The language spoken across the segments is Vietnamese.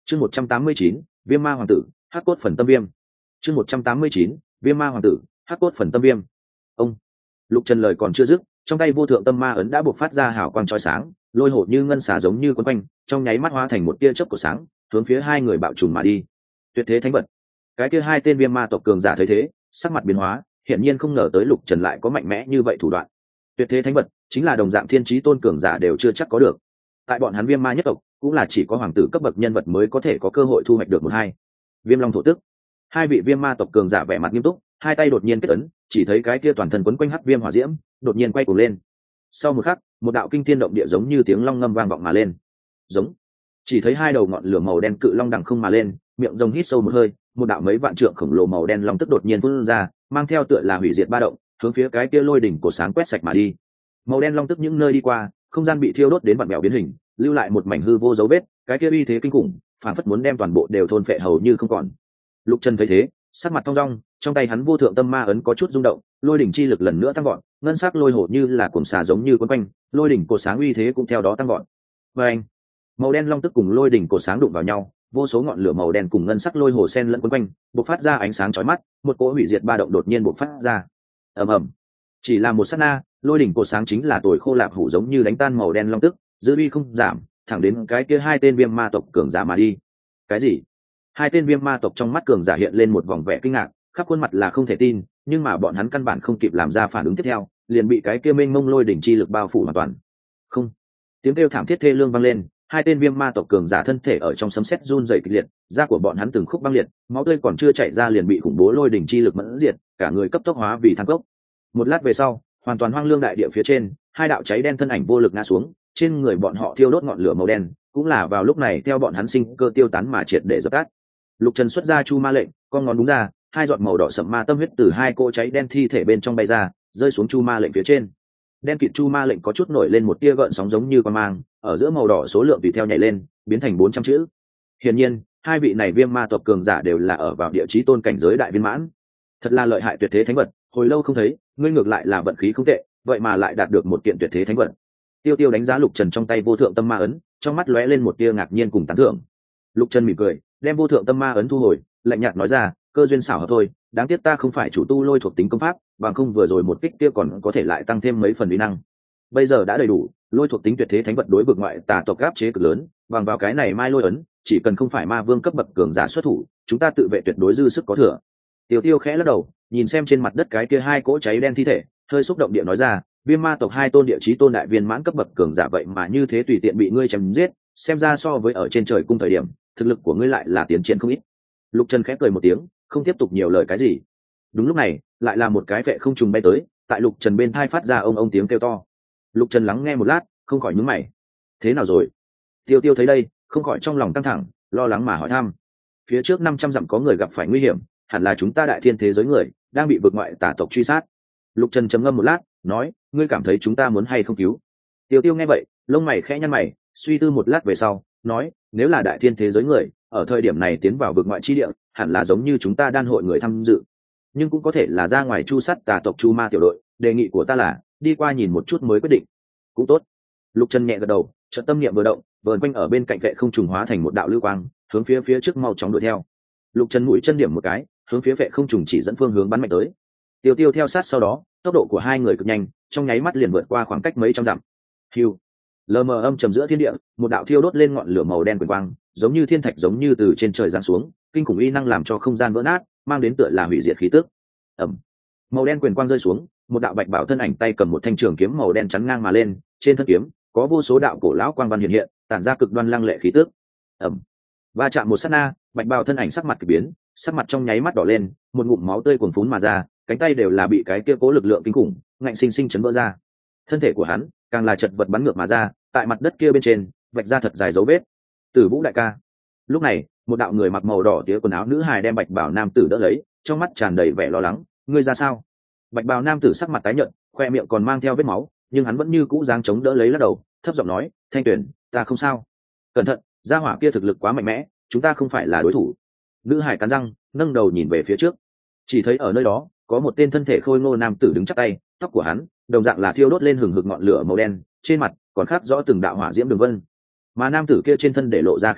chương 189, viêm ma hoàng tử hắc cốt phần tâm viêm. chương 189, viêm ma hoàng tử hắc cốt phần tâm viêm. Ông Lục Trần lời còn chưa dứt, trong tay vô thượng tâm ma ấn đã buộc phát ra hào quang chói sáng, lôi hổ như ngân xà giống như quấn quanh, trong nháy mắt hóa thành một tia chớp của sáng, hướng phía hai người bạo trùng mà đi. Tuyệt thế thánh vật. Cái kia hai tên viêm ma tộc cường giả thấy thế, sắc mặt biến hóa, hiển nhiên không ngờ tới Lục Trần lại có mạnh mẽ như vậy thủ đoạn. Tuyệt thế thánh vật chính là đồng dạng thiên chí tôn cường giả đều chưa chắc có được. Tại bọn hắn viêm ma nhất tộc, cũng là chỉ có hoàng tử cấp bậc nhân vật mới có thể có cơ hội thu hoạch được một hai. Viêm long thổ tức. Hai vị viêm ma tộc cường giả vẻ mặt nghiêm túc, hai tay đột nhiên kết ấn, chỉ thấy cái kia toàn thân quấn quanh hắc viêm hỏa diễm, đột nhiên quay cuồng lên. Sau một khắc, một đạo kinh thiên động địa giống như tiếng long ngâm vang vọng mà lên. Giống. Chỉ thấy hai đầu ngọn lửa màu đen cự long đằng không mà lên, miệng rồng hít sâu một hơi, một đạo mấy vạn trượng khổng lồ màu đen long tức đột nhiên phun ra, mang theo tựa là hủy diệt ba động, hướng phía cái kia lôi đỉnh của sáng quét sạch mà đi. Màu đen long tức những nơi đi qua, không gian bị thiêu đốt đến vặn vẹo biến hình, lưu lại một mảnh hư vô dấu vết, cái kia uy thế kinh khủng, phản phất muốn đem toàn bộ đều thôn phệ hầu như không còn. Lục Trần thấy thế, sắc mặt thong dong, trong tay hắn vô thượng tâm ma ấn có chút rung động, lôi đỉnh chi lực lần nữa tăng vọt, ngân sắc lôi hổ như là cuồng xà giống như quấn quanh, lôi đỉnh cột sáng uy thế cũng theo đó tăng vọt. Và anh, màu đen long tức cùng lôi đỉnh cột sáng đụng vào nhau, vô số ngọn lửa màu đen cùng ngân sắc lôi hổ xen lẫn quấn quanh, bộc phát ra ánh sáng chói mắt, một cỗ hủy diệt ba động đột nhiên bộc phát ra. Ầm ầm. Chỉ là một sát na, lôi đỉnh cột sáng chính là tuổi khô lạp hủ giống như đánh tan màu đen long tức, dư uy không giảm, thẳng đến cái kia hai tên viêm ma tộc cường giả mà đi. Cái gì? Hai tên viêm ma tộc trong mắt cường giả hiện lên một vòng vẻ kinh ngạc, khắp khuôn mặt là không thể tin, nhưng mà bọn hắn căn bản không kịp làm ra phản ứng tiếp theo, liền bị cái kia mênh mông lôi đỉnh chi lực bao phủ hoàn toàn. Không. Tiếng kêu thảm thiết thê lương vang lên, hai tên viêm ma tộc cường giả thân thể ở trong sấm sét run rẩy kịch liệt, da của bọn hắn từng khúc băng liệt, máu tươi còn chưa chảy ra liền bị khủng bố lôi đỉnh chi lực mẫn diệt, cả người cấp tốc hóa vì than cốc. Một lát về sau, hoàn toàn hoang lương đại địa phía trên, hai đạo cháy đen thân ảnh vô lực ngã xuống, trên người bọn họ thiêu đốt ngọn lửa màu đen, cũng là vào lúc này theo bọn hắn sinh cơ tiêu tán mà triệt để dập tắt. Lục Trần xuất ra chu ma lệnh, con ngón đúng ra, hai giọt màu đỏ sậm ma tâm huyết từ hai cỗ cháy đen thi thể bên trong bay ra, rơi xuống chu ma lệnh phía trên. Đen kịt chu ma lệnh có chút nổi lên một tia gợn sóng giống như con mang, ở giữa màu đỏ số lượng tùy theo nhảy lên, biến thành 400 chữ. Hiển nhiên, hai vị này viêm ma tộc cường giả đều là ở vào địa chí tôn cảnh giới đại viên mãn. Thật là lợi hại tuyệt thế thánh vật, hồi lâu không thấy, ngươi ngược lại là vận khí không tệ, vậy mà lại đạt được một kiện tuyệt thế thánh vật. Tiêu Tiêu đánh giá Lục Trần trong tay vô thượng tâm ma ấn, trong mắt lóe lên một tia ngạc nhiên cùng tán thưởng. Lục Trần mỉm cười, đem vô thượng tâm ma ấn thu hồi, lạnh nhạt nói ra, cơ duyên xảo hợp thôi, đáng tiếc ta không phải chủ tu lôi thuộc tính công pháp, bằng không vừa rồi một kích kia còn có thể lại tăng thêm mấy phần uy năng. Bây giờ đã đầy đủ, lôi thuộc tính tuyệt thế thánh vật đối vực ngoại tà tộc áp chế cực lớn, bằng vào cái này mai lôi ấn, chỉ cần không phải ma vương cấp bậc cường giả xuất thủ, chúng ta tự vệ tuyệt đối dư sức có thừa. Tiêu Tiêu khẽ lắc đầu, nhìn xem trên mặt đất cái kia hai cỗ cháy đen thi thể, hơi xúc động địa nói ra, viêm ma tộc hai tôn địa chí tôn đại viên mãn cấp bậc cường giả vậy mà như thế tùy tiện bị ngươi chém giết, xem ra so với ở trên trời cung thời điểm, thực lực của ngươi lại là tiến triển không ít. Lục Trần khẽ cười một tiếng, không tiếp tục nhiều lời cái gì. Đúng lúc này, lại là một cái vệ không trùng bay tới, tại Lục Trần bên tai phát ra ông tiếng kêu to. Lục Trần lắng nghe một lát, không khỏi nhướng mày. Thế nào rồi? Tiêu Tiêu thấy đây, không khỏi trong lòng căng thẳng, lo lắng mà hỏi thăm. Phía trước 500 dặm có người gặp phải nguy hiểm, hẳn là chúng ta đại thiên thế giới người đang bị vực ngoại tà tộc truy sát. Lục Trần trầm ngâm một lát, nói, ngươi cảm thấy chúng ta muốn hay không cứu? Tiêu Tiêu nghe vậy, lông mày khẽ nhăn mày, suy tư một lát về sau, nói, nếu là đại thiên thế giới người ở thời điểm này tiến vào vực ngoại chi địa, hẳn là giống như chúng ta đan hội người tham dự, nhưng cũng có thể là ra ngoài chu sát tà tộc chu ma tiểu đội. Đề nghị của ta là đi qua nhìn một chút mới quyết định. Cũng tốt. Lục Trần nhẹ gật đầu, chợt tâm niệm vừa động, vờn quanh ở bên cạnh vệ không trùng hóa thành một đạo lưu quang, hướng phía trước mau chóng đuổi theo. Lục Trần mũi chân điểm một cái, hướng phía vệ không trùng chỉ dẫn phương hướng bắn mạnh tới. Tiêu Tiêu theo sát sau đó, tốc độ của hai người cực nhanh, trong nháy mắt liền vượt qua khoảng cách mấy trăm dặm. Hưu. Lờ mờ âm trầm giữa thiên địa, một đạo thiêu đốt lên ngọn lửa màu đen quyền quang, giống như thiên thạch giống như từ trên trời giáng xuống, kinh khủng uy năng làm cho không gian vỡ nát, mang đến tựa là hủy diệt khí tức. Ầm. Màu đen quyền quang rơi xuống, một đạo bạch bảo thân ảnh tay cầm một thanh trường kiếm màu đen chắn ngang mà lên, trên thân kiếm có vô số đạo cổ lão quang văn hiện hiện, tản ra cực đoan lăng lệ khí tức. Ầm. Va chạm một sát na, bạch bảo thân ảnh sắc mặt kỳ biến, sắc mặt trong nháy mắt đỏ lên, một ngụm máu tươi cuồn phún mà ra, cánh tay đều là bị cái kia cố lực lượng kinh khủng ngạnh sinh sinh chấn vỡ ra. Thân thể của hắn càng là chật vật bắn ngược mà ra, tại mặt đất kia bên trên vạch ra thật dài dấu vết. Tử Vũ đại ca. Lúc này, một đạo người mặc màu đỏ tía quần áo nữ hài đem bạch bào nam tử đỡ lấy, trong mắt tràn đầy vẻ lo lắng. Ngươi ra sao? Bạch bào nam tử sắc mặt tái nhợt, khoe miệng còn mang theo vết máu, nhưng hắn vẫn như cũ dáng chống đỡ lấy lắc đầu, thấp giọng nói, Thanh Tuyền, ta không sao. Cẩn thận, gia hỏa kia thực lực quá mạnh mẽ, chúng ta không phải là đối thủ. Nữ hài cắn răng, nâng đầu nhìn về phía trước, chỉ thấy ở nơi đó có một tên thân thể khôi ngô nam tử đứng chắp tay, tóc của hắn đồng dạng là thiêu đốt lên hừng hực ngọn lửa màu đen, trên mặt còn khắc rõ từng đạo hỏa diễm đường vân, mà nam tử kia trên thân để lộ ra khí tức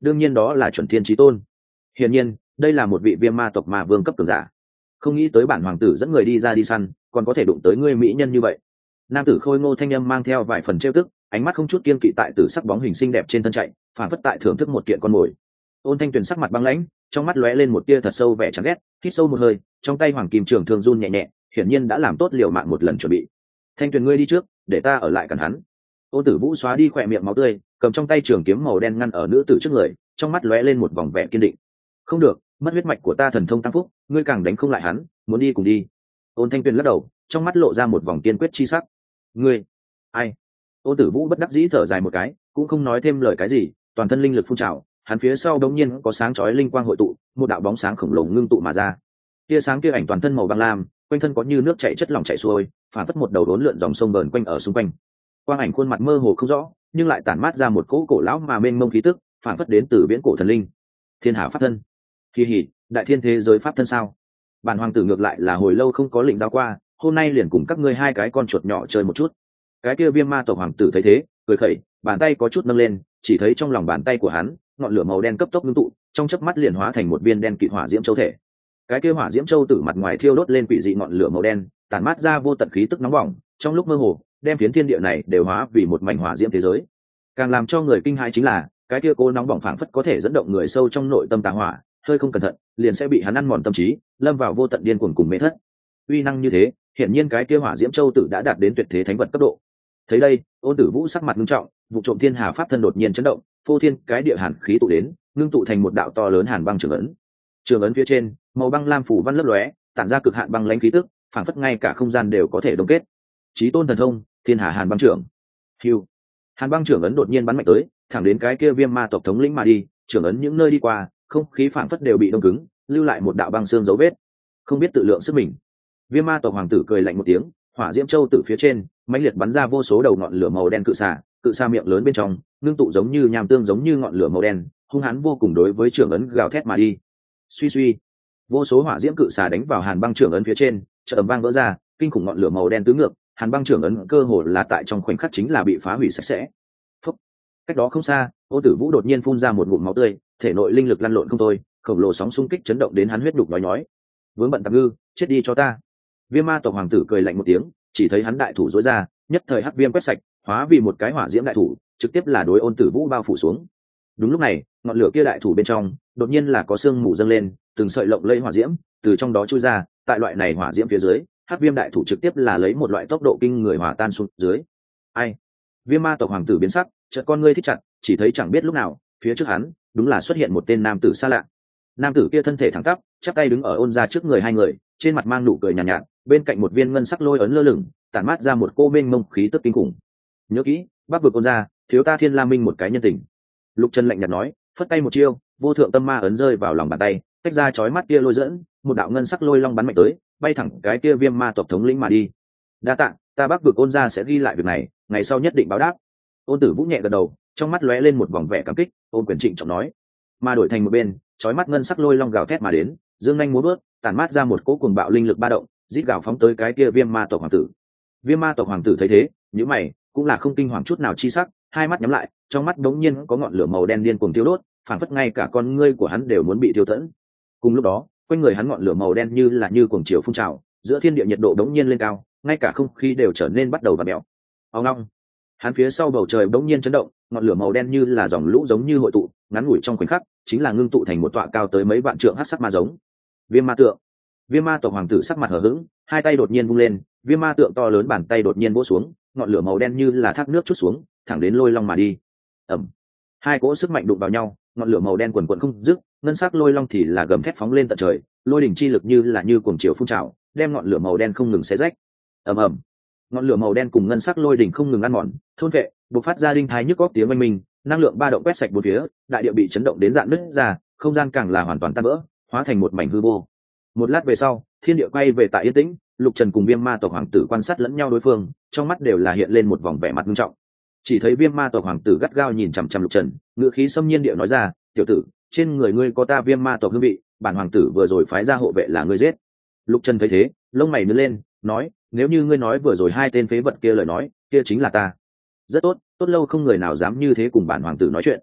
đương nhiên đó là chuẩn thiên chí tôn. Hiển nhiên đây là một vị viêm ma tộc ma vương cấp cường giả. Không nghĩ tới bản hoàng tử dẫn người đi ra đi săn còn có thể đụng tới ngươi mỹ nhân như vậy. Nam tử khôi ngô thanh âm mang theo vài phần trêu tức, ánh mắt không chút kiêng kỵ tại tử sắc bóng hình xinh đẹp trên thân chạy, phản phất tại thưởng thức một kiện con mồi. Ôn Thanh Tuyền sắc mặt băng lãnh, trong mắt lóe lên một tia thật sâu vẻ chán ghét, hít sâu một hơi, trong tay hoàng kim trường thương run nhẹ nhẹ, hiển nhiên đã làm tốt liều mạng một lần chuẩn bị. Thanh Tuyền ngươi đi trước, để ta ở lại cản hắn. Ôn Tử Vũ xóa đi khỏe miệng máu tươi, cầm trong tay trường kiếm màu đen ngăn ở nữ tử trước người, trong mắt lóe lên một vòng vẻ kiên định. Không được, mất huyết mạch của ta thần thông tăng phúc, ngươi càng đánh không lại hắn, muốn đi cùng đi. Ôn Thanh Tuyền lắc đầu, trong mắt lộ ra một vòng kiên quyết chi sắc. Ngươi, ai? Ôn Tử Vũ bất đắc dĩ thở dài một cái, cũng không nói thêm lời cái gì, toàn thân linh lực phun trào, hắn phía sau đống nhiên có sáng chói linh quang hội tụ, một đạo bóng sáng khổng lồ ngưng tụ mà ra. Tia sáng kia ảnh toàn thân màu băng lam, quanh thân có như nước chảy chất lỏng chảy xuôi, phản phất một đầu đốn lượn dòng sông bờn quanh ở xung quanh. Quang ảnh khuôn mặt mơ hồ không rõ, nhưng lại tản mát ra một cỗ cổ lão mà mênh mông khí tức, phản phất đến từ viễn cổ thần linh. Thiên Hà pháp thân. Kỳ hỉ, đại thiên thế giới pháp thân sao? Bản hoàng tử ngược lại là hồi lâu không có lĩnh giáo qua, hôm nay liền cùng các ngươi hai cái con chuột nhỏ chơi một chút. Cái kia viêm ma tộc hoàng tử thấy thế, cười khẩy, bàn tay có chút nâng lên, chỉ thấy trong lòng bàn tay của hắn, ngọn lửa màu đen cấp tốc ngưng tụ, trong chớp mắt liền hóa thành một viên đen kịt hỏa diễm châu thể. Cái kia hỏa diễm châu tử mặt ngoài thiêu đốt lên quỷ dị ngọn lửa màu đen, tản mát ra vô tận khí tức nóng bỏng, trong lúc mơ hồ, đem phiến thiên địa này đều hóa vì một mảnh hỏa diễm thế giới. Càng làm cho người kinh hãi chính là, cái kia cô nóng bỏng phảng phất có thể dẫn động người sâu trong nội tâm tà hỏa, hơi không cẩn thận, liền sẽ bị hắn ăn mòn tâm trí, lâm vào vô tận điên cuồng cùng mê thất. Uy năng như thế, hiển nhiên cái kia hỏa diễm châu tử đã đạt đến tuyệt thế thánh vật cấp độ. Thấy đây, Ôn Tử Vũ sắc mặt nghiêm trọng, vụ trộm thiên hà pháp thân đột nhiên chấn động, phô thiên cái địa hàn khí tụ đến, ngưng tụ thành một đạo to lớn hàn băng trường ấn. Trường ấn phía trên, màu băng lam phủ văn lấp lóe, tản ra cực hạn băng lãnh khí tức, phảng phất ngay cả không gian đều có thể đông kết. Chí tôn thần thông, thiên hà hàn băng trưởng. Hưu. Hàn băng trưởng ấn đột nhiên bắn mạnh tới, thẳng đến cái kia viêm ma tộc thống lĩnh mà đi, trưởng ấn những nơi đi qua, không khí phảng phất đều bị đông cứng, lưu lại một đạo băng xương dấu vết. Không biết tự lượng sức mình. Viêm ma tộc hoàng tử cười lạnh một tiếng, hỏa diễm châu từ phía trên mãnh liệt bắn ra vô số đầu ngọn lửa màu đen cự xà miệng lớn bên trong ngưng tụ giống như nham tương giống như ngọn lửa màu đen, hung hãn vô cùng đối với trưởng ấn gào thét mà đi. Suy suy, vô số hỏa diễm cự xà đánh vào hàn băng trưởng ấn phía trên, chợt ầm vang vỡ ra, kinh khủng ngọn lửa màu đen tứ ngược, hàn băng trưởng ấn cơ hồ là tại trong khoảnh khắc chính là bị phá hủy sạch sẽ. Phúc. Cách đó không xa, Ôn Tử Vũ đột nhiên phun ra một ngụm máu tươi, thể nội linh lực lăn lộn không thôi, khổng lồ sóng xung kích chấn động đến hắn huyết đục nhói. Vướng bận tạm ngư, chết đi cho ta. Viêm ma tộc hoàng tử cười lạnh một tiếng, chỉ thấy hắn đại thủ dối ra, nhất thời hắc viêm quét sạch, hóa vì một cái hỏa diễm đại thủ, trực tiếp là đối Ôn Tử Vũ bao phủ xuống. Đúng lúc này, ngọn lửa kia đại thủ bên trong đột nhiên là có sương mù dâng lên, từng sợi lộng lẫy hỏa diễm từ trong đó chui ra, tại loại này hỏa diễm phía dưới, hắc viêm đại thủ trực tiếp là lấy một loại tốc độ kinh người hòa tan xuống dưới. Ai? Viêm ma tộc hoàng tử biến sắc, chợt con ngươi thích chặt, chỉ thấy chẳng biết lúc nào, phía trước hắn đúng là xuất hiện một tên nam tử xa lạ. Nam tử kia thân thể thẳng tắp, chắp tay đứng ở Ôn gia trước người hai người, trên mặt mang nụ cười nhàn nhạt, bên cạnh một viên ngân sắc lôi ấn lơ lửng, tản mát ra một cô mênh mông khí tức kinh khủng. Nhớ kỹ, Bắc vực Ôn gia, thiếu ta Thiên La Minh một cái nhân tình. Lục Trần lạnh nhạt nói, phất tay một chiêu, vô thượng tâm ma ấn rơi vào lòng bàn tay, tách ra chói mắt kia lôi dẫn, một đạo ngân sắc lôi long bắn mạnh tới, bay thẳng cái kia viêm ma tộc thống lĩnh mà đi. Đa tạ, ta Bắc vực Ôn gia sẽ ghi lại việc này, ngày sau nhất định báo đáp. Ôn Tử Vũ nhẹ gật đầu, trong mắt lóe lên một vòng vẻ cảm kích, ôn quyền trịnh trọng nói. Mà đổi thành một bên, chói mắt ngân sắc lôi long gào thét mà đến, dương nhanh múa bước, tản mát ra một cỗ cuồng bạo linh lực ba động, rít gào phóng tới cái kia viêm ma tộc hoàng tử. Viêm ma tộc hoàng tử thấy thế, nhíu mày, cũng là không kinh hoàng chút nào chi sắc, hai mắt nhắm lại, trong mắt đống nhiên có ngọn lửa màu đen điên cuồng thiêu đốt, phảng phất ngay cả con ngươi của hắn đều muốn bị thiêu tận. Cùng lúc đó, quanh người hắn ngọn lửa màu đen như cuồng chiều phun trào, giữa thiên địa nhiệt độ đống nhiên lên cao, ngay cả không khí đều trở nên bắt đầu vặn mèo. Ong ong. Hắn phía sau bầu trời đống nhiên chấn động, ngọn lửa màu đen như là dòng lũ giống như hội tụ, ngắn ngủi trong khoảnh khắc, chính là ngưng tụ thành một tọa cao tới mấy vạn trượng hắc sắc ma giống. Viêm ma tượng. Viêm ma tộc hoàng tử sắc mặt hờ hững, hai tay đột nhiên vung lên, viêm ma tượng to lớn bàn tay đột nhiên vỗ xuống, ngọn lửa màu đen như là thác nước trút xuống, thẳng đến lôi long mà đi. Ầm. Hai cỗ sức mạnh đụng vào nhau, ngọn lửa màu đen quần quần không dứt, ngân sắc lôi long thì là gầm thét phóng lên tận trời, lôi đỉnh chi lực như cuồng chiều phun trào, đem ngọn lửa màu đen không ngừng xé rách. Ầm ầm. Ngọn lửa màu đen cùng ngân sắc lôi đỉnh không ngừng ăn mòn, thôn vệ, bộc phát ra đinh thái nhức óc tiếng oanh minh, năng lượng ba động quét sạch bốn phía, đại địa bị chấn động đến rạn nứt ra, không gian càng là hoàn toàn tan vỡ, hóa thành một mảnh hư vô. Một lát về sau, thiên địa quay về tại yên tĩnh, Lục Trần cùng Viêm Ma tộc hoàng tử quan sát lẫn nhau đối phương, trong mắt đều là hiện lên một vòng vẻ mặt nghiêm trọng. Chỉ thấy Viêm Ma tộc hoàng tử gắt gao nhìn chằm chằm Lục Trần, ngữ khí xâm nhiên địa nói ra, "Tiểu tử, trên người ngươi có ta Viêm Ma tộc hương vị, bản hoàng tử vừa rồi phái ra hộ vệ là ngươi giết." Lục Trần thấy thế, lông mày nhướng lên, nói, "Nếu như ngươi nói vừa rồi hai tên phế vật kia lời nói, kia chính là ta." "Rất tốt, tốt lâu không người nào dám như thế cùng bản hoàng tử nói chuyện."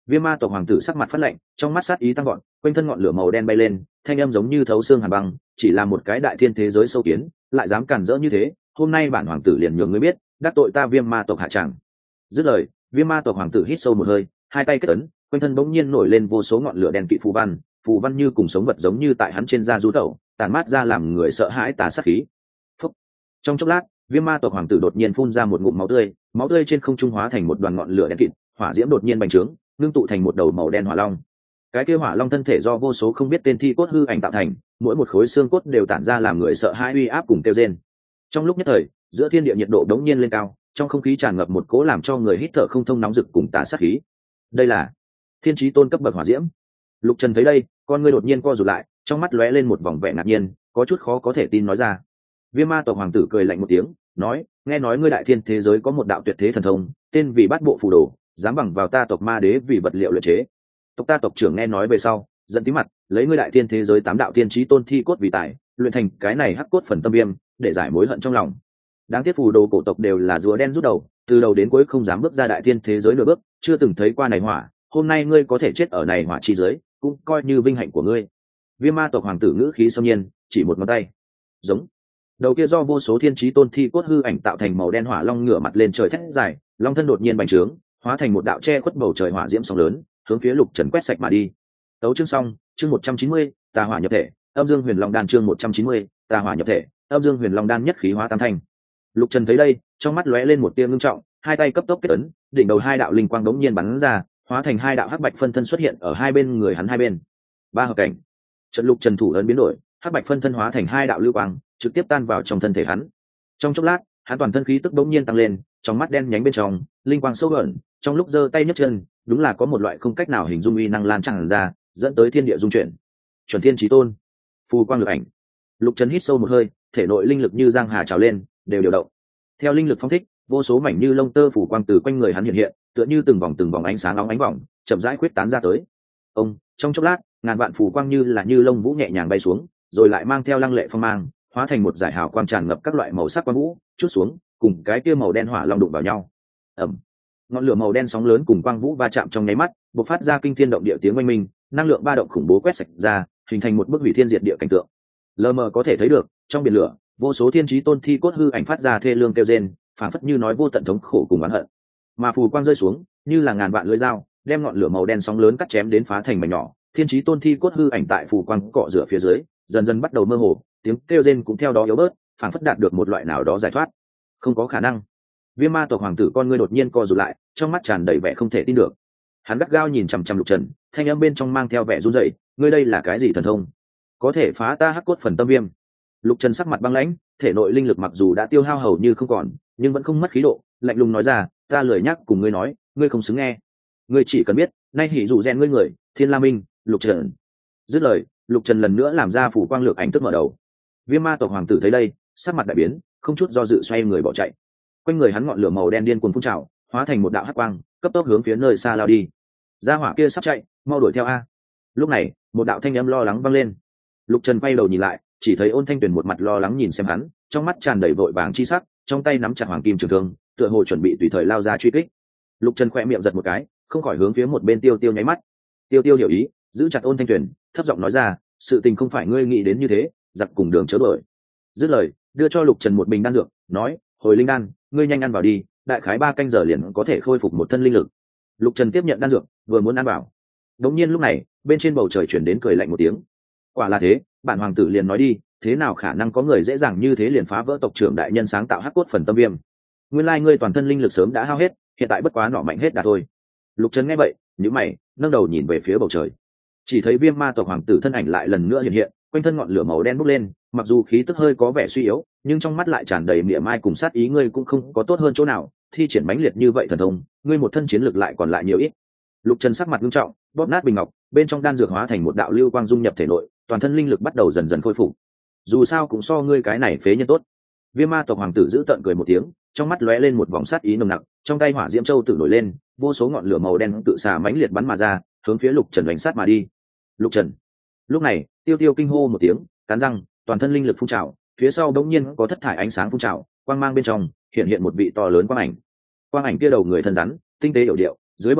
Viêm ma tộc hoàng tử sắc mặt phát lạnh, trong mắt sát ý tăng gọn, quanh thân ngọn lửa màu đen bay lên, thanh âm giống như thấu xương hàn băng, chỉ là một cái đại thiên thế giới sâu kiến, lại dám cản rỡ như thế, hôm nay bản hoàng tử liền nhường ngươi biết, đắc tội ta Viêm ma tộc hạ tràng. Dứt lời, Viêm ma tộc hoàng tử hít sâu một hơi, hai tay kết ấn, quanh thân bỗng nhiên nổi lên vô số ngọn lửa đen kỵ phù văn như cùng sống vật giống như tại hắn trên da du tẩu, tàn mát ra làm người sợ hãi tà sát khí. Phúc. Trong chốc lát, Viêm ma tộc hoàng tử đột nhiên phun ra một ngụm máu tươi trên không trung hóa thành một đoàn ngọn lửa đen kịt, hỏa diễm đột nhiên bành trướng, ngưng tụ thành một đầu màu đen hỏa long. Cái kia hỏa long thân thể do vô số không biết tên thi cốt hư ảnh tạo thành, mỗi một khối xương cốt đều tản ra làm người sợ hãi uy áp cùng kêu rên. Trong lúc nhất thời, giữa thiên địa nhiệt độ đống nhiên lên cao, trong không khí tràn ngập một cỗ làm cho người hít thở không thông nóng rực cùng tà sát khí. Đây là thiên chí tôn cấp bậc hỏa diễm. Lục Trần thấy đây, con ngươi đột nhiên co rụt lại, trong mắt lóe lên một vòng vẻ ngạc nhiên, có chút khó có thể tin nói ra. Viêm ma tộc hoàng tử cười lạnh một tiếng, nói: nghe nói ngươi đại thiên thế giới có một đạo tuyệt thế thần thông, tên vì Bát Bộ Phù Đồ, dám bằng vào ta tộc ma đế vì vật liệu luyện chế. Tộc ta tộc trưởng nghe nói về sau, giận tí mặt, lấy ngươi đại thiên thế giới 8 đạo thiên chí tôn thi cốt vì tài, luyện thành cái này hắc cốt phần tâm viêm, để giải mối hận trong lòng. Đáng tiếc phù đồ cổ tộc đều là rùa đen rút đầu, từ đầu đến cuối không dám bước ra đại thiên thế giới nửa bước, chưa từng thấy qua này hỏa, hôm nay ngươi có thể chết ở này hỏa chi giới, cũng coi như vinh hạnh của ngươi. Viêm ma tộc hoàng tử ngữ khí xâm nhiên, chỉ một ngón tay. Giống. Đầu kia do vô số thiên chí tôn thi cốt hư ảnh tạo thành màu đen hỏa long ngửa mặt lên trời thét dài, long thân đột nhiên bành trướng, hóa thành một đạo che khuất bầu trời hỏa diễm sóng lớn, hướng phía Lục Trần quét sạch mà đi. Tấu chương xong, chương 190, tà hỏa nhập thể, âm dương huyền long đan chương 190, tà hỏa nhập thể, âm dương huyền long đan nhất khí hóa tam thanh. Lục Trần thấy đây, trong mắt lóe lên một tia ngưng trọng, hai tay cấp tốc kết ấn, đỉnh đầu hai đạo linh quang đống nhiên bắn ra, hóa thành hai đạo hắc bạch phân thân xuất hiện ở hai bên người hắn hai bên. Ba hợp cảnh. Trận Lục Trần thủ ấn biến đổi, hắc bạch phân thân hóa thành hai đạo lưu quang, trực tiếp tan vào trong thân thể hắn. Trong chốc lát, hắn toàn thân khí tức đống nhiên tăng lên, trong mắt đen nhánh bên trong, linh quang sâu ẩn, trong lúc giơ tay nhấc chân, đúng là có một loại không cách nào hình dung uy năng lan tràn ra, dẫn tới thiên địa dung chuyển. Chuẩn thiên chí tôn, phù quang lực ảnh. Lục Trần hít sâu một hơi, thể nội linh lực như giang hà trào lên, đều điều động. Theo linh lực phóng thích, vô số mảnh như lông tơ phủ quang từ quanh người hắn hiện hiện, tựa như từng vòng ánh sáng nóng ánh vòng, chậm rãi khuyết tán ra tới. Trong chốc lát, ngàn vạn phủ quang như là như lông vũ nhẹ nhàng bay xuống, rồi lại mang theo lăng lệ phong mang, hóa thành một dải hào quang tràn ngập các loại màu sắc quang vũ, chút xuống, cùng cái kia màu đen hỏa long đụng vào nhau. Ầm. Ngọn lửa màu đen sóng lớn cùng quang vũ va chạm trong nháy mắt, bộc phát ra kinh thiên động địa tiếng oanh minh, năng lượng ba động khủng bố quét sạch ra, hình thành một bức hủy thiên diệt địa cảnh tượng. Lờ mờ có thể thấy được, trong biển lửa, vô số thiên chí tôn thi cốt hư ảnh phát ra thê lương kêu rên, phảng phất như nói vô tận thống khổ cùng oán hận. Mà phù quang rơi xuống, như là ngàn vạn lưỡi dao, đem ngọn lửa màu đen sóng lớn cắt chém đến phá thành mảnh nhỏ. Thiên chí tôn thi cốt hư ảnh tại phù quang cọ rửa phía dưới, dần dần bắt đầu mơ hồ, tiếng kêu rên cũng theo đó yếu bớt, phảng phất đạt được một loại nào đó giải thoát. Không có khả năng. Viêm ma tộc hoàng tử con ngươi đột nhiên co rụt lại, trong mắt tràn đầy vẻ không thể tin được. Hắn gắt gao nhìn chằm chằm Lục Trần, thanh âm bên trong mang theo vẻ run rẩy, ngươi đây là cái gì thần thông? Có thể phá ta hắc cốt phần tâm viêm? Lục Trần sắc mặt băng lãnh, thể nội linh lực mặc dù đã tiêu hao hầu như không còn, nhưng vẫn không mất khí độ, lạnh lùng nói ra, ta lười nhắc cùng ngươi nói, ngươi không xứng nghe. Ngươi chỉ cần biết, nay hỉ dụ rèn ngươi người, Thiên La Minh, Lục Trần. Dứt lời, Lục Trần lần nữa làm ra phủ quang lược ảnh tức mở đầu. Viêm ma tộc hoàng tử thấy đây, sắc mặt đại biến, không chút do dự xoay người bỏ chạy. Quanh người hắn ngọn lửa màu đen điên cuồng phun trào, hóa thành một đạo hắc quang, cấp tốc hướng phía nơi xa lao đi. Gia hỏa kia sắp chạy, mau đuổi theo a. Lúc này, một đạo thanh âm lo lắng vang lên. Lục Trần quay đầu nhìn lại, chỉ thấy Ôn Thanh Tuyền một mặt lo lắng nhìn xem hắn, trong mắt tràn đầy vội vàng chi sắc, trong tay nắm chặt hoàng kim trường thương, tựa hồ chuẩn bị tùy thời lao ra truy kích. Lục Trần khẽ miệng giật một cái, không khỏi hướng phía một bên Tiêu Tiêu nháy mắt. Tiêu Tiêu hiểu ý, giữ chặt Ôn Thanh Tuyền, thấp giọng nói ra, sự tình không phải ngươi nghĩ đến như thế, giặc cùng đường chớ đuổi. Dứt lời, đưa cho Lục Trần một bình đan dược, nói, hồi linh đan, ngươi nhanh ăn vào đi, đại khái 3 canh giờ liền có thể khôi phục một thân linh lực. Lục Trần tiếp nhận đan dược, vừa muốn ăn vào, đột nhiên lúc này, bên trên bầu trời chuyển đến cười lạnh một tiếng. Quả là thế, bản hoàng tử liền nói đi, thế nào khả năng có người dễ dàng như thế liền phá vỡ tộc trưởng đại nhân sáng tạo hắc cốt phần tâm viêm? Nguyên lai ngươi toàn thân linh lực sớm đã hao hết, hiện tại bất quá nọ mạnh hết đã thôi. Lục Trần nghe vậy, nhíu mày, nâng đầu nhìn về phía bầu trời, chỉ thấy Viêm ma tộc hoàng tử thân ảnh lại lần nữa hiện hiện, quanh thân ngọn lửa màu đen bốc lên, mặc dù khí tức hơi có vẻ suy yếu, nhưng trong mắt lại tràn đầy mỉa mai cùng sát ý, ngươi cũng không có tốt hơn chỗ nào, thi triển mãnh liệt như vậy thần thông, ngươi một thân chiến lực lại còn lại nhiều ít. Lục Trần sắc mặt nghiêm trọng, bóp nát bình ngọc, bên trong đan dược hóa thành một đạo lưu quang dung nhập thể nội, toàn thân linh lực bắt đầu dần dần khôi phục. Dù sao cũng so ngươi cái này phế nhân tốt. Viêm ma tộc hoàng tử giữ tợn cười một tiếng, trong mắt lóe lên một vòng sát ý nồng nặc, trong tay hỏa diễm châu tự nổi lên, vô số ngọn lửa màu đen tự xà mãnh liệt bắn mà ra, hướng phía Lục Trần đánh sát mà đi. Lục Trần. Lúc này, Tiêu Tiêu kinh hô một tiếng, cắn răng, toàn thân linh lực phun trào, phía sau đống nhiên có thất thải ánh sáng phun trào, quang mang bên trong hiện hiện một vị to lớn quang ảnh. Quang ảnh kia đầu người thân rắn, tinh tế yểu điệu, dưới bờ eo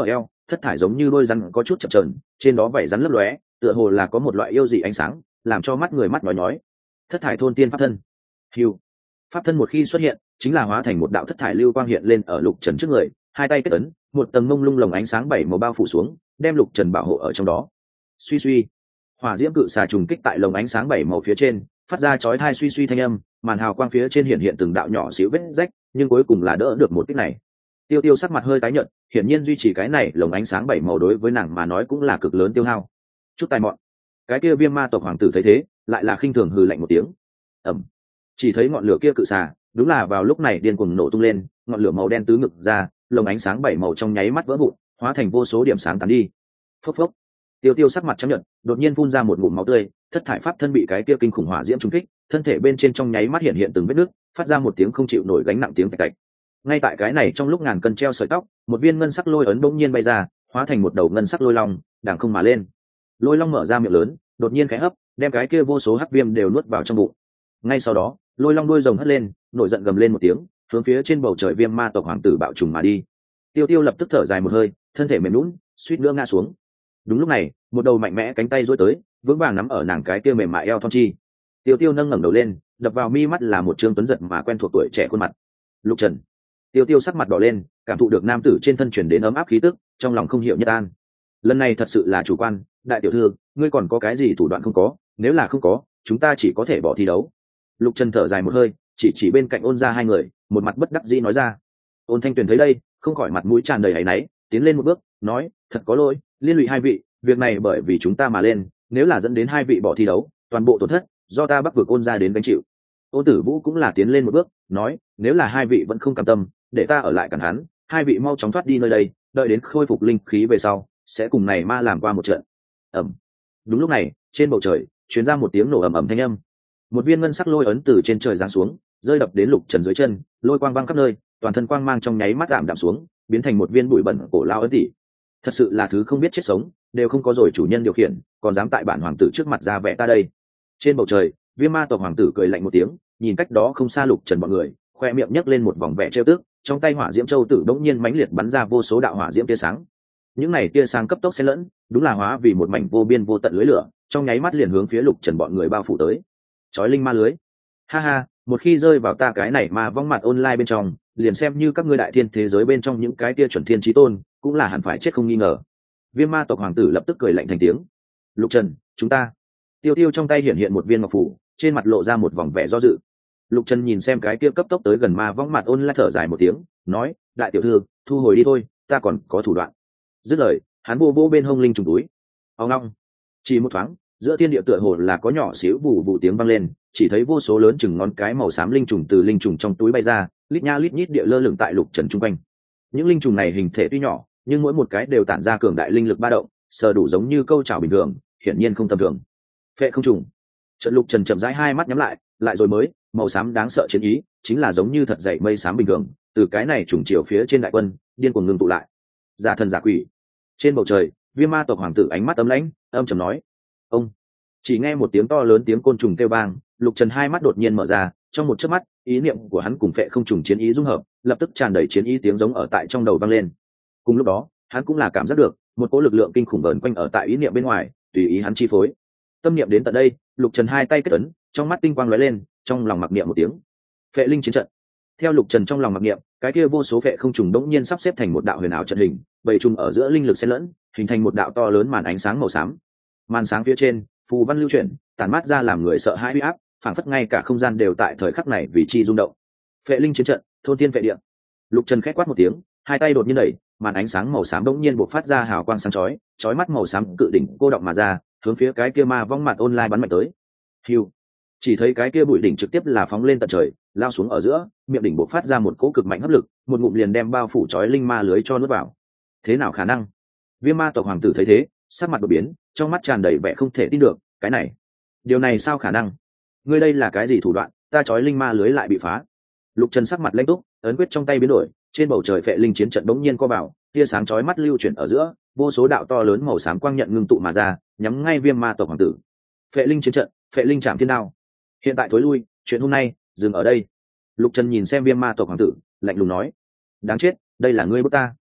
thất thải giống như đôi rắn có chút chập chờn, trên đó vảy rắn lấp lóe, tựa hồ là có một loại yêu dị ánh sáng, làm cho mắt người mắt nhói nhói. Thất thải thôn tiên pháp thân. Hưu. Pháp thân một khi xuất hiện, chính là hóa thành một đạo thất thải lưu quang hiện lên ở Lục Trần trước người, hai tay kết ấn, một tầng mông lung lồng ánh sáng bảy màu bao phủ xuống, đem Lục Trần bảo hộ ở trong đó. Suy suy, hỏa diễm cự xà trùng kích tại lồng ánh sáng bảy màu phía trên, phát ra chói tai suy suy thanh âm, màn hào quang phía trên hiện từng đạo nhỏ xíu vết rách, nhưng cuối cùng là đỡ được một kích này. Tiêu Tiêu sắc mặt hơi tái nhợt, hiển nhiên duy trì cái này lồng ánh sáng bảy màu đối với nàng mà nói cũng là cực lớn tiêu hao. Chút tài mọn. Cái kia Viêm Ma tộc hoàng tử thấy thế, lại là khinh thường hừ lạnh một tiếng. Ầm. Chỉ thấy ngọn lửa kia cự xà, đúng là vào lúc này điên cuồng nổ tung lên, ngọn lửa màu đen tứ ngực ra, lồng ánh sáng bảy màu trong nháy mắt vỡ vụn, hóa thành vô số điểm sáng tán đi. Phốc phốc. Tiêu Tiêu sắc mặt trắng nhợt, đột nhiên phun ra một ngụm máu tươi, thất thải pháp thân bị cái kia kinh khủng hỏa diễm trùng kích, thân thể bên trên trong nháy mắt hiện từng vết nứt, phát ra một tiếng không chịu nổi gánh nặng tiếng tạch tạch. Ngay tại cái này trong lúc ngàn cân treo sợi tóc, một viên ngân sắc lôi ấn bỗng nhiên bay ra, hóa thành một đầu ngân sắc lôi long, đằng không mà lên. Lôi long mở ra miệng lớn, đột nhiên khẽ hấp, đem cái kia vô số hắc viêm đều nuốt vào trong bụng. Ngay sau đó, lôi long đuôi rồng hất lên, nổi giận gầm lên một tiếng, hướng phía trên bầu trời Viêm Ma tộc hoàng tử bạo trùng mà đi. Tiêu Tiêu lập tức thở dài một hơi, thân thể mềm nhũn, suýt nữa ngã xuống. Đúng lúc này, một đầu mạnh mẽ cánh tay duỗi tới, vững vàng nắm ở nàng cái kia mềm mại eo thon chi. Tiêu Tiêu nâng ngẩng đầu lên, đập vào mi mắt là một trương tuấn giật mà quen thuộc tuổi trẻ khuôn mặt. Lục Trần. Tiêu Tiêu sắc mặt đỏ lên, cảm thụ được nam tử trên thân truyền đến ấm áp khí tức, trong lòng không hiểu nhất an. Lần này thật sự là chủ quan, đại tiểu thư, ngươi còn có cái gì thủ đoạn không có? Nếu là không có, chúng ta chỉ có thể bỏ thi đấu. Lục Trần thở dài một hơi, chỉ bên cạnh Ôn ra hai người, một mặt bất đắc dĩ nói ra. Ôn Thanh Tuyền thấy đây, không khỏi mặt mũi tràn đầy áy náy, tiến lên một bước, nói, thật có lỗi, liên lụy hai vị, việc này bởi vì chúng ta mà lên, nếu là dẫn đến hai vị bỏ thi đấu, toàn bộ tổn thất do ta Bắc vực Ôn ra đến gánh chịu. Ôn Tử Vũ cũng là tiến lên một bước, nói, nếu là hai vị vẫn không cam tâm, để ta ở lại cản hắn, hai vị mau chóng thoát đi nơi đây, đợi đến khôi phục linh khí về sau, sẽ cùng này ma làm qua một trận. Ầm. Đúng lúc này, trên bầu trời truyền ra một tiếng nổ ầm ầm thanh âm. Một viên ngân sắc lôi ấn từ trên trời giáng xuống, rơi đập đến Lục Trần dưới chân, lôi quang văng khắp nơi, toàn thân quang mang trong nháy mắt giảm đạm xuống, biến thành một viên bụi bẩn cổ lao ấn tỷ. Thật sự là thứ không biết chết sống, đều không có rồi chủ nhân điều khiển, còn dám tại bản hoàng tử trước mặt ra vẻ ta đây. Trên bầu trời, Viêm Ma tộc hoàng tử cười lạnh một tiếng, nhìn cách đó không xa Lục Trần bọn người, khoe miệng nhấc lên một vòng vẻ trêu tức, trong tay hỏa diễm châu tử đống nhiên mãnh liệt bắn ra vô số đạo hỏa diễm tia sáng. Những này tia sáng cấp tốc xen lẫn, đúng là hóa vì một mảnh vô biên vô tận lưới lửa, trong nháy mắt liền hướng phía Lục Trần bọn người bao phủ tới. Chói linh ma lưới. Ha ha, một khi rơi vào ta cái này mà vong mặt online bên trong, liền xem như các ngươi đại thiên thế giới bên trong những cái tia chuẩn thiên chí tôn, cũng là hẳn phải chết không nghi ngờ. Viêm Ma tộc hoàng tử lập tức cười lạnh thành tiếng. Lục Trần, chúng ta. Tiêu Tiêu trong tay hiện một viên ngọc phù, trên mặt lộ ra một vòng vẻ do dự. Lục Trần nhìn xem cái kia cấp tốc tới gần ma vong mặt online thở dài một tiếng, nói, đại tiểu thư, thu hồi đi thôi, ta còn có thủ đoạn. Dứt lời, hắn vô vô bên hông linh trùng túi. Ông long. Chỉ một thoáng, giữa thiên địa tựa hồ là có nhỏ xíu vụ vụ tiếng vang lên, chỉ thấy vô số lớn chừng ngón cái màu xám linh trùng từ linh trùng trong túi bay ra, lít nha lít nhít địa lơ lửng tại Lục Trần trung quanh. Những linh trùng này hình thể tuy nhỏ, nhưng mỗi một cái đều tản ra cường đại linh lực ba động, sờ đủ giống như câu chảo bình thường, hiển nhiên không tầm thường. Phệ không trùng. Trận Lục Trần chậm rãi hai mắt nhắm lại rồi mới, màu xám đáng sợ chiến ý, chính là giống như thật dậy mây xám bình thường, từ cái này trùng chiều phía trên đại quân, điên cuồng ngưng tụ lại. Giả thần giả quỷ. Trên bầu trời, Viêm Ma tộc hoàng tử ánh mắt ấm lãnh, âm trầm nói: "Ông." Chỉ nghe một tiếng to lớn tiếng côn trùng kêu vang, Lục Trần hai mắt đột nhiên mở ra, trong một chớp mắt, ý niệm của hắn cùng phệ không trùng chiến ý dung hợp, lập tức tràn đầy chiến ý tiếng giống ở tại trong đầu vang lên. Cùng lúc đó, hắn cũng là cảm giác được một cỗ lực lượng kinh khủng vờn quanh ở tại ý niệm bên ngoài, tùy ý hắn chi phối. Tâm niệm đến tận đây, Lục Trần hai tay kết ấn, trong mắt tinh quang lóe lên, trong lòng mặc niệm một tiếng: "Phệ linh chiến trận." Theo Lục Trần trong lòng mặc niệm, cái kia vô số phệ không trùng đống nhiên sắp xếp thành một đạo huyền ảo trận hình, bầy trùng ở giữa linh lực xen lẫn, hình thành một đạo to lớn màn ánh sáng màu xám. Màn sáng phía trên, phù văn lưu chuyển, tản mát ra làm người sợ hãi uy áp, phảng phất ngay cả không gian đều tại thời khắc này vì chi rung động. Phệ linh chiến trận, thôn tiên phệ địa. Lục Trần khẽ quát một tiếng, hai tay đột nhiên đẩy, màn ánh sáng màu xám đống nhiên bộc phát ra hào quang sáng chói, chói mắt màu xám cự đỉnh cô động mà ra, hướng phía cái kia ma vong mặt online bắn mạnh tới. Hưu. Chỉ thấy cái kia bụi đỉnh trực tiếp là phóng lên tận trời, lao xuống ở giữa, miệng đỉnh bộc phát ra một cỗ cực mạnh hấp lực, một ngụm liền đem bao phủ chói linh ma lưới cho nuốt vào. Thế nào khả năng? Viêm Ma tộc hoàng tử thấy thế, sắc mặt đột biến, trong mắt tràn đầy vẻ không thể tin được, cái này, điều này sao khả năng? Ngươi đây là cái gì thủ đoạn, ta chói linh ma lưới lại bị phá? Lục Trần sắc mặt lãnh túc, ấn quyết trong tay biến đổi, trên bầu trời phệ linh chiến trận bỗng nhiên co vào, tia sáng chói mắt lưu chuyển ở giữa, vô số đạo to lớn màu xám quang nhận ngưng tụ mà ra, nhắm ngay Viêm Ma tộc hoàng tử. Phệ linh chiến trận, phệ linh chạm thiên đao. Hiện tại thối lui, chuyện hôm nay dừng ở đây. Lục Trần nhìn xem Viêm Ma tộc hoàng tử, lạnh lùng nói: đáng chết, đây là ngươi bức ta.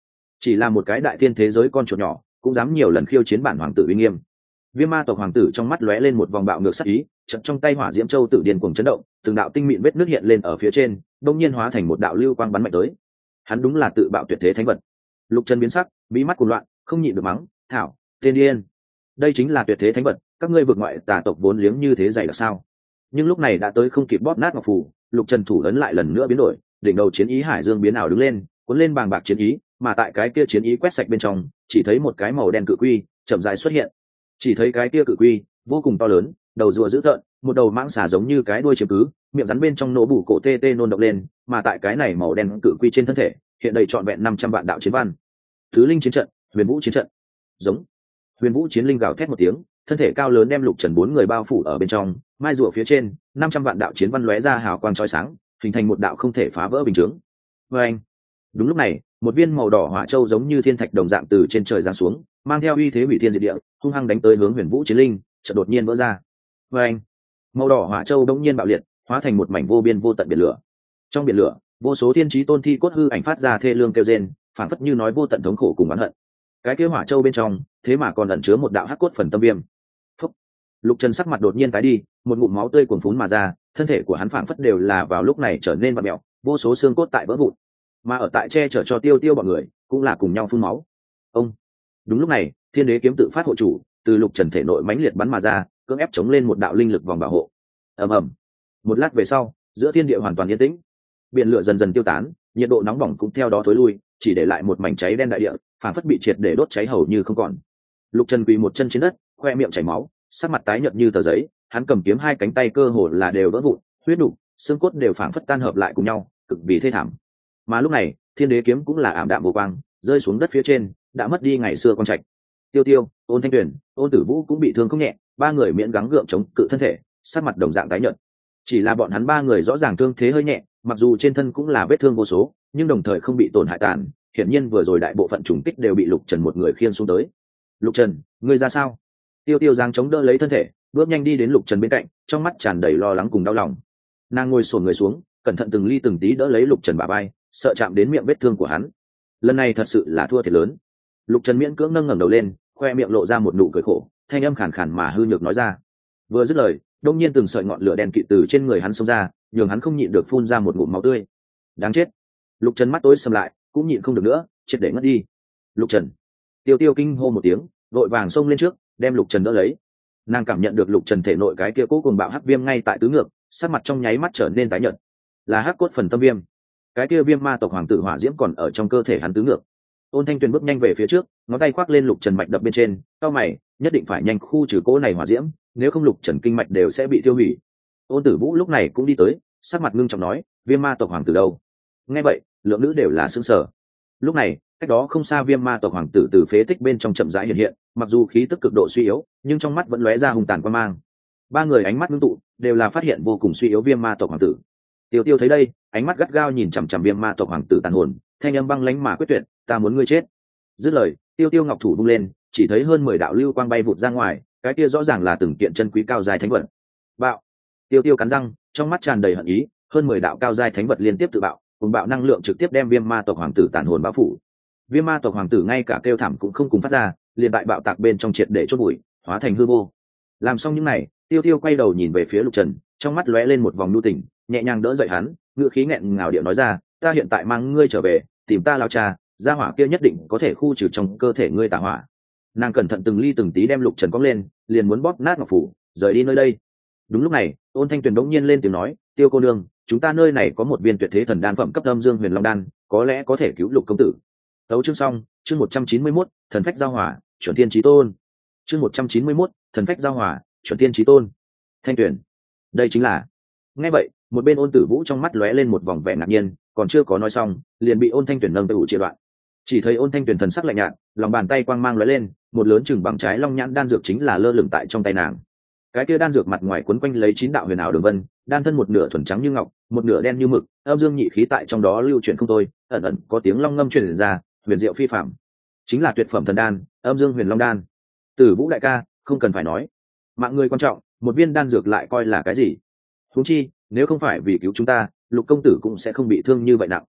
chỉ là một cái đại thiên thế giới con chuột nhỏ cũng dám nhiều lần khiêu chiến bản hoàng tử uy nghiêm. Viêm ma tộc hoàng tử trong mắt lóe lên một vòng bạo ngược sắc ý, chợt trong tay hỏa diễm châu tử điên cuồng chấn động, từng đạo tinh mịn vết nước hiện lên ở phía trên, đột nhiên hóa thành một đạo lưu quang bắn mạnh tới. Hắn đúng là tự bạo tuyệt thế thánh vật. Lục Trần biến sắc, bí mắt cuồng loạn, không nhịn được mắng, "Thảo, tên điên! Đây chính là tuyệt thế thánh vật, các ngươi vượt ngoại tà tộc vốn liếng như thế dày là sao?" Nhưng lúc này đã tới không kịp bóp nát ngọc phù, Lục Trần thủ ấn lại lần nữa biến đổi, đỉnh đầu chiến ý hải dương biến ảo đứng lên, cuốn lên bàng bạc chiến ý, mà tại cái kia chiến ý quét sạch bên trong, chỉ thấy một cái màu đen cự quy chậm rãi xuất hiện. Chỉ thấy cái kia cự quy vô cùng to lớn, đầu rùa dữ tợn, một đầu mãng xà giống như cái đuôi chiếm cứ, miệng rắn bên trong nổ bù cổ tê tê nôn động lên, mà tại cái này màu đen cự quy trên thân thể hiện đầy trọn vẹn 500 vạn đạo chiến văn. Thứ linh chiến trận, huyền vũ chiến trận. Giống. Huyền vũ chiến linh gào thét một tiếng, thân thể cao lớn đem Lục Trần bốn người bao phủ ở bên trong, mai rùa phía trên 500 vạn đạo chiến văn lóe ra hào quang chói sáng, hình thành một đạo không thể phá vỡ bình chướng. Oeng. Đúng lúc này, một viên màu đỏ hỏa châu giống như thiên thạch đồng dạng từ trên trời giáng xuống, mang theo uy thế hủy thiên diệt địa, hung hăng đánh tới hướng huyền vũ chiến linh, chợt đột nhiên vỡ ra. Oeng. Màu đỏ hỏa châu đống nhiên bạo liệt, hóa thành một mảnh vô biên vô tận biển lửa. Trong biển lửa, vô số thiên chí tôn thi cốt hư ảnh phát ra thê lương kêu rên, phảng phất như nói vô tận thống khổ cùng oán hận. Cái kia hỏa châu bên trong, thế mà còn ẩn chứa một đạo hắc cốt phần tâm viêm. Phúc. Lục Trần sắc mặt đột nhiên tái đi, một ngụm máu tươi cuồn phún mà ra, thân thể của hắn phảng phất đều là vào lúc này trở nên vặn mèo, vô số xương cốt tại vỡ vụn. Mà ở tại che chở cho Tiêu Tiêu bọn người, cũng là cùng nhau phun máu. Ông. Đúng lúc này, Thiên Đế kiếm tự phát hộ chủ, từ Lục Trần thể nội mãnh liệt bắn mà ra, cưỡng ép chống lên một đạo linh lực vòng bảo hộ. Ầm ầm. Một lát về sau, giữa thiên địa hoàn toàn yên tĩnh, biển lửa dần dần tiêu tán, nhiệt độ nóng bỏng cũng theo đó thối lui, chỉ để lại một mảnh cháy đen đại địa, phản phất bị triệt để đốt cháy hầu như không còn. Lục Trần quỳ một chân trên đất, khoe miệng chảy máu, sắc mặt tái nhợt như tờ giấy, hắn cầm kiếm hai cánh tay cơ hồ là đều vỡ vụn, huyết đủ, xương cốt đều phảng phất tan hợp lại cùng nhau, cực kỳ thê thảm. Mà lúc này, Thiên Đế kiếm cũng là ảm đạm vô quang, rơi xuống đất phía trên, đã mất đi ngày xưa quang trạch. Tiêu Tiêu, Ôn Thanh Tuyền, Ôn Tử Vũ cũng bị thương không nhẹ, ba người miễn gắng gượng chống cự thân thể, sắc mặt đồng dạng tái nhợt. Chỉ là bọn hắn ba người rõ ràng thương thế hơi nhẹ, mặc dù trên thân cũng là vết thương vô số, nhưng đồng thời không bị tổn hại tàn. Hiển nhiên vừa rồi đại bộ phận trùng kích đều bị Lục Trần một người khiêng xuống tới. Lục Trần, ngươi ra sao? Tiêu Tiêu giang chống đỡ lấy thân thể, bước nhanh đi đến Lục Trần bên cạnh, trong mắt tràn đầy lo lắng cùng đau lòng. Nàng ngồi xổm người xuống, cẩn thận từng ly từng tí đỡ lấy Lục Trần bả vai, sợ chạm đến miệng vết thương của hắn. Lần này thật sự là thua thiệt lớn. Lục Trần miễn cưỡng nâng ngẩng đầu lên, khoe miệng lộ ra một nụ cười khổ, thanh âm khàn khàn mà hư nhược nói ra. Vừa dứt lời, đông nhiên từng sợi ngọn lửa đen kịt từ trên người hắn xông ra, nhường hắn không nhịn được phun ra một ngụm máu tươi. Đáng chết. Lục Trần mắt tối sầm lại, cũng nhịn không được nữa, triệt để ngất đi. Lục Trần. Tiêu Tiêu kinh hô một tiếng, vội vàng xông lên trước, đem Lục Trần đỡ lấy. Nàng cảm nhận được Lục Trần thể nội cái kia cố cùng bạo hắc viêm ngay tại tứ ngược, sắc mặt trong nháy mắt trở nên tái nhợt. Là hắc cốt phần tâm viêm. Cái kia viêm ma tộc hoàng tử hỏa diễm còn ở trong cơ thể hắn tứ ngược. Ôn Thanh Tuyền bước nhanh về phía trước, ngón tay khoác lên Lục Trần mạch đập bên trên, cau mày, nhất định phải nhanh khu trừ cỗ này hỏa diễm, nếu không Lục Trần kinh mạch đều sẽ bị tiêu hủy. Ôn Tử Vũ lúc này cũng đi tới, sắc mặt ngưng trọng nói, viêm ma tộc hoàng tử đâu? Nghe vậy, lượng nữ đều là sững sờ. Lúc này, cách đó không xa viêm ma tộc hoàng tử từ phế tích bên trong chậm rãi hiện hiện, mặc dù khí tức cực độ suy yếu, nhưng trong mắt vẫn lóe ra hung tàn quan mang. Ba người ánh mắt ngưng tụ, đều là phát hiện vô cùng suy yếu viêm ma tộc hoàng tử. Tiêu Tiêu thấy đây, ánh mắt gắt gao nhìn chằm chằm viêm ma tộc hoàng tử tàn hồn, thanh âm băng lãnh mà quyết tuyệt, ta muốn ngươi chết. Dứt lời, Tiêu Tiêu ngọc thủ vung lên, chỉ thấy hơn 10 đạo lưu quang bay vụt ra ngoài, cái kia rõ ràng là từng kiện chân quý cao dài thánh vật. Bạo. Tiêu Tiêu cắn răng, trong mắt tràn đầy hận ý, hơn 10 đạo cao dài thánh vật liên tiếp tự bạo, cùng bạo năng lượng trực tiếp đem viêm ma tộc hoàng tử tàn hồn bao phủ. Viêm ma tộc hoàng tử ngay cả kêu thảm cũng không cùng phát ra, liền tại bạo tạc bên trong triệt để chốt bụi, hóa thành hư vô. Làm xong những này, Tiêu Tiêu quay đầu nhìn về phía Lục Trần, trong mắt lóe lên một vòng nhu tình, nhẹ nhàng đỡ dậy hắn, ngữ khí nghẹn ngào điệu nói ra, ta hiện tại mang ngươi trở về, tìm ta lão cha, gia hỏa kia nhất định có thể khu trừ trong cơ thể ngươi tà hỏa. Nàng cẩn thận từng ly từng tí đem Lục Trần cong lên, liền muốn bóp nát ngọc phủ, rời đi nơi đây. Đúng lúc này, Ôn Thanh Tuyền đống nhiên lên tiếng nói, Tiêu cô nương, chúng ta nơi này có một viên tuyệt thế thần đan phẩm cấp âm dương huyền long đan, có lẽ có thể cứu Lục công tử. Tấu chương xong, chương 191, thần phách giao hỏa, chuẩn thiên chí tôn. Chương 191, thần phách giao hỏa, chuẩn thiên chí tôn. Thanh Tuyền, đây chính là. Nghe vậy, một bên Ôn Tử Vũ trong mắt lóe lên một vòng vẻ ngạc nhiên, còn chưa có nói xong, liền bị Ôn Thanh Tuyền nâng tới ủ chia đoạn. Chỉ thấy Ôn Thanh Tuyền thần sắc lạnh nhạt, lòng bàn tay quang mang lóe lên, một lớn chừng bằng trái long nhãn đan dược chính là lơ lửng tại trong tay nàng. Cái kia đan dược mặt ngoài quấn quanh lấy 9 đạo huyền ảo đường vân, đan thân một nửa thuần trắng như ngọc, một nửa đen như mực, âm dương nhị khí tại trong đó lưu chuyển không thôi, ẩn ẩn có tiếng long ngâm truyền ra, huyền diệu phi phàm. Chính là tuyệt phẩm thần đan, âm dương huyền long đan. Tử Vũ đại ca, không cần phải nói, mạng người quan trọng, một viên đan dược lại coi là cái gì? Huống chi, nếu không phải vì cứu chúng ta, Lục công tử cũng sẽ không bị thương như vậy nặng.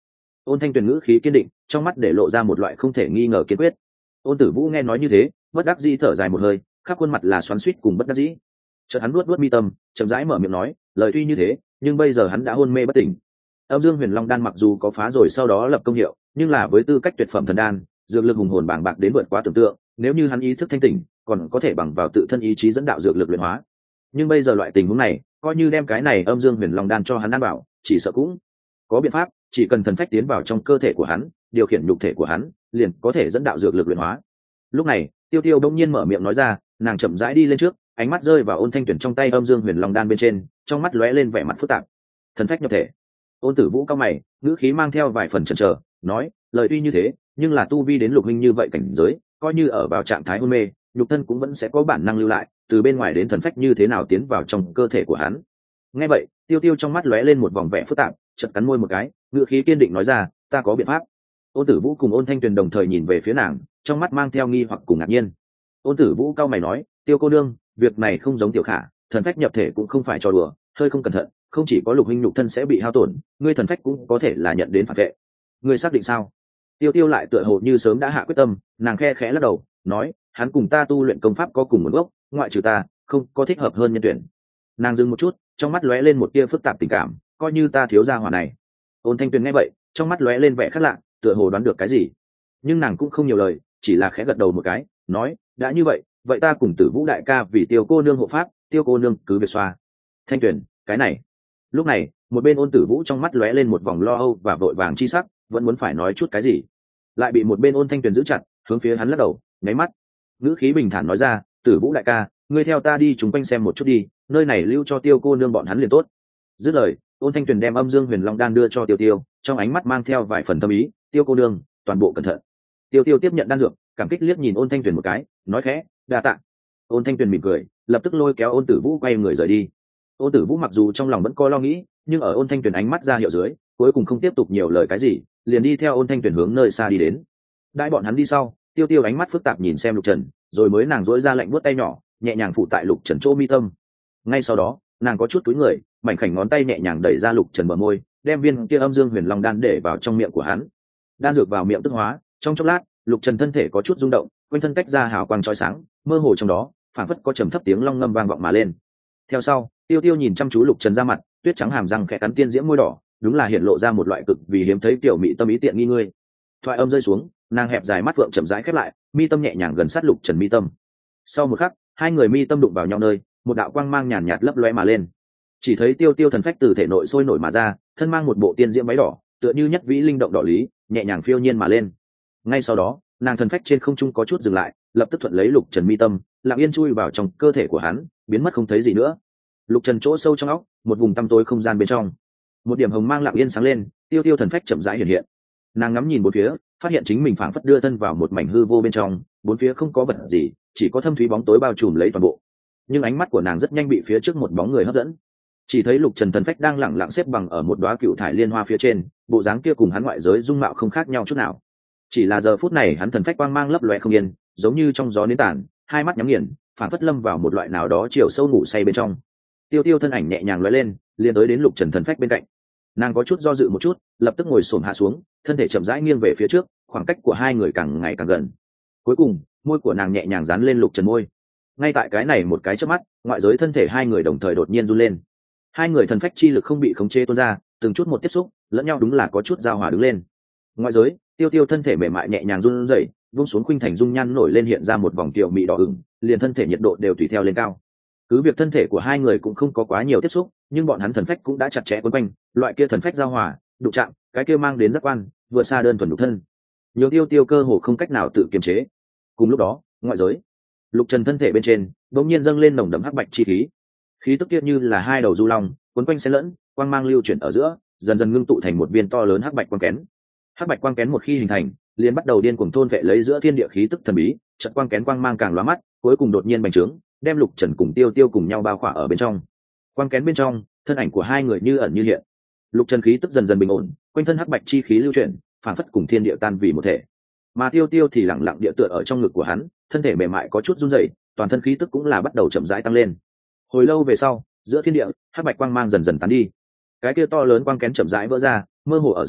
Ôn Thanh Tuyền ngữ khí kiên định, trong mắt để lộ ra một loại không thể nghi ngờ kiên quyết. Ôn Tử Vũ nghe nói như thế, bất đắc dĩ thở dài một hơi, khắp khuôn mặt là xoắn xuýt cùng bất đắc dĩ. Chợt hắn luốt mi tâm, chậm rãi mở miệng nói, lời tuy như thế, nhưng bây giờ hắn đã hôn mê bất tỉnh. Âm Dương Huyền Long đan mặc dù có phá rồi sau đó lập công hiệu, nhưng là với tư cách tuyệt phẩm thần đan, dược lực hùng hồn bàng bạc đến vượt quá tưởng tượng, nếu như hắn ý thức thanh tỉnh, còn có thể bằng vào tự thân ý chí dẫn đạo dược lực luyện hóa. Nhưng bây giờ loại tình huống này, coi như đem cái này Âm Dương Huyền Long đan cho hắn ăn bảo, chỉ sợ cũng có biện pháp, chỉ cần thần phách tiến vào trong cơ thể của hắn, điều khiển nhục thể của hắn, liền có thể dẫn đạo dược lực luyện hóa. Lúc này, Tiêu Tiêu đông nhiên mở miệng nói ra, nàng chậm rãi đi lên trước, ánh mắt rơi vào Ôn Thanh Tuyển trong tay Âm Dương Huyền Long đan bên trên, trong mắt lóe lên vẻ mặt phức tạp. Thần phách nhập thể. Ôn Tử Vũ cao mày, ngữ khí mang theo vài phần chần chờ, nói, lời tuy như thế, nhưng là tu vi đến lục minh như vậy cảnh giới, coi như ở vào trạng thái hôn mê, nhục thân cũng vẫn sẽ có bản năng lưu lại, từ bên ngoài đến thần phách như thế nào tiến vào trong cơ thể của hắn. Nghe vậy, Tiêu Tiêu trong mắt lóe lên một vòng vẻ phức tạp, chợt cắn môi một cái, ngữ khí kiên định nói ra, ta có biện pháp. Ôn Tử Vũ cùng Ôn Thanh Tuyền đồng thời nhìn về phía nàng, trong mắt mang theo nghi hoặc cùng ngạc nhiên. Ôn Tử Vũ cao mày nói, Tiêu cô nương, việc này không giống Tiểu Khả, thần phách nhập thể cũng không phải trò đùa, hơi không cẩn thận, không chỉ có lục huynh nhục thân sẽ bị hao tổn, ngươi thần phách cũng có thể là nhận đến phản vệ. Ngươi xác định sao? Tiêu Tiêu lại tựa hồ như sớm đã hạ quyết tâm, nàng khe khẽ lắc đầu, nói, hắn cùng ta tu luyện công pháp có cùng nguồn gốc, ngoại trừ ta, không có thích hợp hơn nhân tuyển. Nàng dừng một chút, trong mắt lóe lên một tia phức tạp tình cảm, coi như ta thiếu gia hỏa này. Ôn Thanh Tuyền nghe vậy, trong mắt lóe lên vẻ khác lạ, tựa hồ đoán được cái gì, nhưng nàng cũng không nhiều lời, chỉ là khẽ gật đầu một cái, nói, đã như vậy, vậy ta cùng Tử Vũ đại ca vì Tiêu cô nương hộ pháp, Tiêu cô nương cứ việc xoa. Thanh Tuyền, cái này. Lúc này, một bên Ôn Tử Vũ trong mắt lóe lên một vòng lo âu và vội vàng chi sắc, vẫn muốn phải nói chút cái gì, lại bị một bên Ôn Thanh Tuyền giữ chặt, hướng phía hắn lắc đầu, nháy mắt, ngữ khí bình thản nói ra, Tử Vũ đại ca, ngươi theo ta đi chúng quanh xem một chút đi, nơi này lưu cho Tiêu cô nương bọn hắn liền tốt. Dứt lời, Ôn Thanh Tuyền đem Âm Dương Huyền Long đan đưa cho Tiêu Tiêu, trong ánh mắt mang theo vài phần tâm ý, Tiêu cô nương, toàn bộ cẩn thận. Tiêu Tiêu tiếp nhận đan dược, cảm kích liếc nhìn Ôn Thanh Tuyền một cái, nói khẽ, đa tạ. Ôn Thanh Tuyền mỉm cười, lập tức lôi kéo Ôn Tử Vũ quay người rời đi. Ôn Tử Vũ mặc dù trong lòng vẫn có lo nghĩ, nhưng ở Ôn Thanh Tuyền ánh mắt ra hiệu dưới, cuối cùng không tiếp tục nhiều lời cái gì, liền đi theo Ôn Thanh Tuyền hướng nơi xa đi đến. Đãi bọn hắn đi sau, Tiêu Tiêu ánh mắt phức tạp nhìn xem Lục Trần, rồi mới nàng duỗi ra lạnh buốt tay nhỏ, nhẹ nhàng phụ tại Lục Trần chỗ mi tâm. Ngay sau đó, nàng có chút túi người, mảnh khảnh ngón tay nhẹ nhàng đẩy ra Lục Trần bờ môi, đem viên kia Âm Dương Huyền Long đan để vào trong miệng của hắn. Đan dược vào miệng tức hóa, trong chốc lát, Lục Trần thân thể có chút rung động, quanh thân cách ra hào quang chói sáng, mơ hồ trong đó, phảng phất có trầm thấp tiếng long ngâm vang vọng mà lên. Theo sau, Tiêu Tiêu nhìn chăm chú Lục Trần ra mặt, tuyết trắng hàm răng khẽ cắn tiên diễm môi đỏ, đúng là hiện lộ ra một loại cực vì hiếm thấy tiểu mỹ tâm ý tiện nghi ngươi. Thoại âm rơi xuống, nàng hẹp dài mắt vượng chậm rãi khép lại, mi tâm nhẹ nhàng gần sát Lục Trần mi tâm. Sau một khắc, hai người mi tâm đụng vào nhau nơi, một đạo quang mang nhàn nhạt lấp lóe mà lên. Chỉ thấy Tiêu Tiêu thần phách từ thể nội sôi nổi mà ra, thân mang một bộ tiên diễm váy đỏ, tựa như nhất vĩ linh động đỏ lý, nhẹ nhàng phiêu nhiên mà lên. Ngay sau đó, nàng thần phách trên không trung có chút dừng lại, lập tức thuận lấy Lục Trần mi tâm, lặng yên chui vào trong cơ thể của hắn, biến mất không thấy gì nữa. Lục Trần chỗ sâu trong óc, một vùng tăm tối không gian bên trong, một điểm hồng mang lặng yên sáng lên, Tiêu Tiêu thần phách chậm rãi hiện hiện. Nàng ngắm nhìn bốn phía, phát hiện chính mình phảng phất đưa thân vào một mảnh hư vô bên trong, bốn phía không có vật gì, chỉ có thâm thúy bóng tối bao trùm lấy toàn bộ. Nhưng ánh mắt của nàng rất nhanh bị phía trước một bóng người hấp dẫn. Chỉ thấy Lục Trần thần phách đang lẳng lặng xếp bằng ở một đóa cựu thải liên hoa phía trên, bộ dáng kia cùng hắn ngoại giới dung mạo không khác nhau chút nào. Chỉ là giờ phút này hắn thần phách quang mang lấp loé không yên, giống như trong gió nến tàn, hai mắt nhắm nghiền, phảng phất lâm vào một loại nào đó chiều sâu ngủ say bên trong. Tiêu Tiêu thân ảnh nhẹ nhàng lóe lên, liền tới đến Lục Trần thần phách bên cạnh. Nàng có chút do dự một chút, lập tức ngồi xổm hạ xuống, thân thể chậm rãi nghiêng về phía trước, khoảng cách của hai người càng ngày càng gần. Cuối cùng, môi của nàng nhẹ nhàng dán lên Lục Trần môi. Ngay tại cái này một cái chớp mắt, ngoại giới thân thể hai người đồng thời đột nhiên run lên. Hai người thần phách chi lực không bị khống chế tuôn ra, từng chút một tiếp xúc, lẫn nhau đúng là có chút giao hòa đứng lên. Ngoại giới, Tiêu Tiêu thân thể mềm mại nhẹ nhàng run rẩy, vung xuống khuynh thành dung nhan nổi lên hiện ra một vòng tiểu mị đỏ ửng, liền thân thể nhiệt độ đều tùy theo lên cao. Cứ việc thân thể của hai người cũng không có quá nhiều tiếp xúc, nhưng bọn hắn thần phách cũng đã chặt chẽ quấn quanh, loại kia thần phách giao hòa, đụng chạm, cái kia mang đến giác quan, vượt xa đơn thuần nhục thân. Nhiều Tiêu Tiêu cơ hồ không cách nào tự kiềm chế. Cùng lúc đó, ngoại giới, Lục Trần thân thể bên trên, bỗng nhiên dâng lên nồng đậm hắc bạch chi khí. Khí tức kia như là hai đầu du long, quấn quanh xen lẫn, quang mang lưu chuyển ở giữa, dần dần ngưng tụ thành một viên to lớn hắc bạch quang kén. Hắc bạch quang kén một khi hình thành, liền bắt đầu điên cuồng thôn vệ lấy giữa thiên địa khí tức thần bí, trận quang kén quang mang càng lóa mắt, cuối cùng đột nhiên bành trướng, đem Lục Trần cùng Tiêu Tiêu cùng nhau bao khỏa ở bên trong. Quang kén bên trong, thân ảnh của hai người như ẩn như hiện. Lục Trần khí tức dần dần bình ổn, quanh thân hắc bạch chi khí lưu chuyển, phản phất cùng thiên địa tan vì một thể. Mà Tiêu Tiêu thì lặng lặng địa tựa ở trong ngực của hắn, thân thể mềm mại có chút run rẩy, toàn thân khí tức cũng là bắt đầu chậm rãi tăng lên. Hồi lâu về sau, giữa thiên địa, hắc bạch quang mang dần dần tán đi. Cái kia to lớn quang kén chậm rãi vỡ ra, mơ hồ ở giữa,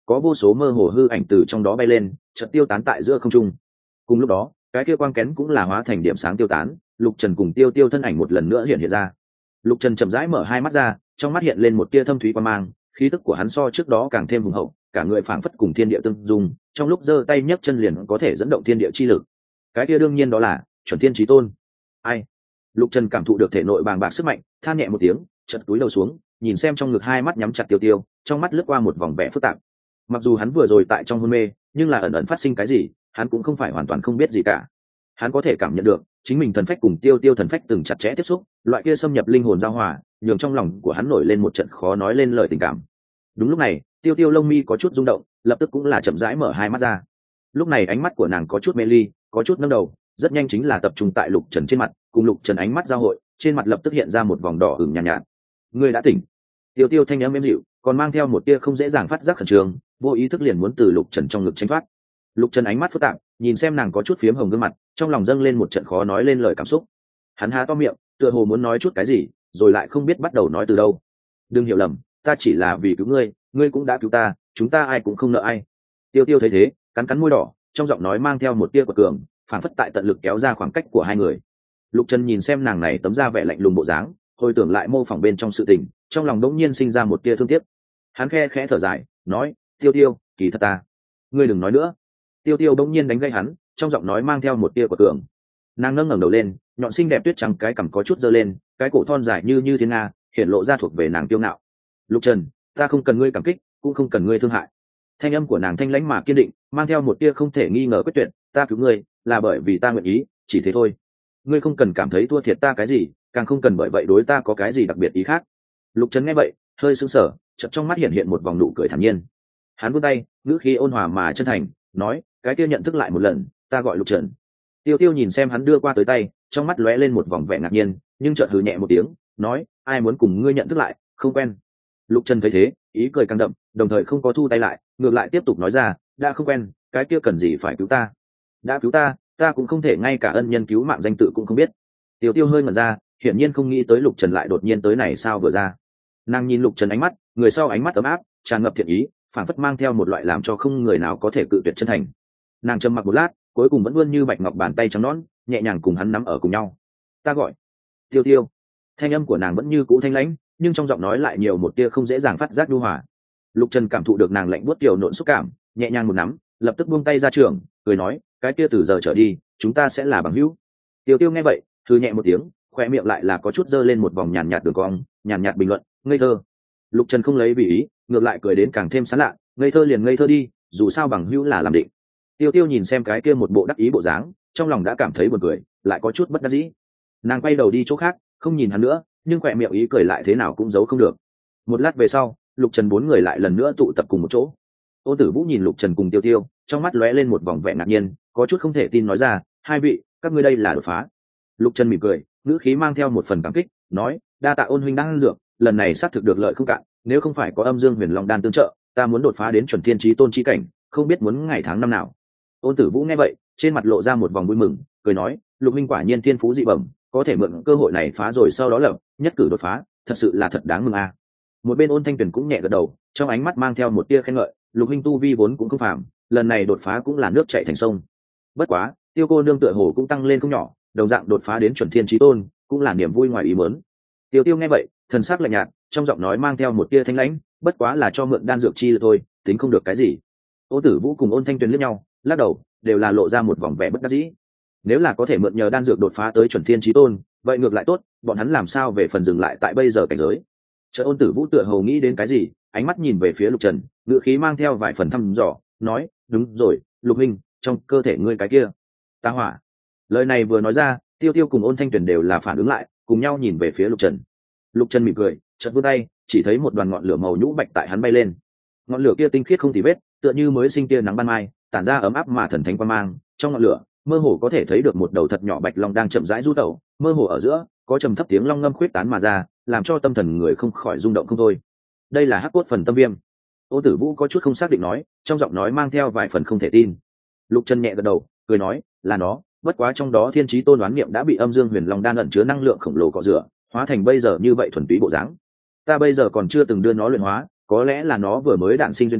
có vô số mơ hồ hư ảnh từ trong đó bay lên chợt tiêu tán tại giữa không trung. Cùng lúc đó cái kia quang kén cũng là hóa thành điểm sáng tiêu tán, Lục Trần cùng Tiêu Tiêu thân ảnh một lần nữa hiện ra. Lục Trần chậm rãi mở hai mắt ra, trong mắt hiện lên một tia thâm thúy quang mang, khí tức của hắn so trước đó càng thêm hùng hậu, cả người phảng phất cùng thiên địa tương dung, trong lúc giơ tay nhấc chân liền có thể dẫn động thiên địa chi lực. Cái kia đương nhiên đó là chuẩn thiên chí tôn. Ai? Lục Trần cảm thụ được thể nội bàng bạc sức mạnh, than nhẹ một tiếng, chợt cúi đầu xuống, nhìn xem trong ngực hai mắt nhắm chặt Tiêu Tiêu, trong mắt lướt qua một vòng vẻ phức tạp. Mặc dù hắn vừa rồi tại trong hôn mê, nhưng là ẩn ẩn phát sinh cái gì, hắn cũng không phải hoàn toàn không biết gì cả. Hắn có thể cảm nhận được chính mình thần phách cùng Tiêu Tiêu thần phách từng chặt chẽ tiếp xúc, loại kia xâm nhập linh hồn giao hòa, nhường trong lòng của hắn nổi lên một trận khó nói lên lời tình cảm. Đúng lúc này, Tiêu Tiêu lông mi có chút rung động, lập tức cũng là chậm rãi mở hai mắt ra. Lúc này ánh mắt của nàng có chút mê ly, có chút nâng đầu, rất nhanh chính là tập trung tại Lục Trần trên mặt, cùng Lục Trần ánh mắt giao hội, trên mặt lập tức hiện ra một vòng đỏ ửng nhàn nhạt. Ngươi đã tỉnh. Tiêu Tiêu thanh âm êm dịu, còn mang theo một tia không dễ dàng phát giác khẩn trương, vô ý thức liền muốn từ Lục Trần trong ngực tránh thoát. Lục Trần ánh mắt phức tạp, nhìn xem nàng có chút phiếm hồng gương mặt, trong lòng dâng lên một trận khó nói lên lời cảm xúc. Hắn há to miệng, tựa hồ muốn nói chút cái gì, rồi lại không biết bắt đầu nói từ đâu. Đừng hiểu lầm, ta chỉ là vì cứu ngươi, ngươi cũng đã cứu ta, chúng ta ai cũng không nợ ai. Tiêu Tiêu thấy thế, cắn cắn môi đỏ, trong giọng nói mang theo một tia quật cường, phảng phất tại tận lực kéo ra khoảng cách của hai người. Lục Trần nhìn xem nàng này tấm da vẻ lạnh lùng bộ dáng, hồi tưởng lại mô phỏng bên trong sự tình, trong lòng đống nhiên sinh ra một tia thương tiếc. Hắn khe khẽ thở dài, nói: Tiêu Tiêu, kỳ thật ta, ngươi đừng nói nữa. Tiêu Tiêu đống nhiên đánh gây hắn, trong giọng nói mang theo một tia quật cường. Nàng nâng ngẩng đầu lên, nhọn xinh đẹp tuyết trắng cái cằm có chút giơ lên, cái cổ thon dài như thiên nga, hiện lộ ra thuộc về nàng kiêu ngạo. Lục Trần, ta không cần ngươi cảm kích, cũng không cần ngươi thương hại. Thanh âm của nàng thanh lãnh mà kiên định, mang theo một tia không thể nghi ngờ quyết tuyệt. Ta cứu ngươi là bởi vì ta nguyện ý, chỉ thế thôi. Ngươi không cần cảm thấy thua thiệt ta cái gì, càng không cần bởi vậy đối ta có cái gì đặc biệt ý khác. Lục Trần nghe vậy, hơi sững sờ, chợt trong mắt hiện một vòng nụ cười thản nhiên. Hắn vươn tay, ngữ khí ôn hòa mà chân thành, nói: cái kia nhận thức lại một lần, ta gọi Lục Trần. Tiêu Tiêu nhìn xem hắn đưa qua tới tay, trong mắt lóe lên một vòng vẻ ngạc nhiên, nhưng chợt hừ nhẹ một tiếng, nói: ai muốn cùng ngươi nhận thức lại, không quen. Lục Trần thấy thế, ý cười càng đậm, đồng thời không có thu tay lại, ngược lại tiếp tục nói ra: đã không quen, cái kia cần gì phải cứu ta? Đã cứu ta, ta cũng không thể ngay cả ân nhân cứu mạng danh tự cũng không biết. Tiêu Tiêu hơi ngẩn ra, hiển nhiên không nghĩ tới Lục Trần lại đột nhiên tới này sao vừa ra. Nàng nhìn Lục Trần ánh mắt, người sau ánh mắt ấm áp, tràn ngập thiện ý, phản phất mang theo một loại làm cho không người nào có thể cự tuyệt chân thành. Nàng trầm mặc một lát, cuối cùng vẫn vươn như bạch ngọc bàn tay trắng nõn, nhẹ nhàng cùng hắn nắm ở cùng nhau. Ta gọi Tiêu Tiêu. Thanh âm của nàng vẫn như cũ thanh lãnh, nhưng trong giọng nói lại nhiều một tia không dễ dàng phát giác nhu hòa. Lục Trần cảm thụ được nàng lạnh buốt kiều nộn xúc cảm, nhẹ nhàng một nắm, lập tức buông tay ra trường, cười nói: cái kia từ giờ trở đi, chúng ta sẽ là bằng hữu. Tiêu Tiêu nghe vậy, thư nhẹ một tiếng, khoe miệng lại là có chút dơ lên một vòng nhàn nhạt đường cong, nhàn nhạt bình luận: ngây thơ. Lục Trần không lấy vì ý, ngược lại cười đến càng thêm sán lạ: ngây thơ liền ngây thơ đi, dù sao bằng hữu là làm định. Tiêu Tiêu nhìn xem cái kia một bộ đắc ý bộ dáng, trong lòng đã cảm thấy buồn cười, lại có chút bất đắc dĩ. Nàng quay đầu đi chỗ khác, không nhìn hắn nữa, nhưng khoe miệng ý cười lại thế nào cũng giấu không được. Một lát về sau, Lục Trần bốn người lại lần nữa tụ tập cùng một chỗ. Ôn Tử Vũ nhìn Lục Trần cùng Tiêu Tiêu, trong mắt lóe lên một vòng vẻ ngạc nhiên, có chút không thể tin nói ra: hai vị, các ngươi đây là đột phá. Lục Trần mỉm cười, ngữ khí mang theo một phần cảm kích, nói: đa tạ Ôn huynh đang dược, lần này xác thực được lợi không cạn, nếu không phải có Âm Dương Huyền Long đan tương trợ, ta muốn đột phá đến chuẩn thiên chí tôn chí cảnh, không biết muốn ngày tháng năm nào. Ôn Tử Vũ nghe vậy, trên mặt lộ ra một vòng vui mừng, cười nói: Lục huynh quả nhiên thiên phú dị bẩm, có thể mượn cơ hội này phá rồi sau đó lập nhất cử đột phá, thật sự là thật đáng mừng a. Một bên Ôn Thanh Tuyền cũng nhẹ gật đầu, trong ánh mắt mang theo một tia khen ngợi: Lục huynh tu vi vốn cũng không phàm, lần này đột phá cũng là nước chảy thành sông. Bất quá, Tiêu cô nương tựa hồ cũng tăng lên không nhỏ, đồng dạng đột phá đến chuẩn thiên chí tôn, cũng là niềm vui ngoài ý muốn. Tiêu Tiêu nghe vậy, thần sắc lạnh nhạt, trong giọng nói mang theo một tia thanh lãnh: bất quá là cho mượn đan dược chi thôi, tính không được cái gì. Ôn Tử Vũ cùng Ôn Thanh Tuyền liếc nhau, lắc đầu, đều là lộ ra một vòng vẻ bất đắc dĩ. Nếu là có thể mượn nhờ đan dược đột phá tới chuẩn thiên chí tôn, vậy ngược lại tốt, bọn hắn làm sao về phần dừng lại tại bây giờ cảnh giới. Chợt Ôn Tử Vũ tựa hồ nghĩ đến cái gì, ánh mắt nhìn về phía Lục Trần, ngữ khí mang theo vài phần thăm dò, nói: đúng rồi, Lục huynh, trong cơ thể ngươi cái kia ta hỏa. Lời này vừa nói ra, Tiêu Tiêu cùng Ôn Thanh Tuyền đều là phản ứng lại, cùng nhau nhìn về phía Lục Trần. Lục Trần mỉm cười, chợt vươn tay, chỉ thấy một đoàn ngọn lửa màu nhũ bạch tại hắn bay lên. Ngọn lửa kia tinh khiết không tì vết, tựa như mới sinh tia nắng ban mai, tản ra ấm áp mà thần thánh quang mang. Trong ngọn lửa, mơ hồ có thể thấy được một đầu thật nhỏ bạch long đang chậm rãi du tẩu, mơ hồ ở giữa có trầm thấp tiếng long ngâm khuyết tán mà ra, làm cho tâm thần người không khỏi rung động không thôi. Đây là hắc cốt phần tâm viêm. Ô Tử Vũ có chút không xác định nói, trong giọng nói mang theo vài phần không thể tin. Lục Trần nhẹ gật đầu, cười nói: là nó, bất quá trong đó thiên chí tôn đoán niệm đã bị Âm Dương Huyền Long đan ẩn chứa năng lượng khổng lồ cọ rửa, hóa thành bây giờ như vậy thuần túy bộ dáng. Ta bây giờ còn chưa từng đưa nó luyện hóa, có lẽ là nó vừa mới đản sinh duyên cớ,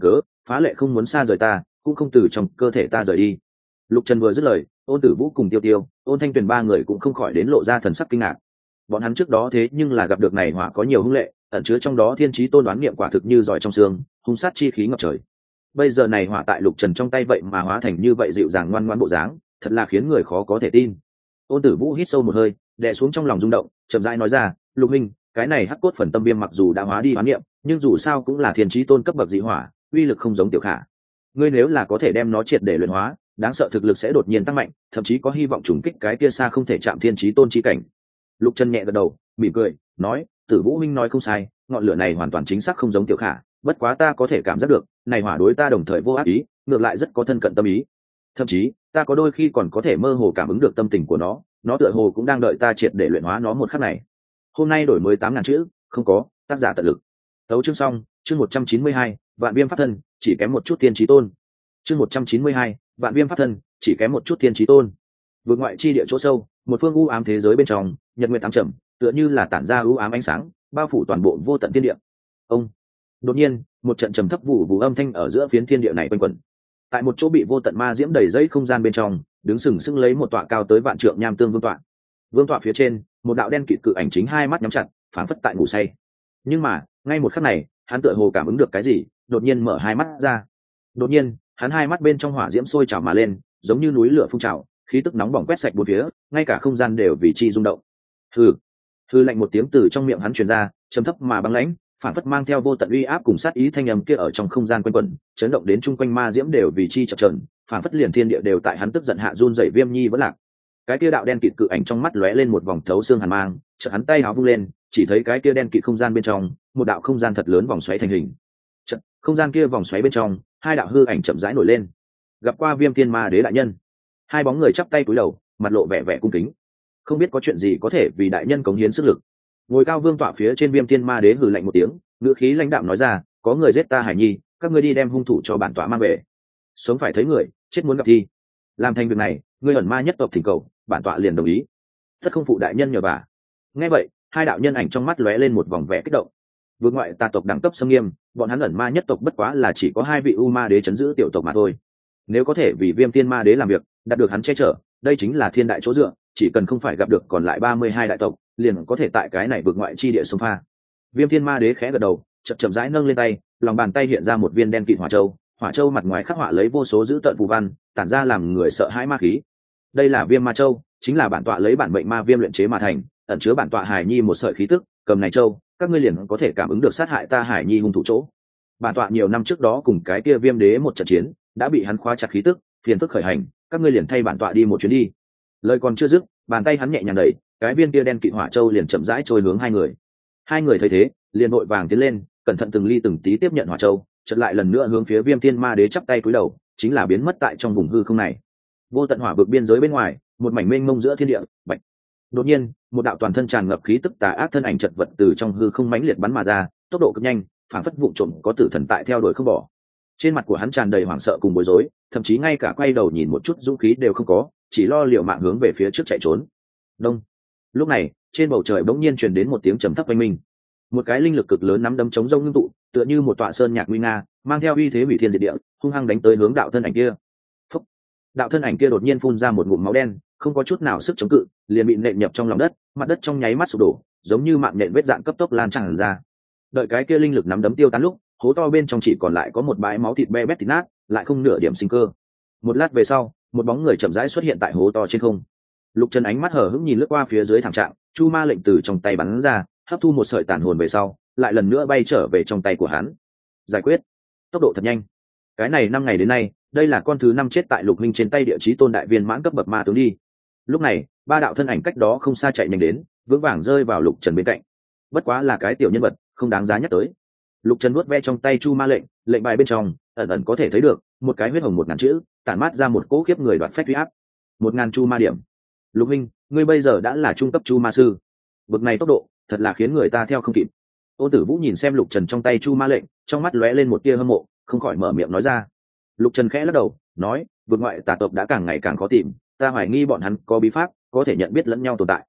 phá lệ không muốn xa rời ta, cũng không từ trong cơ thể ta rời đi. Lục Trần vừa dứt lời, Ôn Tử Vũ cùng Tiêu Tiêu, Ôn Thanh Tuyền ba người cũng không khỏi đến lộ ra thần sắc kinh ngạc. Bọn hắn trước đó thế nhưng là gặp được này hỏa có nhiều hung lệ, ẩn chứa trong đó thiên chí tôn đoán niệm quả thực như giỏi trong xương, hung sát chi khí ngập trời. Bây giờ này hỏa tại Lục Trần trong tay vậy mà hóa thành như vậy dịu dàng ngoan ngoãn bộ dáng, thật là khiến người khó có thể tin. Ôn Tử Vũ hít sâu một hơi, đè xuống trong lòng rung động, chậm rãi nói ra, "Lục huynh, cái này hắc cốt phần tâm viêm mặc dù đã hóa đi đoán niệm, nhưng dù sao cũng là thiên chí tôn cấp bậc dị hỏa, uy lực không giống tiểu khả. Ngươi nếu là có thể đem nó triệt để luyện hóa, đáng sợ thực lực sẽ đột nhiên tăng mạnh, thậm chí có hy vọng trùng kích cái kia xa không thể chạm thiên chí tôn chi cảnh." Lục Trần nhẹ gật đầu, mỉm cười, nói, "Tử Vũ huynh nói không sai, ngọn lửa này hoàn toàn chính xác không giống tiểu khả, bất quá ta có thể cảm giác được, này hỏa đối ta đồng thời vô ác ý, ngược lại rất có thân cận tâm ý. Thậm chí, ta có đôi khi còn có thể mơ hồ cảm ứng được tâm tình của nó tựa hồ cũng đang đợi ta triệt để luyện hóa nó một khắc này." Hôm nay đổi mới 8.000 chữ, không có, tác giả tận lực. Tấu chương xong, chương 192, Vạn Viêm pháp thân, chỉ kém một chút thiên chí tôn. Chương 192, Vạn Viêm pháp thân, chỉ kém một chút thiên chí tôn. Vượt ngoại chi địa chỗ sâu, một phương u ám thế giới bên trong, nhật nguyệt tám trầm, tựa như là tản ra u ám ánh sáng, bao phủ toàn bộ vô tận thiên địa. Ông. Đột nhiên, một trận trầm thấp vụ vụ âm thanh ở giữa phiến thiên địa này quanh quẩn. Tại một chỗ bị vô tận ma diễm đầy dây không gian bên trong, đứng sừng sững lấy một tọa cao tới vạn trượng nham tương vương tọa. Vương tọa phía trên, một đạo đen kịt cự ảnh chính hai mắt nhắm chặt, phảng phất tại ngủ say. Nhưng mà, ngay một khắc này, hắn tựa hồ cảm ứng được cái gì, đột nhiên mở hai mắt ra. Đột nhiên, hắn hai mắt bên trong hỏa diễm sôi trào mà lên, giống như núi lửa phun trào, khí tức nóng bỏng quét sạch bốn phía, ngay cả không gian đều vì chi rung động. Hừ. Hừ lạnh một tiếng từ trong miệng hắn truyền ra, trầm thấp mà băng lãnh, phản phất mang theo vô tận uy áp cùng sát ý thanh âm kia ở trong không gian quanh quẩn, chấn động đến chung quanh ma diễm đều vì chi chập chờn, phản phất liền thiên địa đều tại hắn tức giận hạ run rẩy viêm nhi vẫn lạc. Cái kia đạo đen kịt cự ảnh trong mắt lóe lên một vòng thấu xương hàn mang, chợt hắn tay áo vung lên, chỉ thấy cái kia đen kịt không gian bên trong, một đạo không gian thật lớn vòng xoáy thành hình. Chợt, không gian kia vòng xoáy bên trong, hai đạo hư ảnh chậm rãi nổi lên. Gặp qua Viêm Thiên Ma Đế đại nhân. Hai bóng người chắp tay cúi đầu, mặt lộ vẻ vẻ cung kính. Không biết có chuyện gì có thể vì đại nhân cống hiến sức lực. Ngồi cao vương tọa phía trên Viêm Thiên Ma Đế hừ lạnh một tiếng, ngữ khí lãnh đạm nói ra, có người giết ta Hải Nhi, các ngươi đi đem hung thủ cho bản tọa mang về. Sống phải thấy người, chết muốn gặp thi. Làm thành việc này, ngươi ẩn ma nhất tộc thỉnh cầu, bản tọa liền đồng ý. Tất không phụ đại nhân nhờ vả. Nghe vậy, hai đạo nhân ảnh trong mắt lóe lên một vòng vẻ kích động. Vượt ngoại tà tộc đẳng cấp xâm nghiêm, bọn hắn ẩn ma nhất tộc bất quá là chỉ có hai vị u ma đế chấn giữ tiểu tộc mà thôi. Nếu có thể vì Viêm Thiên Ma Đế làm việc, đạt được hắn che chở, đây chính là thiên đại chỗ dựa, chỉ cần không phải gặp được còn lại 32 đại tộc, liền có thể tại cái này vượt ngoại chi địa xông pha. Viêm Thiên Ma Đế khẽ gật đầu, chậm rãi nâng lên tay, lòng bàn tay hiện ra một viên đen kịt hỏa châu mặt ngoài khắc họa lấy vô số dữ tợn phù văn, tản ra làm người sợ hãi ma khí. Đây là Viêm Ma Châu, chính là bản tọa lấy bản mệnh ma viêm luyện chế mà thành, ẩn chứa bản tọa Hải Nhi một sợi khí tức, cầm này châu, các ngươi liền có thể cảm ứng được sát hại ta Hải Nhi hung thủ chỗ. Bản tọa nhiều năm trước đó cùng cái kia Viêm Đế một trận chiến, đã bị hắn khóa chặt khí tức, phiền phức khởi hành, các ngươi liền thay bản tọa đi một chuyến đi. Lời còn chưa dứt, bàn tay hắn nhẹ nhàng đẩy, cái viên kia đen kịt hỏa châu liền chậm rãi trôi hướng hai người. Hai người thấy thế, liền vội vàng tiến lên, cẩn thận từng ly từng tí tiếp nhận hỏa châu, chợt lại lần nữa hướng phía Viêm Thiên Ma Đế chắp tay cúi đầu, chính là biến mất tại trong vùng hư không này. Vô tận hỏa vực biên giới bên ngoài, một mảnh mênh mông giữa thiên địa, bạch. Đột nhiên, một đạo toàn thân tràn ngập khí tức tà ác thân ảnh chật vật từ trong hư không mãnh liệt bắn mà ra, tốc độ cực nhanh, phảng phất vụng trộm có tử thần tại theo đuổi không bỏ. Trên mặt của hắn tràn đầy hoảng sợ cùng bối rối, thậm chí ngay cả quay đầu nhìn một chút dũng khí đều không có, chỉ lo liều mạng hướng về phía trước chạy trốn. Đông. Lúc này, trên bầu trời bỗng nhiên truyền đến một tiếng trầm thấp oanh minh. Một cái linh lực cực lớn nắm đấm chống rông ngưng tụ, tựa như một tọa sơn nhạc nguy nga, mang theo uy thế hủy thiên diệt địa, hung hăng đánh tới hướng đạo thân ảnh kia. Phúc. Đạo thân ảnh kia đột nhiên phun ra một ngụm máu đen, không có chút nào sức chống cự, liền bị nện nhập trong lòng đất, mặt đất trong nháy mắt sụp đổ, giống như mạng nện vết dạn cấp tốc lan tràn ra. Đợi cái kia linh lực nắm đấm tiêu tán lúc, hố to bên trong chỉ còn lại có một bãi máu thịt be bét thịt nát, lại không nửa điểm sinh cơ. Một lát về sau, một bóng người chậm rãi xuất hiện tại hố to trên không. Lục Trần ánh mắt hở hững nhìn lướt qua phía dưới thảm trạng, chu ma lệnh từ trong tay bắn ra, hấp thu một sợi tàn hồn về sau, lại lần nữa bay trở về trong tay của hắn. Giải quyết. Tốc độ thật nhanh. Cái này 5 ngày đến nay, đây là con thứ 5 chết tại Lục Minh trên tay địa chí tôn đại viên mãn cấp bậc ma tướng đi. Lúc này, ba đạo thân ảnh cách đó không xa chạy nhanh đến, vững vàng rơi vào Lục Trần bên cạnh. Bất quá là cái tiểu nhân vật, không đáng giá nhắc tới. Lục Trần vuốt ve trong tay chu ma lệnh, lệnh bài bên trong ẩn ẩn có thể thấy được một cái huyết hồng 1000 chữ, tản mát ra một cỗ khiếp người đoạt phách uy áp. 1000 chu ma điểm. Lục Minh, ngươi bây giờ đã là trung cấp chu ma sư. Bực này tốc độ, thật là khiến người ta theo không kịp. Ôn Tử Vũ nhìn xem Lục Trần trong tay chu ma lệnh, trong mắt lóe lên một tia hâm mộ, không khỏi mở miệng nói ra. Lục Trần khẽ lắc đầu, nói, vượt ngoại tà tộc đã càng ngày càng khó tìm, ta hoài nghi bọn hắn có bí pháp, có thể nhận biết lẫn nhau tồn tại.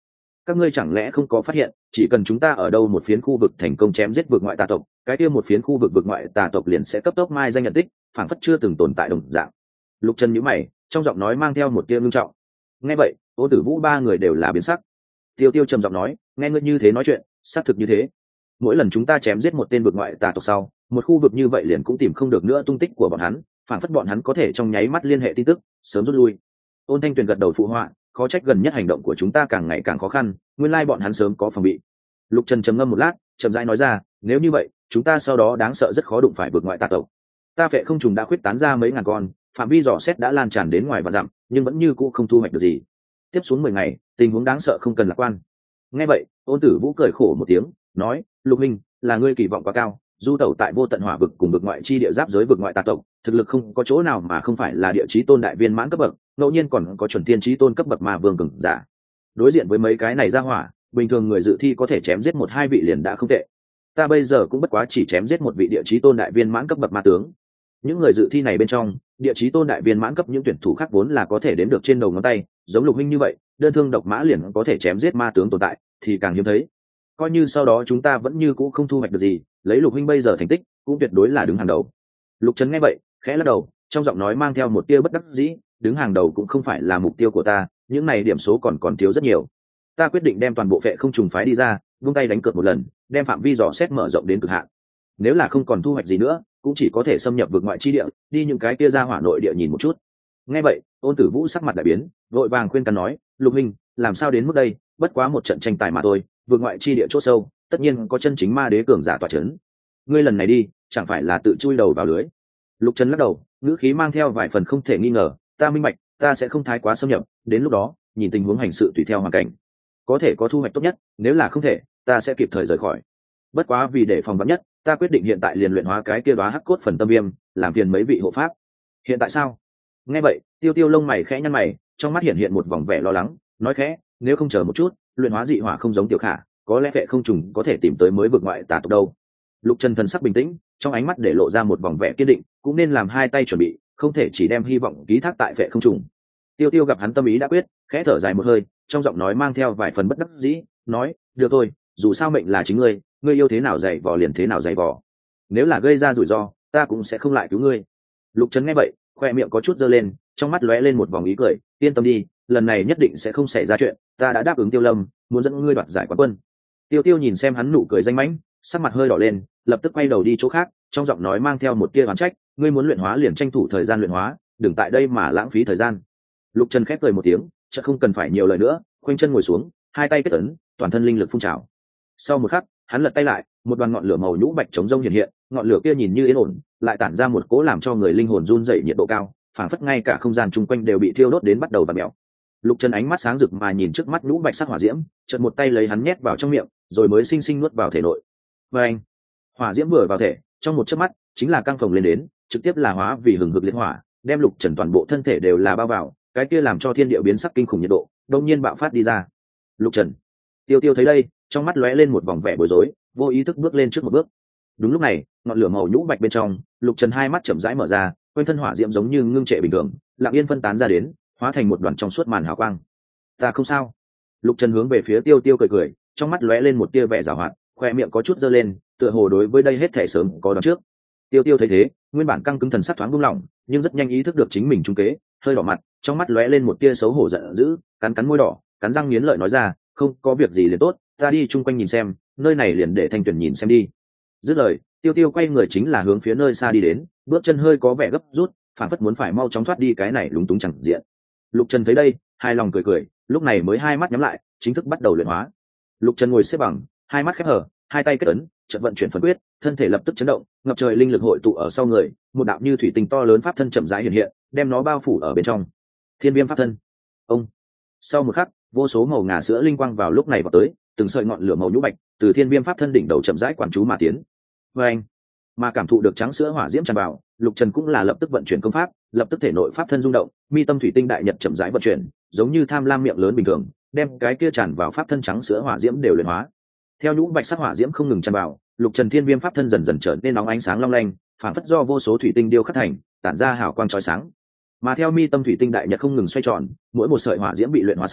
các ngươi chẳng lẽ không có phát hiện chỉ cần chúng ta ở đâu một phiến khu vực thành công chém giết vực ngoại tà tộc, cái kia một phiến khu vực vực ngoại tà tộc liền sẽ cấp tốc mai danh nhận tích, phảng phất chưa từng tồn tại đồng dạng. Lục Trần nhíu mày, trong giọng nói mang theo một tia ngưng trọng. Nghe vậy, Ô Tử Vũ ba người đều là biến sắc. Tiêu Tiêu trầm giọng nói, nghe ngươi như thế nói chuyện, xác thực như thế. Mỗi lần chúng ta chém giết một tên vực ngoại tà tộc sau, một khu vực như vậy liền cũng tìm không được nữa tung tích của bọn hắn, phản phất bọn hắn có thể trong nháy mắt liên hệ tin tức, sớm rút lui. Ôn Thanh Tuyền gật đầu phụ họa, khó trách gần nhất hành động của chúng ta càng ngày càng khó khăn, nguyên lai bọn hắn sớm có phòng bị. Lục Trần trầm ngâm một lát, chậm rãi nói ra, nếu như vậy, chúng ta sau đó đáng sợ rất khó đụng phải vực ngoại tà tộc. Ta phệ không trùng đã khuyết tán ra mấy ngàn con, phạm vi dò xét đã lan tràn đến ngoài vạn dặm, nhưng vẫn như cũ không thu hoạch được gì. Tiếp xuống 10 ngày, tình huống đáng sợ không cần lạc quan. Nghe vậy, Ôn Tử Vũ cười khổ một tiếng, nói, Lục Minh, là ngươi kỳ vọng quá cao, du tẩu tại vô tận hỏa vực cùng vực ngoại chi địa giáp giới vực ngoại tà tộc, thực lực không có chỗ nào mà không phải là địa chí tôn đại viên mãn cấp bậc, ngẫu nhiên còn có chuẩn thiên chí tôn cấp bậc mà vương cường giả. Đối diện với mấy cái này ra hỏa, bình thường người dự thi có thể chém giết 1-2 vị liền đã không tệ. Ta bây giờ cũng bất quá chỉ chém giết một vị địa chí tôn đại viên mãn cấp bậc ma tướng. Những người dự thi này bên trong, địa chí tôn đại viên mãn cấp những tuyển thủ khác vốn là có thể đếm được trên đầu ngón tay, giống Lục Minh như vậy, đơn thương độc mã liền có thể chém giết ma tướng tồn tại, thì càng hiếm thấy. Coi như sau đó chúng ta vẫn như cũ không thu hoạch được gì, lấy Lục Minh bây giờ thành tích, cũng tuyệt đối là đứng hàng đầu. Lục Trấn nghe vậy, khẽ lắc đầu, trong giọng nói mang theo một tia bất đắc dĩ, đứng hàng đầu cũng không phải là mục tiêu của ta, những này điểm số còn thiếu rất nhiều. Ta quyết định đem toàn bộ phệ không trùng phái đi ra, vung tay đánh cược một lần, đem phạm vi dò xét mở rộng đến cực hạn. Nếu là không còn thu hoạch gì nữa, cũng chỉ có thể xâm nhập vực ngoại chi địa, đi những cái kia ra hỏa nội địa nhìn một chút. Nghe vậy, Ôn Tử Vũ sắc mặt đại biến, vội vàng khuyên can nói, Lục Minh, làm sao đến mức đây, bất quá một trận tranh tài mà thôi, vực ngoại chi địa chỗ sâu, tất nhiên có chân chính ma đế cường giả tọa chấn. Ngươi lần này đi, chẳng phải là tự chui đầu vào lưới. Lục Trần lắc đầu, ngữ khí mang theo vài phần không thể nghi ngờ, ta minh bạch, ta sẽ không thái quá xâm nhập, đến lúc đó, nhìn tình huống hành sự tùy theo hoàn cảnh. Có thể có thu hoạch tốt nhất, nếu là không thể, ta sẽ kịp thời rời khỏi. Bất quá vì để phòng vắn nhất, ta quyết định hiện tại liền luyện hóa cái kia đóa hắc cốt phần tâm viêm, làm phiền mấy vị hộ pháp. Hiện tại sao? Nghe vậy, Tiêu Tiêu lông mày khẽ nhăn mày, trong mắt hiện một vòng vẻ lo lắng, nói khẽ, nếu không chờ một chút, luyện hóa dị hỏa không giống Tiểu Khả, có lẽ phệ không trùng có thể tìm tới mới vực ngoại tà tộc đâu. Lục Trần thần sắc bình tĩnh, trong ánh mắt để lộ ra một vòng vẻ kiên định, cũng nên làm hai tay chuẩn bị, không thể chỉ đem hy vọng ký thác tại phệ không trùng. Tiêu Tiêu gặp hắn tâm ý đã quyết, khẽ thở dài một hơi, trong giọng nói mang theo vài phần bất đắc dĩ, nói, được thôi, dù sao mệnh là chính ngươi, ngươi yêu thế nào dạy vò liền thế nào dạy vò. Nếu là gây ra rủi ro, ta cũng sẽ không lại cứu ngươi. Lục Trấn nghe vậy, khoe miệng có chút giơ lên, trong mắt lóe lên một vòng ý cười, yên tâm đi, lần này nhất định sẽ không xảy ra chuyện, ta đã đáp ứng Tiêu Lâm, muốn dẫn ngươi đoạt giải quán quân. Tiêu Tiêu nhìn xem hắn nụ cười danh mãnh, sắc mặt hơi đỏ lên, lập tức quay đầu đi chỗ khác, trong giọng nói mang theo một tia oán trách, ngươi muốn luyện hóa liền tranh thủ thời gian luyện hóa, đừng tại đây mà lãng phí thời gian. Lục Trần khép cười một tiếng, chợt không cần phải nhiều lời nữa, khoanh chân ngồi xuống, hai tay kết ấn, toàn thân linh lực phun trào. Sau một khắc, hắn lật tay lại, một đoàn ngọn lửa màu nhũ bạch chống rông hiện hiện, ngọn lửa kia nhìn như yên ổn, lại tản ra một cỗ làm cho người linh hồn run rẩy nhiệt độ cao, phảng phất ngay cả không gian chung quanh đều bị thiêu đốt đến bắt đầu vặn mèo. Lục Trần ánh mắt sáng rực mà nhìn trước mắt nhũ bạch sắc hỏa diễm, chợt một tay lấy hắn nhét vào trong miệng, rồi mới sinh sinh nuốt vào thể nội. Và anh, hỏa diễm vừa vào thể, trong một chớp mắt, chính là căng phồng lên đến, trực tiếp là hóa vì hừng hực liệt hỏa, đem Lục Trần toàn bộ thân thể đều là bao vào, cái kia làm cho thiên địa biến sắc kinh khủng nhiệt độ, đột nhiên bạo phát đi ra. Lục Trần, Tiêu Tiêu thấy đây, trong mắt lóe lên một vòng vẻ bối rối, vô ý thức bước lên trước một bước. Đúng lúc này, ngọn lửa màu nhũ bạch bên trong, Lục Trần hai mắt chậm rãi mở ra, quanh thân hỏa diễm giống như ngưng trệ bình thường, lặng yên phân tán ra đến, hóa thành một đoàn trong suốt màn hào quang. Ta không sao. Lục Trần hướng về phía Tiêu Tiêu cười cười, trong mắt lóe lên một tia vẻ giảo hoạt, khoe miệng có chút giơ lên, tựa hồ đối với đây hết thể sớm có đoán trước. Tiêu Tiêu thấy thế, nguyên bản căng cứng thần sắc thoáng buông lỏng, nhưng rất nhanh ý thức được chính mình trúng kế, hơi đỏ mặt, trong mắt lóe lên một tia xấu hổ giận dữ, cắn cắn môi đỏ, cắn răng nghiến lợi nói ra, không có việc gì liền tốt, ta đi chung quanh nhìn xem, nơi này liền để Thanh Tuyền nhìn xem đi. Dứt lời, Tiêu Tiêu quay người chính là hướng phía nơi xa đi đến, bước chân hơi có vẻ gấp rút, phản phất muốn phải mau chóng thoát đi cái này lúng túng chẳng diện. Lục Trần thấy đây, hài lòng cười cười, lúc này mới hai mắt nhắm lại, chính thức bắt đầu luyện hóa. Lục Trần ngồi xếp bằng, hai mắt khép hờ, hai tay kết ấn, chợt vận chuyển phân quyết, thân thể lập tức chấn động, ngập trời linh lực hội tụ ở sau người, một đạo như thủy tinh to lớn pháp thân chậm rãi hiện hiện, đem nó bao phủ ở bên trong. Thiên Viêm pháp thân. Ông. Sau một khắc, vô số màu ngà sữa linh quang vào lúc này vào tới, từng sợi ngọn lửa màu nhũ bạch từ Thiên Viêm pháp thân đỉnh đầu chậm rãi quán chú mà tiến. Và anh, mà cảm thụ được trắng sữa hỏa diễm tràn vào, Lục Trần cũng là lập tức vận chuyển công pháp, lập tức thể nội pháp thân rung động, mi tâm thủy tinh đại nhật chậm rãi vận chuyển, giống như tham lam miệng lớn bình thường, đem cái kia tràn vào pháp thân trắng sữa hỏa diễm đều luyện hóa. Theo nhũ bạch sắc hỏa diễm không ngừng tràn vào, Lục Trần Thiên Viêm pháp thân dần dần trở nên nóng ánh sáng long lanh, phản phất do vô số thủy tinh điêu khắc thành, tản ra hào quang chói sáng. Mà theo mi tâm thủy tinh đại nhật không ngừng xoay tròn, mỗi một sợi hỏa diễm bị luyện hóa sau,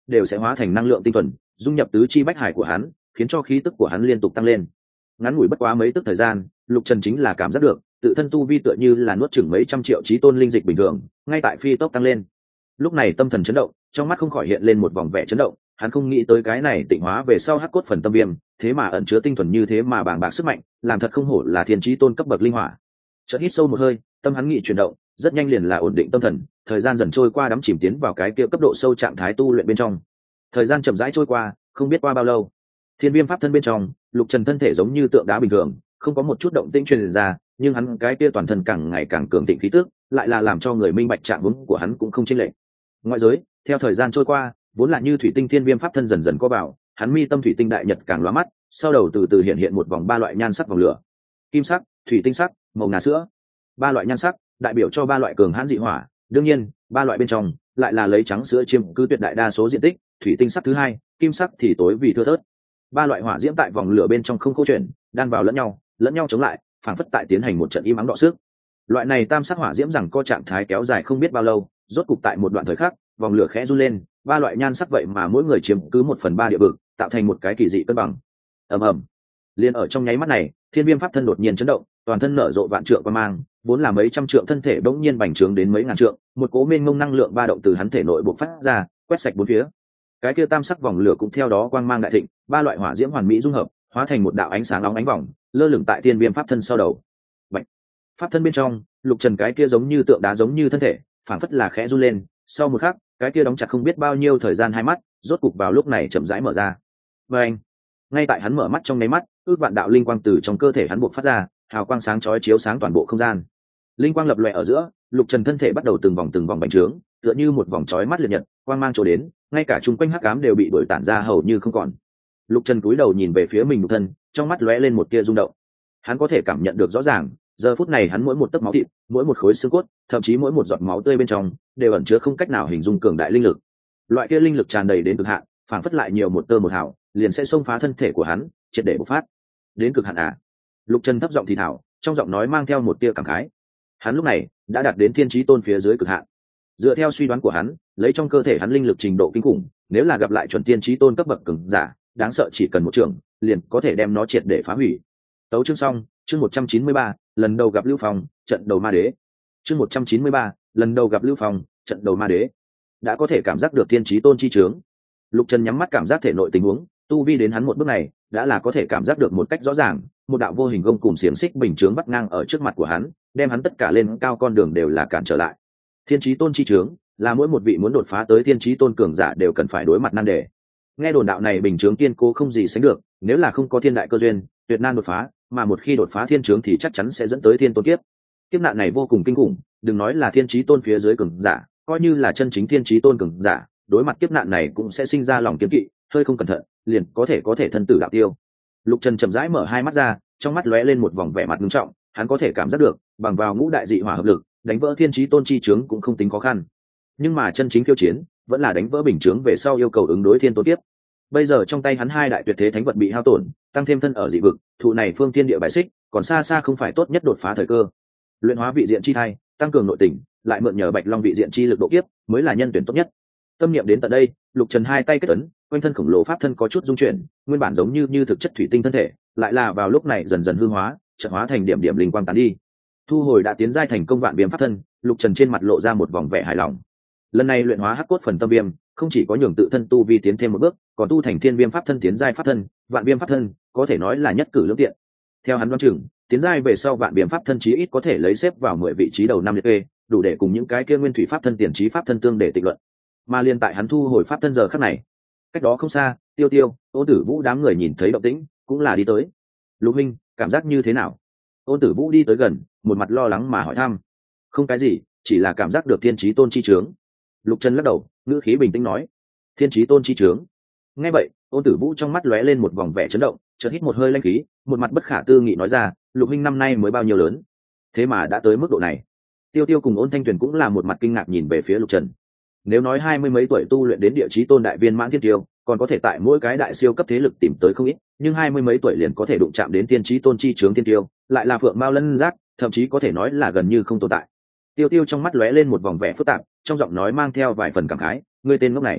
đều sẽ hóa thành năng lượng tinh thuần dung nhập tứ chi bách hải của hắn, khiến cho khí tức của hắn liên tục tăng lên. Ngắn ngủi bất quá mấy tức thời gian, Lục Trần chính là cảm giác được tự thân tu vi tựa như là nuốt chửng mấy trăm triệu chí tôn linh dịch bình thường, ngay tại phi tốc tăng lên. Lúc này tâm thần chấn động, trong mắt không khỏi hiện lên một vòng vẻ chấn động, hắn không nghĩ tới cái này tịnh hóa về sau hắc cốt phần tâm viêm, thế mà ẩn chứa tinh thuần như thế mà bàng bạc sức mạnh, làm thật không hổ là thiên chí tôn cấp bậc linh hỏa. Chợt hít sâu một hơi, tâm hắn nghĩ chuyển động, rất nhanh liền là ổn định tâm thần, thời gian dần trôi qua đắm chìm tiến vào cái kia cấp độ sâu trạng thái tu luyện bên trong. Thời gian chậm rãi trôi qua, không biết qua bao lâu, thiên viêm pháp thân bên trong, Lục Trần thân thể giống như tượng đá bình thường, không có một chút động tĩnh truyền ra, nhưng hắn cái kia toàn thân càng ngày càng cường thịnh khí tức, lại là làm cho người minh bạch trạng huống của hắn cũng không chênh lệch. Ngoại giới, theo thời gian trôi qua, vốn là như thủy tinh thiên viêm pháp thân dần dần có bảo, hắn mi tâm thủy tinh đại nhật càng lóa mắt, sau đầu từ từ hiện hiện một vòng ba loại nhan sắc vòng lửa: kim sắc, thủy tinh sắc, màu ngà sữa. Ba loại nhan sắc đại biểu cho ba loại cường hãn dị hỏa, đương nhiên, ba loại bên trong lại là lấy trắng sữa chiếm cứ tuyệt đại đa số diện tích, thủy tinh sắc thứ hai, kim sắc thì tối vì thưa thớt. Ba loại hỏa diễm tại vòng lửa bên trong không khô chuyển, đan vào lẫn nhau chống lại, phảng phất tại tiến hành một trận im ắng đọ sức. Loại này tam sắc hỏa diễm rằng có trạng thái kéo dài không biết bao lâu, rốt cục tại một đoạn thời khắc, vòng lửa khẽ run lên, ba loại nhan sắc vậy mà mỗi người chiếm cứ 1/3 địa vực, tạo thành một cái kỳ dị cân bằng. Ầm ầm. Liên ở trong nháy mắt này, thiên viêm pháp thân đột nhiên chấn động, toàn thân nở rộ vạn trượng quang mang, vốn là mấy trăm trượng thân thể bỗng nhiên bành trướng đến mấy ngàn trượng, một cỗ mênh mông năng lượng ba động từ hắn thể nội bộc phát ra, quét sạch bốn phía. Cái kia tam sắc vòng lửa cũng theo đó quang mang đại thịnh, ba loại hỏa diễm hoàn mỹ dung hợp, hóa thành một đạo ánh sáng óng ánh vòng, lơ lửng tại thiên viêm pháp thân sau đầu. Bạch. Pháp thân bên trong, Lục Trần cái kia giống như tượng đá giống như thân thể, phảng phất là khẽ run lên, sau một khắc, cái kia đóng chặt không biết bao nhiêu thời gian hai mắt, rốt cục vào lúc này chậm rãi mở ra. Và anh, ngay tại hắn mở mắt trong nháy mắt, ước vạn đạo linh quang từ trong cơ thể hắn bộc phát ra, hào quang sáng chói chiếu sáng toàn bộ không gian. Linh quang lập lòe ở giữa, Lục Trần thân thể bắt đầu từng vòng bành trướng, tựa như một vòng chói mắt liệt nhật, quang mang trổ đến, ngay cả chung quanh hắc ám đều bị đuổi tản ra hầu như không còn. Lục Trần cúi đầu nhìn về phía mình nhục thân, trong mắt lóe lên một tia rung động. Hắn có thể cảm nhận được rõ ràng, giờ phút này hắn mỗi một tấc máu thịt, mỗi một khối xương cốt, thậm chí mỗi một giọt máu tươi bên trong, đều ẩn chứa không cách nào hình dung cường đại linh lực. Loại kia linh lực tràn đầy đến cực hạn, phảng phất lại nhiều một tơ một hào, liền sẽ xông phá thân thể của hắn, triệt để bộc phát. Đến cực hạn à? Lục Trần thấp giọng thì thào, trong giọng nói mang theo một tia cảm khái. Hắn lúc này đã đạt đến thiên chí tôn phía dưới cực hạn. Dựa theo suy đoán của hắn, lấy trong cơ thể hắn linh lực trình độ kinh khủng, nếu là gặp lại chuẩn thiên chí tôn cấp bậc cường giả, đáng sợ chỉ cần một trường, liền có thể đem nó triệt để phá hủy. Tấu chương xong, chương 193, lần đầu gặp Lưu Phong, trận đầu ma đế. Chương 193, lần đầu gặp Lưu Phong, trận đầu ma đế. Đã có thể cảm giác được thiên chí tôn chi trướng. Lục Trần nhắm mắt cảm giác thể nội tình huống, tu vi đến hắn một bước này, đã là có thể cảm giác được một cách rõ ràng, một đạo vô hình gông cùng xiềng xích bình chướng bắt ngang ở trước mặt của hắn, đem hắn tất cả lên cao con đường đều là cản trở lại. Thiên chí tôn chi trướng là mỗi một vị muốn đột phá tới thiên chí tôn cường giả đều cần phải đối mặt nan đề. Nghe đồn đạo này bình chướng kiên cố không gì sánh được, nếu là không có thiên đại cơ duyên, tuyệt nan đột phá, mà một khi đột phá thiên chướng thì chắc chắn sẽ dẫn tới thiên tôn kiếp. Kiếp nạn này vô cùng kinh khủng, đừng nói là thiên chí tôn phía dưới cường giả, coi như là chân chính thiên chí tôn cường giả, đối mặt kiếp nạn này cũng sẽ sinh ra lòng kiêng kỵ, hơi không cẩn thận, liền có thể thân tử đạo tiêu. Lục Trần chậm rãi mở hai mắt ra, trong mắt lóe lên một vòng vẻ mặt nghiêm trọng, hắn có thể cảm giác được, bằng vào ngũ đại dị hỏa hợp lực, đánh vỡ thiên chí tôn chi chướng cũng không tính khó khăn. Nhưng mà chân chính khiêu chiến, vẫn là đánh vỡ bình chướng về sau yêu cầu ứng đối thiên tôn kiếp. Bây giờ trong tay hắn hai đại tuyệt thế thánh vật bị hao tổn, tăng thêm thân ở dị vực, thụ này phương tiên địa bài xích, còn xa xa không phải tốt nhất đột phá thời cơ. Luyện hóa vị diện chi thai, tăng cường nội tình, lại mượn nhờ Bạch Long vị diện chi lực độ kiếp, mới là nhân tuyển tốt nhất. Tâm niệm đến tận đây, Lục Trần hai tay kết ấn, quanh thân khổng lồ pháp thân có chút dung chuyển, nguyên bản giống như thực chất thủy tinh thân thể, lại là vào lúc này dần dần hư hóa, chợt hóa thành điểm điểm linh quang tán đi. Thu hồi đã tiến giai thành công vạn viêm pháp thân, Lục Trần trên mặt lộ ra một vòng vẻ hài lòng. Lần này luyện hóa hắc cốt phần tâm viêm, không chỉ có nhường tự thân tu vi tiến thêm một bước, còn tu thành thiên viêm pháp thân tiến giai pháp thân, vạn viêm pháp thân, có thể nói là nhất cử lưỡng tiện. Theo hắn đoán chừng, tiến giai về sau vạn viêm pháp thân chí ít có thể lấy xếp vào 10 vị trí đầu năm liệt kê, đủ để cùng những cái kia nguyên thủy pháp thân tiền trí pháp thân tương để tịnh luận. Mà liên tại hắn thu hồi pháp thân giờ khắc này, cách đó không xa, Tiêu Tiêu, Ôn Tử Vũ đám người nhìn thấy động tĩnh, cũng là đi tới. Lục huynh, cảm giác như thế nào? Ôn Tử Vũ đi tới gần, một mặt lo lắng mà hỏi thăm. Không cái gì, chỉ là cảm giác được thiên chí tôn chi trướng. Lục Trần lắc đầu, ngữ khí bình tĩnh nói. Thiên chí tôn chi trướng. Nghe vậy, Ôn Tử Vũ trong mắt lóe lên một vòng vẻ chấn động, chợt hít một hơi lãnh khí, một mặt bất khả tư nghị nói ra, Lục huynh năm nay mới bao nhiêu lớn, thế mà đã tới mức độ này. Tiêu Tiêu cùng Ôn Thanh Tuyền cũng là một mặt kinh ngạc nhìn về phía Lục Trần. Nếu nói 20 mấy tuổi tu luyện đến địa chí tôn đại viên mãn thiên tiêu, còn có thể tại mỗi cái đại siêu cấp thế lực tìm tới không ít, nhưng 20 mấy tuổi liền có thể đụng chạm đến thiên chí tôn chi trướng thiên tiêu, lại là phượng mao lân giác, thậm chí có thể nói là gần như không tồn tại. Tiêu Tiêu trong mắt lóe lên một vòng vẻ phức tạp, trong giọng nói mang theo vài phần cảm khái, ngươi tên ngốc này,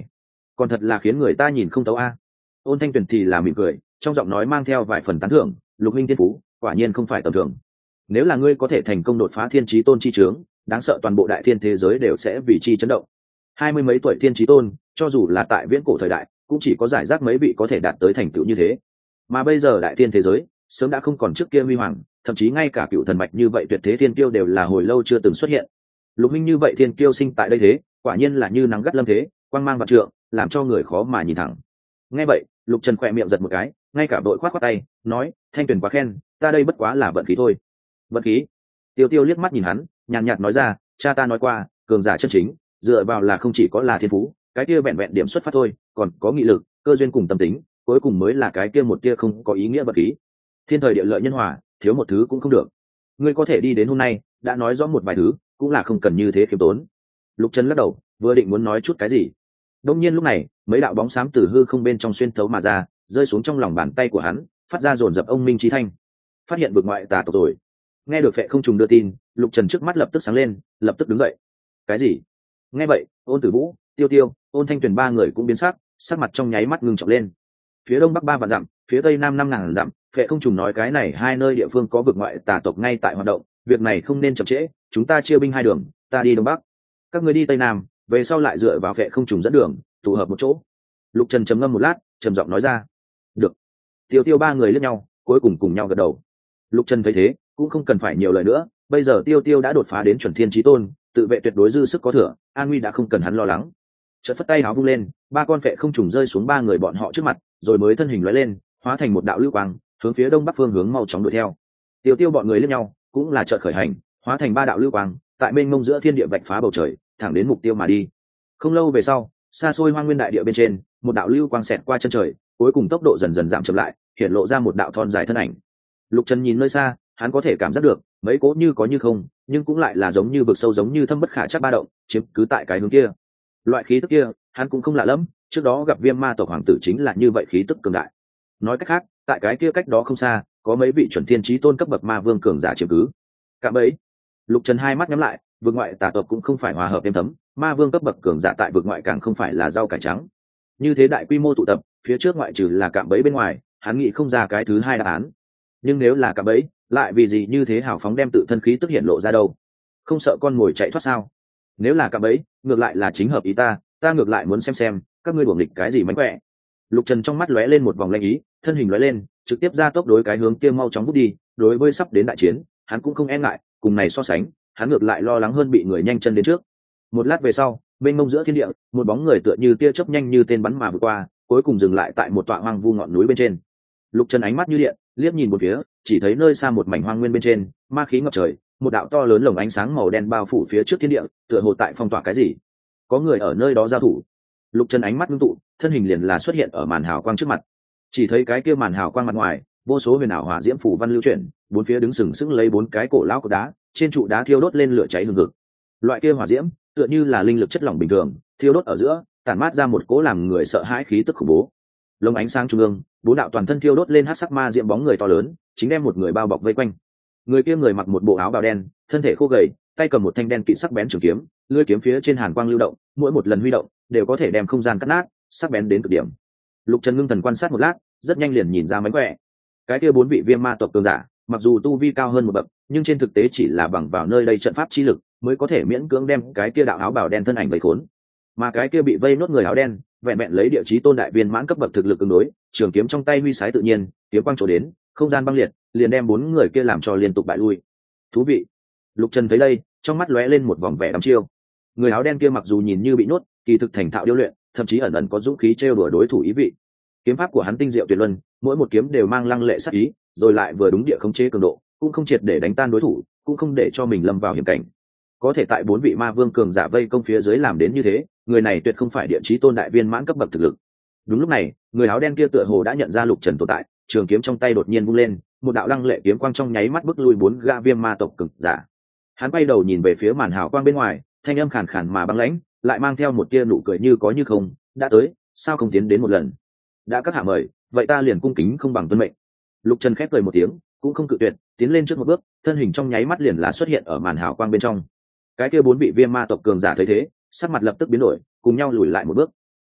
còn thật là khiến người ta nhìn không thấu a. Ôn Thanh Tuyền thì là mỉm cười, trong giọng nói mang theo vài phần tán thưởng, lục huynh thiên phú quả nhiên không phải tầm thường. Nếu là ngươi có thể thành công đột phá thiên chí tôn chi trướng, đáng sợ toàn bộ đại thiên thế giới đều sẽ vì chi chấn động. 20 mấy tuổi thiên chí tôn, cho dù là tại viễn cổ thời đại, cũng chỉ có giải rác mấy vị có thể đạt tới thành tựu như thế. Mà bây giờ đại thiên thế giới sớm đã không còn trước kia huy hoàng, thậm chí ngay cả cựu thần mạch như vậy tuyệt thế thiên kiêu đều là hồi lâu chưa từng xuất hiện. Lục minh như vậy thiên kiêu sinh tại đây thế, quả nhiên là như nắng gắt lâm thế, quang mang vạn trượng, làm cho người khó mà nhìn thẳng. Nghe vậy, Lục Trần khỏe miệng giật một cái, ngay cả đội khoát khoát tay, nói: Thanh Tuyền quá khen, ta đây bất quá là vận khí thôi. Vận khí? Tiêu Tiêu liếc mắt nhìn hắn, nhàn nhạt nói ra: cha ta nói qua, cường giả chân chính dựa vào là không chỉ có là thiên phú, cái kia vẹn vẹn điểm xuất phát thôi, còn có nghị lực, cơ duyên cùng tâm tính, cuối cùng mới là cái kia một tia không có ý nghĩa vận khí. Thiên thời địa lợi nhân hòa, thiếu một thứ cũng không được. Ngươi có thể đi đến hôm nay, đã nói rõ một vài thứ, cũng là không cần như thế khiêm tốn. Lục Trần lắc đầu, vừa định muốn nói chút cái gì, đông nhiên lúc này mấy đạo bóng xám từ hư không bên trong xuyên thấu mà ra, rơi xuống trong lòng bàn tay của hắn, phát ra dồn dập ông minh trí thanh. Phát hiện vực ngoại tà tộc rồi. Nghe được Phệ Không Trùng đưa tin, Lục Trần trước mắt lập tức sáng lên, lập tức đứng dậy. Cái gì? Nghe vậy, Ôn Tử Vũ, Tiêu Tiêu, Ôn Thanh Tuyền ba người cũng biến sắc, sắc mặt trong nháy mắt ngưng trọng lên. Phía đông bắc 3 vạn dặm, phía tây nam 5.000 dặm, Phệ Không Trùng nói cái này hai nơi địa phương có vực ngoại tà tộc ngay tại hoạt động, việc này không nên chậm trễ, chúng ta chia binh hai đường, ta đi đông bắc, các ngươi đi tây nam, về sau lại dựa vào Phệ Không Trùng dẫn đường, tụ hợp một chỗ. Lục Trần trầm ngâm một lát, trầm giọng nói ra. Được. Tiêu Tiêu ba người liếc nhau, cuối cùng cùng nhau gật đầu. Lục Trần thấy thế, cũng không cần phải nhiều lời nữa, bây giờ Tiêu Tiêu đã đột phá đến chuẩn thiên chí tôn, tự vệ tuyệt đối dư sức có thừa, an nguy đã không cần hắn lo lắng. Chợt phất tay áo vung lên, ba con Phệ Không Trùng rơi xuống ba người bọn họ trước mặt, rồi mới thân hình lóe lên, hóa thành một đạo lưu quang, hướng phía đông bắc phương hướng mau chóng đuổi theo. Tiêu Tiêu bọn người liếc nhau, cũng là chợt khởi hành, hóa thành ba đạo lưu quang, tại bên mông giữa thiên địa vạch phá bầu trời, thẳng đến mục tiêu mà đi. Không lâu về sau, xa xôi hoang nguyên đại địa bên trên, một đạo lưu quang xẹt qua chân trời, cuối cùng tốc độ dần dần giảm chậm lại, hiện lộ ra một đạo thon dài thân ảnh. Lục Trần nhìn nơi xa, hắn có thể cảm giác được mấy cỗ như có như không, nhưng cũng lại là giống như vực sâu, giống như thâm bất khả trắc ba động, chiếm cứ tại cái hướng kia. Loại khí tức kia, hắn cũng không lạ lắm, trước đó gặp Viêm Ma tộc hoàng tử chính là như vậy khí tức cường đại. Nói cách khác, tại cái kia cách đó không xa, có mấy vị chuẩn thiên chí tôn cấp bậc ma vương cường giả chiếm cứ. Cạm bẫy. Lục Trần hai mắt nhắm lại, vực ngoại tà tộc cũng không phải hòa hợp êm thấm, ma vương cấp bậc cường giả tại vực ngoại càng không phải là rau cải trắng. Như thế đại quy mô tụ tập, phía trước ngoại trừ là cạm bẫy bên ngoài, hắn nghĩ không ra cái thứ hai đáp án. Nhưng nếu là cạm bẫy, lại vì gì như thế hào phóng đem tự thân khí tức hiện lộ ra đâu? Không sợ con mồi chạy thoát sao? Nếu là cạm bẫy, ngược lại là chính hợp ý ta ngược lại muốn xem các ngươi đuổi nghịch cái gì mánh khỏe. Lục Trần trong mắt lóe lên một vòng lanh ý, thân hình lóe lên, trực tiếp ra tốc đối cái hướng kia mau chóng vút đi. Đối với sắp đến đại chiến, hắn cũng không e ngại, cùng này so sánh, hắn ngược lại lo lắng hơn bị người nhanh chân đến trước. Một lát về sau, bên mông giữa thiên địa, một bóng người tựa như tia chớp nhanh như tên bắn mà vượt qua, cuối cùng dừng lại tại một tọa hoang vu ngọn núi bên trên. Lục Trần ánh mắt như điện, liếc nhìn một phía, chỉ thấy nơi xa một mảnh hoang nguyên bên trên, ma khí ngập trời, một đạo to lớn lồng ánh sáng màu đen bao phủ phía trước thiên địa, tựa hồ tại phong tỏa cái gì. Có người ở nơi đó giao thủ. Lục Trần ánh mắt ngưng tụ, thân hình liền là xuất hiện ở màn hào quang trước mặt. Chỉ thấy cái kia màn hào quang mặt ngoài, vô số huyền ảo hỏa diễm phủ văn lưu chuyển, bốn phía đứng sừng sững lấy bốn cái cổ lão cột đá, trên trụ đá thiêu đốt lên lửa cháy hừng hực. Loại kia hỏa diễm, tựa như là linh lực chất lỏng bình thường, thiêu đốt ở giữa, tản mát ra một cỗ làm người sợ hãi khí tức khủng bố. Lồng ánh sáng trung ương, bốn đạo toàn thân thiêu đốt lên hắc sắc ma diễm bóng người to lớn, chính đem một người bao bọc vây quanh. Người kia người mặc một bộ áo bào đen, thân thể khô gầy, tay cầm một thanh đen kịt sắc bén trường kiếm, lưỡi kiếm phía trên hàn quang lưu động, mỗi một lần huy động đều có thể đem không gian cắt nát, sắc bén đến cực điểm. Lục Trần ngưng thần quan sát một lát, rất nhanh liền nhìn ra mánh khỏe. Cái kia bốn vị Viêm Ma tộc cường giả, mặc dù tu vi cao hơn một bậc, nhưng trên thực tế chỉ là bằng vào nơi đây trận pháp chi lực mới có thể miễn cưỡng đem cái kia đạo áo bào đen thân ảnh vây khốn. Mà cái kia bị vây nốt người áo đen, vẹn vẹn lấy địa chí tôn đại viên mãn cấp bậc thực lực ứng đối, trường kiếm trong tay huy sái tự nhiên, kiếm quang chỗ đến, không gian băng liệt, liền đem bốn người kia làm cho liên tục bại lui. Thú vị. Lục Trần thấy đây, trong mắt lóe lên một vòng vẻ đăm chiêu. Người áo đen kia mặc dù nhìn như bị nhốt, kỳ thực thành thạo điêu luyện, thậm chí ẩn ẩn có dũng khí trêu đùa đối thủ ý vị. Kiếm pháp của hắn tinh diệu tuyệt luân, mỗi một kiếm đều mang lăng lệ sắc ý, rồi lại vừa đúng địa khống chế cường độ, cũng không triệt để đánh tan đối thủ, cũng không để cho mình lâm vào hiểm cảnh. Có thể tại bốn vị ma vương cường giả vây công phía dưới làm đến như thế, người này tuyệt không phải địa chí tôn đại viên mãn cấp bậc thực lực. Đúng lúc này, người áo đen kia tựa hồ đã nhận ra Lục Trần tồn tại, trường kiếm trong tay đột nhiên vung lên, một đạo lăng lệ kiếm quang trong nháy mắt bức lui bốn gã Viêm Ma tộc cường giả. Hắn quay đầu nhìn về phía màn hào quang bên ngoài, thanh âm khàn khàn mà băng lãnh, lại mang theo một tia nụ cười như có như không. Đã tới, sao không tiến đến một lần? Đã các hạ mời, vậy ta liền cung kính không bằng tuân mệnh. Lục Trần khép cười một tiếng, cũng không cự tuyệt, tiến lên trước một bước, thân hình trong nháy mắt liền là xuất hiện ở màn hào quang bên trong. Cái kia bốn vị Viêm Ma tộc cường giả thấy thế, sắc mặt lập tức biến đổi, cùng nhau lùi lại một bước.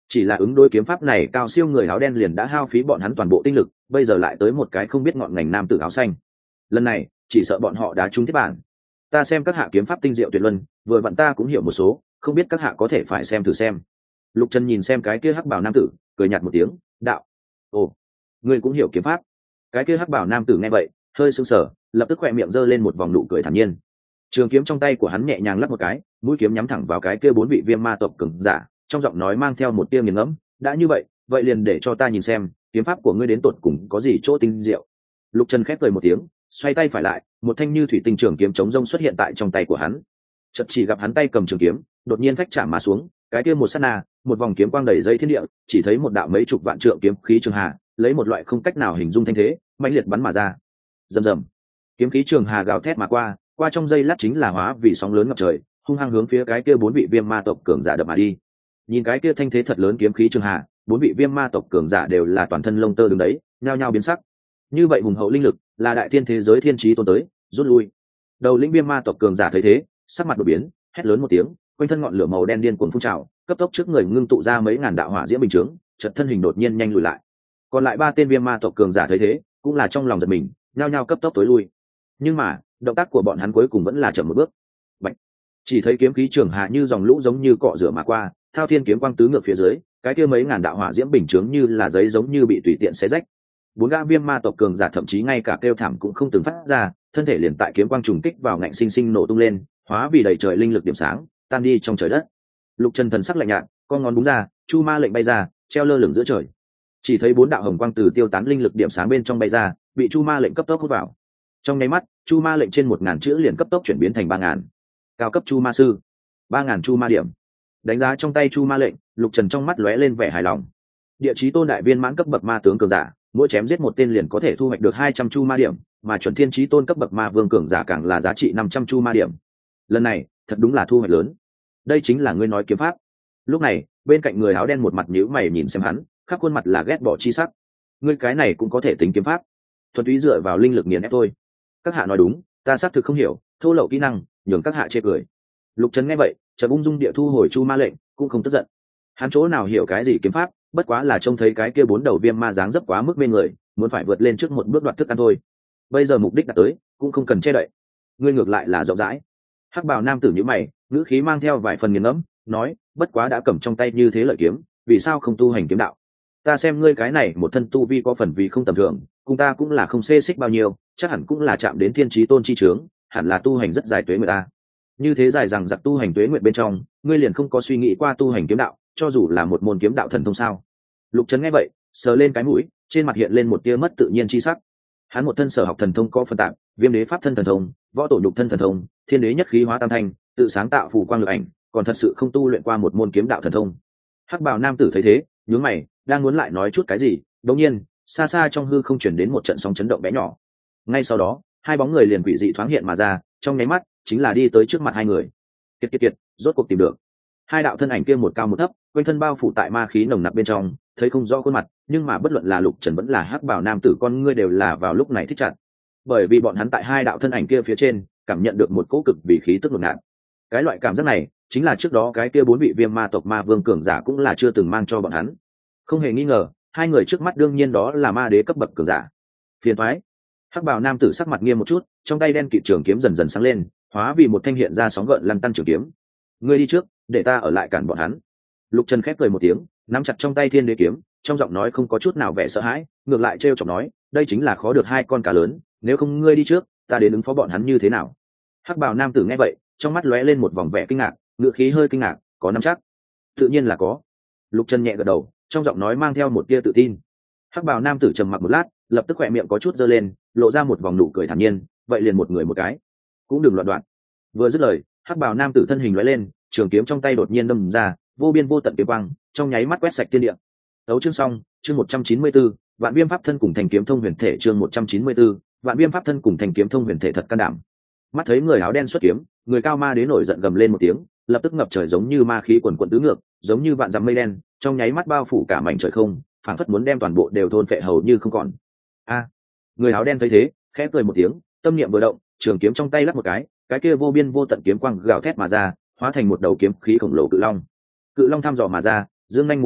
chỉ là ứng đối kiếm pháp này cao siêu người áo đen liền đã hao phí bọn hắn toàn bộ tinh lực, bây giờ lại tới một cái không biết ngọn ngành nam tử áo xanh. Lần này chỉ sợ bọn họ đã trúng thiết bản. Ta xem các hạ kiếm pháp tinh diệu tuyệt luân, vừa vặn ta cũng hiểu một số, không biết các hạ có thể phải xem thử xem. Lục Trần nhìn xem cái kia hắc bảo nam tử, cười nhạt một tiếng, đạo: ồ, ngươi cũng hiểu kiếm pháp? Cái kia hắc bảo nam tử nghe vậy hơi sững sờ, lập tức khỏe miệng giơ lên một vòng nụ cười thản nhiên. Trường kiếm trong tay của hắn nhẹ nhàng lắp một cái, mũi kiếm nhắm thẳng vào cái kia 4 vị viêm ma tộc cường giả, trong giọng nói mang theo một tia nghiền ngẫm, đã như vậy, vậy liền để cho ta nhìn xem kiếm pháp của ngươi đến tột cùng có gì chỗ tinh diệu. Lục Trần khép cười một tiếng, xoay tay phải lại, một thanh như thủy tinh trường kiếm chống rông xuất hiện tại trong tay của hắn. Chợt chỉ gặp hắn tay cầm trường kiếm, đột nhiên phách chạm mà xuống, cái kia một sát na, một vòng kiếm quang đầy dây thiên địa, chỉ thấy một đạo mấy chục vạn trượng kiếm khí trường hà, lấy một loại không cách nào hình dung thanh thế, mãnh liệt bắn mà ra. Rầm rầm, kiếm khí trường hà gào thét mà qua trong giây lát chính là hóa vì sóng lớn ngập trời, hung hăng hướng phía cái kia 4 vị viêm ma tộc cường giả đập mà đi. Nhìn cái kia thanh thế thật lớn kiếm khí trường hà, 4 vị viêm ma tộc cường giả đều là toàn thân lông tơ đứng đấy, nhao nhao biến sắc. Như vậy hùng hậu linh lực, là đại thiên thế giới thiên chí tôn tới, rút lui. Đầu lĩnh viêm ma tộc cường giả thấy thế, sắc mặt đổi biến, hét lớn một tiếng, quanh thân ngọn lửa màu đen điên cuồng phun trào, cấp tốc trước người ngưng tụ ra mấy ngàn đạo hỏa diễm bình chướng, chợt thân hình đột nhiên nhanh lùi lại. Còn lại 3 tên viêm ma tộc cường giả thấy thế, cũng là trong lòng giật mình, nhao nhao cấp tốc tối lui. Nhưng mà, động tác của bọn hắn cuối cùng vẫn là chậm một bước. Bạch. Chỉ thấy kiếm khí trường hạ như dòng lũ giống như cọ rửa mà qua, thao thiên kiếm quang tứ ngược phía dưới, cái kia mấy ngàn đạo hỏa diễm bình chướng như là giấy giống như bị tùy tiện xé rách. 4 gã viêm ma tộc cường giả thậm chí ngay cả kêu thảm cũng không từng phát ra, thân thể liền tại kiếm quang trùng kích vào ngạnh sinh sinh nổ tung lên, hóa vì đầy trời linh lực điểm sáng, tan đi trong trời đất. Lục Trần thần sắc lạnh nhạt, con ngón búng ra, chu ma lệnh bay ra, treo lơ lửng giữa trời. Chỉ thấy 4 đạo hồng quang từ tiêu tán linh lực điểm sáng bên trong bay ra, bị chu ma lệnh cấp tốc hút vào. Trong nháy mắt, chu ma lệnh trên 1000 chữ liền cấp tốc chuyển biến thành 3000. Cao cấp chu ma sư, 3000 chu ma điểm. Đánh giá trong tay chu ma lệnh, Lục Trần trong mắt lóe lên vẻ hài lòng. Địa chí tôn đại viên mãn cấp bậc ma tướng cường giả, mỗi chém giết một tên liền có thể thu hoạch được 200 chu ma điểm, mà chuẩn thiên chí tôn cấp bậc ma vương cường giả càng là giá trị 500 chu ma điểm. Lần này, thật đúng là thu hoạch lớn. Đây chính là ngươi nói kiếm pháp. Lúc này, bên cạnh người áo đen một mặt nhíu mày nhìn xem hắn, khắp khuôn mặt là ghét bỏ chi sắc. Ngươi cái này cũng có thể tính kiếm pháp? Thuần túy dựa vào linh lực nghiền ép thôi. Các hạ nói đúng, ta xác thực không hiểu, thô lậu kỹ năng, nhường các hạ chê cười. Lục Trần nghe vậy, chợt ung dung địa thu hồi chu ma lệnh, cũng không tức giận. Hắn chỗ nào hiểu cái gì kiếm pháp, bất quá là trông thấy cái kia 4 đầu viêm ma dáng dấp quá mức mê người, muốn phải vượt lên trước một bước đoạt thức ăn thôi. Bây giờ mục đích đã tới, cũng không cần che đậy. Ngươi ngược lại là rộng rãi. Hắc bào nam tử nhíu mày, ngữ khí mang theo vài phần nghiền ngẫm, nói, bất quá đã cầm trong tay như thế lợi kiếm, vì sao không tu hành kiếm đạo? Ta xem ngươi cái này một thân tu vi có phần vì không tầm thường, cùng ta cũng là không xê xích bao nhiêu, chắc hẳn cũng là chạm đến thiên chí tôn chi trướng, hẳn là tu hành rất dài tuế nguyệt ta. Như thế dài rằng giặc tu hành tuế nguyệt bên trong, ngươi liền không có suy nghĩ qua tu hành kiếm đạo, cho dù là một môn kiếm đạo thần thông sao? Lục Trần nghe vậy, sờ lên cái mũi, trên mặt hiện lên một tia mất tự nhiên chi sắc. Hắn một thân sở học thần thông có phân tạp, viêm đế pháp thân thần thông, võ tổ nhục thân thần thông, thiên đế nhất khí hóa tam thanh, tự sáng tạo phù quang lực ảnh, còn thật sự không tu luyện qua một môn kiếm đạo thần thông. Hắc bào nam tử thấy thế, nhướng mày, đang muốn lại nói chút cái gì, đột nhiên, xa xa trong hư không truyền đến một trận sóng chấn động bé nhỏ. Ngay sau đó, 2 bóng người liền quỷ dị thoáng hiện mà ra, trong nháy mắt, chính là đi tới trước mặt 2 người. Kiệt, rốt cuộc tìm được. 2 đạo thân ảnh kia một cao một thấp, quanh thân bao phủ tại ma khí nồng nặc bên trong, thấy không rõ khuôn mặt, nhưng mà bất luận là Lục Trần vẫn là Hắc bào nam tử con ngươi đều là vào lúc này thích chặt. Bởi vì bọn hắn tại 2 đạo thân ảnh kia phía trên, cảm nhận được một cỗ cực vì khí tức ngột ngạt. Cái loại cảm giác này, chính là trước đó cái kia 4 vị viêm ma tộc ma vương cường giả cũng là chưa từng mang cho bọn hắn. Không hề nghi ngờ, 2 người trước mắt đương nhiên đó là ma đế cấp bậc cường giả. Phiền toái. Hắc bào nam tử sắc mặt nghiêm một chút, trong tay đen kịt trường kiếm dần dần sáng lên, hóa vì một thanh hiện ra sóng gợn lăn tăn trường kiếm. Ngươi đi trước, để ta ở lại cản bọn hắn. Lục Trần khép cười một tiếng, nắm chặt trong tay thiên đế kiếm, trong giọng nói không có chút nào vẻ sợ hãi, ngược lại trêu chọc nói, đây chính là khó được 2 con cá lớn, nếu không ngươi đi trước, ta đến ứng phó bọn hắn như thế nào? Hắc bào nam tử nghe vậy, trong mắt lóe lên một vòng vẻ kinh ngạc, ngữ khí hơi kinh ngạc, có nắm chắc? Tự nhiên là có. Lục Trần nhẹ gật đầu, trong giọng nói mang theo một tia tự tin. Hắc bào nam tử trầm mặc một lát, lập tức khỏe miệng có chút giơ lên, lộ ra một vòng nụ cười thản nhiên, vậy liền một người một cái, cũng đừng loạn đoạn. Vừa dứt lời, Hắc bào nam tử thân hình lóe lên, trường kiếm trong tay đột nhiên đâm ra, vô biên vô tận kiếm quang, trong nháy mắt quét sạch thiên địa. Đấu chương xong, chương 194, Vạn Viêm pháp thân cùng thành kiếm thông huyền thể chương 194, Vạn Viêm pháp thân cùng thành kiếm thông huyền thể thật can đảm. Mắt thấy người áo đen xuất kiếm, người cao ma đế nổi giận gầm lên một tiếng, lập tức ngập trời giống như ma khí quần quần tứ ngược, giống như vạn dặm mây đen, trong nháy mắt bao phủ cả mảnh trời không, phảng phất muốn đem toàn bộ đều thôn phệ hầu như không còn. Người áo đen thấy thế, khẽ cười một tiếng, tâm niệm vừa động, trường kiếm trong tay lắc một cái kia vô biên vô tận kiếm quang gào thét mà ra, hóa thành một đầu kiếm khí khổng lồ cự long. Cự long thăm dò mà ra, dương nhanh múa vuốt,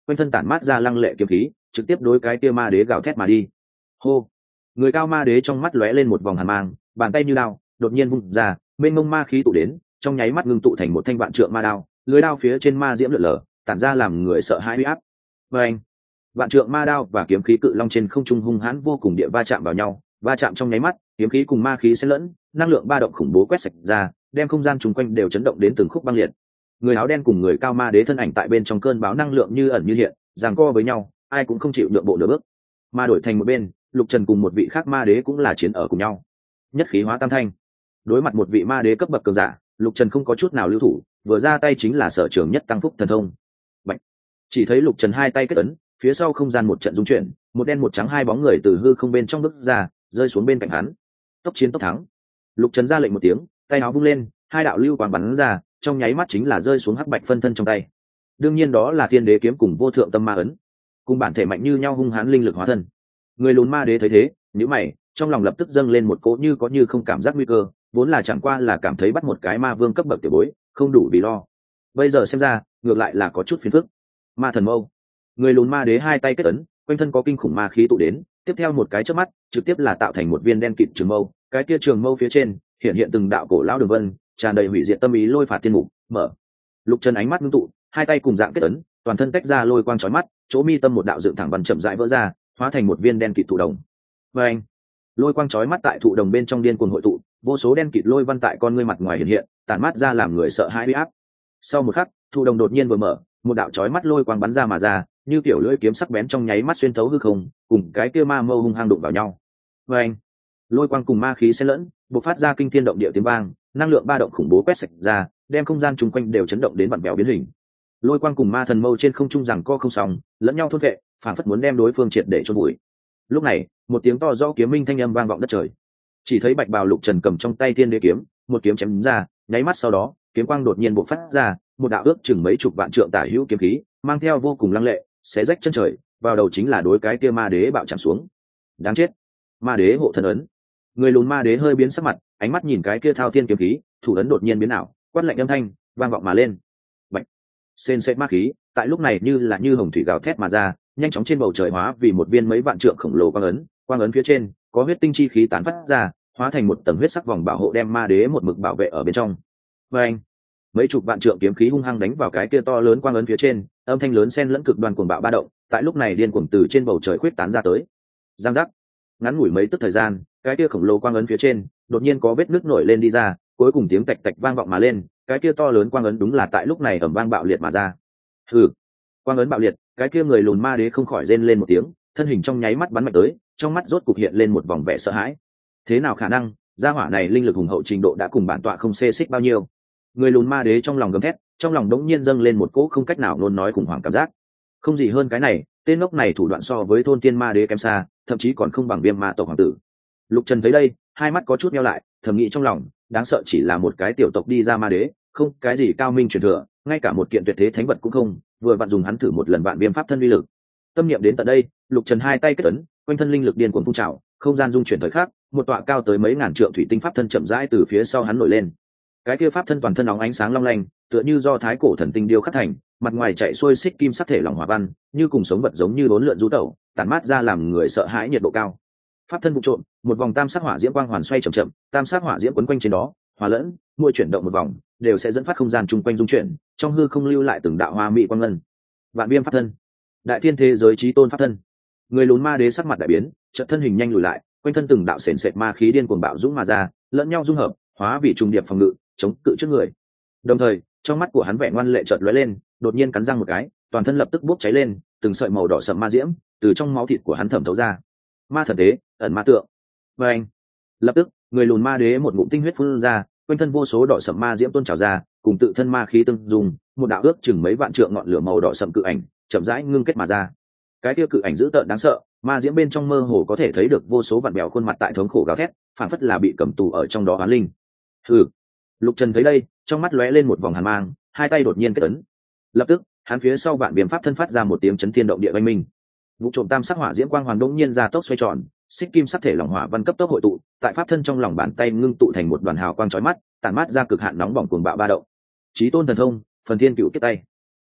quanh thân tản mát ra lăng lệ kiếm khí trực tiếp đối cái kia ma đế gào thét mà đi. Hô! Người cao ma đế trong mắt lóe lên một vòng hàn mang, bàn tay như đao đột nhiên vung ra, mênh mông ma khí tụ đến, trong nháy mắt ngưng tụ thành một thanh vạn trượng ma đao, lưới đao phía trên ma diễm lượn lờ, tản ra làm người sợ hãi uy áp. Và anh, vạn trượng ma đao và kiếm khí cự long trên không trung hung hãn vô cùng địa va chạm vào nhau, va chạm trong nháy mắt, kiếm khí cùng ma khí xen lẫn, năng lượng ba động khủng bố quét sạch ra, đem không gian chung quanh đều chấn động đến từng khúc băng liệt. Người áo đen cùng người cao ma đế thân ảnh tại bên trong cơn bão năng lượng như ẩn như hiện, giằng co với nhau, ai cũng không chịu nhượng bộ nửa bước. Mà đổi thành một bên, Lục Trần cùng một vị khác ma đế cũng là chiến ở cùng nhau. Nhất khí hóa tam thanh. Đối mặt một vị ma đế cấp bậc cường giả, Lục Trần không có chút nào lưu thủ, vừa ra tay chính là sở trường nhất tăng phúc thần thông. Bạch. Chỉ thấy Lục Trần hai tay kết ấn, phía sau không gian một trận rung chuyển, một đen một trắng hai bóng người từ hư không bên trong bước ra, rơi xuống bên cạnh hắn. Tốc chiến tốc thắng. Lục Trần ra lệnh một tiếng, tay áo vung lên, hai đạo lưu quang bắn ra, trong nháy mắt chính là rơi xuống hắc bạch phân thân trong tay. Đương nhiên đó là Thiên Đế kiếm cùng Vô Thượng Tâm Ma ấn, cùng bản thể mạnh như nhau hung hãn linh lực hóa thân. Người lùn ma đế thấy thế, nhíu mày, trong lòng lập tức dâng lên một cỗ như có như không cảm giác nguy cơ, vốn là chẳng qua là cảm thấy bắt một cái ma vương cấp bậc tiểu bối, không đủ vì lo. Bây giờ xem ra, ngược lại là có chút phiền phức. Ma thần mâu. Người lùn ma đế hai tay kết ấn, quanh thân có kinh khủng ma khí tụ đến, tiếp theo một cái chớp mắt, trực tiếp là tạo thành một viên đen kịt trường mâu, cái kia trường mâu phía trên hiện từng đạo cổ lão đường vân, tràn đầy hủy diệt tâm ý lôi phạt thiên mục, mở. Lục Trần ánh mắt ngưng tụ, hai tay cùng dạng kết ấn, toàn thân tách ra lôi quang chói mắt, chỗ mi tâm một đạo dựng thẳng văn chậm rãi vỡ ra, hóa thành một viên đen kịt thụ đồng. Và anh, lôi quang chói mắt tại thụ đồng bên trong điên cuồng hội tụ, vô số đen kịt lôi văn tại con ngươi mặt ngoài hiện, tản mát ra làm người sợ hãi uy áp. Sau một khắc, thụ đồng đột nhiên vừa mở, một đạo chói mắt lôi quang bắn ra mà ra, như kiểu lưỡi kiếm sắc bén trong nháy mắt xuyên thấu hư không, cùng cái kia ma mâu hung hăng đụng vào nhau. Và anh, lôi quang cùng ma khí xen lẫn, bộc phát ra kinh thiên động địa tiếng vang, năng lượng ba động khủng bố quét sạch ra, đem không gian chung quanh đều chấn động đến vặn vẹo biến hình. Lôi quang cùng ma thần mâu trên không trung rằng co không sóng, lẫn nhau thôn vệ, phản phất muốn đem đối phương triệt để chôn bụi. Lúc này, một tiếng to rõ kiếm minh thanh âm vang vọng đất trời. Chỉ thấy Bạch Bào Lục Trần cầm trong tay Thiên Đế kiếm, một kiếm chém ra, nháy mắt sau đó, kiếm quang đột nhiên bộc phát ra, một đạo ước chừng mấy chục vạn trượng tả hữu kiếm khí, mang theo vô cùng lăng lệ, xé rách chân trời, vào đầu chính là đối cái kia ma đế bạo chạm xuống. Đáng chết! Ma đế hộ thần ấn. Người lùn ma đế hơi biến sắc mặt, ánh mắt nhìn cái kia thao thiên kiếm khí, thủ ấn đột nhiên biến ảo, quát lạnh âm thanh vang vọng mà lên. Bạch! Sên sệt ma khí, tại lúc này như hồng thủy gào thét mà ra, nhanh chóng trên bầu trời hóa vì một viên mấy vạn trượng khổng lồ quang ấn phía trên có huyết tinh chi khí tán phát ra, hóa thành một tầng huyết sắc vòng bảo hộ đem ma đế một mực bảo vệ ở bên trong. Và anh, mấy chục vạn trượng kiếm khí hung hăng đánh vào cái kia to lớn quang ấn phía trên, âm thanh lớn xen lẫn cực đoan cuồng bạo ba động, tại lúc này điên cuồng từ trên bầu trời khuyết tán ra tới. Giang giác, ngắn ngủi mấy tức thời gian, cái kia khổng lồ quang ấn phía trên đột nhiên có vết nước nổi lên đi ra, cuối cùng tiếng tạch tạch vang vọng mà lên, cái kia to lớn quang ấn đúng là tại lúc này ầm vang bạo liệt mà ra. Hừ, quang ấn bạo liệt, cái kia người lùn ma đế không khỏi rên lên một tiếng, thân hình trong nháy mắt bắn mạnh tới, trong mắt rốt cục hiện lên một vòng vẻ sợ hãi. Thế nào khả năng, gia hỏa này linh lực hùng hậu trình độ đã cùng bản tọa không xê xích bao nhiêu. Người lùn ma đế trong lòng gầm thét, trong lòng đống nhiên dâng lên một cỗ không cách nào luôn nói khủng hoảng cảm giác. Không gì hơn cái này, tên ngốc này thủ đoạn so với thôn tiên ma đế kém xa, thậm chí còn không bằng Viêm Ma tộc hoàng tử. Lục Trần thấy đây, hai mắt có chút nheo lại, thầm nghĩ trong lòng, đáng sợ chỉ là một cái tiểu tộc đi ra ma đế, không cái gì cao minh truyền thừa, ngay cả một kiện tuyệt thế thánh vật cũng không, vừa vặn dùng hắn thử một lần vạn viêm pháp thân uy lực. Tâm niệm đến tận đây, Lục Trần hai tay kết ấn, quanh thân linh lực điên cuồng phun trào, không gian dung chuyển thời khắc, một tọa cao tới mấy ngàn trượng thủy tinh pháp thân chậm rãi từ phía sau hắn nổi lên. Cái kia pháp thân toàn thân óng ánh sáng long lanh, tựa như do thái cổ thần tinh điêu khắc thành, mặt ngoài chạy xuôi xích kim sắc thể lỏng hỏa văn, như cùng sống vật giống như bốn lượn du tẩu, tản mát ra làm người sợ hãi nhiệt độ cao. Pháp thân vụ trộm, một vòng tam sắc hỏa diễm quang hoàn xoay chậm chậm, tam sắc hỏa diễm quấn quanh trên đó, hòa lẫn, mỗi chuyển động một vòng, đều sẽ dẫn phát không gian chung quanh dung chuyển, trong hư không lưu lại từng đạo hoa mỹ quang ngân. Vạn viêm pháp thân, đại thiên thế giới chí tôn pháp thân. Người lùn ma đế sắc mặt đại biến, chợt thân hình nhanh lùi lại, quanh thân từng đạo sền sệt ma khí điên cuồng bạo dũng mà ra, lẫn nhau dung hợp, hóa vị trùng điệp phòng ngự, chống cự trước người. Đồng thời, trong mắt của hắn vẻ ngoan lệ chợt lóe lên, đột nhiên cắn răng một cái, toàn thân lập tức bốc cháy lên, từng sợi màu đỏ sẫm ma diễm từ trong máu thịt của hắn thẩm thấu ra. Ma thần tế, ẩn ma tượng. Và anh, lập tức, người lùn ma đế một ngụm tinh huyết phun ra, quanh thân vô số đỏ sẫm ma diễm tuôn trào ra, cùng tự thân ma khí tương dùng, một đạo ước chừng mấy vạn trượng ngọn lửa màu đỏ sẫm cự ảnh, chậm rãi ngưng kết mà ra. Cái kia cự ảnh dữ tợn đáng sợ, ma diễm bên trong mơ hồ có thể thấy được vô số vặn bèo khuôn mặt tại thống khổ gào thét, phản phất là bị cầm tù ở trong đó oán linh. Hừ. Lục Trần thấy đây, trong mắt lóe lên một vòng hàn mang, hai tay đột nhiên kết ấn. Lập tức, hắn phía sau vạn viêm pháp thân phát ra một tiếng chấn thiên động địa oanh minh. Vụ trộm tam sắc hỏa diễm quang hoàn đống nhiên ra tốc xoay tròn, xích kim sắc thể lỏng hỏa văn cấp tốc hội tụ, tại pháp thân trong lòng bàn tay ngưng tụ thành một đoàn hào quang chói mắt, tản mát ra cực hạn nóng bỏng cuồng bạo ba động. Chí tôn thần thông, phần thiên cựu kết tay.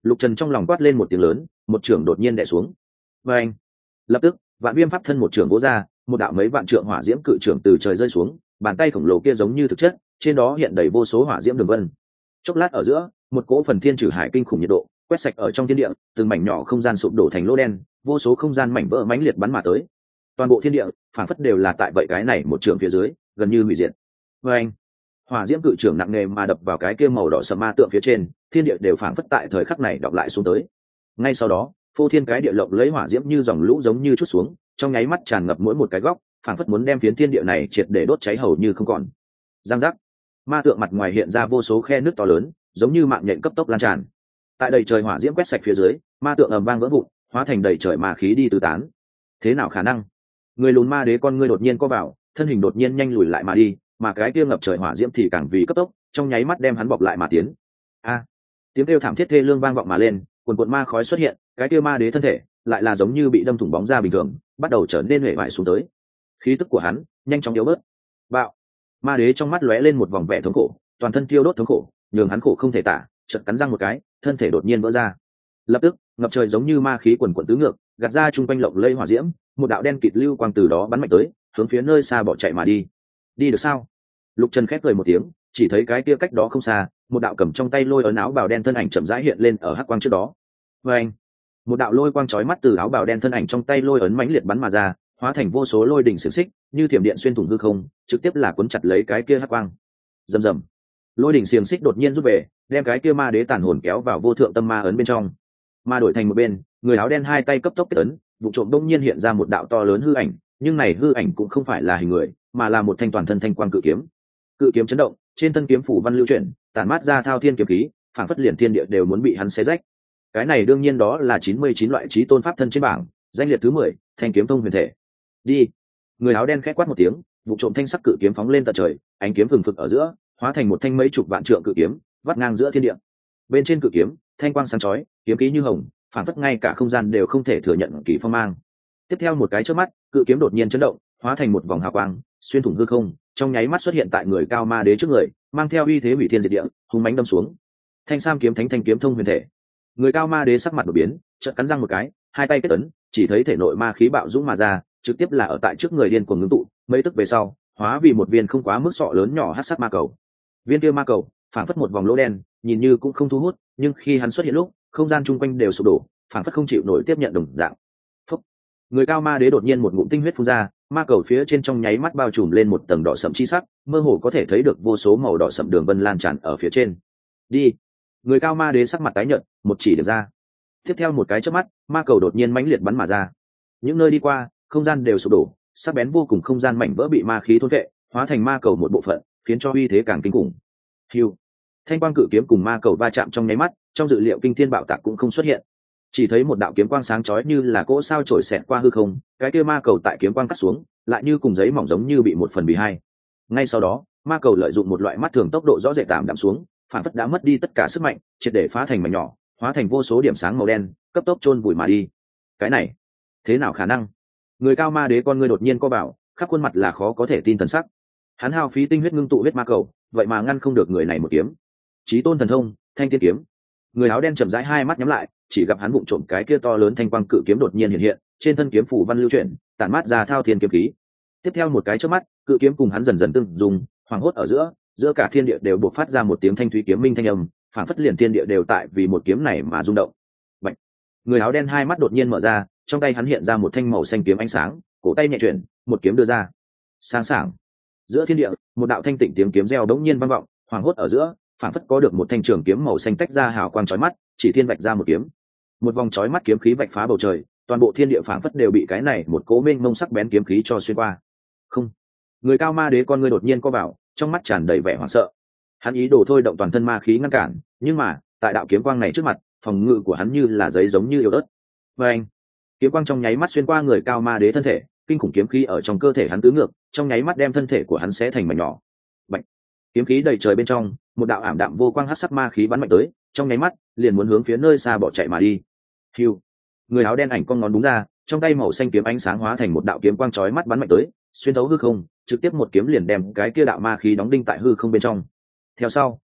Lục Trần trong lòng quát lên một tiếng lớn, một trưởng đột nhiên đè xuống. Và anh, lập tức, vạn viêm pháp thân một trưởng vỗ ra, một đạo mấy vạn trượng hỏa diễm cự trưởng từ trời rơi xuống, bàn tay khổng lồ kia giống như thực chất, trên đó hiện đầy vô số hỏa diễm đường vân. Chốc lát ở giữa, một cỗ phần thiên trừ hải kinh khủng nhiệt độ quét sạch ở trong thiên địa, từng mảnh nhỏ không gian sụp đổ thành lỗ đen, vô số không gian mảnh vỡ mãnh liệt bắn mà tới. Toàn bộ thiên địa, phản phất đều là tại vậy cái này một trường phía dưới, gần như hủy diệt. Và anh, hỏa diễm cự trưởng nặng nề mà đập vào cái kia màu đỏ sầm ma tượng phía trên, thiên địa đều phản phất tại thời khắc này đọc lại xuống tới. Ngay sau đó, phô thiên cái địa lộng lấy hỏa diễm như dòng lũ giống như chút xuống, trong nháy mắt tràn ngập mỗi một cái góc, phản phất muốn đem phiến thiên địa này triệt để đốt cháy hầu như không còn. Giang giác, ma tượng mặt ngoài hiện ra vô số khe nước to lớn, giống như mạng nhện cấp tốc lan tràn. Tại đầy trời hỏa diễm quét sạch phía dưới, ma tượng ầm vang vỡ vụn, hóa thành đầy trời ma khí đi tứ tán. Thế nào khả năng? Người lùn ma đế con ngươi đột nhiên co vào, thân hình đột nhiên nhanh lùi lại mà đi, mà cái kia ngập trời hỏa diễm thì càng vì cấp tốc, trong nháy mắt đem hắn bọc lại mà tiến. A! Tiếng kêu thảm thiết thê lương vang vọng mà lên, quần quần ma khói xuất hiện, cái kia ma đế thân thể lại là giống như bị đâm thủng bóng ra bình thường, bắt đầu trở nên huệ vải xuống tới. Khí tức của hắn nhanh chóng yếu bớt. Bạo! Ma đế trong mắt lóe lên một vòng vẻ thống khổ, toàn thân thiêu đốt thống khổ, nhường hắn khổ không thể tả, chợt cắn răng một cái, thân thể đột nhiên vỡ ra. Lập tức, ngập trời giống như ma khí quần quần tứ ngược, gạt ra trung quanh lộng lây hỏa diễm, một đạo đen kịt lưu quang từ đó bắn mạnh tới, hướng phía nơi xa bỏ chạy mà đi. Đi được sao? Lục Trần khép cười một tiếng, chỉ thấy cái kia cách đó không xa, một đạo cầm trong tay lôi ấn áo bào đen thân ảnh chậm rãi hiện lên ở hắc quang trước đó. Và anh, một đạo lôi quang chói mắt từ áo bào đen thân ảnh trong tay lôi ấn mãnh liệt bắn mà ra, hóa thành vô số lôi đỉnh xiềng xích, như thiểm điện xuyên thủng hư không, trực tiếp là cuốn chặt lấy cái kia hắc quang. Rầm rầm, lôi đỉnh xiềng xích đột nhiên rút về, đem cái kia ma đế tàn hồn kéo vào vô thượng tâm ma ấn bên trong. Ma đổi thành một bên, người áo đen hai tay cấp tốc kết ấn, vụ trộm đông nhiên hiện ra một đạo to lớn hư ảnh, nhưng này hư ảnh cũng không phải là hình người, mà là một thanh toàn thân thanh quang cự kiếm. Cự kiếm chấn động, trên thân kiếm phủ văn lưu chuyển, tản mát ra thao thiên kiếm khí, phảng phất liền thiên địa đều muốn bị hắn xé rách. Cái này đương nhiên đó là 99 loại chí tôn pháp thân trên bảng, danh liệt thứ 10, thanh kiếm thông huyền thể. Đi. Người áo đen khẽ quát một tiếng, vụ trộm thanh sắc cự kiếm phóng lên tận trời, ánh kiếm phừng phực ở giữa, hóa thành một thanh mấy chục vạn trượng cự kiếm, vắt ngang giữa thiên địa. Bên trên cự kiếm, thanh quang sáng chói, kiếm khí như hồng, phảng phất ngay cả không gian đều không thể thừa nhận kỳ phong mang. Tiếp theo một cái chớp mắt, cự kiếm đột nhiên chấn động, hóa thành một vòng hào quang, xuyên thủng hư không, trong nháy mắt xuất hiện tại người cao ma đế trước người, mang theo uy thế hủy thiên diệt địa, hung mãnh đâm xuống. Thanh sam kiếm thánh thanh kiếm thông huyền thể. Người cao ma đế sắc mặt đổi biến, chợt cắn răng một cái, hai tay kết ấn, chỉ thấy thể nội ma khí bạo dũng mà ra, trực tiếp là ở tại trước người điên cuồng ngưng tụ, mấy tức về sau, hóa vì một viên không quá mức sọ lớn nhỏ hắc sắc ma cầu. Viên kia ma cầu, phảng phất một vòng lỗ đen, nhìn như cũng không thu hút, nhưng khi hắn xuất hiện lúc, không gian chung quanh đều sụp đổ, phảng phất không chịu nổi tiếp nhận đồng dạng. Phúc. Người cao ma đế đột nhiên một ngụm tinh huyết phun ra, ma cầu phía trên trong nháy mắt bao trùm lên một tầng đỏ sẫm chi sắc, mơ hồ có thể thấy được vô số màu đỏ sẫm đường vân lan tràn ở phía trên. Đi. Người cao ma đế sắc mặt tái nhợt, một chỉ điểm ra. Tiếp theo một cái chớp mắt, ma cầu đột nhiên mãnh liệt bắn mà ra. Những nơi đi qua, không gian đều sụp đổ, sắc bén vô cùng không gian mảnh vỡ bị ma khí thôn vệ, hóa thành ma cầu một bộ phận, khiến cho uy thế càng kinh khủng. Hưu. Thanh quang cự kiếm cùng ma cầu va chạm trong nháy mắt, trong dự liệu kinh thiên bạo tạc cũng không xuất hiện. Chỉ thấy một đạo kiếm quang sáng chói như là cỗ sao chổi xẹt qua hư không, cái kia ma cầu tại kiếm quang cắt xuống, lại như cùng giấy mỏng giống như bị một phần bị hai. Ngay sau đó, ma cầu lợi dụng một loại mắt thường tốc độ rõ rệt tạm đạm xuống, phản phất đã mất đi tất cả sức mạnh, triệt để phá thành mảnh nhỏ, hóa thành vô số điểm sáng màu đen, cấp tốc chôn vùi mà đi. Cái này, thế nào khả năng? Người cao ma đế con ngươi đột nhiên co bảo, khắp khuôn mặt là khó có thể tin thần sắc. Hắn hao phí tinh huyết ngưng tụ huyết ma cầu, vậy mà ngăn không được người này một kiếm. Chí tôn thần thông, thanh thiên kiếm. Người áo đen chậm rãi hai mắt nhắm lại, chỉ gặp hắn vụng trộm cái kia to lớn thanh quang cự kiếm đột nhiên hiện hiện, trên thân kiếm phủ văn lưu chuyển, tản mát ra thao thiên kiếm khí. Tiếp theo một cái chớp mắt, cự kiếm cùng hắn dần dần tương dùng, hoàng hốt ở giữa cả thiên địa đều bộc phát ra một tiếng thanh thúy kiếm minh thanh âm, phảng phất liền thiên địa đều tại vì một kiếm này mà rung động. Bạch. Người áo đen hai mắt đột nhiên mở ra, trong tay hắn hiện ra một thanh màu xanh kiếm ánh sáng, cổ tay nhẹ chuyển, một kiếm đưa ra. Sáng sảng. Giữa thiên địa, một đạo thanh tịnh tiếng kiếm reo đống nhiên vang vọng, hoàng hốt ở giữa, phảng phất có được một thanh trường kiếm màu xanh tách ra hào quang chói mắt, chỉ thiên vạch ra một kiếm. Một vòng chói mắt kiếm khí vạch phá bầu trời, toàn bộ thiên địa phảng phất đều bị cái này một cỗ mênh mông sắc bén kiếm khí cho xuyên qua. Không. Người cao ma đế con ngươi đột nhiên co vào, trong mắt tràn đầy vẻ hoảng sợ. Hắn ý đồ thôi động toàn thân ma khí ngăn cản, nhưng mà, tại đạo kiếm quang này trước mặt, phòng ngự của hắn như là giấy giống như yếu ớt. Và anh, kiếm quang trong nháy mắt xuyên qua người cao ma đế thân thể, kinh khủng kiếm khí ở trong cơ thể hắn tứ ngược, trong nháy mắt đem thân thể của hắn xé thành mảnh nhỏ. Bạch. Kiếm khí đầy trời bên trong, một đạo ảm đạm vô quang hắc sắc ma khí bắn mạnh tới, trong nháy mắt liền muốn hướng phía nơi xa bỏ chạy mà đi. Hưu. Người áo đen ảnh cong ngón đúng ra, trong tay màu xanh kiếm ánh sáng hóa thành một đạo kiếm quang chói mắt bắn mạnh tới, xuyên thấu hư không, trực tiếp một kiếm liền đem cái kia đạo ma khí đóng đinh tại hư không bên trong. Theo sau,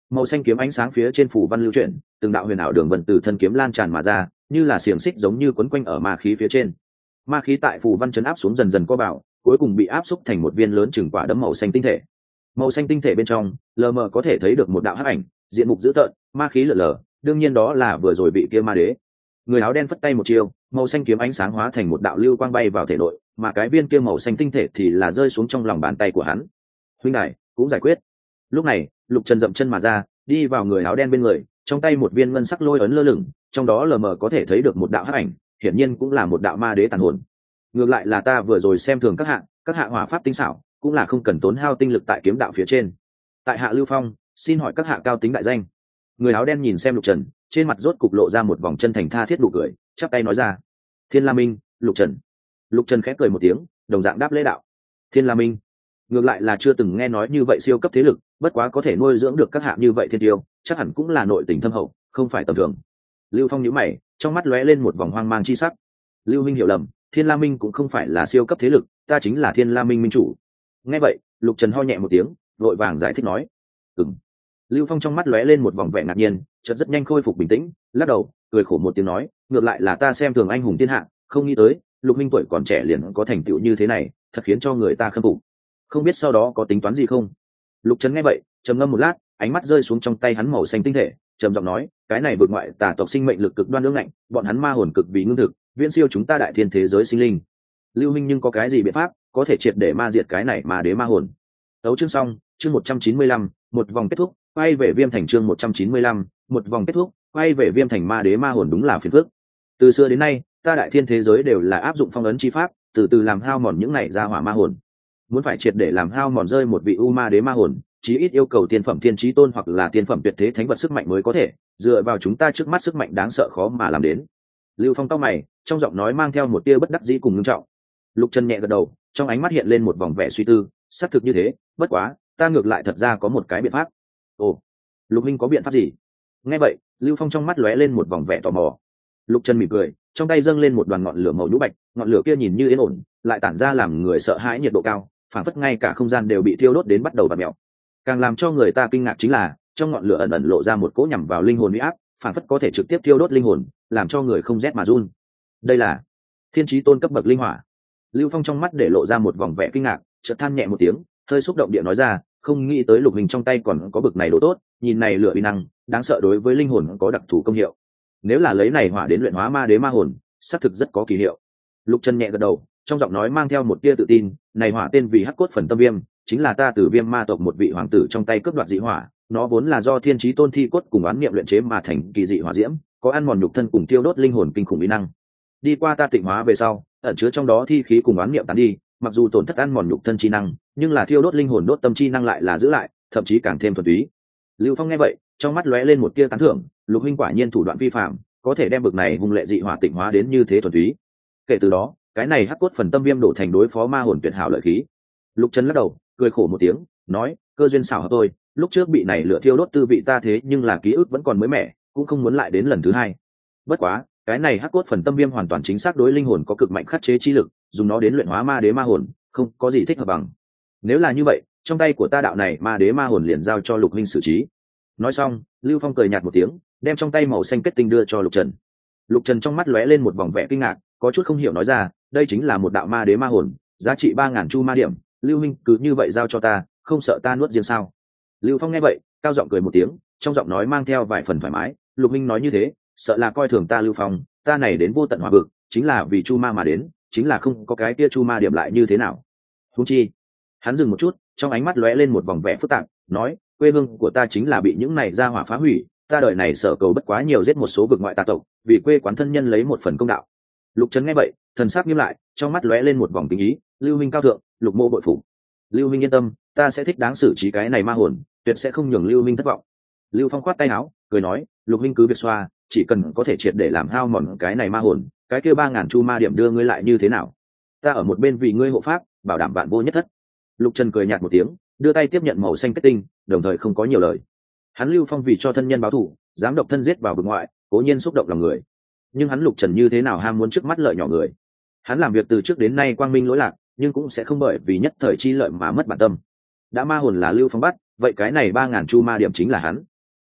Màu xanh kiếm ánh sáng phía trên phủ văn lưu chuyển, từng đạo huyền ảo đường vân từ thân kiếm lan tràn mà ra, như là xiềng xích giống như quấn quanh ở ma khí phía trên. Ma khí tại phủ văn chấn áp xuống dần dần co bảo, cuối cùng bị áp xúc thành một viên lớn chừng quả đấm màu xanh tinh thể. Màu xanh tinh thể bên trong, lờ mờ có thể thấy được một đạo hắc ảnh, diện mục dữ tợn, ma khí lở lở, đương nhiên đó là vừa rồi bị kia ma đế. Người áo đen phất tay một chiều, màu xanh kiếm ánh sáng hóa thành một đạo lưu quang bay vào thể nội, mà cái viên kia màu xanh tinh thể thì là rơi xuống trong lòng bàn tay của hắn. Huynh đài cũng giải quyết. Lúc này, Lục Trần dậm chân mà ra, đi vào người áo đen bên người, trong tay một viên ngân sắc lôi ấn lơ lửng, trong đó lờ mờ có thể thấy được một đạo hắc ảnh, hiển nhiên cũng là một đạo ma đế tàn hồn. Ngược lại là ta vừa rồi xem thường các hạ hỏa pháp tinh xảo, cũng là không cần tốn hao tinh lực tại kiếm đạo phía trên. Tại hạ Lưu Phong, xin hỏi các hạ cao tính đại danh. Người áo đen nhìn xem Lục Trần, trên mặt rốt cục lộ ra một vòng chân thành tha thiết nụ cười, chắp tay nói ra: Thiên La Minh, Lục Trần. Lục Trần khép cười một tiếng, đồng dạng đáp lễ đạo: Thiên La Minh. Ngược lại là chưa từng nghe nói như vậy siêu cấp thế lực, bất quá có thể nuôi dưỡng được các hạ như vậy thiên tiêu, chắc hẳn cũng là nội tình thâm hậu, không phải tầm thường. Lưu Phong nhíu mày, trong mắt lóe lên một vòng hoang mang chi sắc. Lưu Minh hiểu lầm, Thiên La Minh cũng không phải là siêu cấp thế lực, ta chính là Thiên La Minh minh chủ. Nghe vậy, Lục Trần ho nhẹ một tiếng, vội vàng giải thích nói: Ừm. Lưu Phong trong mắt lóe lên một vòng vẻ ngạc nhiên, chợt rất nhanh khôi phục bình tĩnh, lắc đầu, cười khổ một tiếng nói: ngược lại là ta xem thường anh hùng thiên hạ, không nghĩ tới, Lục Minh tuổi còn trẻ liền có thành tựu như thế này, thật khiến cho người ta khâm phục. Không biết sau đó có tính toán gì không? Lục Trần nghe vậy, trầm ngâm một lát, ánh mắt rơi xuống trong tay hắn màu xanh tinh thể, trầm giọng nói: cái này vượt ngoại tà tộc sinh mệnh lực cực đoan ương ngạnh, bọn hắn ma hồn cực vì ngưng thực, viễn siêu chúng ta đại thiên thế giới sinh linh. Lưu Minh nhưng có cái gì biện pháp có thể triệt để ma diệt cái này ma đế ma hồn? Đấu chương xong, chương 195, một vòng kết thúc, quay về Viêm Thành chương 195, một vòng kết thúc, quay về Viêm Thành ma đế ma hồn đúng là phiền phức. Từ xưa đến nay, ta đại thiên thế giới đều là áp dụng phong ấn chi pháp, từ từ làm hao mòn những này ra hỏa ma hồn. Muốn phải triệt để làm hao mòn rơi một vị u ma đế ma hồn, chí ít yêu cầu tiên phẩm thiên chí tôn hoặc là tiên phẩm tuyệt thế thánh vật sức mạnh mới có thể, dựa vào chúng ta trước mắt sức mạnh đáng sợ khó mà làm đến. Lưu Phong cau mày, trong giọng nói mang theo một tia bất đắc dĩ cùng ngưng trọng. Lục Trần nhẹ gật đầu, trong ánh mắt hiện lên một vòng vẻ suy tư, xác thực như thế, bất quá, ta ngược lại thật ra có một cái biện pháp. Ồ, Lục Minh có biện pháp gì? Nghe vậy, Lưu Phong trong mắt lóe lên một vòng vẻ tò mò. Lục Trần mỉm cười, trong tay dâng lên một đoàn ngọn lửa màu nhũ bạch, ngọn lửa kia nhìn như yên ổn, lại tản ra làm người sợ hãi nhiệt độ cao, phản phất ngay cả không gian đều bị thiêu đốt đến bắt đầu bạt mèo. Càng làm cho người ta kinh ngạc chính là, trong ngọn lửa ẩn ẩn lộ ra một cỗ nhằm vào linh hồn uy áp, phản phất có thể trực tiếp thiêu đốt linh hồn, làm cho người không rét mà run. Đây là thiên chí tôn cấp bậc linh hỏa. Lưu Phong trong mắt để lộ ra một vòng vẻ kinh ngạc, chợt than nhẹ một tiếng, hơi xúc động địa nói ra: không nghĩ tới Lục Minh trong tay còn có bậc này đồ tốt, nhìn này lửa uy năng, đáng sợ, đối với linh hồn có đặc thù công hiệu. Nếu là lấy này hỏa đến luyện hóa ma đế ma hồn, xác thực rất có kỳ hiệu. Lục Trần nhẹ gật đầu, trong giọng nói mang theo một tia tự tin: này hỏa tên vì Hắc Cốt Phần Tâm Viêm, chính là ta từ Viêm Ma tộc một vị hoàng tử trong tay cướp đoạt dị hỏa, nó vốn là do thiên chí tôn thi cốt cùng oán niệm luyện chế mà thành kỳ dị hỏa diễm, có ăn mòn nhục thân cùng tiêu đốt linh hồn kinh khủng uy năng. Đi qua ta tịnh hóa về sau, ẩn chứa trong đó thi khí cùng oán niệm tán đi, mặc dù tổn thất ăn mòn nhục thân chi năng, nhưng là thiêu đốt linh hồn đốt tâm chi năng lại là giữ lại, thậm chí càng thêm thuần túy. Lưu Phong nghe vậy, trong mắt lóe lên một tia tán thưởng, Lục huynh quả nhiên thủ đoạn vi phạm, có thể đem bực này hung lệ dị hỏa tịnh hóa đến như thế thuần túy. Kể từ đó, cái này Hắc Cốt Phần Tâm Viêm đổ thành đối phó ma hồn tuyệt hảo lợi khí. Lục Trần lắc đầu, cười khổ một tiếng, nói: cơ duyên xảo hợp tôi, lúc trước bị này lửa thiêu đốt tư vị ta thế nhưng là ký ức vẫn còn mới mẻ, cũng không muốn lại đến lần thứ hai. Bất quá, cái này Hắc Cốt Phần Tâm Viêm hoàn toàn chính xác đối linh hồn có cực mạnh khắc chế chi lực, dùng nó đến luyện hóa ma đế ma hồn, không có gì thích hợp bằng. Nếu là như vậy, trong tay của ta đạo này ma đế ma hồn liền giao cho Lục huynh xử trí. Nói xong, Lưu Phong cười nhạt một tiếng, đem trong tay màu xanh kết tinh đưa cho Lục Trần. Lục Trần trong mắt lóe lên một vòng vẻ kinh ngạc, có chút không hiểu nói ra: đây chính là một đạo ma đế ma hồn, giá trị 3000 chu ma điểm, Lưu huynh cứ như vậy giao cho ta, không sợ ta nuốt riêng sao? Lưu Phong nghe vậy, cao giọng cười một tiếng, trong giọng nói mang theo vài phần thoải mái: Lục huynh nói như thế, sợ là coi thường ta Lưu Phong, ta này đến vô tận hỏa vực, chính là vì chu ma mà đến, chính là không có cái kia chu ma điểm lại như thế nào? Huống chi. Hắn dừng một chút, trong ánh mắt lóe lên một vòng vẻ phức tạp, nói: quê hương của ta chính là bị những này ra hỏa phá hủy, ta đời này sở cầu bất quá nhiều giết một số vực ngoại tà tộc, vì quê quán thân nhân lấy một phần công đạo. Lục Trần nghe vậy, thần sắc nghiêm lại, trong mắt lóe lên một vòng tình ý: Lưu huynh cao thượng, Lục mô bội phục. Lưu huynh yên tâm, ta sẽ thích đáng xử trí cái này ma hồn, tuyệt sẽ không nhường Lưu huynh thất vọng. Lưu Phong khoát tay áo, cười nói: Lục huynh cứ việc xoa, chỉ cần có thể triệt để làm hao mòn cái này ma hồn, cái kia 3000 chu ma điểm đưa ngươi lại như thế nào? Ta ở một bên vì ngươi hộ pháp, bảo đảm bạn vô nhất thất. Lục Trần cười nhạt một tiếng, đưa tay tiếp nhận màu xanh kết tinh, đồng thời không có nhiều lời. Hắn Lưu Phong vì cho thân nhân báo thù, dám độc thân giết vào vực ngoại, cố nhiên xúc động lòng người. Nhưng hắn Lục Trần như thế nào ham muốn trước mắt lợi nhỏ người? Hắn làm việc từ trước đến nay quang minh lỗi lạc, nhưng cũng sẽ không bởi vì nhất thời chi lợi mà mất bản tâm. Đã ma hồn là Lưu Phong bắt, vậy cái này 3000 chu ma điểm chính là hắn,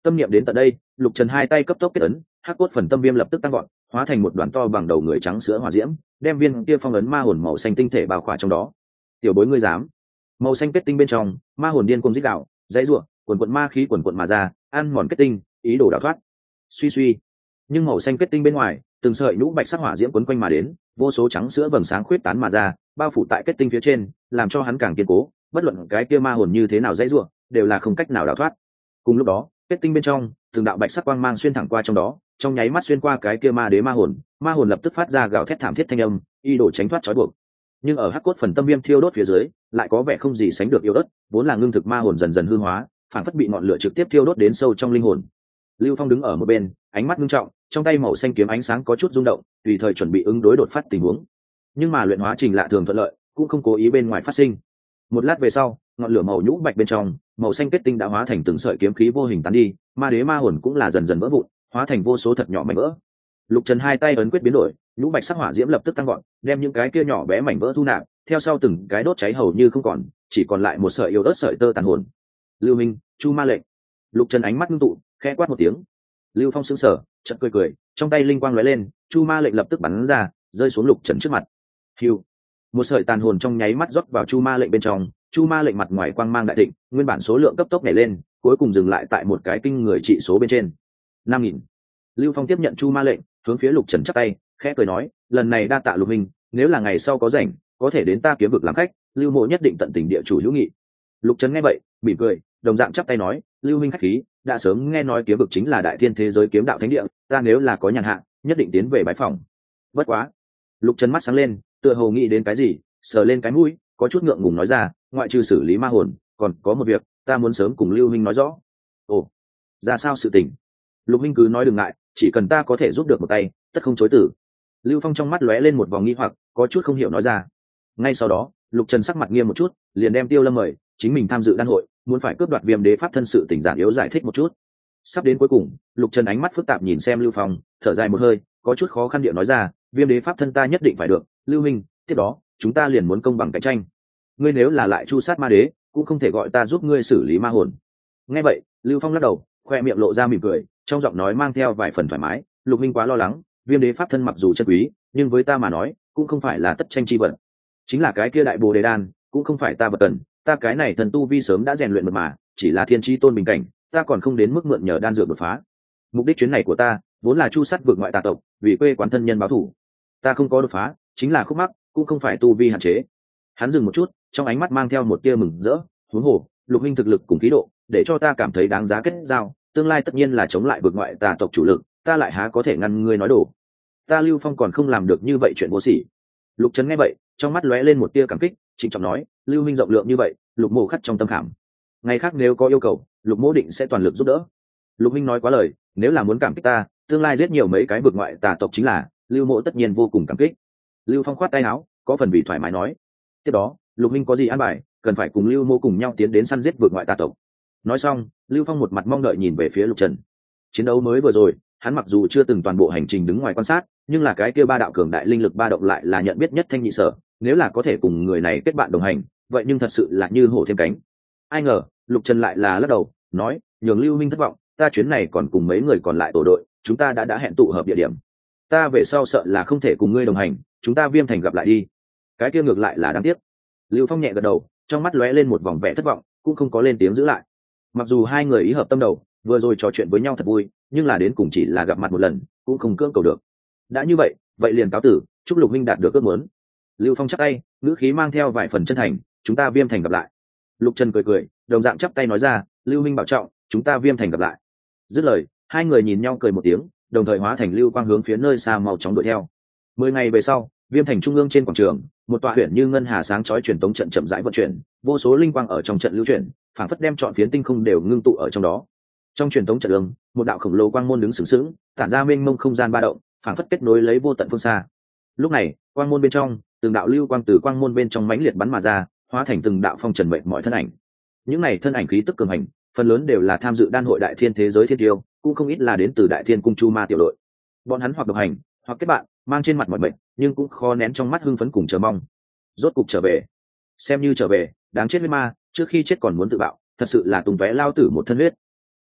Tâm niệm đến tận đây, Lục Trần hai tay cấp tốc kết ấn, hắc cốt phần tâm viêm lập tức tăng gọn, hóa thành một đoàn to bằng đầu người trắng sữa hỏa diễm, đem viên kia phong ấn ma hồn màu xanh tinh thể bao khỏa trong đó. Tiểu bối ngươi dám? Màu xanh kết tinh bên trong, ma hồn điên cuồng rít gào, dãy rủa, quần quần ma khí quần quần mà ra, ăn mòn kết tinh, ý đồ đào thoát. Suy suy, nhưng màu xanh kết tinh bên ngoài, từng sợi nhũ bạch sắc hỏa diễm quấn quanh mà đến, vô số trắng sữa vầng sáng khuyết tán mà ra, bao phủ tại kết tinh phía trên, làm cho hắn càng kiên cố, bất luận cái kia ma hồn như thế nào dãy rủa, đều là không cách nào đào thoát. Cùng lúc đó, kết tinh bên trong, từng đạo bạch sắc quang mang xuyên thẳng qua trong đó, trong nháy mắt xuyên qua cái kia ma đế ma hồn lập tức phát ra gào thét thảm thiết thanh âm, y đổ tránh thoát trói buộc. Nhưng ở hắc cốt phần tâm viêm thiêu đốt phía dưới, lại có vẻ không gì sánh được yếu ớt, vốn là ngưng thực ma hồn dần dần hư hóa, phản phất bị ngọn lửa trực tiếp thiêu đốt đến sâu trong linh hồn. Lưu Phong đứng ở một bên, ánh mắt nghiêm trọng, trong tay màu xanh kiếm ánh sáng có chút rung động, tùy thời chuẩn bị ứng đối đột phát tình huống. Nhưng mà luyện hóa trình lạ thường thuận lợi, cũng không cố ý bên ngoài phát sinh. Một lát về sau, ngọn lửa màu nhũ bạch bên trong, màu xanh kết tinh đã hóa thành từng sợi kiếm khí vô hình tán đi, ma đế ma hồn cũng là dần dần vỡ vụn, hóa thành vô số thật nhỏ mảnh vỡ. Lục Trần hai tay ấn quyết biến đổi, nhũ bạch sắc hỏa diễm lập tức tăng gọn, đem những cái kia nhỏ bé mảnh vỡ thu nạp, theo sau từng cái đốt cháy hầu như không còn, chỉ còn lại một sợi yếu ớt sợi tơ tàn hồn. Lưu Minh, Chu Ma lệnh. Lục Trần ánh mắt ngưng tụ, khẽ quát một tiếng. Lưu Phong sững sờ, chợt cười cười, trong tay linh quang lóe lên, Chu Ma lệnh lập tức bắn ra, rơi xuống Lục Trần trước mặt. Hưu, một sợi tàn hồn trong nháy mắt rót vào Chu Ma lệnh bên trong, Chu Ma lệnh mặt ngoài quang mang đại thịnh, nguyên bản số lượng cấp tốc nhảy lên, cuối cùng dừng lại tại một cái kinh người trị số bên trên. 5.000. Lưu Phong tiếp nhận Chu Ma lệnh, hướng phía Lục Trần chắp tay, khẽ cười nói, lần này đa tạ Lục Minh, nếu là ngày sau có rảnh, có thể đến ta kiếm vực làm khách, Lưu Mộ nhất định tận tình địa chủ hữu nghị. Lục Trần nghe vậy, mỉm cười, đồng dạng chắp tay nói, Lưu Minh khách khí, đã sớm nghe nói kiếm vực chính là đại thiên thế giới kiếm đạo thánh địa, ta nếu là có nhàn hạ, nhất định tiến về bái phòng. Bất quá. Lục Trần mắt sáng lên, tựa hồ nghĩ đến cái gì, sờ lên cái mũi, có chút ngượng ngùng nói ra, ngoại trừ xử lý ma hồn, còn có một việc, ta muốn sớm cùng Lưu Minh nói rõ. Ồ, ra sao sự tình? Lục Minh cứ nói đừng ngại, chỉ cần ta có thể giúp được một tay, tất không chối từ. Lưu Phong trong mắt lóe lên một vòng nghi hoặc, có chút không hiểu nói ra. Ngay sau đó, Lục Trần sắc mặt nghiêm một chút, liền đem Tiêu Lâm mời, chính mình tham dự đan hội, muốn phải cướp đoạt Viêm Đế pháp thân sự tình giản yếu giải thích một chút. Sắp đến cuối cùng, Lục Trần ánh mắt phức tạp nhìn xem Lưu Phong, thở dài một hơi, có chút khó khăn địa nói ra, Viêm Đế pháp thân ta nhất định phải được, Lưu Minh, tiếp đó, chúng ta liền muốn công bằng cạnh tranh. Ngươi nếu là lại chu sát ma đế, cũng không thể gọi ta giúp ngươi xử lý ma hồn. Nghe vậy, Lưu Phong lắc đầu, khoe miệng lộ ra mỉm cười, trong giọng nói mang theo vài phần thoải mái, Lục Minh quá lo lắng, Viêm Đế pháp thân mặc dù chân quý, nhưng với ta mà nói, cũng không phải là tất tranh chi vật. Chính là cái kia đại bồ đề đan, cũng không phải ta vật cần, ta cái này thần tu vi sớm đã rèn luyện mật mà, chỉ là thiên chi tôn bình cảnh, ta còn không đến mức mượn nhờ đan dược đột phá. Mục đích chuyến này của ta, vốn là chu sát vượt ngoại tà tộc, vì quê quán thân nhân báo thù. Ta không có đột phá, chính là khúc mắc, cũng không phải tu vi hạn chế. Hắn dừng một chút, trong ánh mắt mang theo một tia mừng rỡ, huống hồ, Lục Minh thực lực cùng khí độ, để cho ta cảm thấy đáng giá kết giao, tương lai tất nhiên là chống lại vượt ngoại tà tộc chủ lực, ta lại há có thể ngăn ngươi nói đổ. Ta Lưu Phong còn không làm được như vậy chuyện vô sỉ. Lục Trấn nghe vậy, trong mắt lóe lên một tia cảm kích, trịnh trọng nói, Lưu Minh rộng lượng như vậy, Lục Mộ khắc trong tâm khảm. Ngày khác nếu có yêu cầu, Lục Mộ định sẽ toàn lực giúp đỡ. Lục Minh nói quá lời, nếu là muốn cảm kích ta, tương lai giết nhiều mấy cái vượt ngoại tà tộc chính là, Lưu Mộ tất nhiên vô cùng cảm kích. Lưu Phong khoát tay áo, có phần vì thoải mái nói. Tiếp đó, Lục Minh có gì an bài, cần phải cùng Lưu Mộ cùng nhau tiến đến săn giết vượt ngoại tà tộc. Nói xong, Lưu Phong một mặt mong đợi nhìn về phía Lục Trần. Chiến đấu mới vừa rồi, hắn mặc dù chưa từng toàn bộ hành trình đứng ngoài quan sát, nhưng là cái kia ba đạo cường đại linh lực ba động lại là nhận biết nhất thanh nhị sở, nếu là có thể cùng người này kết bạn đồng hành, vậy nhưng thật sự là như hổ thêm cánh. Ai ngờ, Lục Trần lại là lắc đầu, nói, nhường Lưu Minh thất vọng, ta chuyến này còn cùng mấy người còn lại tổ đội, chúng ta đã hẹn tụ hợp địa điểm. Ta về sau sợ là không thể cùng ngươi đồng hành, chúng ta Viêm Thành gặp lại đi. Cái kia ngược lại là đáng tiếc. Lưu Phong nhẹ gật đầu, trong mắt lóe lên một vòng vẻ thất vọng, cũng không có lên tiếng giữ lại. Mặc dù hai người ý hợp tâm đầu, vừa rồi trò chuyện với nhau thật vui, nhưng là đến cùng chỉ là gặp mặt một lần, cũng không cưỡng cầu được. Đã như vậy, vậy liền cáo tử, chúc Lục Minh đạt được ước muốn. Lưu Phong chắp tay, ngữ khí mang theo vài phần chân thành, chúng ta Viêm Thành gặp lại. Lục Trần cười cười, đồng dạng chắp tay nói ra, Lưu Minh bảo trọng, chúng ta Viêm Thành gặp lại. Dứt lời, hai người nhìn nhau cười một tiếng, đồng thời hóa thành lưu quang hướng phía nơi xa mau chóng đuổi theo. 10 ngày về sau, Viêm Thành trung ương trên quảng trường, một tòa huyện như ngân hà sáng chói truyền tống trận chậm rãi vận chuyển, vô số linh quang ở trong trận lưu chuyển, phảng phất đem trọn phiến tinh không đều ngưng tụ ở trong đó. Trong truyền tống trận đường, một đạo khổng lồ quang môn đứng sừng sững, tản ra mênh mông không gian ba động, phảng phất kết nối lấy vô tận phương xa. Lúc này, quang môn bên trong, từng đạo lưu quang từ quang môn bên trong mãnh liệt bắn mà ra, hóa thành từng đạo phong trần mệnh mọi thân ảnh. Những này thân ảnh khí tức cường hành, phần lớn đều là tham dự đan hội đại thiên thế giới thiên tiêu, cũng không ít là đến từ đại thiên cung chu ma tiểu đội. Bọn hắn hoặc độc hành, hoặc kết bạn, mang trên mặt mọi mệnh, nhưng cũng khó nén trong mắt hưng phấn cùng chờ mong. Rốt cục trở về, xem như trở về, đáng chết với ma, trước khi chết còn muốn tự bạo, thật sự là tung tóe lao tử một thân huyết. Ai,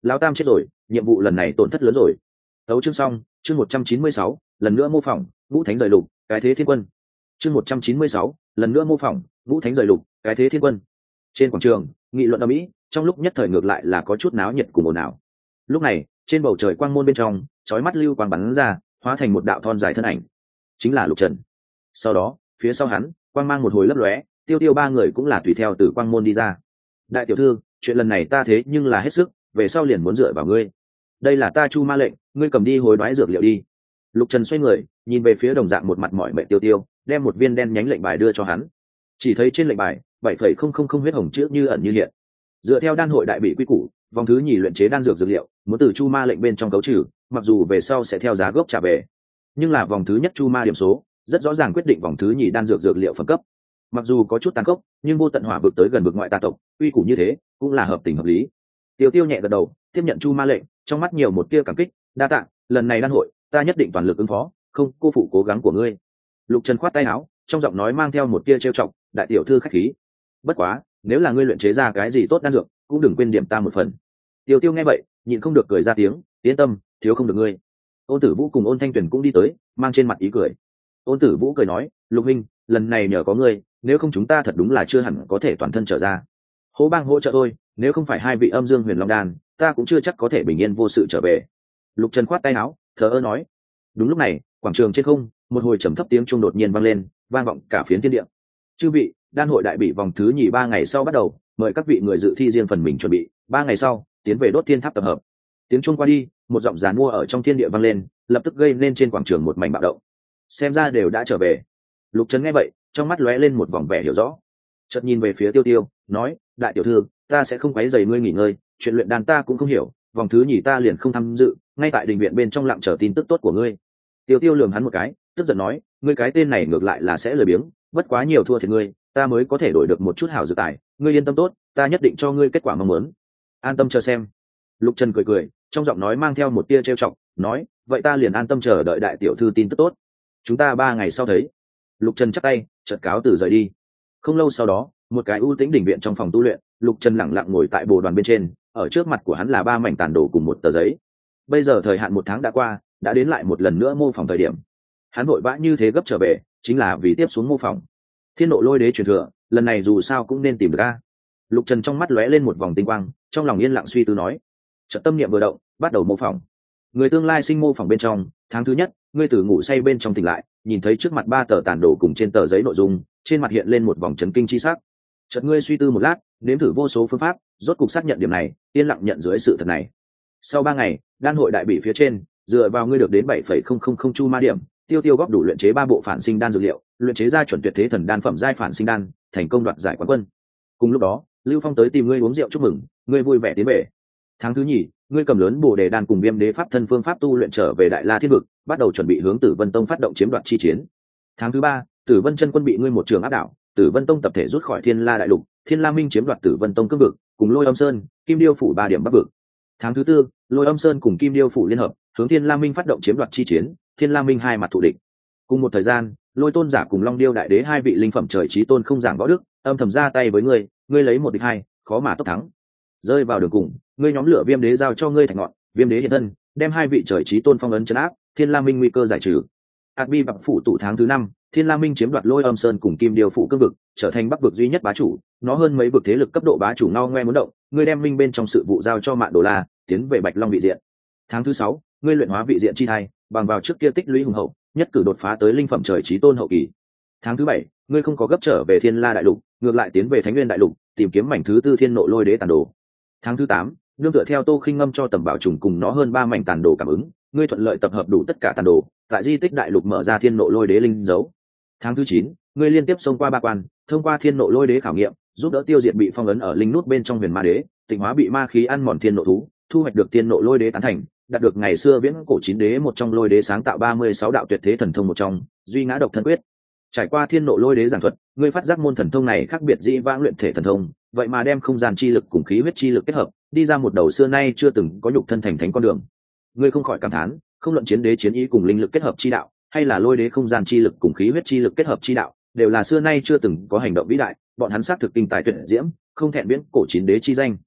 Lão Tam chết rồi, nhiệm vụ lần này tổn thất lớn rồi. Tấu chương xong, chương 196, lần nữa mô phỏng ngũ thánh rời lục cái thế thiên quân. Chương 196, lần nữa mô phỏng ngũ thánh rời lục cái thế thiên quân. Trên quảng trường nghị luận ở mỹ, trong lúc nhất thời ngược lại là có chút náo nhiệt cùng ồn ào. Lúc này trên bầu trời quang môn bên trong chói mắt lưu quang bắn ra, hóa thành một đạo thon dài thân ảnh, chính là Lục Trần. Sau đó phía sau hắn quang mang một hồi lấp lóe, Tiêu Tiêu ba người cũng là tùy theo từ quang môn đi ra. Đại tiểu thư, chuyện lần này ta thế nhưng là hết sức, về sau liền muốn dựa vào ngươi. Đây là ta Chu Ma lệnh, ngươi cầm đi hối đoái dược liệu đi. Lục Trần xoay người nhìn về phía đồng dạng một mặt mỏi mệt Tiêu Tiêu, đem một viên đen nhánh lệnh bài đưa cho hắn. Chỉ thấy trên lệnh bài 7,000 huyết hồng chữ như ẩn như hiện. Dựa theo đan hội đại bị quy củ, vòng thứ nhì luyện chế đan dược dược liệu muốn từ Chu Ma lệnh bên trong cấu trừ, mặc dù về sau sẽ theo giá gốc trả về, nhưng là vòng thứ nhất Chu Ma điểm số rất rõ ràng quyết định vòng thứ nhì đan dược dược liệu phẩm cấp. Mặc dù có chút tàn khốc, nhưng vô tận hỏa vực tới gần vực ngoại tà tộc, quy củ như thế cũng là hợp tình hợp lý. Tiêu Tiêu nhẹ gật đầu, tiếp nhận Chu Ma lệnh, trong mắt nhiều một tia cảm kích, đa tạ, lần này đan hội ta nhất định toàn lực ứng phó, không cô phụ cố gắng của ngươi. Lục Trần khoát tay áo, trong giọng nói mang theo một tia trêu chọc, đại tiểu thư khách khí. Bất quá, nếu là ngươi luyện chế ra cái gì tốt đan dược, cũng đừng quên điểm ta một phần. Tiêu Tiêu nghe vậy nhịn không được cười ra tiếng, yên tâm, thiếu không được ngươi. Ôn Tử Vũ cùng Ôn Thanh Tuyền cũng đi tới, mang trên mặt ý cười. Ôn Tử Vũ cười nói, Lục huynh, lần này nhờ có ngươi, nếu không chúng ta thật đúng là chưa hẳn có thể toàn thân trở ra. Hỗ bang hỗ trợ tôi, nếu không phải hai vị âm dương huyền long đan, ta cũng chưa chắc có thể bình yên vô sự trở về. Lục Trần khoát tay áo, thờ ơ nói. Đúng lúc này, quảng trường trên không một hồi trầm thấp tiếng chuông đột nhiên vang lên, vang vọng cả phiến thiên địa. Chư vị, đan hội đại bị vòng thứ nhì 3 ngày sau bắt đầu, mời các vị người dự thi riêng phần mình chuẩn bị, 3 ngày sau tiến về đốt thiên tháp tập hợp. Tiếng chuông qua đi, một giọng giàn mua ở trong thiên địa vang lên, lập tức gây nên trên quảng trường một mảnh bạo động. Xem ra đều đã trở về. Lục Trần nghe vậy, trong mắt lóe lên một vòng vẻ hiểu rõ, chợt nhìn về phía Tiêu Tiêu, nói, đại tiểu thư, ta sẽ không quấy rầy ngươi nghỉ ngơi, chuyện luyện đan ta cũng không hiểu, vòng thứ nhì ta liền không tham dự, ngay tại đình viện bên trong lặng chờ tin tức tốt của ngươi. Tiêu Tiêu lườm hắn một cái, tức giận nói, ngươi cái tên này ngược lại là sẽ lười biếng, bất quá nhiều thua thiệt ngươi, ta mới có thể đổi được một chút hảo dự tài, ngươi yên tâm tốt, ta nhất định cho ngươi kết quả mong muốn. An tâm chờ xem. Lục Trần cười cười, trong giọng nói mang theo một tia trêu chọc, nói, vậy ta liền an tâm chờ đợi đại tiểu thư tin tức tốt. Chúng ta 3 ngày sau thấy. Lục Trần chắp tay, chợt cáo từ rời đi. Không lâu sau đó, một cái ưu tĩnh đỉnh viện trong phòng tu luyện, Lục Trần lẳng lặng ngồi tại bồ đoàn bên trên, ở trước mặt của hắn là 3 mảnh tàn đồ cùng một tờ giấy. Bây giờ thời hạn 1 tháng đã qua, đã đến lại một lần nữa mô phỏng thời điểm. Hắn vội vã như thế gấp trở về, chính là vì tiếp xuống mô phỏng. Thiên Nộ Lôi Đế truyền thừa, lần này dù sao cũng nên tìm được a. Lục Trần trong mắt lóe lên một vòng tinh quang, trong lòng yên lặng suy tư nói. Chợt tâm niệm vừa động, bắt đầu mô phỏng. Người tương lai sinh mô phỏng bên trong, tháng thứ nhất, ngươi từ ngủ say bên trong tỉnh lại, nhìn thấy trước mặt 3 tờ tàn đồ cùng trên tờ giấy nội dung, trên mặt hiện lên một vòng chấn kinh chi sắc. Chợt ngươi suy tư một lát, nếm thử vô số phương pháp, rốt cục xác nhận điểm này, yên lặng nhận dưới sự thật này. Sau 3 ngày, đan hội đại bị phía trên, dựa vào ngươi được đến 7,000 chu ma điểm, Tiêu Tiêu góp đủ luyện chế 3 bộ phản sinh đan dược liệu, luyện chế ra chuẩn tuyệt thế thần đan phẩm giai phản sinh đan, thành công đoạt giải quán quân. Cùng lúc đó, Lưu Phong tới tìm ngươi uống rượu chúc mừng, ngươi vui vẻ tiến về. Tháng thứ nhì, ngươi cầm lớn bổ đề đan cùng viêm đế pháp thân phương pháp tu luyện trở về Đại La Thiên vực, bắt đầu chuẩn bị hướng Tử Vân Tông phát động chiếm đoạt chi chiến. Tháng thứ ba, Tử Vân chân quân bị ngươi một trường áp đảo, Tử Vân Tông tập thể rút khỏi Thiên La đại lục, Thiên La Minh chiếm đoạt Tử Vân Tông cương vực, cùng Lôi Âm Sơn, Kim Điêu phủ 3 điểm bắc vực. Tháng thứ tư, Lôi Âm Sơn cùng Kim Điêu phủ liên hợp, hướng Thiên La Minh phát động chiếm đoạt chi chiến, Thiên La Minh hai mặt thù địch. Cùng một thời gian, Lôi Tôn giả cùng Long Điêu đại đế hai vị linh phẩm trời chí tôn không giảng võ đức, âm thầm ra tay với ngươi, ngươi lấy 1 địch 2, khó mà tốc thắng. Rơi vào đường cùng, ngươi nhóm lửa viêm đế giao cho ngươi thành ngọn, viêm đế hiện thân, đem hai vị trời chí tôn phong ấn trấn áp, Thiên La Minh nguy cơ giải trừ. Ác bi bạc phủ tụ tháng thứ 5, Thiên La Minh chiếm đoạt Lôi Âm Sơn cùng Kim Điêu phủ cương vực, trở thành bắc vực duy nhất bá chủ, nó hơn mấy vực thế lực cấp độ bá chủ ngao ngoe muốn động, ngươi đem minh bên trong sự vụ giao cho Mạn Đồ La, tiến về Bạch Long vị diện. Tháng thứ 6, ngươi luyện hóa vị diện chi thai, bằng vào trước kia tích lũy hùng hậu, nhất cử đột phá tới linh phẩm trời chí tôn hậu kỳ. Tháng thứ 7, ngươi không có gấp trở về Thiên La đại lục, ngược lại tiến về Thánh Nguyên đại lục, tìm kiếm mảnh thứ tư Thiên Nộ Lôi Đế tàn đồ. Tháng thứ 8, nương tựa theo Tô Khinh Ngâm cho tầm bảo trùng cùng nó hơn 3 mảnh tàn đồ cảm ứng, ngươi thuận lợi tập hợp đủ tất cả tàn đồ, tại di tích đại lục mở ra Thiên Nộ Lôi Đế linh dấu. Tháng thứ 9, ngươi liên tiếp xông qua 3 quan, thông qua Thiên Nộ Lôi Đế khảo nghiệm, giúp đỡ tiêu diệt bị phong ấn ở linh nút bên trong Huyền Ma Đế, tịnh hóa bị ma khí ăn mòn Thiên Nộ thú, thu hoạch được Thiên Nộ Lôi Đế tán thành, đạt được ngày xưa viễn cổ 9 đế một trong Lôi Đế sáng tạo 36 đạo tuyệt thế thần thông một trong, Duy Ngã Độc Thân Quyết. Trải qua Thiên Nộ Lôi Đế giảng thuật, ngươi phát giác môn thần thông này khác biệt dĩ vãng luyện thể thần thông, vậy mà đem không gian chi lực cùng khí huyết chi lực kết hợp, đi ra một đầu xưa nay chưa từng có nhục thân thành thánh con đường. Ngươi không khỏi cảm thán, không luận chiến đế chiến ý cùng linh lực kết hợp chi đạo, hay là Lôi Đế không gian chi lực cùng khí huyết chi lực kết hợp chi đạo, đều là xưa nay chưa từng có hành động vĩ đại, bọn hắn xác thực kinh tài tuyệt diễm, không thẹn viễn cổ 9 đế chi danh.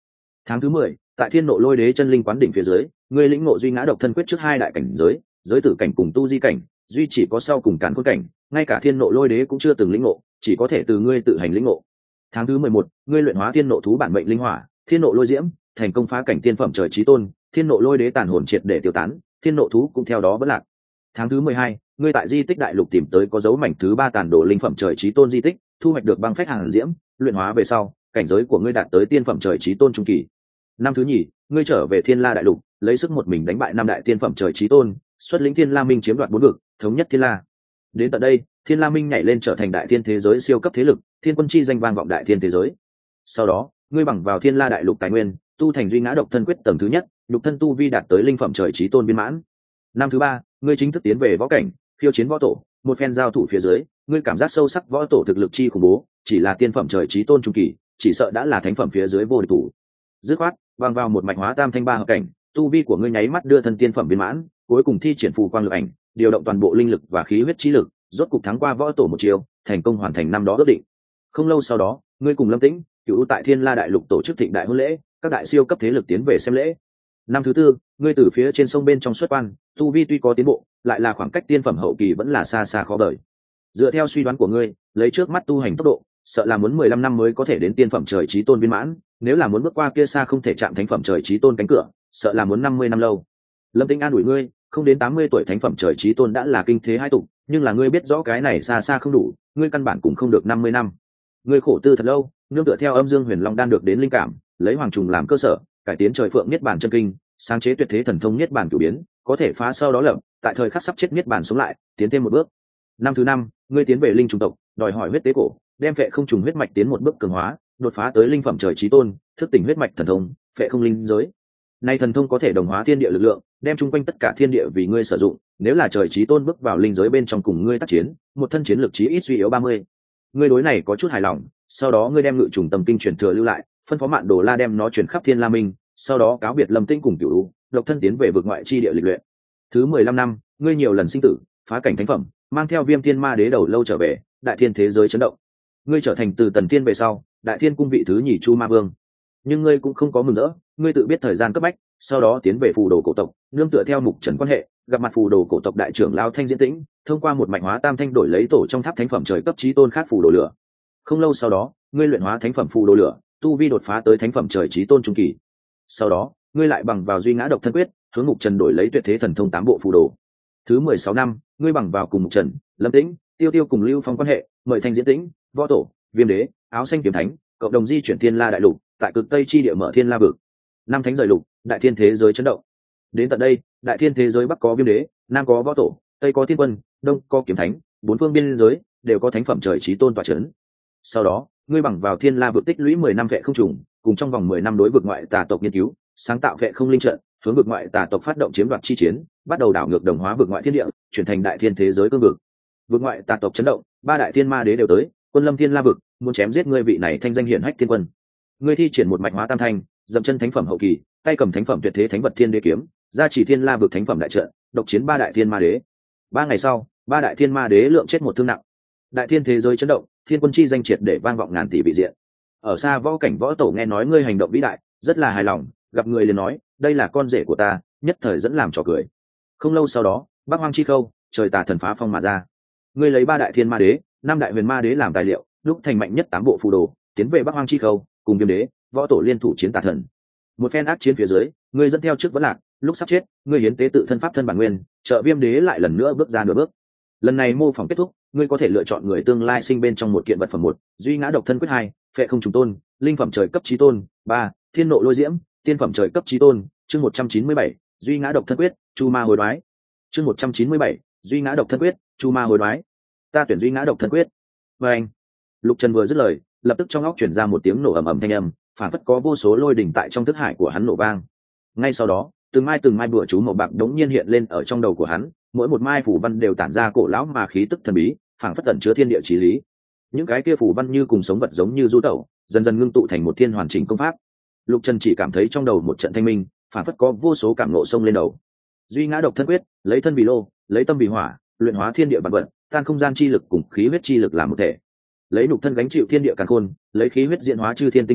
Tháng thứ 10, tại Thiên Nộ Lôi Đế chân linh quán đỉnh phía dưới, ngươi lĩnh ngộ duy ngã độc thân quyết trước hai đại cảnh giới, giới tử cảnh cùng tu di cảnh, duy chỉ có sau cùng càn khôn cảnh, ngay cả Thiên Nộ Lôi Đế cũng chưa từng lĩnh ngộ, chỉ có thể từ ngươi tự hành lĩnh ngộ. Tháng thứ 11, ngươi luyện hóa Thiên Nộ thú bản mệnh linh hỏa, Thiên Nộ Lôi Diễm, thành công phá cảnh tiên phẩm trời chí tôn, Thiên Nộ Lôi Đế tàn hồn triệt để tiêu tán, Thiên Nộ thú cũng theo đó vỡ lạc. Tháng thứ 12, ngươi tại di tích đại lục tìm tới có dấu mảnh thứ 3 tàn đồ linh phẩm trời chí tôn di tích, thu hoạch được băng phách hàn diễm, luyện hóa về sau, cảnh giới của ngươi đạt tới tiên phẩm trời chí tôn trung kỳ. Năm thứ nhì, ngươi trở về Thiên La đại lục, lấy sức một mình đánh bại năm đại tiên phẩm trời chí tôn, xuất lĩnh Thiên La Minh chiếm đoạt 4 vực, thống nhất Thiên La. Đến tận đây, Thiên La Minh nhảy lên trở thành đại thiên thế giới siêu cấp thế lực, thiên quân chi danh vang vọng đại thiên thế giới. Sau đó, ngươi bằng vào Thiên La đại lục tài nguyên, tu thành duy ngã độc thân quyết tầng thứ nhất, nhục thân tu vi đạt tới linh phẩm trời chí tôn viên mãn. Năm thứ ba, ngươi chính thức tiến về võ cảnh, khiêu chiến võ tổ, một phen giao thủ phía dưới, ngươi cảm giác sâu sắc võ tổ thực lực chi khủng bố, chỉ là tiên phẩm trời chí tôn trung kỳ, chỉ sợ đã là thánh phẩm phía dưới vô địch thủ. Dứt khoát, bằng vào một mạch hóa tam thanh ba hợp cảnh, tu vi của ngươi nháy mắt đưa thân tiên phẩm viên mãn, cuối cùng thi triển phù quang lực ảnh, điều động toàn bộ linh lực và khí huyết chi lực, rốt cục thắng qua võ tổ một chiều, thành công hoàn thành năm đó ước định. Không lâu sau đó, ngươi cùng Lâm Tĩnh, Cửu tại Thiên La đại lục tổ chức thịnh đại hôn lễ, các đại siêu cấp thế lực tiến về xem lễ. Năm thứ tư, ngươi từ phía trên sông bên trong xuất quan, tu vi tuy có tiến bộ, lại là khoảng cách tiên phẩm hậu kỳ vẫn là xa xa khó vời. Dựa theo suy đoán của ngươi, lấy trước mắt tu hành tốc độ, sợ là muốn 15 năm mới có thể đến tiên phẩm trời chí tôn viên mãn, nếu là muốn bước qua kia xa không thể chạm thánh phẩm trời chí tôn cánh cửa, sợ là muốn 50 năm lâu. Lâm Tĩnh an ủi ngươi, không đến 80 tuổi thánh phẩm trời chí tôn đã là kinh thế hai tục, nhưng là ngươi biết rõ cái này xa xa không đủ, ngươi căn bản cũng không được 50 năm. Ngươi khổ tư thật lâu, nương tựa theo âm dương huyền long đan được đến linh cảm, lấy hoàng trùng làm cơ sở, cải tiến trời phượng niết bàn chân kinh, sáng chế tuyệt thế thần thông niết bàn cửu biến, có thể phá sau đó lập, tại thời khắc sắp chết niết bàn sống lại, tiến thêm một bước. Năm thứ năm, ngươi tiến về linh trùng tộc, đòi hỏi huyết tế cổ, đem phệ không trùng huyết mạch tiến một bước cường hóa, đột phá tới linh phẩm trời chí tôn, thức tỉnh huyết mạch thần thông, phệ không linh giới. Nay thần thông có thể đồng hóa thiên địa lực lượng, đem chung quanh tất cả thiên địa vì ngươi sử dụng, nếu là trời chí tôn bước vào linh giới bên trong cùng ngươi tác chiến, một thân chiến lực chí ít suy yếu 30. Ngươi đối này có chút hài lòng, sau đó ngươi đem ngự trùng tâm kinh truyền thừa lưu lại, phân phó Mạn Đồ La đem nó truyền khắp Thiên La Minh, sau đó cáo biệt Lâm Tĩnh cùng Cửu, độc thân tiến về vực ngoại chi địa lịch luyện. Thứ 15 năm, ngươi nhiều lần sinh tử, phá cảnh thánh phẩm, mang theo Viêm Thiên Ma Đế đầu lâu trở về, đại thiên thế giới chấn động. Ngươi trở thành từ Tần Thiên về sau, đại thiên cung vị thứ nhì Chu Ma Vương. Nhưng ngươi cũng không có mừng rỡ, ngươi tự biết thời gian cấp bách, sau đó tiến về phù đồ cổ tộc, nương tựa theo mục trần quan hệ, gặp mặt phù đồ cổ tộc đại trưởng lão Thanh Diễn Tĩnh, thông qua một mạch hóa tam thanh đổi lấy tổ trong tháp thánh phẩm trời cấp chí tôn khác phù đồ lửa. Không lâu sau đó, ngươi luyện hóa thánh phẩm phù đồ lửa, tu vi đột phá tới thánh phẩm trời chí tôn trung kỳ. Sau đó, ngươi lại bằng vào duy ngã độc thân quyết, hướng mục trần đổi lấy tuyệt thế thần thông 8 bộ phù đồ. Thứ 16 năm, ngươi bằng vào cùng mục trần, Lâm Tĩnh, Tiêu Tiêu cùng Lưu Phong quan hệ, mời Thanh Diễn Tĩnh, Võ Tổ, Viêm Đế, Áo Xanh Kiếm Thánh, cộng đồng di chuyển Thiên La đại lục, tại cực tây chi địa mở Thiên La vực. Năm thánh rời lục, đại thiên thế giới chấn động. Đến tận đây, đại thiên thế giới bắc có Viêm Đế, nam có Võ Tổ, tây có Thiên Quân, đông có Kiếm Thánh, bốn phương biên giới đều có thánh phẩm trời chí tôn tọa chấn. Sau đó, ngươi bằng vào Thiên La vực tích lũy 10 năm vệ không trùng, cùng trong vòng 10 năm đối vực ngoại tà tộc nghiên cứu, sáng tạo vệ không linh trận, hướng vực ngoại tà tộc phát động chiếm đoạt chi chiến, bắt đầu đảo ngược đồng hóa vực ngoại thiên địa, chuyển thành đại thiên thế giới cương vực. Vực ngoại tà tộc chấn động, 3 đại thiên ma đế đều tới, quân lâm Thiên La vực, muốn chém giết ngươi vị này thanh danh hiển hách thiên quân. Ngươi thi triển một mạch hóa tam thanh, dậm chân thánh phẩm hậu kỳ, tay cầm thánh phẩm tuyệt thế thánh vật thiên đế kiếm, gia chỉ Thiên La vực thánh phẩm đại trận, độc chiến 3 đại thiên ma đế. 3 ngày sau, 3 đại thiên ma đế lượng chết một thương nặng. Đại thiên thế giới chấn động, thiên quân chi danh triệt để vang vọng ngàn tỷ vị diện. Ở xa võ cảnh võ tổ nghe nói ngươi hành động vĩ đại, rất là hài lòng, gặp người liền nói, đây là con rể của ta, nhất thời dẫn làm trò cười. Không lâu sau đó, Bắc Hoang chi khâu, trời tà thần phá phong mà ra. Ngươi lấy 3 đại thiên ma đế, 5 đại huyền ma đế làm tài liệu, lúc thành mạnh nhất 8 bộ phù đồ, tiến về Bắc Hoang chi khâu, cùng Viêm Đế, Võ Tổ liên thủ chiến tà thần. Một phen ác chiến phía dưới, ngươi dẫn theo trước vẫn lạc, lúc sắp chết, ngươi hiến tế tự thân pháp thân bản nguyên, trợ Viêm Đế lại lần nữa bước ra nửa bước. Lần này mô phỏng kết thúc, ngươi có thể lựa chọn người tương lai sinh bên trong một kiện vật phẩm 1, duy ngã độc thân quyết 2, phệ không trùng tôn, linh phẩm trời cấp chí tôn, 3, thiên nộ lôi diễm, tiên phẩm trời cấp chí tôn. Chương 197, duy ngã độc thân quyết, chu ma hồi đoái. Chương 197, duy ngã độc thân quyết, chu ma hồi đoái. Ta tuyển duy ngã độc thân quyết. Và anh, Lục Trần vừa dứt lời, lập tức trong óc truyền ra một tiếng nổ ầm ầm thanh âm, phản phất có vô số lôi đỉnh tại trong thức hải của hắn nổ vang. Ngay sau đó, từng mai bùa chú màu bạc đống nhiên hiện lên ở trong đầu của hắn, mỗi một mai phù văn đều tản ra cổ lão mà khí tức thần bí, phảng phất tẩn chứa thiên địa chí lý. Những cái kia phù văn như cùng sống vật giống như du tẩu, dần dần ngưng tụ thành một thiên hoàn chỉnh công pháp. Lục Trần chỉ cảm thấy trong đầu một trận thanh minh, phảng phất có vô số cảm nộ sông lên đầu. Duy ngã độc thân quyết, lấy thân vì lô, lấy tâm vì hỏa, luyện hóa thiên địa vạn vật, tan không gian chi lực cùng khí huyết chi lực làm một thể. Lấy nhục thân gánh chịu thiên địa càn khôn, lấy khí huyết diễn hóa chư thiên tinh thần,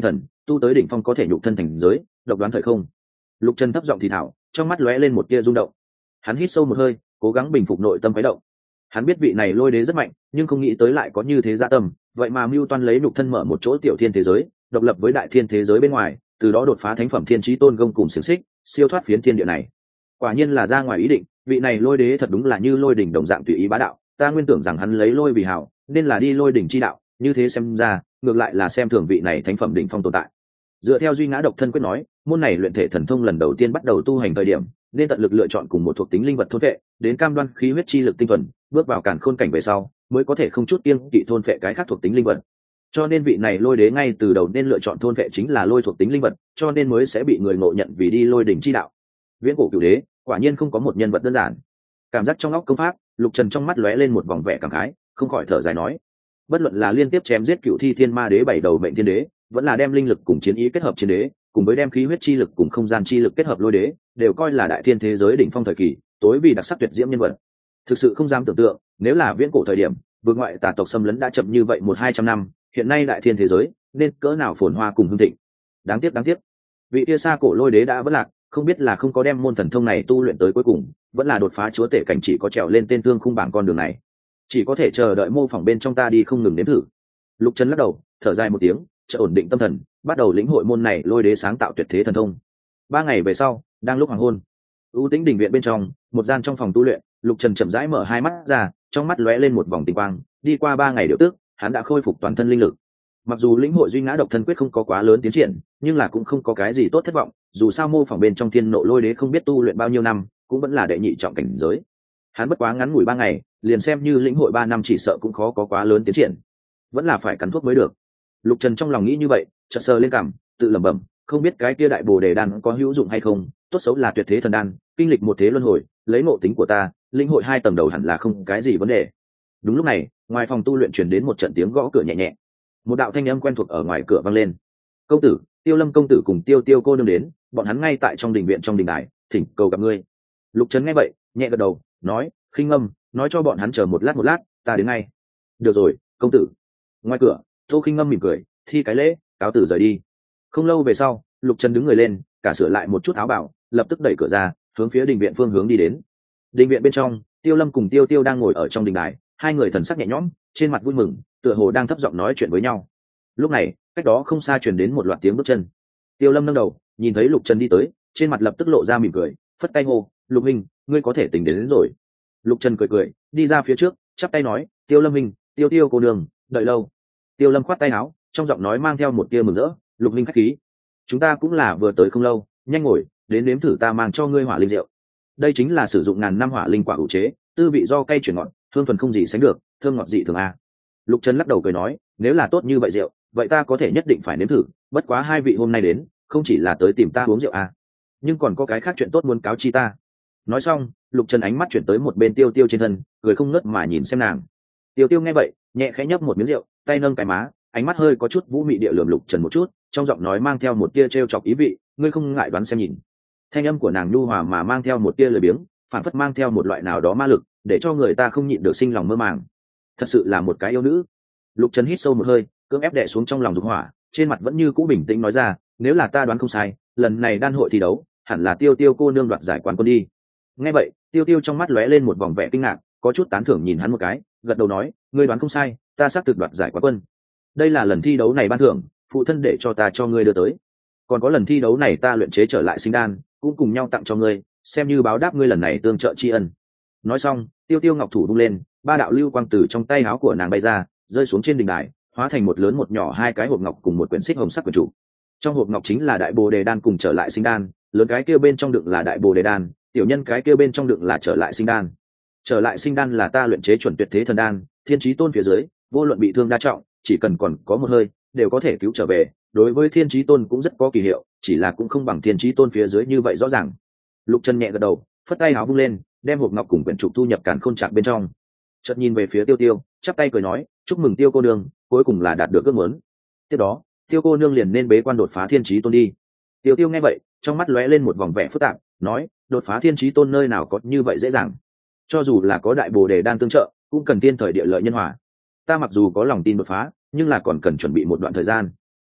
tu tới đỉnh phong có thể nhục thân thành giới, độc đoán thời không. Lục Trần thấp giọng thì thảo, trong mắt lóe lên một tia rung động. Hắn hít sâu một hơi, cố gắng bình phục nội tâm quấy động. Hắn biết vị này lôi đế rất mạnh, nhưng không nghĩ tới lại có như thế dạ tâm, vậy mà mưu toan lấy nhục thân mở một chỗ tiểu thiên thế giới, độc lập với đại thiên thế giới bên ngoài, từ đó đột phá thánh phẩm thiên chí tôn gông cùng xiềng xích, siêu thoát phiến thiên địa này. Quả nhiên là ra ngoài ý định, vị này lôi đế thật đúng là như lôi đỉnh đồng dạng tùy ý bá đạo, ta nguyên tưởng rằng hắn lấy lôi vì hảo, nên là đi lôi đỉnh chi đạo, như thế xem ra, ngược lại là xem thường vị này thánh phẩm đỉnh phong tồn tại. Dựa theo duy ngã độc thân quyết nói, môn này luyện thể thần thông lần đầu tiên bắt đầu tu hành thời điểm, nên tận lực lựa chọn cùng một thuộc tính linh vật thôn vệ, đến cam đoan khí huyết chi lực tinh thuần, bước vào càn khôn cảnh về sau, mới có thể không chút kiêng kỵ thôn vệ cái khác thuộc tính linh vật. Cho nên vị này lôi đế ngay từ đầu nên lựa chọn thôn vệ chính là lôi thuộc tính linh vật, cho nên mới sẽ bị người ngộ nhận vì đi lôi đỉnh chi đạo. Viễn cổ cửu đế, quả nhiên không có một nhân vật đơn giản. Cảm giác trong óc công pháp, Lục Trần trong mắt lóe lên một vòng vẻ cảm khái, không khỏi thở dài nói: bất luận là liên tiếp chém giết cựu thi thiên ma đế 7 đầu mệnh thiên đế, vẫn là đem linh lực cùng chiến ý kết hợp chiến đế, cùng với đem khí huyết chi lực cùng không gian chi lực kết hợp lôi đế, đều coi là đại thiên thế giới đỉnh phong thời kỳ, tối vì đặc sắc tuyệt diễm nhân vật. Thực sự không dám tưởng tượng, nếu là viễn cổ thời điểm, vượt ngoại tà tộc xâm lấn đã chậm như vậy 100-200 năm, hiện nay đại thiên thế giới nên cỡ nào phồn hoa cùng hưng thịnh. Đáng tiếc, vị kia xa cổ lôi đế đã vỡ lạc, không biết là không có đem môn thần thông này tu luyện tới cuối cùng, vẫn là đột phá chúa tể cảnh chỉ có trèo lên tên thương khung bảng con đường này. Chỉ có thể chờ đợi mô phỏng bên trong ta đi không ngừng nếm thử. Lục Trần lắc đầu, thở dài một tiếng, chợt ổn định tâm thần, bắt đầu lĩnh hội môn này lôi đế sáng tạo tuyệt thế thần thông. 3 ngày về sau, đang lúc hoàng hôn, ưu tĩnh đình viện bên trong, một gian trong phòng tu luyện, Lục Trần chậm rãi mở hai mắt ra, trong mắt lóe lên một vòng tinh quang. Đi qua 3 ngày điều tức, hắn đã khôi phục toàn thân linh lực. Mặc dù lĩnh hội duy ngã độc thân quyết không có quá lớn tiến triển, nhưng là cũng không có cái gì tốt thất vọng. Dù sao mô phỏng bên trong thiên nộ lôi đế không biết tu luyện bao nhiêu năm, cũng vẫn là đệ nhị trọng cảnh giới. Hắn bất quá ngắn ngủi 3 ngày, liền xem như lĩnh hội 3 năm chỉ sợ cũng khó có quá lớn tiến triển, vẫn là phải cắn thuốc mới được. Lục Trần trong lòng nghĩ như vậy, chợt sờ lên cằm, tự lẩm bẩm, không biết cái kia đại bồ đề đan có hữu dụng hay không, tốt xấu là tuyệt thế thần đan, kinh lịch một thế luân hồi, lấy ngộ tính của ta, lĩnh hội 2 tầng đầu hẳn là không cái gì vấn đề. Đúng lúc này, ngoài phòng tu luyện truyền đến một trận tiếng gõ cửa nhẹ nhẹ. Một đạo thanh âm quen thuộc ở ngoài cửa vang lên. "Công tử, Tiêu Lâm công tử cùng Tiêu Tiêu cô nương đến, bọn hắn ngay tại trong đình viện trong đình đài, thỉnh cầu gặp ngươi." Lục Trần nghe vậy, nhẹ gật đầu, nói: "Khinh Âm, nói cho bọn hắn chờ một lát, ta đến ngay." "Được rồi, công tử." Ngoài cửa, Tô Khinh Âm mỉm cười, thi cái lễ, cáo tử rời đi. Không lâu về sau, Lục Trần đứng người lên, cả sửa lại một chút áo bào, lập tức đẩy cửa ra, hướng phía đình viện phương hướng đi đến. Đình viện bên trong, Tiêu Lâm cùng Tiêu Tiêu đang ngồi ở trong đình đài, hai người thần sắc nhẹ nhõm, trên mặt vui mừng, tựa hồ đang thấp giọng nói chuyện với nhau. Lúc này, cách đó không xa truyền đến một loạt tiếng bước chân. Tiêu Lâm nâng đầu, nhìn thấy Lục Trần đi tới, trên mặt lập tức lộ ra mỉm cười, phất tay hô: "Lục huynh, ngươi có thể tỉnh đến rồi." Lục Trần cười, đi ra phía trước, chắp tay nói: "Tiêu Lâm huynh, Tiêu Tiêu cô đường, đợi lâu." Tiêu Lâm khoát tay áo, trong giọng nói mang theo một tia mừng rỡ: "Lục huynh khách khí, chúng ta cũng là vừa tới không lâu, nhanh ngồi, đến nếm thử ta mang cho ngươi hỏa linh rượu. Đây chính là sử dụng ngàn năm hỏa linh quả ủ chế, tư vị do cay chuyển ngọt, hương thuần không gì sánh được, thơm ngọt dị thường a." Lục Trần lắc đầu cười nói: "Nếu là tốt như vậy rượu, vậy ta có thể nhất định phải nếm thử, bất quá hai vị hôm nay đến, không chỉ là tới tìm ta uống rượu a, nhưng còn có cái khác chuyện tốt muốn cáo chi ta." Nói xong, Lục Trần ánh mắt chuyển tới một bên Tiêu Tiêu trên thân, cười không ngớt mà nhìn xem nàng. Tiêu Tiêu nghe vậy, nhẹ khẽ nhấp một miếng rượu, tay nâng cái má, ánh mắt hơi có chút vũ mị địa lườm Lục Trần một chút, trong giọng nói mang theo một tia trêu chọc ý vị: "Ngươi không ngại đoán xem nhìn." Thanh âm của nàng nhu hòa mà mang theo một tia lười biếng, phản phất mang theo một loại nào đó ma lực, để cho người ta không nhịn được sinh lòng mơ màng. Thật sự là một cái yêu nữ. Lục Trần hít sâu một hơi, cưỡng ép đè xuống trong lòng dục hỏa, trên mặt vẫn như cũ bình tĩnh nói ra: "Nếu là ta đoán không sai, lần này đan hội thi đấu, hẳn là Tiêu Tiêu cô nương đoạt giải quán quân đi." Nghe vậy, Tiêu Tiêu trong mắt lóe lên một vòng vẻ kinh ngạc, có chút tán thưởng nhìn hắn một cái, gật đầu nói: "Ngươi đoán không sai, ta xác thực đoạt giải quán quân. Đây là lần thi đấu này ban thưởng, phụ thân để cho ta cho ngươi đưa tới. Còn có lần thi đấu này ta luyện chế trở lại sinh đan, cũng cùng nhau tặng cho ngươi, xem như báo đáp ngươi lần này tương trợ tri ân." Nói xong, Tiêu Tiêu ngọc thủ vung lên, 3 đạo lưu quang từ trong tay áo của nàng bay ra, rơi xuống trên đình đài, hóa thành một lớn một nhỏ 2 cái hộp ngọc cùng một quyển xích hồng sắc quyển trục. Trong hộp ngọc chính là đại bồ đề đan cùng trở lại sinh đan, lớn cái kia bên trong đựng là đại bồ đề đan, tiểu nhân cái kia bên trong đựng là trở lại sinh đan. Trở lại sinh đan là ta luyện chế chuẩn tuyệt thế thần đan, thiên chí tôn phía dưới, vô luận bị thương đa trọng, chỉ cần còn có một hơi, đều có thể cứu trở về. Đối với thiên chí tôn cũng rất có kỳ hiệu, chỉ là cũng không bằng thiên chí tôn phía dưới như vậy rõ ràng. Lục Trần nhẹ gật đầu, phất tay áo vung lên, đem hộp ngọc cùng quyển trục thu nhập càn khôn trạc bên trong. Chợt nhìn về phía Tiêu Tiêu, chắp tay cười nói: "Chúc mừng Tiêu cô nương, cuối cùng là đạt được ước muốn." Tiếp đó, Tiêu cô nương liền nên bế quan đột phá thiên chí tôn đi. Tiêu Tiêu nghe vậy, trong mắt lóe lên một vòng vẻ phức tạp, nói: "Đột phá thiên chí tôn nơi nào có như vậy dễ dàng? Cho dù là có đại bồ đề đan tương trợ, cũng cần tiên thời địa lợi nhân hòa. Ta mặc dù có lòng tin đột phá, nhưng là còn cần chuẩn bị một đoạn thời gian."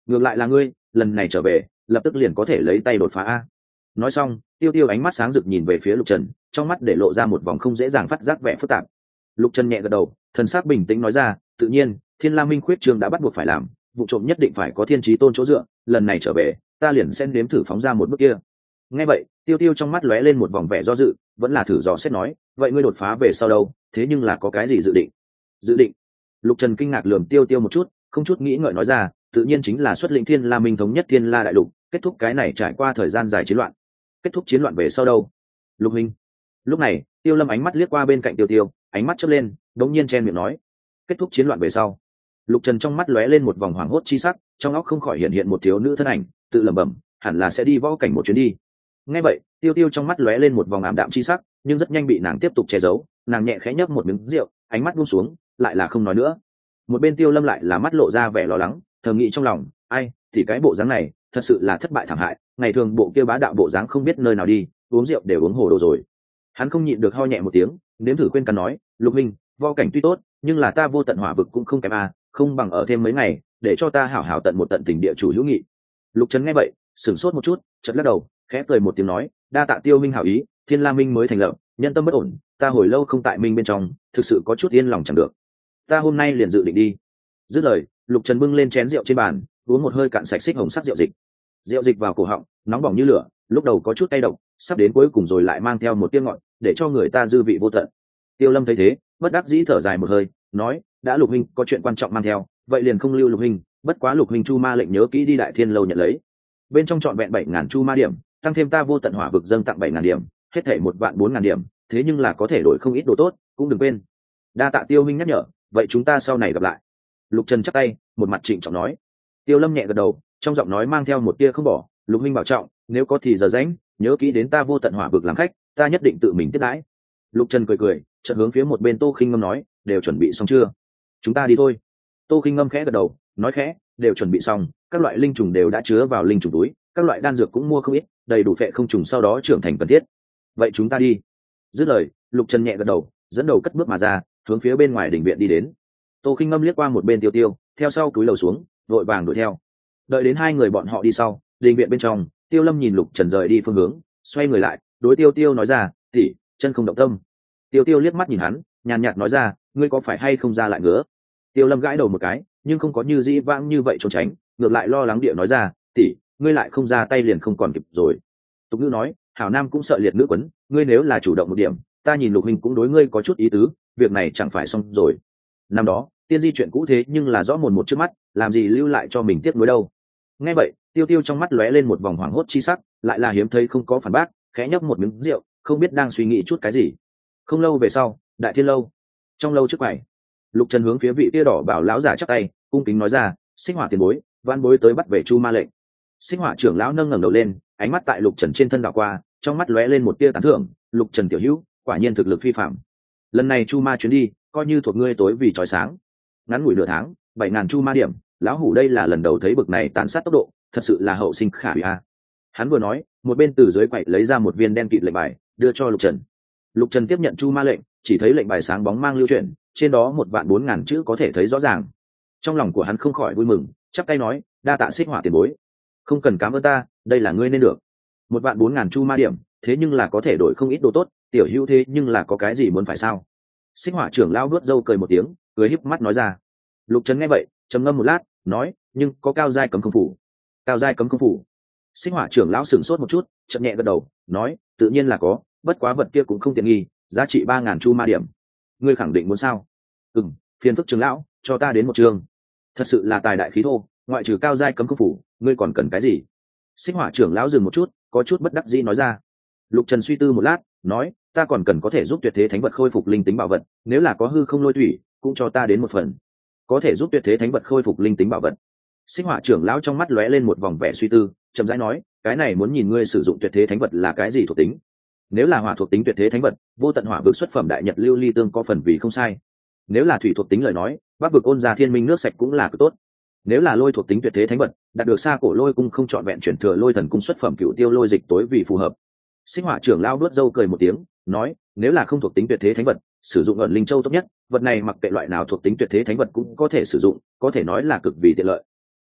ngược lại là ngươi lần này trở về lập tức liền có thể lấy tay đột phá a. Nói xong tiêu tiêu ánh mắt sáng rực nhìn về phía lục trần, trong mắt để lộ ra một vòng không dễ dàng phát giác vẻ phức tạp. Lục trần nhẹ gật đầu, thần sắc bình tĩnh nói ra, tự nhiên Thiên La Minh khuyết trường đã bắt buộc phải làm, vụ trộm nhất định phải có thiên trí tôn chỗ dựa, lần này trở về ta liền sẽ nếm thử phóng ra một bước kia. Nghe vậy tiêu tiêu trong mắt lóe lên một vòng vẻ do dự, vẫn là thử dò xét nói, vậy ngươi đột phá về sau đâu, thế nhưng là có cái gì dự định? Dự định? Lục trần kinh ngạc lườm tiêu tiêu một chút, không chút nghĩ ngợi nói ra, tự nhiên chính là xuất lĩnh Thiên La Minh thống nhất Thiên La đại lục, kết thúc cái này trải qua thời gian dài chiến loạn. Kết thúc chiến loạn về sau đâu? Lục minh. Lúc này tiêu lâm ánh mắt liếc qua bên cạnh tiêu tiêu, ánh mắt chớp lên, đống nhiên chen miệng nói, kết thúc chiến loạn về sau. Lục trần trong mắt lóe lên một vòng hoảng hốt chi sắc, trong óc không khỏi hiện hiện một thiếu nữ thân ảnh, tự lẩm bẩm, hẳn là sẽ đi võ cảnh một chuyến đi. Nghe vậy tiêu tiêu trong mắt lóe lên một vòng ảm đạm chi sắc, nhưng rất nhanh bị nàng tiếp tục che giấu, nàng nhẹ khẽ nhấp một miếng rượu, ánh mắt buông xuống, lại là không nói nữa. Một bên tiêu lâm lại là mắt lộ ra vẻ lo lắng, thầm nghĩ trong lòng, ai thì cái bộ dáng này thật sự là thất bại thảm hại, ngày thường bộ kia bá đạo bộ dáng không biết nơi nào đi, uống rượu đều uống hồ đồ rồi. Hắn không nhịn được ho nhẹ một tiếng, nếm thử khuyên can nói, lục minh, võ cảnh tuy tốt nhưng là ta vô tận hỏa vực cũng không kém a, không bằng ở thêm mấy ngày để cho ta hảo hảo tận một tận tình địa chủ hữu nghị. Lục trấn nghe vậy sửng sốt một chút, chợt lắc đầu, khẽ cười một tiếng nói, đa tạ tiêu minh hảo ý, Thiên La Minh mới thành lập, nhân tâm bất ổn, ta hồi lâu không tại minh bên trong, thực sự có chút yên lòng chẳng được, ta hôm nay liền dự định đi. Dứt lời Lục trần bưng lên chén rượu trên bàn, uống một hơi cạn sạch xích hồng sắc rượu dịch. Rượu dịch vào cổ họng nóng bỏng như lửa, lúc đầu có chút cay độc, sắp đến cuối cùng rồi lại mang theo một tiếng ngọt, để cho người ta dư vị vô tận. Tiêu lâm thấy thế bất đắc dĩ thở dài một hơi, nói, đã Lục huynh có chuyện quan trọng mang theo, vậy liền không lưu Lục huynh, bất quá Lục huynh chu ma lệnh nhớ kỹ đi Đại Thiên lâu nhận lấy, bên trong trọn vẹn 7.000 chu ma điểm, tăng thêm ta vô tận hỏa vực dâng tặng 7.000 điểm, hết thảy 1.400.000 điểm, thế nhưng là có thể đổi không ít đồ tốt, cũng đừng quên. Đa tạ tiêu huynh nhắc nhở, vậy chúng ta sau này gặp lại. Lục trần chắp tay một mặt trịnh trọng nói. Tiêu lâm nhẹ gật đầu, trong giọng nói mang theo một tia không bỏ, Lục huynh bảo trọng, nếu có thì giờ rảnh nhớ kỹ đến ta vô tận hỏa vực làm khách, ta nhất định tự mình tiếp đãi. Lục trần cười cười, chợt hướng phía một bên Tô Khinh Ngâm nói, đều chuẩn bị xong chưa? Chúng ta đi thôi. Tô Khinh Ngâm khẽ gật đầu, nói khẽ, đều chuẩn bị xong, các loại linh trùng đều đã chứa vào linh trùng túi, các loại đan dược cũng mua không ít, đầy đủ phệ không trùng sau đó trưởng thành cần thiết. Vậy chúng ta đi. Dứt lời Lục trần nhẹ gật đầu, dẫn đầu cất bước mà ra, hướng phía bên ngoài đình viện đi đến. Tô Khinh Ngâm liếc qua một bên tiêu tiêu, theo sau cúi đầu xuống, vội vàng đuổi theo. Đợi đến hai người bọn họ đi sau, đình viện bên trong, Tiêu Lâm nhìn Lục Trần rời đi phương hướng, xoay người lại, đối Tiêu Tiêu nói ra, tỷ, chân không động tâm. Tiêu Tiêu liếc mắt nhìn hắn, nhàn nhạt nói ra, ngươi có phải hay không ra lại ngứa? Tiêu Lâm gãi đầu một cái, nhưng không có như dĩ vãng như vậy trốn tránh, ngược lại lo lắng địa nói ra, tỷ, ngươi lại không ra tay liền không còn kịp rồi. Tục ngữ nói, hảo nam cũng sợ liệt nữ quấn, ngươi nếu là chủ động một điểm, ta nhìn Lục huynh cũng đối ngươi có chút ý tứ, việc này chẳng phải xong rồi. Năm đó tiên di chuyện cũ thế nhưng là rõ mồn một trước mắt, làm gì lưu lại cho mình tiếc nuối đâu. Nghe vậy tiêu tiêu trong mắt lóe lên một vòng hoảng hốt chi sắc, lại là hiếm thấy không có phản bác, khẽ nhấp một miếng rượu, không biết đang suy nghĩ chút cái gì. Không lâu về sau, Đại Thiên lâu, trong lâu trước quầy, Lục Trần hướng phía vị tia đỏ bảo lão giả chắp tay, cung kính nói ra, Xích Hỏa tiền bối, van bối tới bắt về chu ma lệnh. Xích Hỏa trưởng lão nâng ngẩng đầu lên, ánh mắt tại Lục Trần trên thân đảo qua, trong mắt lóe lên một tia tán thưởng, Lục Trần tiểu hữu quả nhiên thực lực phi phàm, lần này chu ma chuyến đi coi như thuộc ngươi tối vì chói sáng. Ngắn ngủi nửa tháng 7.000 chu ma điểm, lão hủ đây là lần đầu thấy bực này tàn sát tốc độ, thật sự là hậu sinh khả hủy a. Hắn vừa nói một bên từ dưới quậy lấy ra một viên đen kịt lệnh bài đưa cho Lục Trần. Lục Trần tiếp nhận chu ma lệnh, chỉ thấy lệnh bài sáng bóng mang lưu chuyển, trên đó 1.400.000 chữ có thể thấy rõ ràng. Trong lòng của hắn không khỏi vui mừng, chắp tay nói, đa tạ Xích Hỏa tiền bối. Không cần cảm ơn ta, đây là ngươi nên được. 1.400.000 chu ma điểm, thế nhưng là có thể đổi không ít đồ tốt, tiểu hữu thế nhưng là có cái gì muốn phải sao? Xích Hỏa trưởng lão nuốt râu cười một tiếng, cười híp mắt nói ra. Lục Trần nghe vậy trầm ngâm một lát, nói, nhưng có cao giai cấm không phủ. Cao giai cấm không phủ? Xích Hỏa trưởng lão sửng sốt một chút, chậm nhẹ gật đầu, nói, tự nhiên là có, bất quá vật kia cũng không tiện nghi, giá trị 3.000 chu ma điểm. Ngươi khẳng định muốn sao? Phiền phức trưởng lão, cho ta đến một trường. Thật sự là tài đại khí thô, ngoại trừ cao giai cấm không phủ, ngươi còn cần cái gì? Xích Hỏa trưởng lão dừng một chút, có chút bất đắc dĩ nói ra. Lục Trần suy tư một lát, nói, ta còn cần có thể giúp tuyệt thế thánh vật khôi phục linh tính bảo vật, nếu là có hư không lôi thủy cũng cho ta đến một phần. Có thể giúp tuyệt thế thánh vật khôi phục linh tính bảo vật. Xích Hỏa trưởng lão trong mắt lóe lên một vòng vẻ suy tư, chậm rãi nói, cái này muốn nhìn ngươi sử dụng tuyệt thế thánh vật là cái gì thuộc tính. Nếu là hỏa thuộc tính tuyệt thế thánh vật, vô tận hỏa vực xuất phẩm đại nhật lưu ly tương có phần vì không sai. Nếu là thủy thuộc tính lời nói, bắc vực ôn gia thiên minh nước sạch cũng là cực tốt. Nếu là lôi thuộc tính tuyệt thế thánh vật, đạt được xa cổ lôi cung không trọn vẹn chuyển thừa lôi thần cung xuất phẩm cựu tiêu lôi dịch tối vì phù hợp. Xích Hỏa trưởng lão đuốt râu cười một tiếng, nói, nếu là không thuộc tính tuyệt thế thánh vật, sử dụng ẩn linh châu tốt nhất, vật này mặc kệ loại nào thuộc tính tuyệt thế thánh vật cũng có thể sử dụng, có thể nói là cực vì tiện lợi.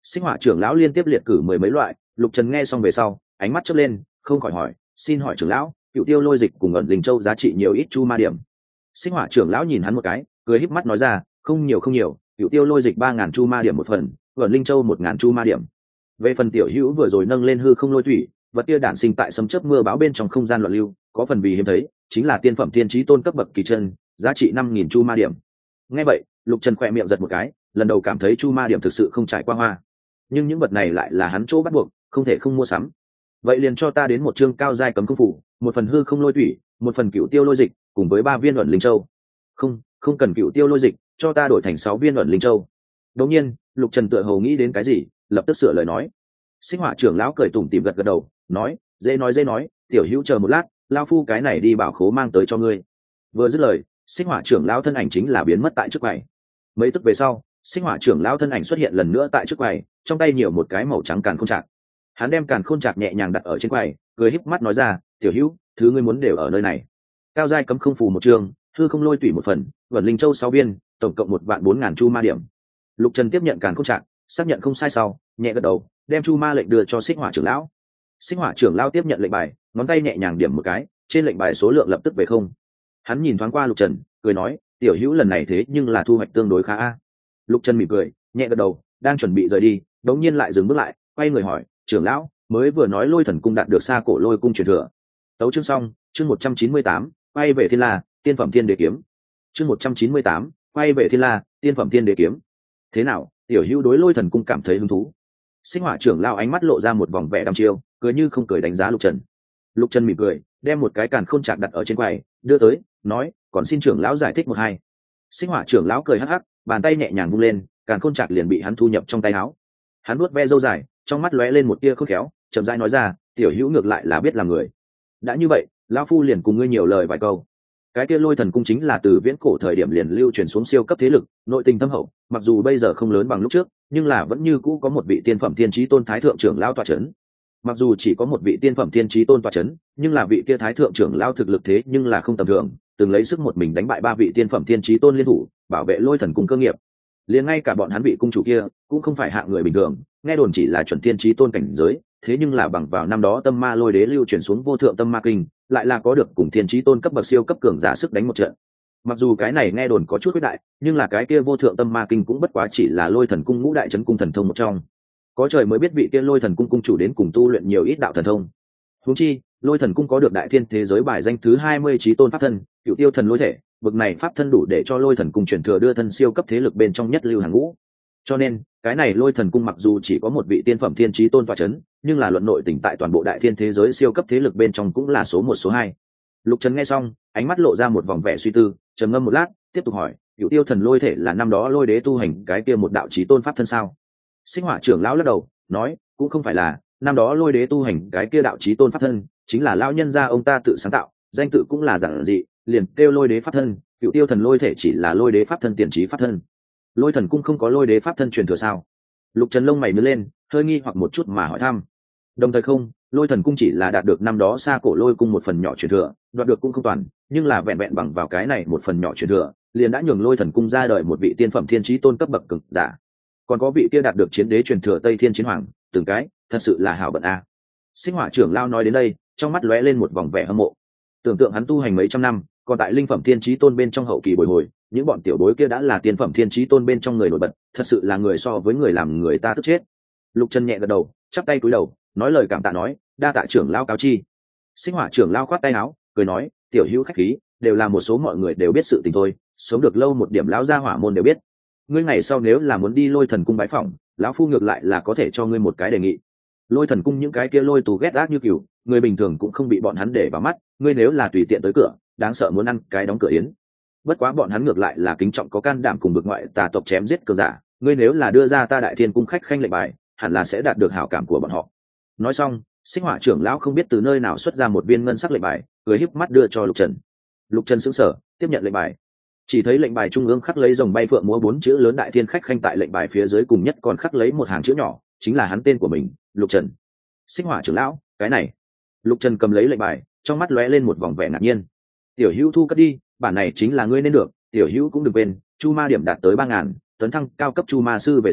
Sinh hỏa trưởng lão liên tiếp liệt cử mười mấy loại. Lục Trần nghe xong về sau ánh mắt chớp lên, không khỏi hỏi, xin hỏi trưởng lão, cựu tiêu lôi dịch cùng ẩn linh châu giá trị nhiều ít chu ma điểm? Sinh hỏa trưởng lão nhìn hắn một cái, cười híp mắt nói ra, không nhiều không nhiều, cựu tiêu lôi dịch 3.000 chu ma điểm một phần, ẩn linh châu 1.000 chu ma điểm. Về phần tiểu hữu vừa rồi nâng lên hư không lôi thủy, vật kia đản sinh tại sấm chớp mưa bão bên trong không gian loạn lưu, có phần vì hiếm thấy, chính là tiên phẩm tiên trí tôn cấp bậc kỳ chân, giá trị 5.000 chu ma điểm. Nghe vậy, Lục Trần khỏe miệng giật một cái, lần đầu cảm thấy chu ma điểm thực sự không trải qua hoa. Nhưng những vật này lại là hắn chỗ bắt buộc, không thể không mua sắm. Vậy liền cho ta đến một chương cao giai cấm công phủ, một phần hư không lôi thủy, một phần cựu tiêu lôi dịch, cùng với 3 viên ẩn linh châu. Không cần cựu tiêu lôi dịch, cho ta đổi thành 6 viên ẩn linh châu. Đột nhiên, Lục Trần tựa hồ nghĩ đến cái gì, lập tức sửa lời nói. Sinh hỏa trưởng lão cười tủm tỉm gật gật đầu, nói, dễ nói, tiểu hữu chờ một lát, lao phu cái này đi bảo khố mang tới cho ngươi. Vừa dứt lời, sinh hỏa trưởng lão thân ảnh chính là biến mất tại trước quầy. Mấy tức về sau, sinh hỏa trưởng lão thân ảnh xuất hiện lần nữa tại trước quầy, trong tay nhiều một cái màu trắng càn khôn trạc. Hắn đem càn khôn trạc nhẹ nhàng đặt ở trên quầy, cười híp mắt nói ra, tiểu hữu, thứ ngươi muốn đều ở nơi này. Cao giai cấm không phù một trường, hư không lôi tủy một phần, vẩn linh châu 6 viên, tổng cộng 1.400.000 chu ma điểm. Lục Trần tiếp nhận càn khôn trạc, xác nhận không sai sau, nhẹ gật đầu, đem chu ma lệnh đưa cho sinh hỏa trưởng lão. Sinh hỏa trưởng lão tiếp nhận lệnh bài, ngón tay nhẹ nhàng điểm một cái, trên lệnh bài số lượng lập tức về không. Hắn nhìn thoáng qua Lục Trần, cười nói, tiểu hữu lần này thế nhưng là thu hoạch tương đối khá a. Lục Trần mỉm cười, nhẹ gật đầu, đang chuẩn bị rời đi, đống nhiên lại dừng bước lại, quay người hỏi, trưởng lão, mới vừa nói lôi thần cung đạt được xa cổ lôi cung truyền thừa. Tấu chương xong, chương 198, quay về thiên la, tiên phẩm thiên đế kiếm. Chương 198, quay về thiên la, tiên phẩm thiên đế kiếm. Thế nào, tiểu hữu đối lôi thần cung cảm thấy hứng thú? Sinh hỏa trưởng lão ánh mắt lộ ra một vòng vẻ đăm chiêu, cười như không cười đánh giá Lục Trần. Lục Trần mỉm cười, đem một cái càn khôn trạc đặt ở trên quầy, đưa tới, nói, còn xin trưởng lão giải thích một hai. Sinh hỏa trưởng lão cười hắc hắc, bàn tay nhẹ nhàng vung lên, càn khôn trạc liền bị hắn thu nhập trong tay áo. Hắn nuốt ve râu dài, trong mắt lóe lên một tia khôn khéo, chậm rãi nói ra, tiểu hữu ngược lại là biết làm người. Đã như vậy, lão phu liền cùng ngươi nhiều lời vài câu. Cái kia lôi thần cung chính là từ viễn cổ thời điểm liền lưu truyền xuống siêu cấp thế lực, nội tình thâm hậu, mặc dù bây giờ không lớn bằng lúc trước, nhưng là vẫn như cũ có một vị tiên phẩm thiên chí tôn thái thượng trưởng lão tọa chấn. Mặc dù chỉ có một vị tiên phẩm thiên chí tôn tọa chấn, nhưng là vị kia thái thượng trưởng lão thực lực thế nhưng là không tầm thường, từng lấy sức một mình đánh bại 3 vị tiên phẩm thiên chí tôn liên thủ, bảo vệ lôi thần cung cơ nghiệp. Liền ngay cả bọn hắn vị cung chủ kia cũng không phải hạng người bình thường, nghe đồn chỉ là chuẩn thiên chí tôn cảnh giới, thế nhưng là bằng vào năm đó tâm ma lôi đế lưu chuyển xuống vô thượng tâm ma kinh, lại là có được cùng thiên chí tôn cấp bậc siêu cấp cường giả sức đánh một trận. Mặc dù cái này nghe đồn có chút quyết đại, nhưng là cái kia vô thượng tâm ma kinh cũng bất quá chỉ là lôi thần cung ngũ đại chấn cung thần thông một trong. Có trời mới biết vị kia lôi thần cung cung chủ đến cùng tu luyện nhiều ít đạo thần thông. Huống chi, lôi thần cung có được đại thiên thế giới bài danh thứ 20 chí tôn pháp thân, cựu tiêu thần lôi thể, bậc này pháp thân đủ để cho lôi thần cung chuyển thừa đưa thân siêu cấp thế lực bên trong nhất lưu hàng ngũ. Cho nên, cái này lôi thần cung mặc dù chỉ có một vị tiên phẩm thiên chí tôn tọa chấn, nhưng là luận nội tình tại toàn bộ đại thiên thế giới siêu cấp thế lực bên trong cũng là số 1 số 2. Lục Trần nghe xong, ánh mắt lộ ra một vòng vẻ suy tư, trầm ngâm một lát, tiếp tục hỏi, cựu tiêu thần lôi thể là năm đó lôi đế tu hành cái kia một đạo chí tôn pháp thân sao? Sinh hỏa trưởng lão lắc đầu, nói, cũng không phải là, năm đó lôi đế tu hành cái kia đạo chí tôn pháp thân, chính là lão nhân gia ông ta tự sáng tạo, danh tự cũng là giản dị, liền kêu lôi đế pháp thân, cựu tiêu thần lôi thể chỉ là lôi đế pháp thân tiền chí pháp thân. Lôi thần cung không có lôi đế pháp thân truyền thừa sao? Lục Trần lông mày nhướng lên, hơi nghi hoặc một chút mà hỏi thăm. Đồng thời không, lôi thần cung chỉ là đạt được năm đó xa cổ lôi cung một phần nhỏ truyền thừa, đoạt được cũng không toàn, nhưng là vẹn vẹn bằng vào cái này một phần nhỏ truyền thừa, liền đã nhường lôi thần cung ra đời một vị tiên phẩm thiên chí tôn cấp bậc cực giả. Còn có vị kia đạt được chiến đế truyền thừa Tây Thiên Chiến Hoàng, từng cái, thật sự là hảo bận a. Sinh hỏa trưởng lao nói đến đây, trong mắt lóe lên một vòng vẻ hâm mộ. Tưởng tượng hắn tu hành mấy trăm năm, còn tại linh phẩm thiên chí tôn bên trong hậu kỳ bồi hồi, những bọn tiểu bối kia đã là tiên phẩm thiên chí tôn bên trong người nổi bật, thật sự là người so với người làm người ta tức chết. Lục Trần nhẹ gật đầu, chắp tay cúi đầu, nói lời cảm tạ nói, đa tạ trưởng lao cáo chi. Sinh hỏa trưởng lao khoát tay áo, cười nói, tiểu hữu khách khí, đều là một số mọi người đều biết sự tình thôi, sống được lâu một điểm lão gia hỏa môn đều biết. Ngươi ngày sau nếu là muốn đi lôi thần cung bái phỏng, lão phu ngược lại là có thể cho ngươi một cái đề nghị. Lôi thần cung những cái kia lôi tù ghét ác như cừu, người bình thường cũng không bị bọn hắn để vào mắt, ngươi nếu là tùy tiện tới cửa, đáng sợ muốn ăn cái đóng cửa yến. Bất quá bọn hắn ngược lại là kính trọng có can đảm cùng vực ngoại tà tộc chém giết cường giả, ngươi nếu là đưa ra ta đại thiên cung khách khanh lệnh bài, hẳn là sẽ đạt được hảo cảm của bọn họ. Nói xong, Sinh hỏa trưởng lão không biết từ nơi nào xuất ra một viên ngân sắc lệnh bài, cười híp mắt đưa cho Lục Trần. Lục Trần sững sờ, tiếp nhận lệnh bài. Chỉ thấy lệnh bài trung ương khắc lấy rồng bay phượng múa 4 chữ lớn đại thiên khách khanh, tại lệnh bài phía dưới cùng nhất còn khắc lấy một hàng chữ nhỏ, chính là hắn tên của mình, Lục Trần. Sinh hỏa trưởng lão, cái này. Lục Trần cầm lấy lệnh bài, trong mắt lóe lên một vòng vẻ ngạc nhiên. Tiểu hữu thu cất đi, bản này chính là ngươi nên được, tiểu hữu cũng đừng quên, chu ma điểm đạt tới 3.000, tấn thăng cao cấp chu ma sư về sau,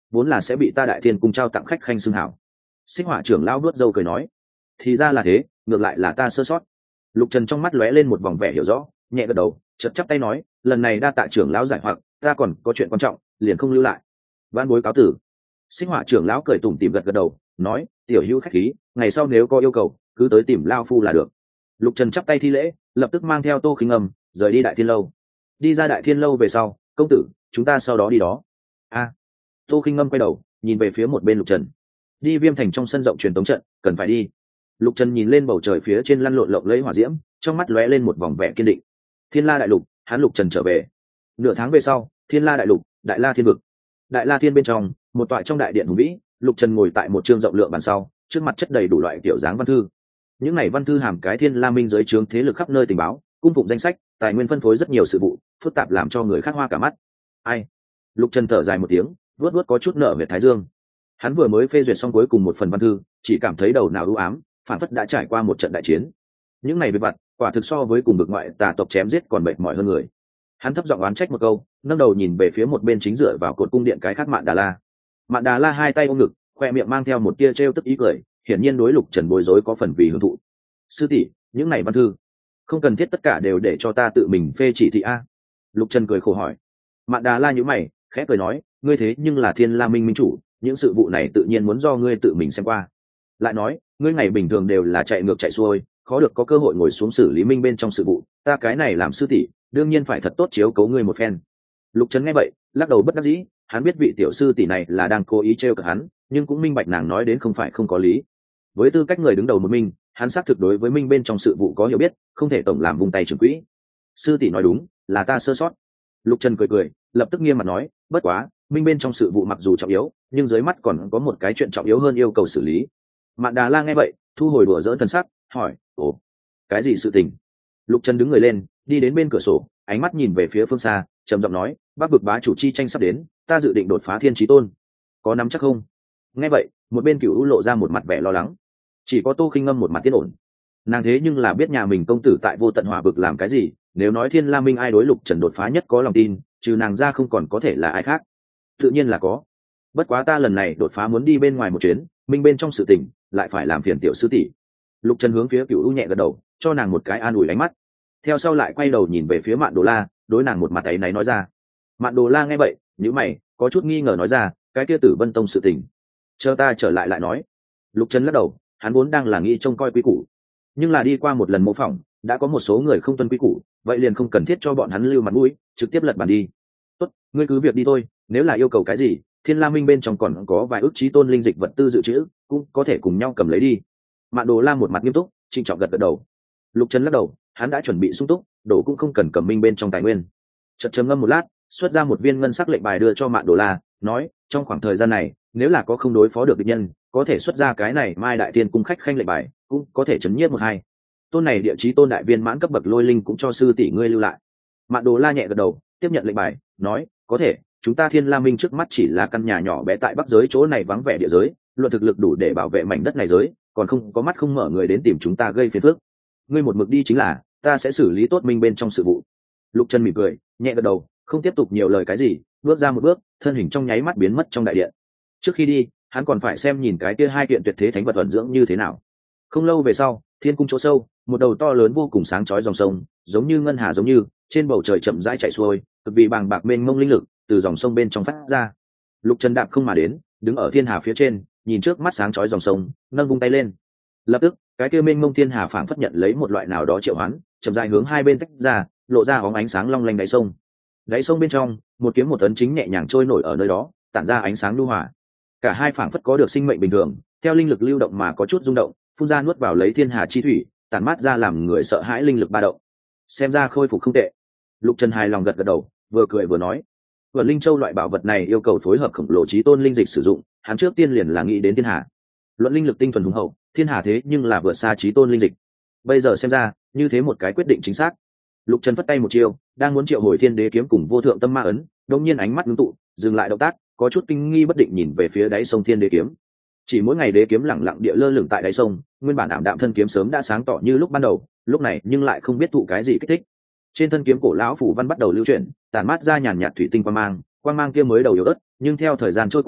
vốn là sẽ bị ta đại thiên cung trao tặng khách khanh xưng hảo. Xích Hỏa trưởng lão vuốt râu cười nói, thì ra là thế, ngược lại là ta sơ sót. Lục Trần trong mắt lóe lên một vòng vẻ hiểu rõ, nhẹ gật đầu, chợt chắp tay nói, lần này đa tạ trưởng lão giải hoặc, ta còn có chuyện quan trọng, liền không lưu lại. Vãn bối cáo tử. Xích Hỏa trưởng lão cười tủm tỉm gật gật đầu, nói, tiểu hữu khách khí, ngày sau nếu có yêu cầu, cứ tới tìm lao phu là được. Lục Trần chắp tay thi lễ, lập tức mang theo Tô Khinh Âm rời đi Đại Thiên lâu. Đi ra Đại Thiên lâu về sau, công tử, chúng ta sau đó đi đó. A. Tô Khinh Âm quay đầu, nhìn về phía một bên Lục Trần. Đi Viêm Thành trong sân rộng truyền tống trận, cần phải đi. Lục Trần nhìn lên bầu trời phía trên lăn lộn lộng lẫy hỏa diễm, trong mắt lóe lên một vòng vẻ kiên định. Thiên La đại lục, hắn Lục Trần trở về. Nửa tháng về sau, Thiên La đại lục, Đại La thiên vực. Đại La thiên bên trong, một tọa trong đại điện hùng vĩ, Lục Trần ngồi tại một chương rộng lượng bàn sau, trước mặt chất đầy đủ loại kiểu dáng văn thư. Những này văn thư hàm cái Thiên La minh giới trướng thế lực khắp nơi tình báo, cung phụng danh sách, tài nguyên phân phối rất nhiều sự vụ, phức tạp làm cho người khác hoa cả mắt. Ai? Lục Trần thở dài một tiếng, vuốt vuốt có chút nở về thái dương. Hắn vừa mới phê duyệt xong cuối cùng một phần văn thư, chỉ cảm thấy đầu não u ám, phản phất đã trải qua một trận đại chiến. Những này về vặt, quả thực so với cùng vực ngoại tà tộc chém giết còn mệt mỏi hơn người. Hắn thấp giọng oán trách một câu, nâng đầu nhìn về phía một bên chính dựa vào cột cung điện cái khác Mạn Đà La. Mạn Đà La hai tay ôm ngực, khoe miệng mang theo một tia trêu tức ý cười, hiển nhiên đối Lục Trần bối rối có phần vì hưởng thụ. Sư tỷ, những này văn thư, không cần thiết tất cả đều để cho ta tự mình phê chỉ thị a. Lục Trần cười khổ hỏi. Mạn Đà La nhíu mày, khẽ cười nói, ngươi thế nhưng là Thiên La minh minh chủ, những sự vụ này tự nhiên muốn do ngươi tự mình xem qua. Lại nói, ngươi ngày bình thường đều là chạy ngược chạy xuôi, khó được có cơ hội ngồi xuống xử lý minh bên trong sự vụ, ta cái này làm sư tỷ, đương nhiên phải thật tốt chiếu cố ngươi một phen. Lục Trần nghe vậy, lắc đầu bất đắc dĩ, hắn biết vị tiểu sư tỷ này là đang cố ý trêu cợt hắn, nhưng cũng minh bạch nàng nói đến không phải không có lý. Với tư cách người đứng đầu một minh, hắn xác thực đối với minh bên trong sự vụ có hiểu biết, không thể tổng làm vung tay trưởng quỹ. Sư tỷ nói đúng, là ta sơ sót. Lục Trần cười cười, lập tức nghiêm mặt nói, bất quá, minh bên trong sự vụ mặc dù trọng yếu, nhưng dưới mắt còn có một cái chuyện trọng yếu hơn yêu cầu xử lý. Mạn Đà La nghe vậy, thu hồi đùa giỡn thần sắc, hỏi, ồ, cái gì sự tình? Lục Trần đứng người lên, đi đến bên cửa sổ, ánh mắt nhìn về phía phương xa, trầm giọng nói, Bắc vực bá chủ chi tranh sắp đến, ta dự định đột phá Thiên Chí Tôn, có nắm chắc không? Nghe vậy, một bên Cửu U lộ ra một mặt vẻ lo lắng, chỉ có Tô Khinh Ngâm một mặt tiến ổn. Nàng thế nhưng là biết nhà mình công tử tại Vô Tận Hỏa vực làm cái gì, nếu nói Thiên La Minh ai đối Lục Trần đột phá nhất có lòng tin, trừ nàng ra không còn có thể là ai khác. Tự nhiên là có. Bất quá ta lần này đột phá muốn đi bên ngoài một chuyến, minh bên trong sự tình, lại phải làm phiền tiểu sư tỷ. Lục Trần hướng phía Cửu U nhẹ gật đầu, cho nàng một cái an ủi ánh mắt. Theo sau lại quay đầu nhìn về phía Mạn Đồ La, đối nàng một mặt ấy náy nói ra. Mạn Đồ La nghe vậy, nhíu mày, có chút nghi ngờ nói ra, cái kia Tử Vân Tông sự tình, chờ ta trở lại nói. Lục Trần lắc đầu, hắn vốn đang là nghĩ trông coi quy củ, nhưng là đi qua một lần mô phỏng, đã có một số người không tuân quy củ, vậy liền không cần thiết cho bọn hắn lưu mặt mũi, trực tiếp lật bàn đi. Tốt, ngươi cứ việc đi thôi, nếu là yêu cầu cái gì, Thiên La Minh bên trong còn có vài ức chí tôn linh dịch vật tư dự trữ, cũng có thể cùng nhau cầm lấy đi. Mạn Đồ La một mặt nghiêm túc, trịnh trọng gật đầu. Lục Trần lắc đầu, hắn đã chuẩn bị sung túc, đổ cũng không cần cầm minh bên trong tài nguyên. Chợt trầm ngâm một lát, xuất ra một viên ngân sắc lệnh bài đưa cho Mạn Đồ La, nói, trong khoảng thời gian này, nếu là có không đối phó được địch nhân, có thể xuất ra cái này Mai Đại Tiên cung khách khanh lệnh bài, cũng có thể chấn nhiếp một hai. Tôn này địa chí tôn đại viên mãn cấp bậc lôi linh cũng cho sư tỷ ngươi lưu lại. Mạn Đồ La nhẹ gật đầu, tiếp nhận lệnh bài, nói, có thể, chúng ta Thiên La Minh trước mắt chỉ là căn nhà nhỏ bé tại Bắc giới chỗ này vắng vẻ địa giới, luận thực lực đủ để bảo vệ mảnh đất này giới, còn không có mắt không mở người đến tìm chúng ta gây phiền phức. Ngươi một mực đi chính là, ta sẽ xử lý tốt minh bên trong sự vụ. Lục Trần mỉm cười, nhẹ gật đầu, không tiếp tục nhiều lời cái gì, bước ra một bước, thân hình trong nháy mắt biến mất trong đại điện. Trước khi đi, hắn còn phải xem nhìn cái kia hai kiện tuyệt thế thánh vật ẩn dưỡng như thế nào. Không lâu về sau, thiên cung chỗ sâu, một đầu to lớn vô cùng sáng chói dòng sông, giống như ngân hà giống như, trên bầu trời chậm rãi chảy xuôi, cực vì bàng bạc mênh mông linh lực từ dòng sông bên trong phát ra. Lục Trần đạp không mà đến, đứng ở thiên hà phía trên, nhìn trước mắt sáng chói dòng sông, nâng vung tay lên. Lập tức, cái kia mênh mông thiên hà phảng phất nhận lấy một loại nào đó triệu hoán, chậm rãi hướng hai bên tách ra, lộ ra bóng ánh sáng long lanh đáy sông. Đáy sông bên trong, một kiếm một ấn chính nhẹ nhàng trôi nổi ở nơi đó, tản ra ánh sáng nhu hòa. Cả hai phảng phất có được sinh mệnh bình thường, theo linh lực lưu động mà có chút rung động, phun ra nuốt vào lấy thiên hà chi thủy, tản mát ra làm người sợ hãi linh lực ba động. Xem ra khôi phục không tệ. Lục Trần hài lòng gật gật đầu, vừa cười vừa nói, Vượt Linh Châu loại bảo vật này yêu cầu phối hợp khổng lồ chí tôn linh dịch sử dụng, hắn trước tiên liền là nghĩ đến thiên hà. Luận linh lực tinh thuần hùng hậu, thiên hà thế nhưng là vượt xa chí tôn linh dịch. Bây giờ xem ra, như thế một cái quyết định chính xác. Lục Trần phất tay một chiêu, đang muốn triệu hồi thiên đế kiếm cùng vô thượng tâm ma ấn, đột nhiên ánh mắt ngưng tụ, dừng lại động tác, có chút kinh nghi bất định nhìn về phía đáy sông thiên đế kiếm. Chỉ mỗi ngày đế kiếm lẳng lặng địa lơ lửng tại đáy sông, nguyên bản ảm đạm thân kiếm sớm đã sáng tỏ như lúc ban đầu, lúc này nhưng lại không biết thụ cái gì kích thích. Trên thân kiếm cổ lão phủ văn bắt đầu lưu chuyển, tản mát ra nhàn nhạt thủy tinh quang mang kia mới đầu yếu ớt, nhưng theo thời gian trôi qua,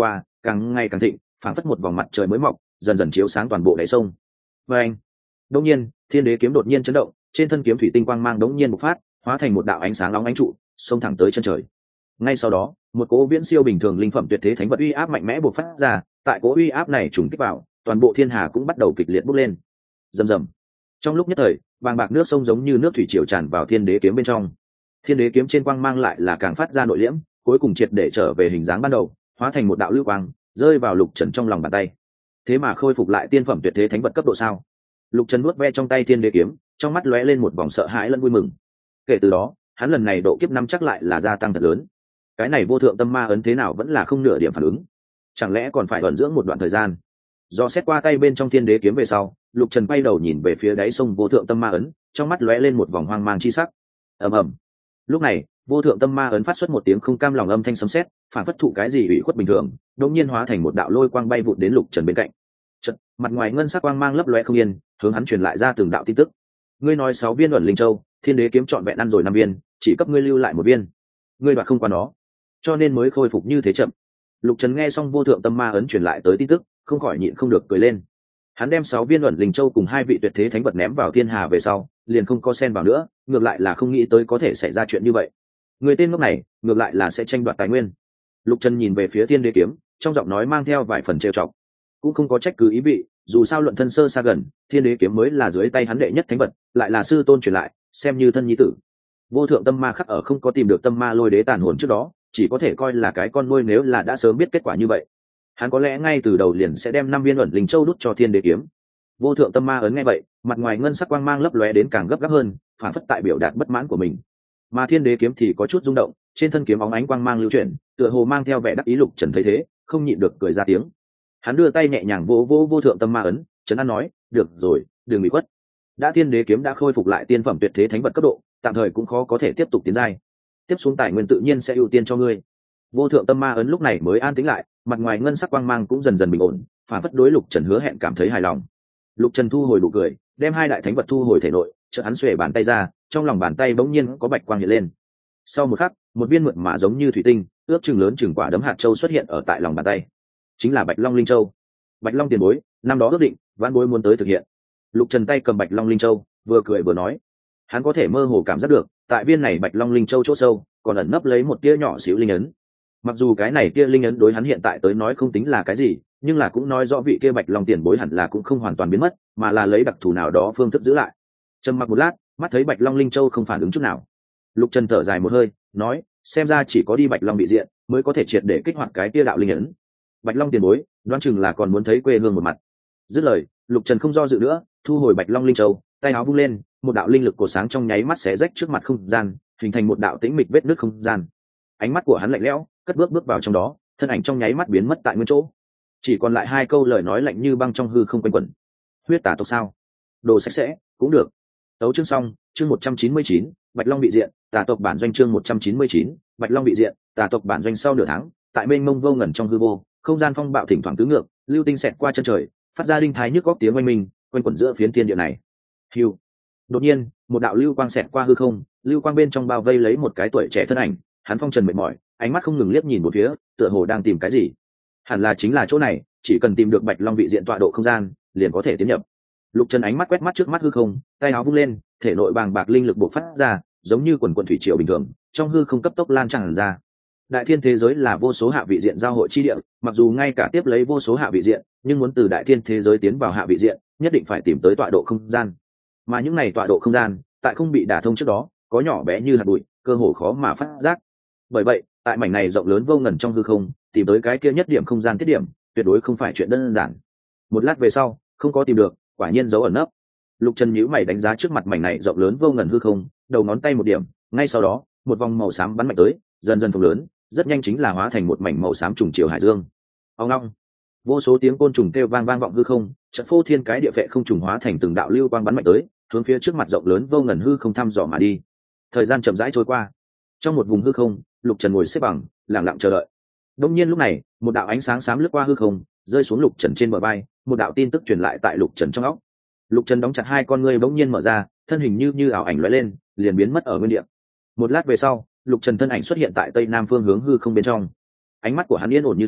càng ngày càng thịnh, phảng phất một vòng mặt trời mới mọc, dần dần chiếu sáng toàn bộ đáy sông. Và anh, đột nhiên, thiên đế kiếm đột nhiên chấn động, trên thân kiếm thủy tinh quang mang đống nhiên bộc phát, hóa thành một đạo ánh sáng nóng ánh trụ, xông thẳng tới chân trời. Ngay sau đó, một cỗ viễn siêu bình thường linh phẩm tuyệt thế thánh vật uy áp mạnh mẽ bộc phát ra, tại cỗ uy áp này trùng kích vào, toàn bộ thiên hà cũng bắt đầu kịch liệt bốc lên. Rầm rầm. Trong lúc nhất thời, vàng bạc nước sông giống như nước thủy triều tràn vào thiên đế kiếm bên trong. Thiên đế kiếm trên quang mang lại là càng phát ra nội liễm, cuối cùng triệt để trở về hình dáng ban đầu, hóa thành một đạo lưu quang, rơi vào Lục Trần trong lòng bàn tay. Thế mà khôi phục lại tiên phẩm tuyệt thế thánh vật cấp độ sao? Lục Trần nuốt ve trong tay thiên đế kiếm, trong mắt lóe lên một vòng sợ hãi lẫn vui mừng. Kể từ đó, hắn lần này độ kiếp năm chắc lại là gia tăng thật lớn. Cái này vô thượng tâm ma ấn thế nào vẫn là không nửa điểm phản ứng, chẳng lẽ còn phải ẩn dưỡng một đoạn thời gian? Do xét qua tay bên trong thiên đế kiếm về sau, Lục Trần quay đầu nhìn về phía đáy sông vô thượng tâm ma ấn, trong mắt lóe lên một vòng hoang mang chi sắc. Ầm ầm. Lúc này, vô thượng tâm ma ấn phát xuất một tiếng không cam lòng âm thanh sấm sét, phản phất thụ cái gì ủy khuất bình thường, đột nhiên hóa thành một đạo lôi quang bay vụt đến Lục Trần bên cạnh. Chợt, mặt ngoài ngân sắc quang mang lấp lóe không yên, hướng hắn truyền lại ra từng đạo tin tức. Ngươi nói 6 viên ẩn linh châu, thiên đế kiếm trọn vẹn ăn rồi 5 viên, chỉ cấp ngươi lưu lại 1 viên. Ngươi đoạt không qua nó, cho nên mới khôi phục như thế chậm. Lục Trần nghe xong vô thượng tâm ma ấn truyền lại tới tin tức, không khỏi nhịn không được cười lên. Hắn đem 6 viên ẩn linh châu cùng 2 vị tuyệt thế thánh vật ném vào thiên hà về sau, liền không có xen vào nữa, ngược lại là không nghĩ tới có thể xảy ra chuyện như vậy. Người tên ngốc này, ngược lại là sẽ tranh đoạt tài nguyên. Lục Trần nhìn về phía thiên đế kiếm, trong giọng nói mang theo vài phần trêu chọc, cũng không có trách cứ ý vị, dù sao luận thân sơ xa gần, thiên đế kiếm mới là dưới tay hắn đệ nhất thánh vật, lại là sư tôn truyền lại, xem như thân nhi tử. Vô thượng tâm ma khắc ở không có tìm được tâm ma lôi đế tàn hồn trước đó, chỉ có thể coi là cái con nuôi, nếu là đã sớm biết kết quả như vậy, hắn có lẽ ngay từ đầu liền sẽ đem 5 viên ẩn linh châu đút cho thiên đế kiếm. Vô thượng tâm ma ấn nghe vậy, mặt ngoài ngân sắc quang mang lấp lóe đến càng gấp gáp hơn, phản phất tại biểu đạt bất mãn của mình. Mà thiên đế kiếm thì có chút rung động, trên thân kiếm óng ánh quang mang lưu chuyển, tựa hồ mang theo vẻ đắc ý. Lục Trần thấy thế, không nhịn được cười ra tiếng. Hắn đưa tay nhẹ nhàng vỗ vô thượng tâm ma ấn, trấn an nói, được rồi, đừng bị quất. Đã thiên đế kiếm đã khôi phục lại tiên phẩm tuyệt thế thánh vật cấp độ, tạm thời cũng khó có thể tiếp tục tiến giai. Tiếp xuống tài nguyên tự nhiên sẽ ưu tiên cho ngươi. Vô thượng tâm ma ấn lúc này mới an tĩnh lại, mặt ngoài ngân sắc quang mang cũng dần dần bình ổn, phản phất đối Lục Trần hứa hẹn cảm thấy hài lòng. Lục Trần thu hồi nụ cười, đem 2 đại thánh vật thu hồi thể nội, chợt hắn xuề bàn tay ra, trong lòng bàn tay bỗng nhiên có bạch quang hiện lên. Sau một khắc, một viên mượt mà giống như thủy tinh, ước chừng lớn chừng quả đấm hạt châu xuất hiện ở tại lòng bàn tay. Chính là Bạch Long Linh Châu. Bạch Long tiền bối, năm đó ước định, vãn bối muốn tới thực hiện. Lục Trần tay cầm Bạch Long Linh Châu, vừa cười vừa nói. Hắn có thể mơ hồ cảm giác được, tại viên này Bạch Long Linh Châu chỗ sâu, còn ẩn nấp lấy một tia nhỏ xíu linh ấn. Mặc dù cái này tia linh ấn đối hắn hiện tại tới nói không tính là cái gì, nhưng là cũng nói rõ vị kia Bạch Long tiền bối hẳn là cũng không hoàn toàn biến mất, mà là lấy đặc thù nào đó phương thức giữ lại. Trầm mặc một lát, mắt thấy Bạch Long Linh Châu không phản ứng chút nào, Lục Trần thở dài một hơi, nói, xem ra chỉ có đi Bạch Long bị diện, mới có thể triệt để kích hoạt cái tia đạo linh ấn. Bạch Long tiền bối, đoán chừng là còn muốn thấy quê hương một mặt. Dứt lời, Lục Trần không do dự nữa, thu hồi Bạch Long Linh Châu, tay áo vung lên, một đạo linh lực cổ sáng trong nháy mắt xé rách trước mặt không gian, hình thành một đạo tĩnh mịch vết nứt không gian. Ánh mắt của hắn lạnh lẽo, cất bước vào trong đó, thân ảnh trong nháy mắt biến mất tại nguyên chỗ. Chỉ còn lại 2 câu lời nói lạnh như băng trong hư không quanh quẩn. Huyết tà tộc sao? Đồ sạch sẽ, cũng được. Tấu chương xong, chương 199, Bạch Long bị diện, tà tộc bản doanh chương 199, Bạch Long bị diện, tà tộc bản doanh. Sau nửa tháng, tại mênh mông vô ngần trong hư vô, không gian phong bạo thỉnh thoảng tứ ngược, lưu tinh xẹt qua chân trời, phát ra đinh thái nhức góc tiếng oanh minh, quanh quẩn giữa phiến thiên địa này. Hưu. Đột nhiên, một đạo lưu quang xẹt qua hư không, lưu quang bên trong bao vây lấy một cái tuổi trẻ thân ảnh, hắn phong trần mệt mỏi, ánh mắt không ngừng liếc nhìn một phía, tựa hồ đang tìm cái gì. Hẳn là chính là chỗ này, chỉ cần tìm được Bạch Long vị diện tọa độ không gian, liền có thể tiến nhập. Lục Trần ánh mắt quét mắt trước mắt hư không, tay áo vung lên, thể nội bàng bạc linh lực bộc phát ra, giống như quần quần thủy triều bình thường, trong hư không cấp tốc lan tràn ra. Đại thiên thế giới là vô số hạ vị diện giao hội chi địa, mặc dù ngay cả tiếp lấy vô số hạ vị diện, nhưng muốn từ đại thiên thế giới tiến vào hạ vị diện, nhất định phải tìm tới tọa độ không gian. Mà những này tọa độ không gian, tại không bị đả thông trước đó, có nhỏ bé như hạt bụi, cơ hồ khó mà phát giác. Bởi vậy, tại mảnh này rộng lớn vô ngần trong hư không, tìm tới cái kia nhất điểm không gian tiết điểm, tuyệt đối không phải chuyện đơn giản. Một lát về sau, không có tìm được, quả nhiên dấu ẩn nấp. Lục Trần nhíu mày đánh giá trước mặt mảnh này rộng lớn vô ngần hư không, đầu ngón tay một điểm, ngay sau đó, một vòng màu xám bắn mạnh tới, dần dần phồng lớn, rất nhanh chính là hóa thành một mảnh màu xám trùng chiều hải dương. Ong ong, vô số tiếng côn trùng kêu vang vọng hư không, trận phô thiên cái địa vệ không trùng hóa thành từng đạo lưu quang bắn mạnh tới, hướng phía trước mặt rộng lớn vô ngần hư không thăm dò mà đi. Thời gian chậm rãi trôi qua, trong một vùng hư không, Lục Trần ngồi xếp bằng, lặng lặng chờ đợi. Đống nhiên lúc này, một đạo ánh sáng xám lướt qua hư không, rơi xuống Lục Trần trên bờ vai, một đạo tin tức truyền lại tại Lục Trần trong óc. Lục Trần đóng chặt 2 con ngươi bỗng nhiên mở ra, thân hình như ảo ảnh lóe lên, liền biến mất ở nguyên địa. Một lát về sau, Lục Trần thân ảnh xuất hiện tại tây nam phương hướng hư không bên trong. Ánh mắt của hắn yên ổn như thủy,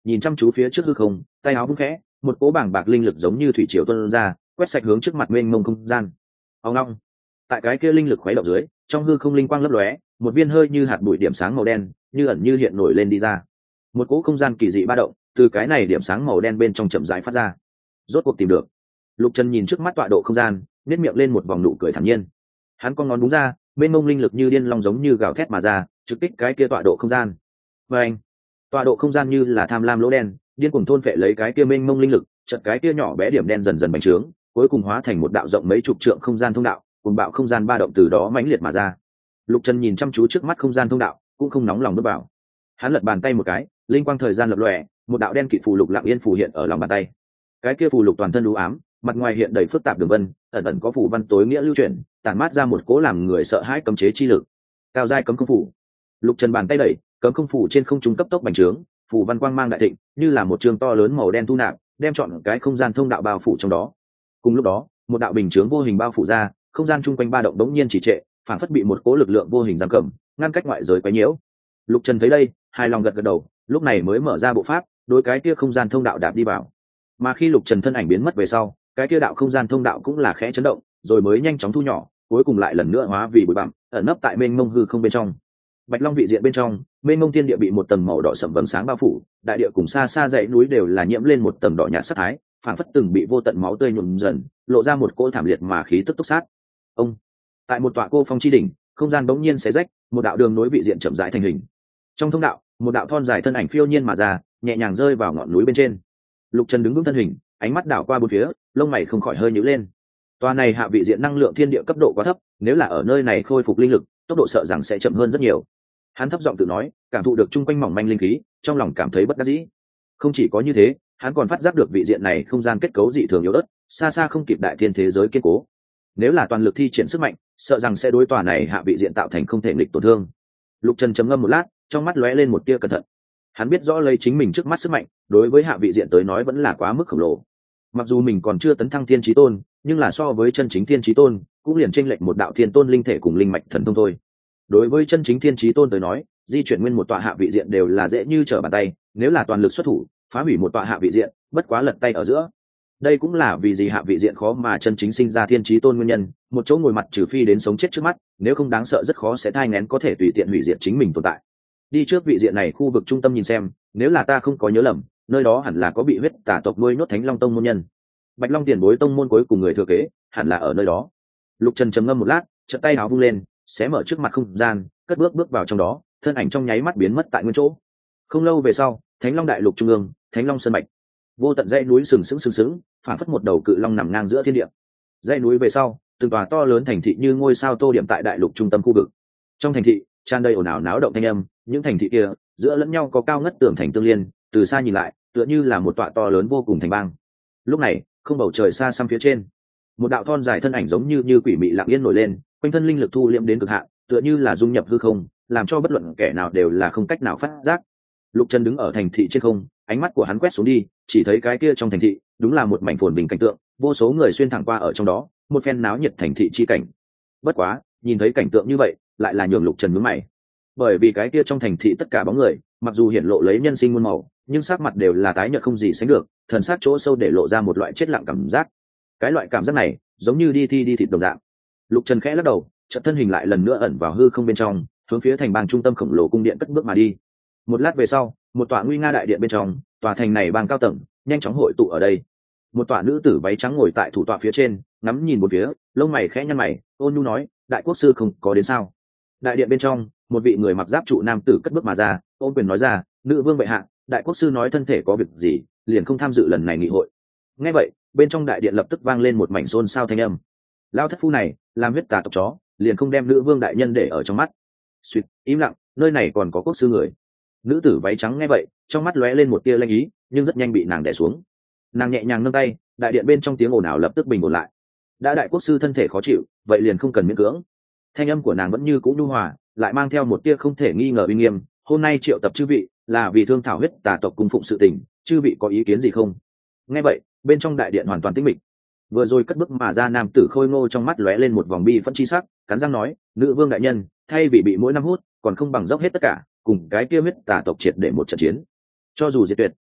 nhìn chăm chú phía trước hư không, tay áo vung khẽ, một cỗ bảng bạc linh lực giống như thủy triều tuôn ra, quét sạch hướng trước mặt mênh mông không gian. Ông long, tại cái kia linh lực khuấy động dưới, trong hư không linh quang lấp lóe, một viên hơi như hạt bụi điểm sáng màu đen, như ẩn như hiện nổi lên đi ra. Một cỗ không gian kỳ dị ba động, từ cái này điểm sáng màu đen bên trong chậm rãi phát ra. Rốt cuộc tìm được. Lục Trần nhìn trước mắt tọa độ không gian, nhếch miệng lên một vòng nụ cười thản nhiên. Hắn con ngón đúng ra, mênh mông linh lực như điên long giống như gào thét mà ra, trực kích cái kia tọa độ không gian. Và anh, tọa độ không gian như là tham lam lỗ đen, điên cuồng thôn phệ lấy cái kia mênh mông linh lực, chợt cái kia nhỏ bé điểm đen dần dần bành trướng, cuối cùng hóa thành một đạo rộng mấy chục trượng không gian thông đạo, cùng bạo không gian ba động từ đó mãnh liệt mà ra. Lục Trần nhìn chăm chú trước mắt không gian thông đạo, cũng không nóng lòng bước vào. Hắn lật bàn tay một cái, linh quang thời gian lập lòe, một đạo đen kịt phù lục lặng yên phù hiện ở lòng bàn tay. Cái kia phù lục toàn thân u ám, mặt ngoài hiện đầy phức tạp đường vân, ẩn ẩn có phù văn tối nghĩa lưu chuyển, tản mát ra một cỗ làm người sợ hãi cấm chế chi lực. Cao giai cấm không phù. Lục Trần bàn tay đẩy, cấm không phù trên không trung cấp tốc bành trướng, phù văn quang mang đại thịnh, như là một trường to lớn màu đen thu nạp, đem trọn cái không gian thông đạo bao phủ trong đó. Cùng lúc đó, một đạo bình chướng vô hình bao phủ ra, không gian chung quanh ba động đống nhiên chỉ trệ, phản phất bị một cỗ lực lượng vô hình giam cầm, ngăn cách ngoại giới quấy nhiễu. Lục Trần thấy đây, hài lòng gật gật đầu, lúc này mới mở ra bộ pháp, đối cái kia không gian thông đạo đạp đi vào. Mà khi Lục Trần thân ảnh biến mất về sau, cái kia đạo không gian thông đạo cũng là khẽ chấn động, rồi mới nhanh chóng thu nhỏ, cuối cùng lại lần nữa hóa vì bụi bặm, ẩn nấp tại mênh mông hư không bên trong. Bạch Long vị diện bên trong, mênh mông thiên địa bị một tầng màu đỏ sẫm vầng sáng bao phủ, đại địa cùng xa xa dãy núi đều là nhiễm lên một tầng đỏ nhạt sát thái, phản phất từng bị vô tận máu tươi nhuộm dần, lộ ra một cỗ thảm liệt mà khí tức túc sát. Ông, tại một tọa cô phong chi đỉnh, không gian bỗng nhiên xé rách, một đạo đường nối vị diện chậm rãi thành hình. Trong thông đạo, một đạo thon dài thân ảnh phiêu nhiên mà ra, nhẹ nhàng rơi vào ngọn núi bên trên. Lục Trần đứng vững thân hình, ánh mắt đảo qua bốn phía, lông mày không khỏi hơi nhíu lên. Tòa này hạ vị diện năng lượng thiên địa cấp độ quá thấp, nếu là ở nơi này khôi phục linh lực, tốc độ sợ rằng sẽ chậm hơn rất nhiều. Hắn thấp giọng tự nói, cảm thụ được chung quanh mỏng manh linh khí, trong lòng cảm thấy bất đắc dĩ. Không chỉ có như thế, hắn còn phát giác được vị diện này không gian kết cấu dị thường yếu ớt, xa xa không kịp đại thiên thế giới kiên cố. Nếu là toàn lực thi triển sức mạnh, sợ rằng sẽ đối tòa này hạ vị diện tạo thành không thể nghịch tổn thương. Lục Trần trầm ngâm một lát, trong mắt lóe lên một tia cẩn thận. Hắn biết rõ lấy chính mình trước mắt sức mạnh, đối với hạ vị diện tới nói vẫn là quá mức khổng lồ. Mặc dù mình còn chưa tấn thăng thiên chí tôn, nhưng là so với chân chính thiên chí tôn, cũng liền chênh lệch một đạo thiên tôn linh thể cùng linh mạch thần thông thôi. Đối với chân chính thiên chí tôn tới nói, di chuyển nguyên một tọa hạ vị diện đều là dễ như trở bàn tay, nếu là toàn lực xuất thủ, phá hủy một tọa hạ vị diện, bất quá lật tay ở giữa. Đây cũng là vì gì hạ vị diện khó mà chân chính sinh ra thiên chí tôn nguyên nhân, một chỗ ngồi mặt trừ phi đến sống chết trước mắt, nếu không đáng sợ rất khó sẽ thai nghén có thể tùy tiện hủy diệt chính mình tồn tại. Đi trước vị diện này khu vực trung tâm nhìn xem, nếu là ta không có nhớ lầm, nơi đó hẳn là có bị huyết tà tộc nuôi nhốt Thánh Long tông môn nhân. Bạch Long tiền bối tông môn cuối cùng người thừa kế, hẳn là ở nơi đó. Lục Trần trầm ngâm một lát, chợt tay áo vung lên, xé mở trước mặt không gian, cất bước vào trong đó, thân ảnh trong nháy mắt biến mất tại nguyên chỗ. Không lâu về sau, Thánh Long đại lục trung ương, Thánh Long sơn mạch, vô tận dãy núi sừng sững, phản phất một đầu cự long nằm ngang giữa thiên địa. Dãy núi về sau, từng tòa to lớn thành thị như ngôi sao tô điểm tại đại lục trung tâm khu vực. Trong thành thị, tràn đầy ồn ào náo động thanh âm, những thành thị kia giữa lẫn nhau có cao ngất tường thành tương liên, từ xa nhìn lại, tựa như là một tọa to lớn vô cùng thành bang. Lúc này, không bầu trời xa xăm phía trên, một đạo thon dài thân ảnh giống như quỷ mị lặng yên nổi lên, quanh thân linh lực thu liễm đến cực hạn, tựa như là dung nhập hư không, làm cho bất luận kẻ nào đều là không cách nào phát giác. Lục Trần đứng ở thành thị trên không, ánh mắt của hắn quét xuống đi, chỉ thấy cái kia trong thành thị, đúng là một mảnh phồn bình cảnh tượng, vô số người xuyên thẳng qua ở trong đó, một phen náo nhiệt thành thị chi cảnh. Bất quá, nhìn thấy cảnh tượng như vậy, lại là nhường Lục Trần nhướng mày. Bởi vì cái kia trong thành thị tất cả bóng người, mặc dù hiển lộ lấy nhân sinh muôn màu, nhưng sắc mặt đều là tái nhợt không gì sánh được, thần sắc chỗ sâu để lộ ra một loại chết lặng cảm giác. Cái loại cảm giác này, giống như đi thi đi thịt đồng dạng. Lục Trần khẽ lắc đầu, chợt thân hình lại lần nữa ẩn vào hư không bên trong, hướng phía thành bang trung tâm khổng lồ cung điện cất bước mà đi. Một lát về sau, một tòa nguy nga đại điện bên trong, tòa thành này bang cao tầng, nhanh chóng hội tụ ở đây. Một tòa nữ tử váy trắng ngồi tại thủ tọa phía trên, ngắm nhìn một phía, lông mày khẽ nhăn mày, ôn nhu nói, đại quốc sư không có đến sao? Đại điện bên trong, một vị người mặc giáp trụ nam tử cất bước mà ra, ôn quyền nói ra, nữ vương bệ hạ, đại quốc sư nói thân thể có việc gì, liền không tham dự lần này nghị hội. Nghe vậy, bên trong đại điện lập tức vang lên một mảnh xôn xao thanh âm. Lao thất phu này, làm huyết tà tộc chó, liền không đem nữ vương đại nhân để ở trong mắt. Suýt, im lặng, nơi này còn có quốc sư người. Nữ tử váy trắng nghe vậy, trong mắt lóe lên một tia lanh ý, nhưng rất nhanh bị nàng đè xuống. Nàng nhẹ nhàng nâng tay, đại điện bên trong tiếng ồn ào lập tức bình ổn lại. Đã đại quốc sư thân thể khó chịu, vậy liền không cần miễn cưỡng. Thanh âm của nàng vẫn như cũ nhu hòa, lại mang theo một tia không thể nghi ngờ uy nghiêm. Hôm nay triệu tập chư vị, là vì thương thảo huyết tà tộc cung phụng sự tình, chư vị có ý kiến gì không? Nghe vậy, bên trong đại điện hoàn toàn tĩnh mịch. Vừa rồi cất bước mà ra nam tử khôi ngô trong mắt lóe lên một vòng bi phẫn chi sắc, cắn răng nói, nữ vương đại nhân, thay vì bị mỗi năm hút, còn không bằng dốc hết tất cả, cùng cái kia huyết tà tộc triệt để một trận chiến. Cho dù diệt tuyệt,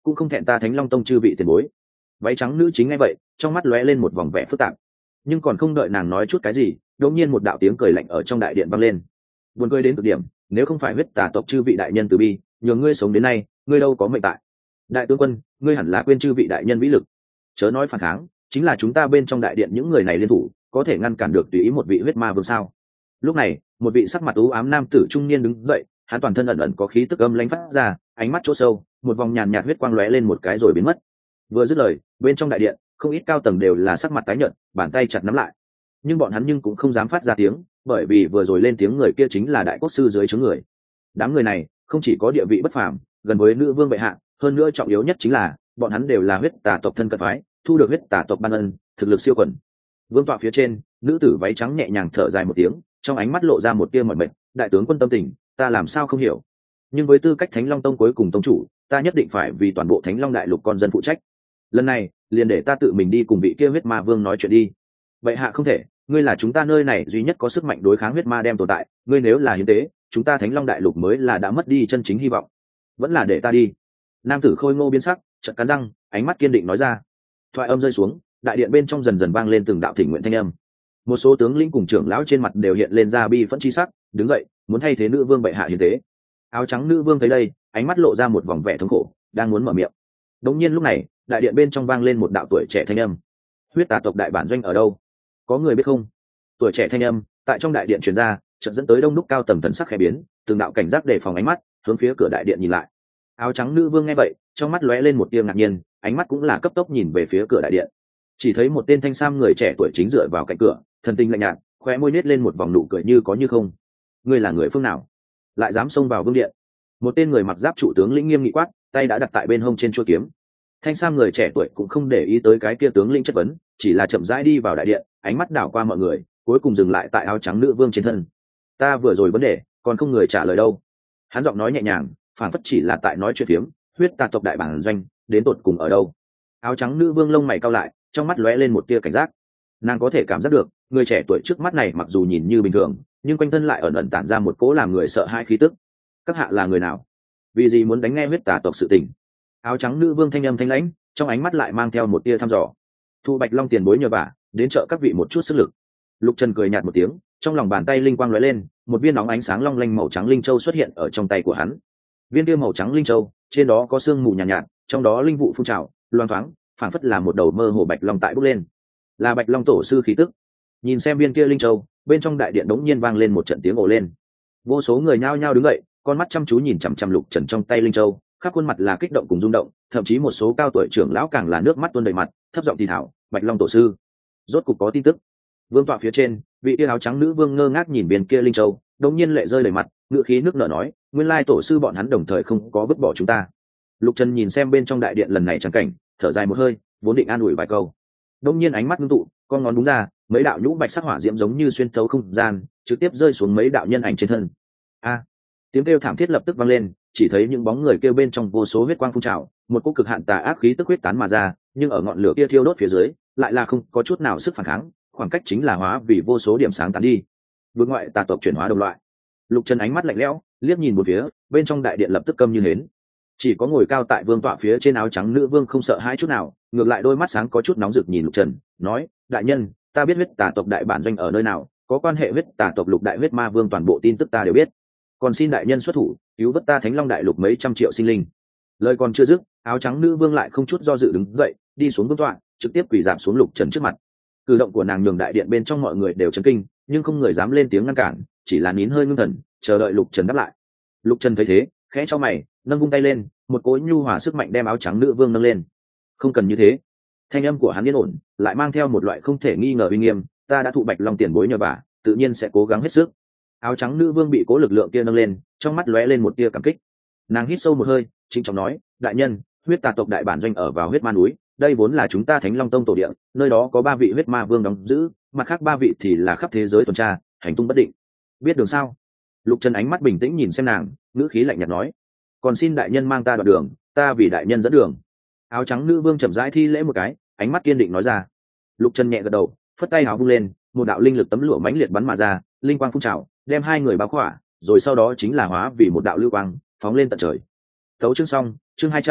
cũng không thẹn ta Thánh Long Tông chư vị tiền bối. Váy trắng nữ chính ngay vậy, trong mắt lóe lên một vòng vẻ phức tạp, nhưng còn không đợi nàng nói chút cái gì, đột nhiên một đạo tiếng cười lạnh ở trong đại điện vang lên. Buồn cười đến cực điểm, nếu không phải huyết tà tộc chư vị đại nhân từ bi, nhường ngươi sống đến nay, ngươi đâu có mệnh tại. Đại tướng quân, ngươi hẳn là quên chư vị đại nhân vĩ lực, chớ nói phản kháng, chính là chúng ta bên trong đại điện những người này liên thủ, có thể ngăn cản được tùy ý một vị huyết ma vương sao? Lúc này, một vị sắc mặt u ám nam tử trung niên đứng dậy, hắn toàn thân ẩn ẩn có khí tức âm lãnh phát ra, ánh mắt chỗ sâu, một vòng nhàn nhạt huyết quang lóe lên một cái rồi biến mất. Vừa dứt lời, bên trong đại điện, không ít cao tầng đều là sắc mặt tái nhợt, bàn tay chặt nắm lại. Nhưng bọn hắn cũng không dám phát ra tiếng, bởi vì vừa rồi lên tiếng người kia chính là đại quốc sư dưới trướng người. Đám người này không chỉ có địa vị bất phàm, gần với nữ vương bệ hạ, hơn nữa trọng yếu nhất chính là bọn hắn đều là huyết tà tộc thân cận phái, thu được huyết tà tộc ban ân, thực lực siêu quần. Vương tọa phía trên, nữ tử váy trắng nhẹ nhàng thở dài một tiếng, trong ánh mắt lộ ra một tia mỏi mệt. Đại tướng quân tâm tình, ta làm sao không hiểu, nhưng với tư cách Thánh Long Tông cuối cùng tông chủ, ta nhất định phải vì toàn bộ Thánh Long đại lục con dân phụ trách. Lần này liền để ta tự mình đi cùng vị kia huyết ma vương nói chuyện đi. Bệ hạ không thể, ngươi là chúng ta nơi này duy nhất có sức mạnh đối kháng huyết ma đem tồn tại, ngươi nếu là hiến tế, chúng ta Thánh Long đại lục mới là đã mất đi chân chính hy vọng. Vẫn là để ta đi. Nam tử khôi ngô biến sắc, chợt cắn răng, ánh mắt kiên định nói ra. Thoại âm rơi xuống, đại điện bên trong dần dần vang lên từng đạo thỉnh nguyện thanh âm. Một số tướng lĩnh cùng trưởng lão trên mặt đều hiện lên ra bi phẫn chi sắc, đứng dậy muốn thay thế nữ vương bệ hạ hiến tế. Áo trắng nữ vương thấy đây, ánh mắt lộ ra một vòng vẻ thống khổ, đang muốn mở miệng. Đống nhiên lúc này, đại điện bên trong vang lên một đạo tuổi trẻ thanh âm. Huyết tà tộc đại bản doanh ở đâu? Có người biết không? Tuổi trẻ thanh âm tại trong đại điện truyền ra, chợt dẫn tới đông đúc cao tầng thần sắc khẽ biến, từng đạo cảnh giác đề phòng ánh mắt hướng phía cửa đại điện nhìn lại. Áo trắng nữ vương nghe vậy, trong mắt lóe lên một tia ngạc nhiên, ánh mắt cũng là cấp tốc nhìn về phía cửa đại điện. Chỉ thấy một tên thanh sam người trẻ tuổi chính dựa vào cạnh cửa, thần tình lạnh nhạt, khóe môi nết lên một vòng nụ cười như có như không. Ngươi là người phương nào, lại dám xông vào vương điện? Một tên người mặc giáp trụ tướng lĩnh nghiêm nghị quát, tay đã đặt tại bên hông trên chuôi kiếm. Thanh sam người trẻ tuổi cũng không để ý tới cái kia tướng lĩnh chất vấn, chỉ là chậm rãi đi vào đại điện, ánh mắt đảo qua mọi người, cuối cùng dừng lại tại áo trắng nữ vương trên thân. Ta vừa rồi vấn đề, còn không người trả lời đâu. Hắn giọng nói nhẹ nhàng, phản phất chỉ là tại nói chuyện phiếm. Huyết tà tộc đại bản doanh đến tột cùng ở đâu? Áo trắng nữ vương lông mày cau lại, trong mắt lóe lên một tia cảnh giác. Nàng có thể cảm giác được, người trẻ tuổi trước mắt này mặc dù nhìn như bình thường, nhưng quanh thân lại ẩn ẩn tản ra một cỗ làm người sợ hãi khí tức. Các hạ là người nào? Vì gì muốn đánh nghe huyết tà tộc sự tình? Áo trắng nữ vương thanh âm thanh lãnh, trong ánh mắt lại mang theo một tia thăm dò. Thu Bạch Long tiền bối nhờ vả, đến trợ các vị một chút sức lực. Lục Trần cười nhạt một tiếng, trong lòng bàn tay linh quang lóe lên, một viên nóng ánh sáng long lanh màu trắng linh châu xuất hiện ở trong tay của hắn. Viên kia màu trắng linh châu, trên đó có sương mù nhàn nhạt, trong đó linh vụ phun trào, loang thoáng, phảng phất là một đầu mơ hồ bạch long tại bốc lên. Là Bạch Long tổ sư khí tức. Nhìn xem viên kia linh châu, bên trong đại điện đống nhiên vang lên một trận tiếng ồ lên. Vô số người nhao nhao đứng dậy, con mắt chăm chú nhìn chằm chằm Lục Trần trong tay linh châu, khắp khuôn mặt là kích động cùng rung động, thậm chí một số cao tuổi trưởng lão càng là nước mắt tuôn đầy mặt, thấp giọng thì thào, Bạch Long tổ sư, rốt cục có tin tức. Vương tọa phía trên, vị tia áo trắng nữ vương ngơ ngác nhìn viên kia linh châu, đột nhiên lệ rơi đầy mặt, ngữ khí nước nở nói, nguyên lai tổ sư bọn hắn đồng thời không có vứt bỏ chúng ta. Lục Trần nhìn xem bên trong đại điện lần này trắng cảnh, thở dài một hơi, vốn định an ủi vài câu, đột nhiên ánh mắt ngưng tụ, con ngón đúng ra, mấy đạo nhũ bạch sắc hỏa diễm giống như xuyên thấu không gian, trực tiếp rơi xuống mấy đạo nhân ảnh trên thân. A! Tiếng kêu thảm thiết lập tức vang lên, chỉ thấy những bóng người kêu bên trong vô số huyết quang phun trào, một cỗ cực hạn tà ác khí tức huyết tán mà ra, nhưng ở ngọn lửa kia thiêu đốt phía dưới, lại là không có chút nào sức phản kháng, khoảng cách chính là hóa vì vô số điểm sáng tán đi. Vương ngoại tà tộc chuyển hóa đồng loại. Lục Trần ánh mắt lạnh lẽo, liếc nhìn một phía, bên trong đại điện lập tức câm như hến. Chỉ có ngồi cao tại vương tọa phía trên áo trắng nữ vương không sợ hãi chút nào, ngược lại đôi mắt sáng có chút nóng rực nhìn Lục Trần, nói: đại nhân, ta biết huyết tà tộc đại bản doanh ở nơi nào, có quan hệ huyết tà tộc Lục đại huyết ma vương toàn bộ tin tức ta đều biết, còn xin đại nhân xuất thủ cứu vớt ta Thánh Long đại lục mấy trăm triệu sinh linh. Lời còn chưa dứt, áo trắng nữ vương lại không chút do dự đứng dậy, đi xuống vương tọa, trực tiếp quỳ rạp xuống Lục Trần trước mặt. Cử động của nàng nhường đại điện bên trong mọi người đều chấn kinh, nhưng không người dám lên tiếng ngăn cản, chỉ là nín hơi ngưng thần, chờ đợi Lục Trần đáp lại. Lục Trần thấy thế, khẽ chau mày, nâng vung tay lên, một cỗ nhu hòa sức mạnh đem áo trắng nữ vương nâng lên. Không cần như thế. Thanh âm của hắn yên ổn, lại mang theo một loại không thể nghi ngờ uy nghiêm, ta đã thụ Bạch Long tiền bối nhờ vả, tự nhiên sẽ cố gắng hết sức. Áo trắng nữ vương bị cố lực lượng kia nâng lên, trong mắt lóe lên một tia cảm kích. Nàng hít sâu một hơi, chính trọng nói: đại nhân, huyết tà tộc đại bản doanh ở vào huyết ma núi, đây vốn là chúng ta Thánh Long tông tổ địa, nơi đó có 3 vị huyết ma vương đóng giữ, mặt khác 3 vị thì là khắp thế giới tuần tra, hành tung bất định. Biết đường sao? Lục Trần ánh mắt bình tĩnh nhìn xem nàng, ngữ khí lạnh nhạt nói: còn xin đại nhân mang ta đoạn đường, ta vì đại nhân dẫn đường. Áo trắng nữ vương chậm rãi thi lễ một cái, ánh mắt kiên định nói ra. Lục Trần nhẹ gật đầu, phất tay áo vung lên, một đạo linh lực tấm lụa mãnh liệt bắn mà ra, linh quang phun trào, đem hai người bao khỏa, rồi sau đó chính là hóa vì một đạo lưu quang phóng lên tận trời. Tấu chương xong, chương 200,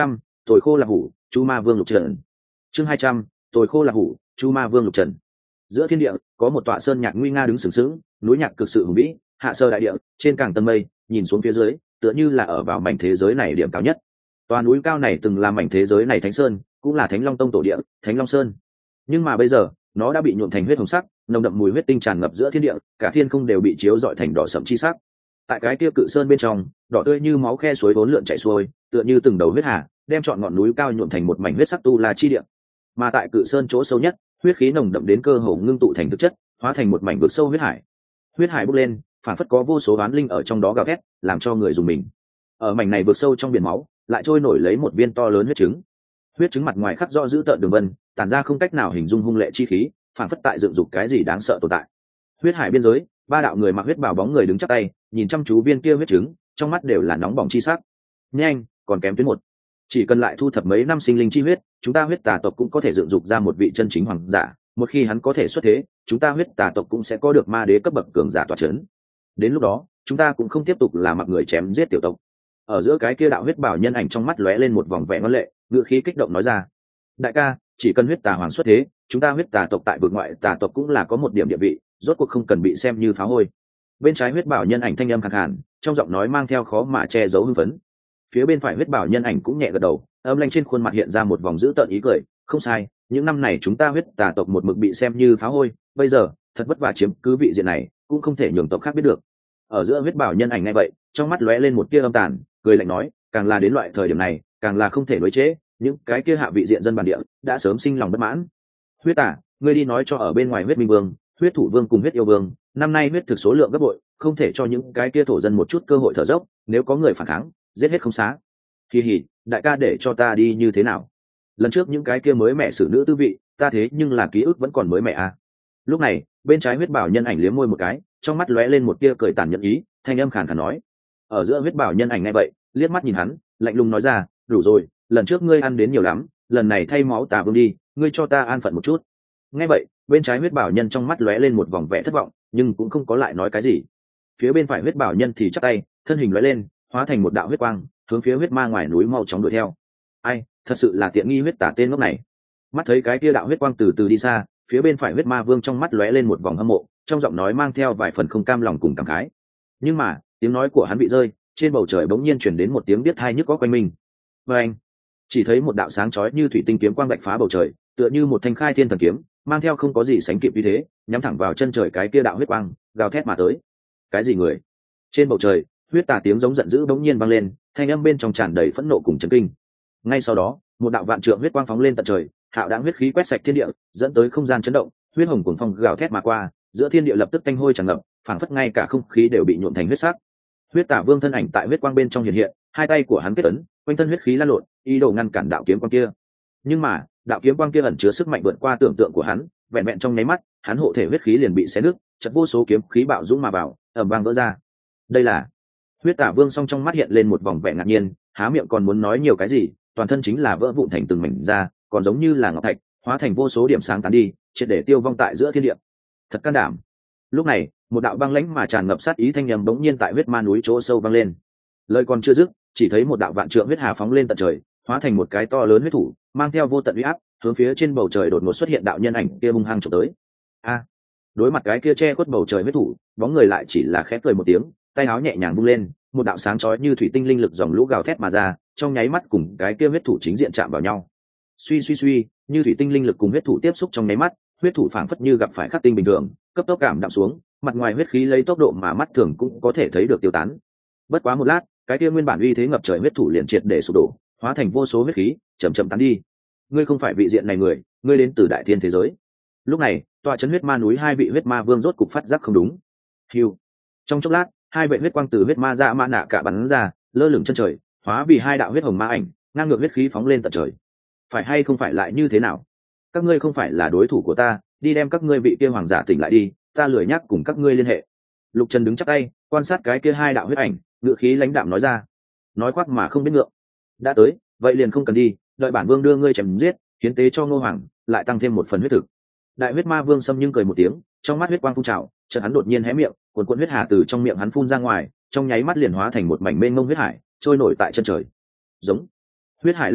tồi khô là hủ chu ma vương lục trần. Chương 200, tồi khô là hủ chu ma vương lục trần. Giữa thiên địa có một tọa sơn nhạc nguy nga đứng sừng sững, núi nhạc cực sự hùng vĩ, hạ sơ đại địa, trên càng tầng mây, nhìn xuống phía dưới tựa như là ở vào mảnh thế giới này điểm cao nhất. Tòa núi cao này từng là mảnh thế giới này thánh sơn, cũng là Thánh Long Tông tổ địa, Thánh Long Sơn. Nhưng mà bây giờ, nó đã bị nhuộm thành huyết hồng sắc, nồng đậm mùi huyết tinh tràn ngập giữa thiên địa, cả thiên không đều bị chiếu rọi thành đỏ sẫm chi sắc. Tại cái kia cự sơn bên trong, đỏ tươi như máu khe suối vốn lượn chảy xuôi, tựa như từng đầu huyết hà, đem trọn ngọn núi cao nhuộm thành một mảnh huyết sắc tu la chi địa. Mà tại cự sơn chỗ sâu nhất, huyết khí nồng đậm đến cơ hồ ngưng tụ thành thực chất, hóa thành một mảnh vực sâu huyết hải. Huyết hải bốc lên, phản phất có vô số oán linh ở trong đó gào thét, làm cho người dùng mình. Ở mảnh này vực sâu trong biển máu, lại trôi nổi lấy một viên to lớn huyết trứng. Huyết trứng mặt ngoài khắc rõ giữ tợn đường vân, tản ra không cách nào hình dung hung lệ chi khí, phản phất tại dựng dục cái gì đáng sợ tồn tại. Huyết hải biên giới, ba đạo người mặc huyết bào bóng người đứng chắp tay, nhìn chăm chú viên kia huyết trứng, trong mắt đều là nóng bỏng chi sắc. Nhanh, còn kém tuyến một. Chỉ cần lại thu thập mấy năm sinh linh chi huyết, chúng ta huyết tà tộc cũng có thể dựng dục ra một vị chân chính hoàng giả. Một khi hắn có thể xuất thế, chúng ta huyết tà tộc cũng sẽ có được ma đế cấp bậc cường giả tọa chấn. Đến lúc đó, chúng ta cũng không tiếp tục là mặc người chém giết tiểu tộc. Ở giữa cái kia đạo huyết bảo nhân ảnh trong mắt lóe lên một vòng vẻ ngân lệ, ngựa khí kích động nói ra: đại ca, chỉ cần huyết tà hoàng xuất thế, chúng ta huyết tà tộc tại vực ngoại tà tộc cũng là có một điểm địa vị, rốt cuộc không cần bị xem như phá hôi. Bên trái huyết bảo nhân ảnh thanh âm khàn khàn, trong giọng nói mang theo khó mà che giấu hưng phấn. Phía bên phải huyết bảo nhân ảnh cũng nhẹ gật đầu, âm lanh trên khuôn mặt hiện ra một vòng dữ tợn ý cười. Không sai, những năm này chúng ta huyết tà tộc một mực bị xem như phá hôi, bây giờ thật vất vả chiếm cứ vị diện này, cũng không thể nhường tộc khác biết được. Ở giữa huyết bảo nhân ảnh ngay vậy, trong mắt lóe lên một tia âm tàn, cười lạnh nói: càng là đến loại thời điểm này, càng là không thể đối chế, những cái kia hạ vị diện dân bản địa đã sớm sinh lòng bất mãn. Huyết tà, ngươi đi nói cho ở bên ngoài huyết minh vương, huyết thủ vương cùng huyết yêu vương, năm nay huyết thực số lượng gấp bội, không thể cho những cái kia thổ dân một chút cơ hội thở dốc, nếu có người phản kháng, giết hết không xá. Kỳ hỉ, đại ca để cho ta đi như thế nào? Lần trước những cái kia mới mẹ xử nữ tư vị, ta thế nhưng là ký ức vẫn còn mới mẹ à. Lúc này, bên trái huyết bảo nhân ảnh liếm môi một cái, trong mắt lóe lên một tia cười tàn nhẫn ý, thanh âm khàn khàn nói. Ở giữa huyết bảo nhân ảnh ngay vậy, liếc mắt nhìn hắn, lạnh lùng nói ra: đủ rồi, lần trước ngươi ăn đến nhiều lắm, lần này thay máu tà vương đi, ngươi cho ta an phận một chút. Nghe vậy, bên trái huyết bảo nhân trong mắt lóe lên một vòng vẻ thất vọng, nhưng cũng không có lại nói cái gì. Phía bên phải huyết bảo nhân thì chắp tay, thân hình lóe lên, hóa thành một đạo huyết quang, hướng phía huyết ma ngoài núi mau chóng đuổi theo. Ai, thật sự là tiện nghi huyết tà tên ngốc này. Mắt thấy cái kia đạo huyết quang từ từ đi xa, phía bên phải huyết ma vương trong mắt lóe lên một vòng hâm mộ, trong giọng nói mang theo vài phần không cam lòng cùng cảm khái. Nhưng mà, tiếng nói của hắn bị rơi, trên bầu trời bỗng nhiên truyền đến một tiếng biết tai nhức có quanh mình. Và anh, chỉ thấy một đạo sáng chói như thủy tinh kiếm quang bạch phá bầu trời, tựa như một thanh khai thiên thần kiếm, mang theo không có gì sánh kịp như thế, nhắm thẳng vào chân trời cái kia đạo huyết quang, gào thét mà tới. Cái gì người? Trên bầu trời, huyết tà tiếng giống giận dữ bỗng nhiên vang lên, thanh âm bên trong tràn đầy phẫn nộ cùng chấn kinh. Ngay sau đó, một đạo vạn trượng huyết quang phóng lên tận trời, hạo đãng huyết khí quét sạch thiên địa, dẫn tới không gian chấn động, huyết hồng cuồng phong gào thét mà qua, giữa thiên địa lập tức tanh hôi tràn ngập, phảng phất ngay cả không khí đều bị nhuộm thành huyết sắc. Huyết tà vương thân ảnh tại huyết quang bên trong hiện hiện, hai tay của hắn kết ấn, quanh thân huyết khí lan lộn, ý đồ ngăn cản đạo kiếm quang kia. Nhưng mà, đạo kiếm quang kia ẩn chứa sức mạnh vượt qua tưởng tượng của hắn, vẹn vẹn trong nháy mắt, hắn hộ thể huyết khí liền bị xé nứt, chật vô số kiếm khí bạo dũng mà vào, ầm vang vỡ ra. Đây là huyết tà vương, song trong mắt hiện lên một vòng vẻ ngạc nhiên, há miệng còn muốn nói nhiều cái gì, toàn thân chính là vỡ vụn thành từng mảnh ra, còn giống như là ngọc thạch, hóa thành vô số điểm sáng tán đi, triệt để tiêu vong tại giữa thiên địa. Thật can đảm. Lúc này, một đạo băng lãnh mà tràn ngập sát ý thanh âm bỗng nhiên tại huyết ma núi chỗ sâu vang lên. Lời còn chưa dứt, chỉ thấy một đạo vạn trượng huyết hà phóng lên tận trời, hóa thành một cái to lớn huyết thủ, mang theo vô tận uy áp, hướng phía trên bầu trời đột ngột xuất hiện đạo nhân ảnh kia hung hăng chụp tới. A! Đối mặt cái kia che khuất bầu trời huyết thủ, bóng người lại chỉ là khẽ cười một tiếng, tay áo nhẹ nhàng vung lên, một đạo sáng chói như thủy tinh linh lực dòng lũ gào thét mà ra, trong nháy mắt cùng cái kia huyết thủ chính diện chạm vào nhau. Suy suy suy, như thủy tinh linh lực cùng huyết thủ tiếp xúc trong nháy mắt, huyết thủ phảng phất như gặp phải khắc tinh bình thường, cấp tốc cảm đạm xuống, mặt ngoài huyết khí lấy tốc độ mà mắt thường cũng có thể thấy được tiêu tán. Bất quá một lát, cái kia nguyên bản uy thế ngập trời huyết thủ liền triệt để sụp đổ, hóa thành vô số huyết khí, chậm chậm tán đi. Ngươi không phải vị diện này người, ngươi đến từ đại thiên thế giới. Lúc này, tọa trấn huyết ma núi hai vị huyết ma vương rốt cục phát giác không đúng. Hưu. Trong chốc lát, hai vệ huyết quang từ huyết ma dạ ma nạ cả bắn ra, lơ lửng chân trời, hóa vì hai đạo huyết hồng ma ảnh, ngang ngược huyết khí phóng lên tận trời. Phải hay không phải lại như thế nào? Các ngươi không phải là đối thủ của ta, đi đem các ngươi vị kia hoàng giả tỉnh lại đi, ta lười nhắc cùng các ngươi liên hệ. Lục Trần đứng chắp tay, quan sát cái kia hai đạo huyết ảnh, ngựa khí lãnh đạm nói ra. Nói khoác mà không biết ngượng. Đã tới, vậy liền không cần đi, đợi bản vương đưa ngươi chém giết, hiến tế cho Ngô Hoàng, lại tăng thêm một phần huyết thực. Đại huyết ma vương xâm nhưng cười một tiếng, trong mắt huyết quang phun trào, chợt hắn đột nhiên hé miệng, cuồn cuộn huyết hà từ trong miệng hắn phun ra ngoài, trong nháy mắt liền hóa thành một mảnh mênh mông huyết hải, trôi nổi tại chân trời. Giống. Huyết hải lan lộn,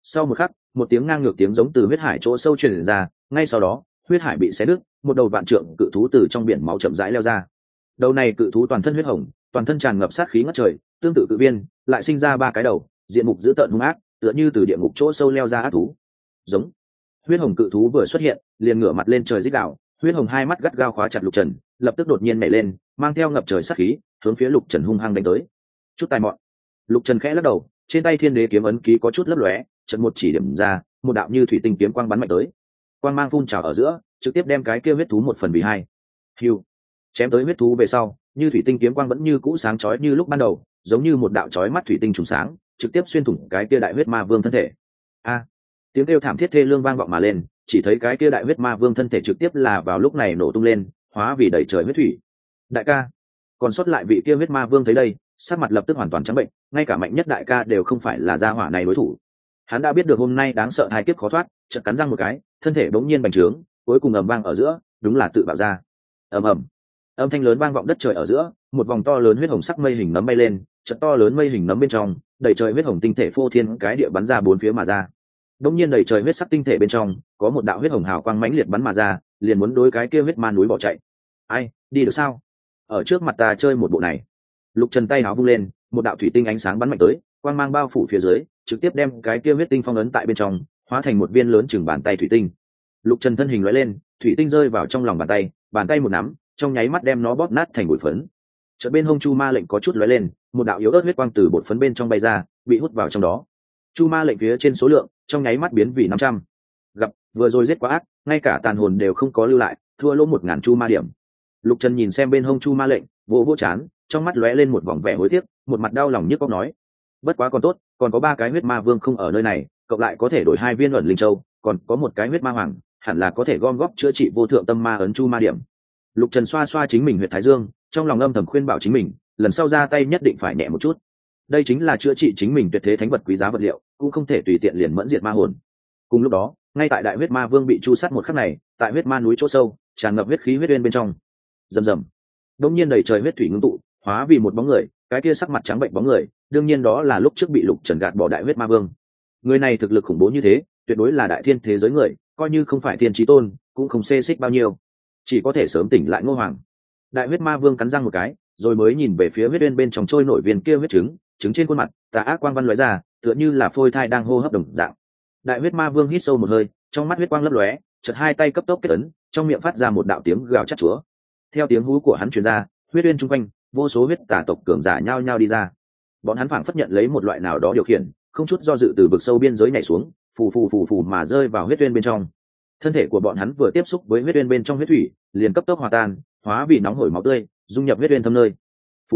Sau một khắc, một tiếng ngang ngược tiếng giống từ huyết hải chỗ sâu truyền ra, ngay sau đó huyết hải bị xé nứt, một đầu vạn trượng cự thú từ trong biển máu chậm rãi leo ra. Đầu này cự thú toàn thân huyết hồng, toàn thân tràn ngập sát khí ngất trời, tương tự cự viên lại sinh ra ba cái đầu, diện mục dữ tợn hung ác, tựa như từ địa ngục chỗ sâu leo ra ác thú. Giống. Huyết hồng cự thú vừa xuất hiện, liền ngửa mặt lên trời rít gào, huyết hồng hai mắt gắt gao khóa chặt Lục Trần, lập tức đột nhiên nhảy lên, mang theo ngập trời sát khí, hướng phía Lục Trần hung hăng đánh tới. Chút tài mọn. Lục Trần khẽ lắc đầu, trên tay Thiên Đế kiếm ấn ký có chút lấp lóe, trận một chỉ điểm ra, một đạo như thủy tinh kiếm quang bắn mạnh tới. Quang mang phun trào ở giữa, trực tiếp đem cái kia huyết thú một phần vì hai. Hưu. Chém tới huyết thú về sau, như thủy tinh kiếm quang vẫn như cũ sáng chói như lúc ban đầu, giống như một đạo chói mắt thủy tinh trùng sáng, trực tiếp xuyên thủng cái kia đại huyết ma vương thân thể. A! Tiếng kêu thảm thiết thê lương vang vọng mà lên, chỉ thấy cái kia đại huyết ma vương thân thể trực tiếp là vào lúc này nổ tung lên, hóa vì đầy trời huyết thủy. Đại ca, còn sót lại vị kia huyết ma vương thấy đây, sắc mặt lập tức hoàn toàn trắng bệnh, ngay cả mạnh nhất đại ca đều không phải là gia hỏa này đối thủ. Hắn đã biết được hôm nay đáng sợ hai kiếp khó thoát, chợt cắn răng một cái, thân thể bỗng nhiên bành trướng, cuối cùng ầm vang ở giữa, đúng là tự bạo ra. Ầm ầm. Âm thanh lớn vang vọng đất trời ở giữa, một vòng to lớn huyết hồng sắc mây hình nấm bay lên, chợt to lớn mây hình nấm bên trong, đầy trời huyết hồng tinh thể phô thiên cái địa bắn ra bốn phía mà ra. Đống nhiên đầy trời huyết sắc tinh thể bên trong, có một đạo huyết hồng hào quang mãnh liệt bắn mà ra, liền muốn đối cái kia huyết ma núi bỏ chạy. Ai, đi được sao? Ở trước mặt ta chơi một bộ này. Lục Trần tay áo vung lên, một đạo thủy tinh ánh sáng bắn mạnh tới, quang mang bao phủ phía dưới, trực tiếp đem cái kia huyết tinh phong ấn tại bên trong, hóa thành một viên lớn chừng bàn tay thủy tinh. Lục Trần thân hình lóe lên, thủy tinh rơi vào trong lòng bàn tay một nắm, trong nháy mắt đem nó bóp nát thành bụi phấn. Chợt bên hông Chu Ma lệnh có chút lóe lên, một đạo yếu ớt huyết quang từ bột phấn bên trong bay ra, bị hút vào trong đó. Chu Ma lệnh phía trên số lượng, trong nháy mắt biến vì 500. Gặp, vừa rồi giết quá ác, ngay cả tàn hồn đều không có lưu lại, thua lỗ 1000 Chu Ma điểm. Lục Trần nhìn xem bên hông Chu Ma lệnh, vỗ vỗ chán, trong mắt lóe lên một vòng vẻ hối tiếc, một mặt đau lòng nhức óc nói: bất quá còn tốt, còn có 3 cái huyết ma vương không ở nơi này, cộng lại có thể đổi 2 viên ẩn linh châu, còn có một cái huyết ma hoàng, hẳn là có thể gom góp chữa trị vô thượng tâm ma ấn Chu Ma điểm. Lục Trần xoa xoa chính mình huyệt thái dương, trong lòng âm thầm khuyên bảo chính mình, lần sau ra tay nhất định phải nhẹ một chút. Đây chính là chữa trị chính mình tuyệt thế thánh vật quý giá vật liệu, cũng không thể tùy tiện liền mẫn diệt ma hồn. Cùng lúc đó, ngay tại đại huyết ma vương bị chu sát một khắc này, tại huyết ma núi chỗ sâu, tràn ngập huyết khí huyết uyên bên trong. Rầm rầm. Đống nhiên đầy trời huyết thủy ngưng tụ, hóa vì một bóng người, cái kia sắc mặt trắng bệnh bóng người, đương nhiên đó là lúc trước bị Lục Trần gạt bỏ đại huyết ma vương. Người này thực lực khủng bố như thế, tuyệt đối là đại thiên thế giới người, coi như không phải thiên chí tôn, cũng không xê xích bao nhiêu, chỉ có thể sớm tỉnh lại Ngô Hoàng. Đại huyết ma vương cắn răng một cái, rồi mới nhìn về phía huyết uyên bên trong trôi nổi viên kia huyết trứng, trứng trên khuôn mặt tà ác quang văn lóe ra, tựa như là phôi thai đang hô hấp đồng dạng. Đại huyết ma vương hít sâu một hơi, trong mắt huyết quang lấp lóe, chợt hai tay cấp tốc kết ấn, trong miệng phát ra một đạo tiếng gào chát chúa. Theo tiếng hú của hắn truyền ra, huyết uyên chung quanh, vô số huyết tà tộc cường giả nhao nhao đi ra. Bọn hắn phảng phất nhận lấy một loại nào đó điều khiển, không chút do dự từ vực sâu biên giới nhảy xuống, phù phù mà rơi vào huyết uyên bên trong. Thân thể của bọn hắn vừa tiếp xúc với huyết uyên bên trong huyết thủy, liền cấp tốc hòa tan, hóa vì nóng hổi máu tươi, dung nhập huyết uyên thâm nơi. Phù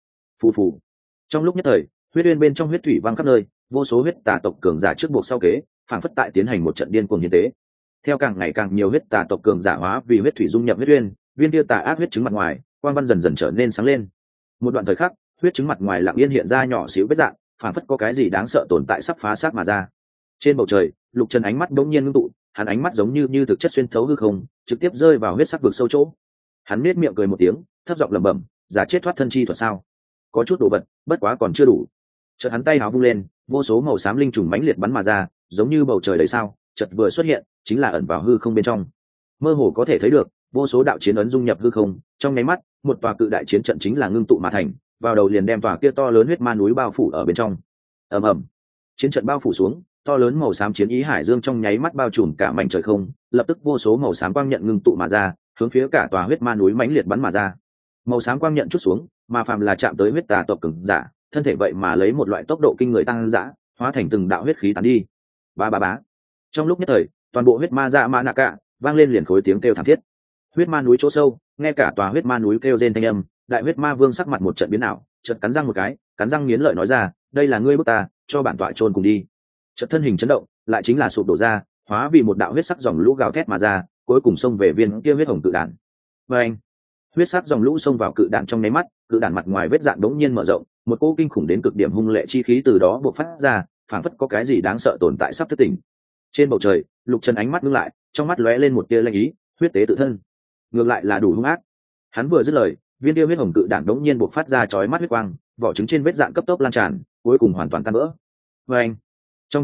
phù. Trong lúc nhất thời, huyết uyên bên trong huyết thủy văng khắp nơi, vô số huyết tà tộc cường giả trước buộc sau kế, phảng phất tại tiến hành một trận điên cuồng hiến tế. Theo càng ngày càng nhiều huyết tà tộc cường giả hóa vì huyết thủy dung nhập huyết uyên, viên kia tà ác huyết trứng mặt ngoài, quang văn dần dần trở nên sáng lên. Một đoạn thời khắc, huyết trứng mặt ngoài lặng yên hiện ra nhỏ xíu vết rạn, phảng phất có cái gì đáng sợ tồn tại sắp phá xác mà ra. Trên bầu trời, Lục Trần ánh mắt bỗng nhiên ngưng tụ, hắn ánh mắt giống như thực chất xuyên thấu hư không, trực tiếp rơi vào huyết sắc vực sâu chỗ. Hắn nết miệng cười một tiếng, thấp giọng lẩm bẩm, giả chết thoát thân chi thuật sao? Có chút đồ vật, bất quá còn chưa đủ. Chợt hắn tay áo vung lên, vô số màu xám linh trùng mãnh liệt bắn mà ra, giống như bầu trời đầy sao, chợt vừa xuất hiện, chính là ẩn vào hư không bên trong. Mơ hồ có thể thấy được, vô số đạo chiến ấn dung nhập hư không, trong nháy mắt, một tòa cự đại chiến trận chính là ngưng tụ mà thành, vào đầu liền đem tòa kia to lớn huyết ma núi bao phủ ở bên trong. Ầm ầm. Chiến trận bao phủ xuống, to lớn màu xám chiến ý hải dương trong nháy mắt bao trùm cả mảnh trời không, lập tức vô số màu xám quang nhận ngưng tụ mà ra, hướng phía cả tòa huyết ma núi mãnh liệt bắn mà ra. Màu xám quang nhận chút xuống, mà phàm là chạm tới huyết tà tộc cường giả, thân thể vậy mà lấy một loại tốc độ kinh người tăng dã, hóa thành từng đạo huyết khí tán đi. Bá. Trong lúc nhất thời, toàn bộ huyết ma dạ mã nạ cả vang lên liền khối tiếng kêu thảm thiết. Huyết ma núi chỗ sâu, nghe cả tòa huyết ma núi kêu rên thanh âm, đại huyết ma vương sắc mặt một trận biến ảo, chợt cắn răng một cái, cắn răng nghiến lợi nói ra, đây là ngươi bức ta, cho bản tọa chôn cùng đi. Chợt thân hình chấn động, lại chính là sụp đổ ra, hóa vì một đạo huyết sắc dòng lũ gào thét mà ra, cuối cùng xông về viên kia huyết hồng cự đản. Và anh, huyết sắc dòng lũ xông vào cự đản trong nháy mắt, cự đản mặt ngoài vết dạn đống nhiên mở rộng, một cỗ kinh khủng đến cực điểm hung lệ chi khí từ đó bộc phát ra, phảng phất có cái gì đáng sợ tồn tại sắp thức tỉnh. Trên bầu trời, Lục Trần ánh mắt ngưng lại, trong mắt lóe lên một tia lanh ý, huyết tế tự thân, ngược lại là đủ hung ác. Hắn vừa dứt lời, viên tiêu huyết hồng cự đản đống nhiên bộc phát ra chói mắt huyết quang, vỏ trứng trên vết dạn cấp tốc lan tràn, cuối cùng hoàn toàn tan vỡ. Và anh, trong chốc lát,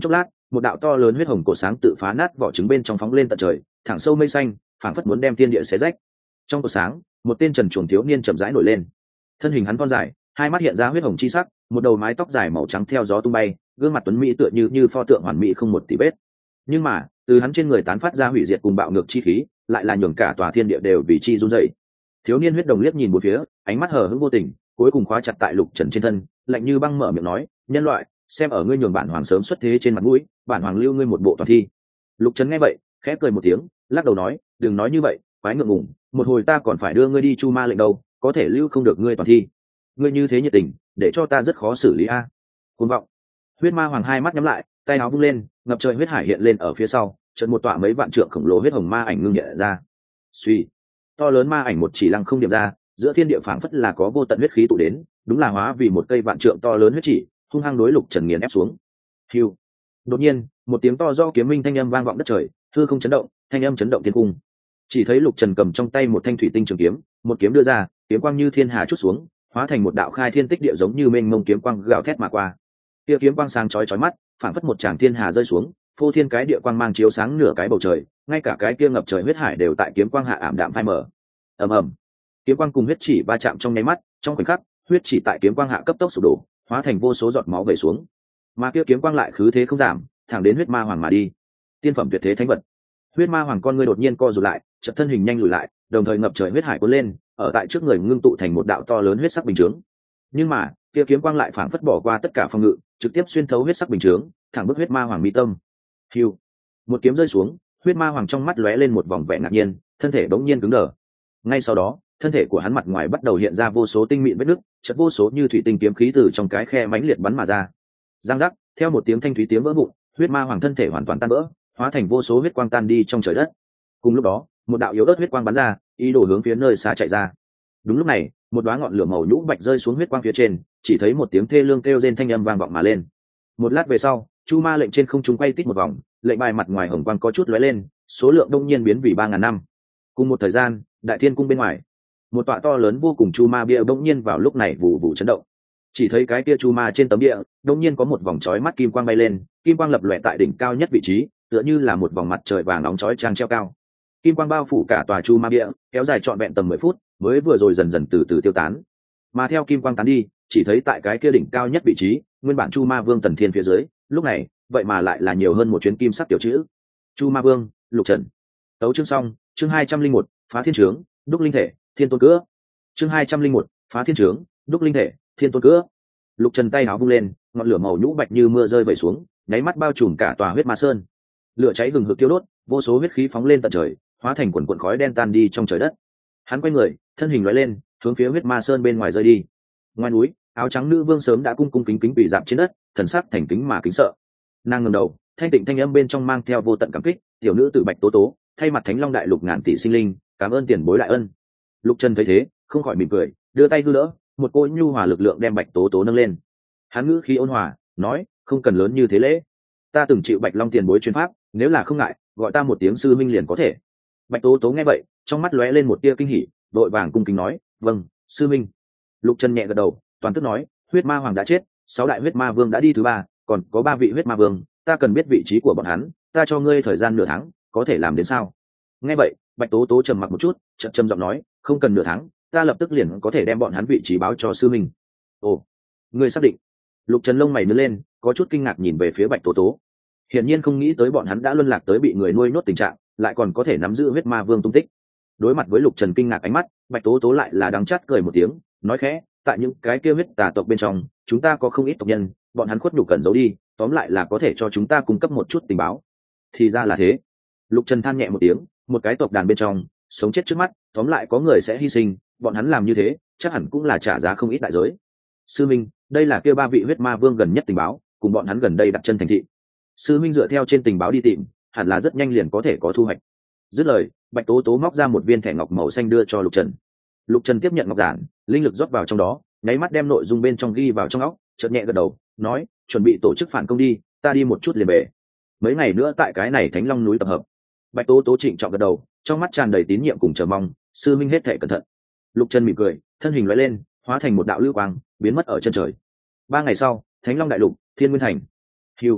một đạo to lớn huyết hồng cổ sáng tự phá nát vỏ trứng bên trong phóng lên tận trời, thẳng sâu mây xanh, phảng phất muốn đem thiên địa xé rách. Trong cổ sáng, một tên trần truồng thiếu niên chậm rãi nổi lên. Thân hình hắn thon dài, hai mắt hiện ra huyết hồng chi sắc, một đầu mái tóc dài màu trắng theo gió tung bay, gương mặt tuấn mỹ tựa như pho tượng hoàn mỹ không một tì vết. Nhưng mà, từ hắn trên người tán phát ra hủy diệt cùng bạo ngược chi khí, lại là nhường cả tòa thiên địa đều vì chi run rẩy. Thiếu niên huyết đồng liếc nhìn một phía, ánh mắt hờ hững vô tình, cuối cùng khóa chặt tại Lục Trần trên thân, lạnh như băng mở miệng nói, nhân loại, xem ở ngươi nhường bản hoàng sớm xuất thế trên mặt mũi, bản hoàng lưu ngươi một bộ toàn thi. Lục Trần nghe vậy, khẽ cười một tiếng, lắc đầu nói, đừng nói như vậy, quái ngượng ngùng, một hồi ta còn phải đưa ngươi đi chu ma lệnh đâu, có thể lưu không được ngươi toàn thi. Ngươi như thế nhiệt tình, để cho ta rất khó xử lý a. Cuồng vọng. Huyết ma hoàng hai mắt nhắm lại, tay áo vung lên, ngập trời huyết hải hiện lên ở phía sau, chợt một tọa mấy vạn trượng khổng lồ huyết hồng ma ảnh ngưng nhẹ ra. Suy, to lớn ma ảnh một chỉ lăng không điểm ra, giữa thiên địa phảng phất là có vô tận huyết khí tụ đến, đúng là hóa vì một cây vạn trượng to lớn huyết chỉ, hung hăng đối Lục Trần nghiền ép xuống. Hưu. Đột nhiên, một tiếng to do kiếm minh thanh âm vang vọng đất trời, hư không chấn động, thanh âm chấn động thiên cung. Chỉ thấy Lục Trần cầm trong tay một thanh thủy tinh trường kiếm, một kiếm đưa ra, kiếm quang như thiên hà chút xuống, hóa thành một đạo khai thiên tích địa giống như mênh mông kiếm quang gào thét mà qua. Kia kiếm quang sáng chói chói mắt, phảng phất một tràng thiên hà rơi xuống, phô thiên cái địa quang mang chiếu sáng nửa cái bầu trời, ngay cả cái kia ngập trời huyết hải đều tại kiếm quang hạ ảm đạm phai mờ. Ầm ầm. Kiếm quang cùng huyết chỉ va chạm trong nháy mắt, trong khoảnh khắc, huyết chỉ tại kiếm quang hạ cấp tốc sụp đổ, hóa thành vô số giọt máu vẩy xuống. Mà kia kiếm quang lại khứ thế không giảm, thẳng đến huyết ma hoàng mà đi. Tiên phẩm tuyệt thế thánh vật. Huyết ma hoàng con ngươi đột nhiên co rụt lại, chợt thân hình nhanh lùi lại, đồng thời ngập trời huyết hải cuốn lên, ở tại trước người ngưng tụ thành một đạo to lớn huyết sắc bình chướng. Nhưng mà, kia kiếm quang lại phảng phất bỏ qua tất cả phòng ngự, trực tiếp xuyên thấu huyết sắc bình chướng, thẳng bức huyết ma hoàng mi tâm. Hưu. Một kiếm rơi xuống, huyết ma hoàng trong mắt lóe lên một vòng vẻ ngạc nhiên, thân thể bỗng nhiên cứng đờ. Ngay sau đó, thân thể của hắn mặt ngoài bắt đầu hiện ra vô số tinh mịn vết nứt, chợt vô số như thủy tinh kiếm khí từ trong cái khe mãnh liệt bắn mà ra. Giang giác, theo một tiếng thanh thúy tiếng vỡ vụn, huyết ma hoàng thân thể hoàn toàn tan vỡ, hóa thành vô số huyết quang tan đi trong trời đất. Cùng lúc đó, một đạo yếu ớt huyết quang bắn ra, ý đồ hướng phía nơi xa chạy ra. Đúng lúc này, một đóa ngọn lửa màu nhũ bạch rơi xuống huyết quang phía trên, chỉ thấy một tiếng thê lương kêu rên thanh âm vang vọng mà lên. Một lát về sau, chu ma lệnh trên không trung quay tít một vòng, lệnh bài mặt ngoài hồng quang có chút lóe lên, số lượng đông nhiên biến vì 3000 năm. Cùng một thời gian, đại thiên cung bên ngoài, một tọa to lớn vô cùng chu ma bia đông nhiên vào lúc này vụ vụ chấn động. Chỉ thấy cái kia chu ma trên tấm địa đông nhiên có một vòng chói mắt kim quang bay lên, kim quang lập lòe tại đỉnh cao nhất vị trí, tựa như là một vòng mặt trời vàng nóng chói chang treo cao. Kim quang bao phủ cả tòa chu ma bia, kéo dài trọn vẹn tầm 10 phút, mới vừa rồi dần dần từ từ tiêu tán. Mà theo kim quang tán đi, chỉ thấy tại cái kia đỉnh cao nhất vị trí, nguyên bản chu ma vương Tần Thiên phía dưới, lúc này, vậy mà lại là nhiều hơn một chuyến kim sắc tiểu chữ. Chu ma vương, Lục Trần. Tấu chương xong, chương 201, phá thiên trướng, đúc linh thể, thiên tôn cữa. Chương 201, phá thiên trướng, đúc linh thể, thiên tôn cữa. Lục Trần tay áo vung lên, ngọn lửa màu nhũ bạch như mưa rơi vẩy xuống, nháy mắt bao trùm cả tòa huyết ma sơn. Lửa cháy hừng hực thiêu đốt, vô số huyết khí phóng lên tận trời, hóa thành quần quần khói đen tan đi trong trời đất. Hắn quay người, thân hình lóe lên, hướng phía huyết ma sơn bên ngoài rơi đi. Ngoài núi, áo trắng nữ vương sớm đã cung cung kính kính quỳ dạp trên đất, thần sắc thành kính mà kính sợ. Nàng ngẩng đầu, thanh tịnh thanh âm bên trong mang theo vô tận cảm kích, tiểu nữ tử Bạch Tố Tố, thay mặt Thánh Long đại lục ngàn tỷ sinh linh, cảm ơn tiền bối đại ân. Lục Trần thấy thế, không khỏi mỉm cười, đưa tay đưa đỡ, một cỗ nhu hòa lực lượng đem Bạch Tố Tố nâng lên. Hắn ngữ khí ôn hòa, nói, không cần lớn như thế lễ. Ta từng chịu Bạch Long tiền bối truyền pháp, nếu là không ngại, gọi ta một tiếng sư minh liền có thể. Bạch Tố Tố nghe vậy, trong mắt lóe lên một tia kinh hỉ, vội vàng cung kính nói, vâng, sư minh. Lục Trần nhẹ gật đầu, toàn tức nói, huyết ma hoàng đã chết, 6 đại huyết ma vương đã đi thứ 3, còn có 3 vị huyết ma vương, ta cần biết vị trí của bọn hắn, ta cho ngươi thời gian nửa tháng, có thể làm đến sao? Nghe vậy, Bạch Tố Tố trầm mặc một chút, chậm trầm giọng nói, không cần nửa tháng, ta lập tức liền có thể đem bọn hắn vị trí báo cho sư minh. Ồ, ngươi xác định? Lục Trần lông mày nhướng lên, có chút kinh ngạc nhìn về phía Bạch Tố Tố. Hiển nhiên không nghĩ tới bọn hắn đã luân lạc tới bị người nuôi nhốt tình trạng, lại còn có thể nắm giữ huyết ma vương tung tích. Đối mặt với Lục Trần kinh ngạc ánh mắt, Bạch Tố Tố lại là đắng chát cười một tiếng, nói khẽ, tại những cái kia huyết tà tộc bên trong, chúng ta có không ít tộc nhân, bọn hắn khuất nhục cần giấu đi, tóm lại là có thể cho chúng ta cung cấp một chút tình báo. Thì ra là thế. Lục Trần than nhẹ một tiếng, một cái tộc đàn bên trong, sống chết trước mắt, tóm lại có người sẽ hy sinh, bọn hắn làm như thế, chắc hẳn cũng là trả giá không ít đại giới. Sư minh, đây là kia 3 vị huyết ma vương gần nhất tình báo, cùng bọn hắn gần đây đặt chân thành thị. Sư minh dựa theo trên tình báo đi tìm, hẳn là rất nhanh liền có thể có thu hoạch. Dứt lời, Bạch Tố Tố móc ra một viên thẻ ngọc màu xanh đưa cho Lục Trần. Lục Trần tiếp nhận ngọc giản, linh lực rót vào trong đó, nháy mắt đem nội dung bên trong ghi vào trong óc, chợt nhẹ gật đầu, nói, chuẩn bị tổ chức phản công đi, ta đi một chút liền về. Mấy ngày nữa tại cái này Thánh Long núi tập hợp. Bạch Tố Tố trịnh trọng gật đầu, trong mắt tràn đầy tín nhiệm cùng chờ mong, sư minh hết thảy cẩn thận. Lục Trần mỉm cười, thân hình lóe lên, hóa thành một đạo lưu quang, biến mất ở chân trời. 3 ngày sau, Thánh Long đại lục, Thiên Nguyên thành. Hưu.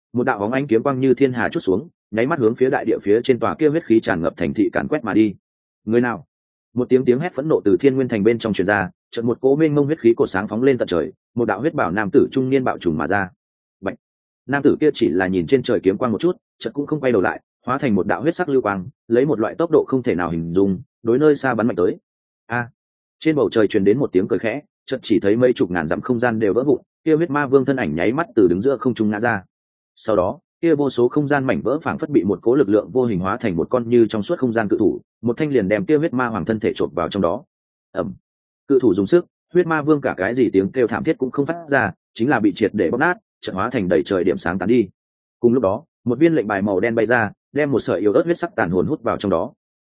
Một đạo bóng ánh kiếm quang như thiên hà chút xuống, nháy mắt hướng phía đại địa phía trên tòa kia huyết khí tràn ngập thành thị càn quét mà đi. Người nào? Một tiếng hét phẫn nộ từ Thiên Nguyên Thành bên trong truyền ra, chợt một cỗ mênh mông huyết khí cột sáng phóng lên tận trời, một đạo huyết bảo nam tử trung niên bạo trùng mà ra. Bạch. Nam tử kia chỉ là nhìn trên trời kiếm quang một chút, chợt cũng không quay đầu lại, hóa thành một đạo huyết sắc lưu quang, lấy một loại tốc độ không thể nào hình dung, đối nơi xa bắn mạnh tới. A! Trên bầu trời truyền đến một tiếng cười khẽ, chợt chỉ thấy mấy chục ngàn dặm không gian đều vỡ vụn, kia huyết ma vương thân ảnh nháy mắt từ đứng giữa không trung ngã ra. Sau đó, kia vô số không gian mảnh vỡ phảng phất bị một cố lực lượng vô hình hóa thành một con như trong suốt không gian cự thủ, một thanh liền đem kia huyết ma hoàng thân thể chộp vào trong đó. Ầm. Cự thủ dùng sức, huyết ma vương cả cái gì tiếng kêu thảm thiết cũng không phát ra, chính là bị triệt để bóp nát, chợt hóa thành đầy trời điểm sáng tán đi. Cùng lúc đó, một viên lệnh bài màu đen bay ra, đem một sợi yếu ớt huyết sắc tàn hồn hút vào trong đó.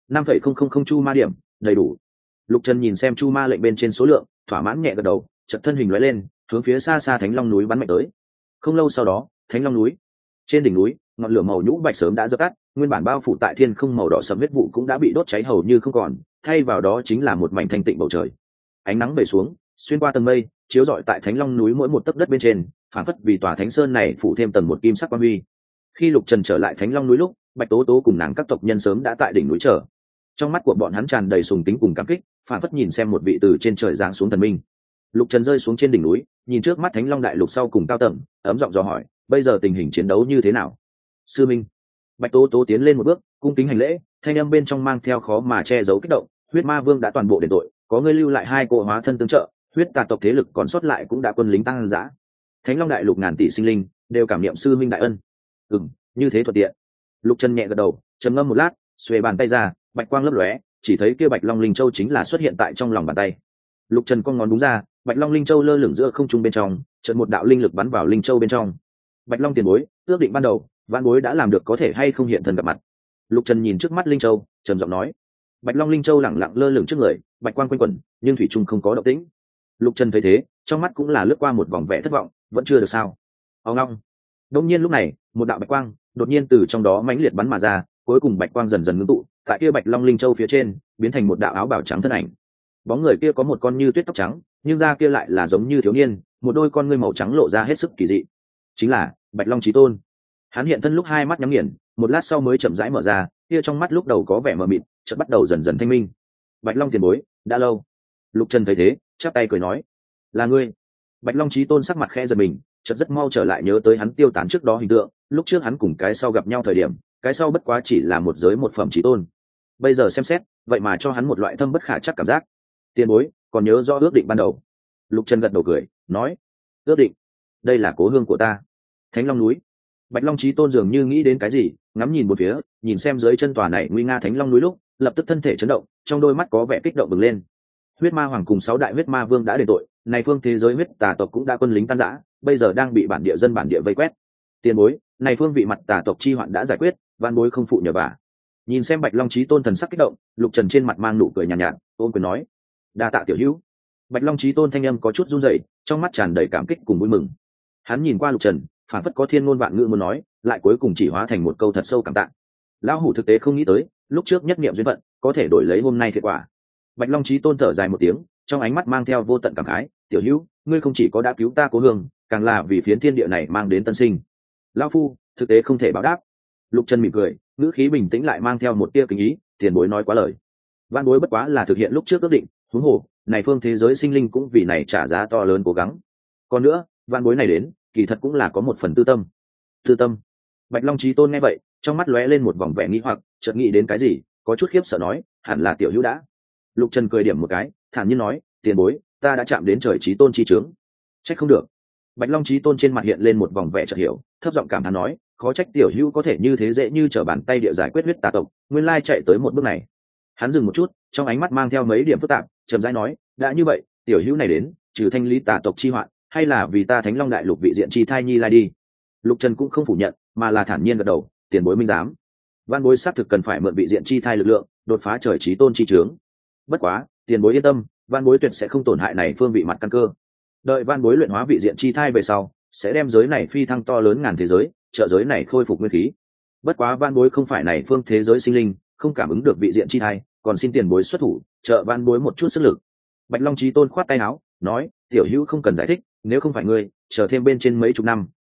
5,000 chu ma điểm, đầy đủ. Lục Trần nhìn xem chu ma lệnh bên trên số lượng, thỏa mãn nhẹ gật đầu, chợt thân hình lóe lên, hướng phía xa xa Thánh Long núi bắn mạnh tới. Không lâu sau đó, Thánh Long núi, trên đỉnh núi, ngọn lửa màu nhũ bạch sớm đã dập tắt, nguyên bản bao phủ tại thiên không màu đỏ sẫm huyết vụ cũng đã bị đốt cháy hầu như không còn, thay vào đó chính là một mảnh thanh tịnh bầu trời. Ánh nắng về xuống, xuyên qua tầng mây, chiếu rọi tại Thánh Long núi mỗi một tấc đất bên trên, phản phất vì tòa thánh sơn này phủ thêm tầng một kim sắc quang huy. Khi Lục Trần trở lại Thánh Long núi lúc, Bạch Tố Tố cùng nàng các tộc nhân sớm đã tại đỉnh núi chờ. Trong mắt của bọn hắn tràn đầy sùng kính cùng cảm kích, phản phất nhìn xem một vị từ trên trời giáng xuống thần minh. Lục Trần rơi xuống trên đỉnh núi, nhìn trước mắt Thánh Long đại lục sau cùng cao tầng, ấm giọng dò hỏi, bây giờ tình hình chiến đấu như thế nào? Sư minh. Bạch Tố Tố tiến lên một bước, cung kính hành lễ, thanh âm bên trong mang theo khó mà che giấu kích động, huyết ma vương đã toàn bộ đền tội, có ngươi lưu lại hai cỗ hóa thân tương trợ, huyết tà tộc thế lực còn sót lại cũng đã quân lính tăng dã. Thánh Long đại lục ngàn tỷ sinh linh đều cảm niệm sư minh đại ân. Như thế thuận tiện. Lục Trần nhẹ gật đầu, trầm ngâm một lát, xuề bàn tay ra, bạch quang lấp lóe, chỉ thấy kia Bạch Long Linh Châu chính là xuất hiện tại trong lòng bàn tay. Lục Trần cong ngón đúng ra, Bạch Long Linh Châu lơ lửng giữa không trung bên trong, chợt một đạo linh lực bắn vào Linh Châu bên trong. Bạch Long tiền bối, ước định ban đầu, vạn bối đã làm được, có thể hay không hiện thân gặp mặt? Lục Trần nhìn trước mắt Linh Châu, trầm giọng nói. Bạch Long Linh Châu lẳng lặng lơ lửng trước người, bạch quang quanh quẩn, nhưng thủy trung không có động tĩnh. Lục Trần thấy thế, trong mắt cũng là lướt qua một vòng vẻ thất vọng, vẫn chưa được sao? Ông long. Đột nhiên lúc này, một đạo bạch quang đột nhiên từ trong đó mãnh liệt bắn mà ra, cuối cùng bạch quang dần dần ngưng tụ, tại kia Bạch Long Linh Châu phía trên, biến thành một đạo áo bào trắng thân ảnh. Bóng người kia có một con như tuyết tóc trắng, nhưng da kia lại là giống như thiếu niên, một đôi con ngươi màu trắng lộ ra hết sức kỳ dị. Chính là Bạch Long Chí Tôn. Hắn hiện thân lúc hai mắt nhắm nghiền, một lát sau mới chậm rãi mở ra, kia trong mắt lúc đầu có vẻ mờ mịt, chợt bắt đầu dần dần thanh minh. Bạch Long tiền bối, đã lâu. Lục Trần thấy thế, chắp tay cười nói, là ngươi. Bạch Long Chí Tôn sắc mặt khẽ giật mình, chợt rất mau trở lại nhớ tới hắn tiêu tán trước đó hình tượng, lúc trước hắn cùng cái sau gặp nhau thời điểm, cái sau bất quá chỉ là một giới một phẩm chí tôn, bây giờ xem xét vậy mà cho hắn một loại thâm bất khả chắc cảm giác. Tiền bối còn nhớ rõ ước định ban đầu? Lục Trần gật đầu cười nói, ước định? Đây là cố hương của ta, Thánh Long núi. Bạch Long Chí Tôn dường như nghĩ đến cái gì, ngắm nhìn một phía, nhìn xem dưới chân tòa này nguy nga Thánh Long núi lúc, lập tức thân thể chấn động, trong đôi mắt có vẻ kích động bừng lên. Huyết Ma Hoàng cùng 6 đại huyết ma vương đã đền tội, này phương thế giới huyết tà tộc cũng đã quân lính tan rã, bây giờ đang bị bản địa dân bản địa vây quét. Tiền bối, này phương vị mặt tà tộc chi hoạn đã giải quyết, van bối không phụ nhờ vả. Nhìn xem Bạch Long Chí Tôn thần sắc kích động, Lục Trần trên mặt mang nụ cười nhàn nhạt, ôn quyền nói, đa tạ tiểu hữu. Bạch Long Chí Tôn thanh âm có chút run rẩy, trong mắt tràn đầy cảm kích cùng vui mừng. Hắn nhìn qua Lục Trần, phản phất có thiên ngôn vạn ngữ muốn nói, lại cuối cùng chỉ hóa thành một câu thật sâu cảm tạ. Lão hủ thực tế không nghĩ tới, lúc trước nhất niệm duyên phận, có thể đổi lấy hôm nay thiệt quả. Bạch Long Chí Tôn thở dài một tiếng, trong ánh mắt mang theo vô tận cảm khái, tiểu hữu, ngươi không chỉ có đã cứu ta cố hương, càng là vì phiến thiên địa này mang đến tân sinh. Lão phu thực tế không thể báo đáp. Lục Trần mỉm cười, ngữ khí bình tĩnh lại mang theo một tia kính ý, tiền bối nói quá lời. Van bối bất quá là thực hiện lúc trước ước định, huống hồ này phương thế giới sinh linh cũng vì này trả giá to lớn cố gắng. Còn nữa, van bối này đến, kỳ thật cũng là có một phần tư tâm. Tư tâm? Bạch Long Chí Tôn nghe vậy, trong mắt lóe lên một vòng vẻ nghi hoặc, chợt nghĩ đến cái gì, có chút khiếp sợ nói, hẳn là tiểu hữu đã. Lục Trần cười điểm một cái, thản nhiên nói, tiền bối, ta đã chạm đến trời chí tôn chi trướng. Trách không được. Bạch Long Chí Tôn trên mặt hiện lên một vòng vẻ chợt hiểu, thấp giọng cảm thán nói, khó trách tiểu hữu có thể như thế dễ như trở bàn tay địa giải quyết huyết tà tộc, nguyên lai chạy tới một bước này. Hắn dừng một chút, trong ánh mắt mang theo mấy điểm phức tạp, chậm rãi nói, đã như vậy, tiểu hữu này đến, trừ thanh lý tà tộc chi hoạn, hay là vì ta Thánh Long đại lục vị diện chi thai nhi lai đi. Lục Trần cũng không phủ nhận, mà là thản nhiên gật đầu, tiền bối minh giám. Van bối xác thực cần phải mượn vị diện chi thai lực lượng, đột phá trời chí tôn chi trướng. Bất quá, tiền bối yên tâm, van bối tuyệt sẽ không tổn hại này phương vị mặt căn cơ. Đợi van bối luyện hóa vị diện chi thai về sau, sẽ đem giới này phi thăng to lớn ngàn thế giới, trợ giới này khôi phục nguyên khí. Bất quá van bối không phải này phương thế giới sinh linh, không cảm ứng được vị diện chi thai, còn xin tiền bối xuất thủ, trợ van bối một chút sức lực. Bạch Long Chí Tôn khoát tay áo, nói, tiểu hữu không cần giải thích, nếu không phải ngươi, chờ thêm bên trên mấy chục năm,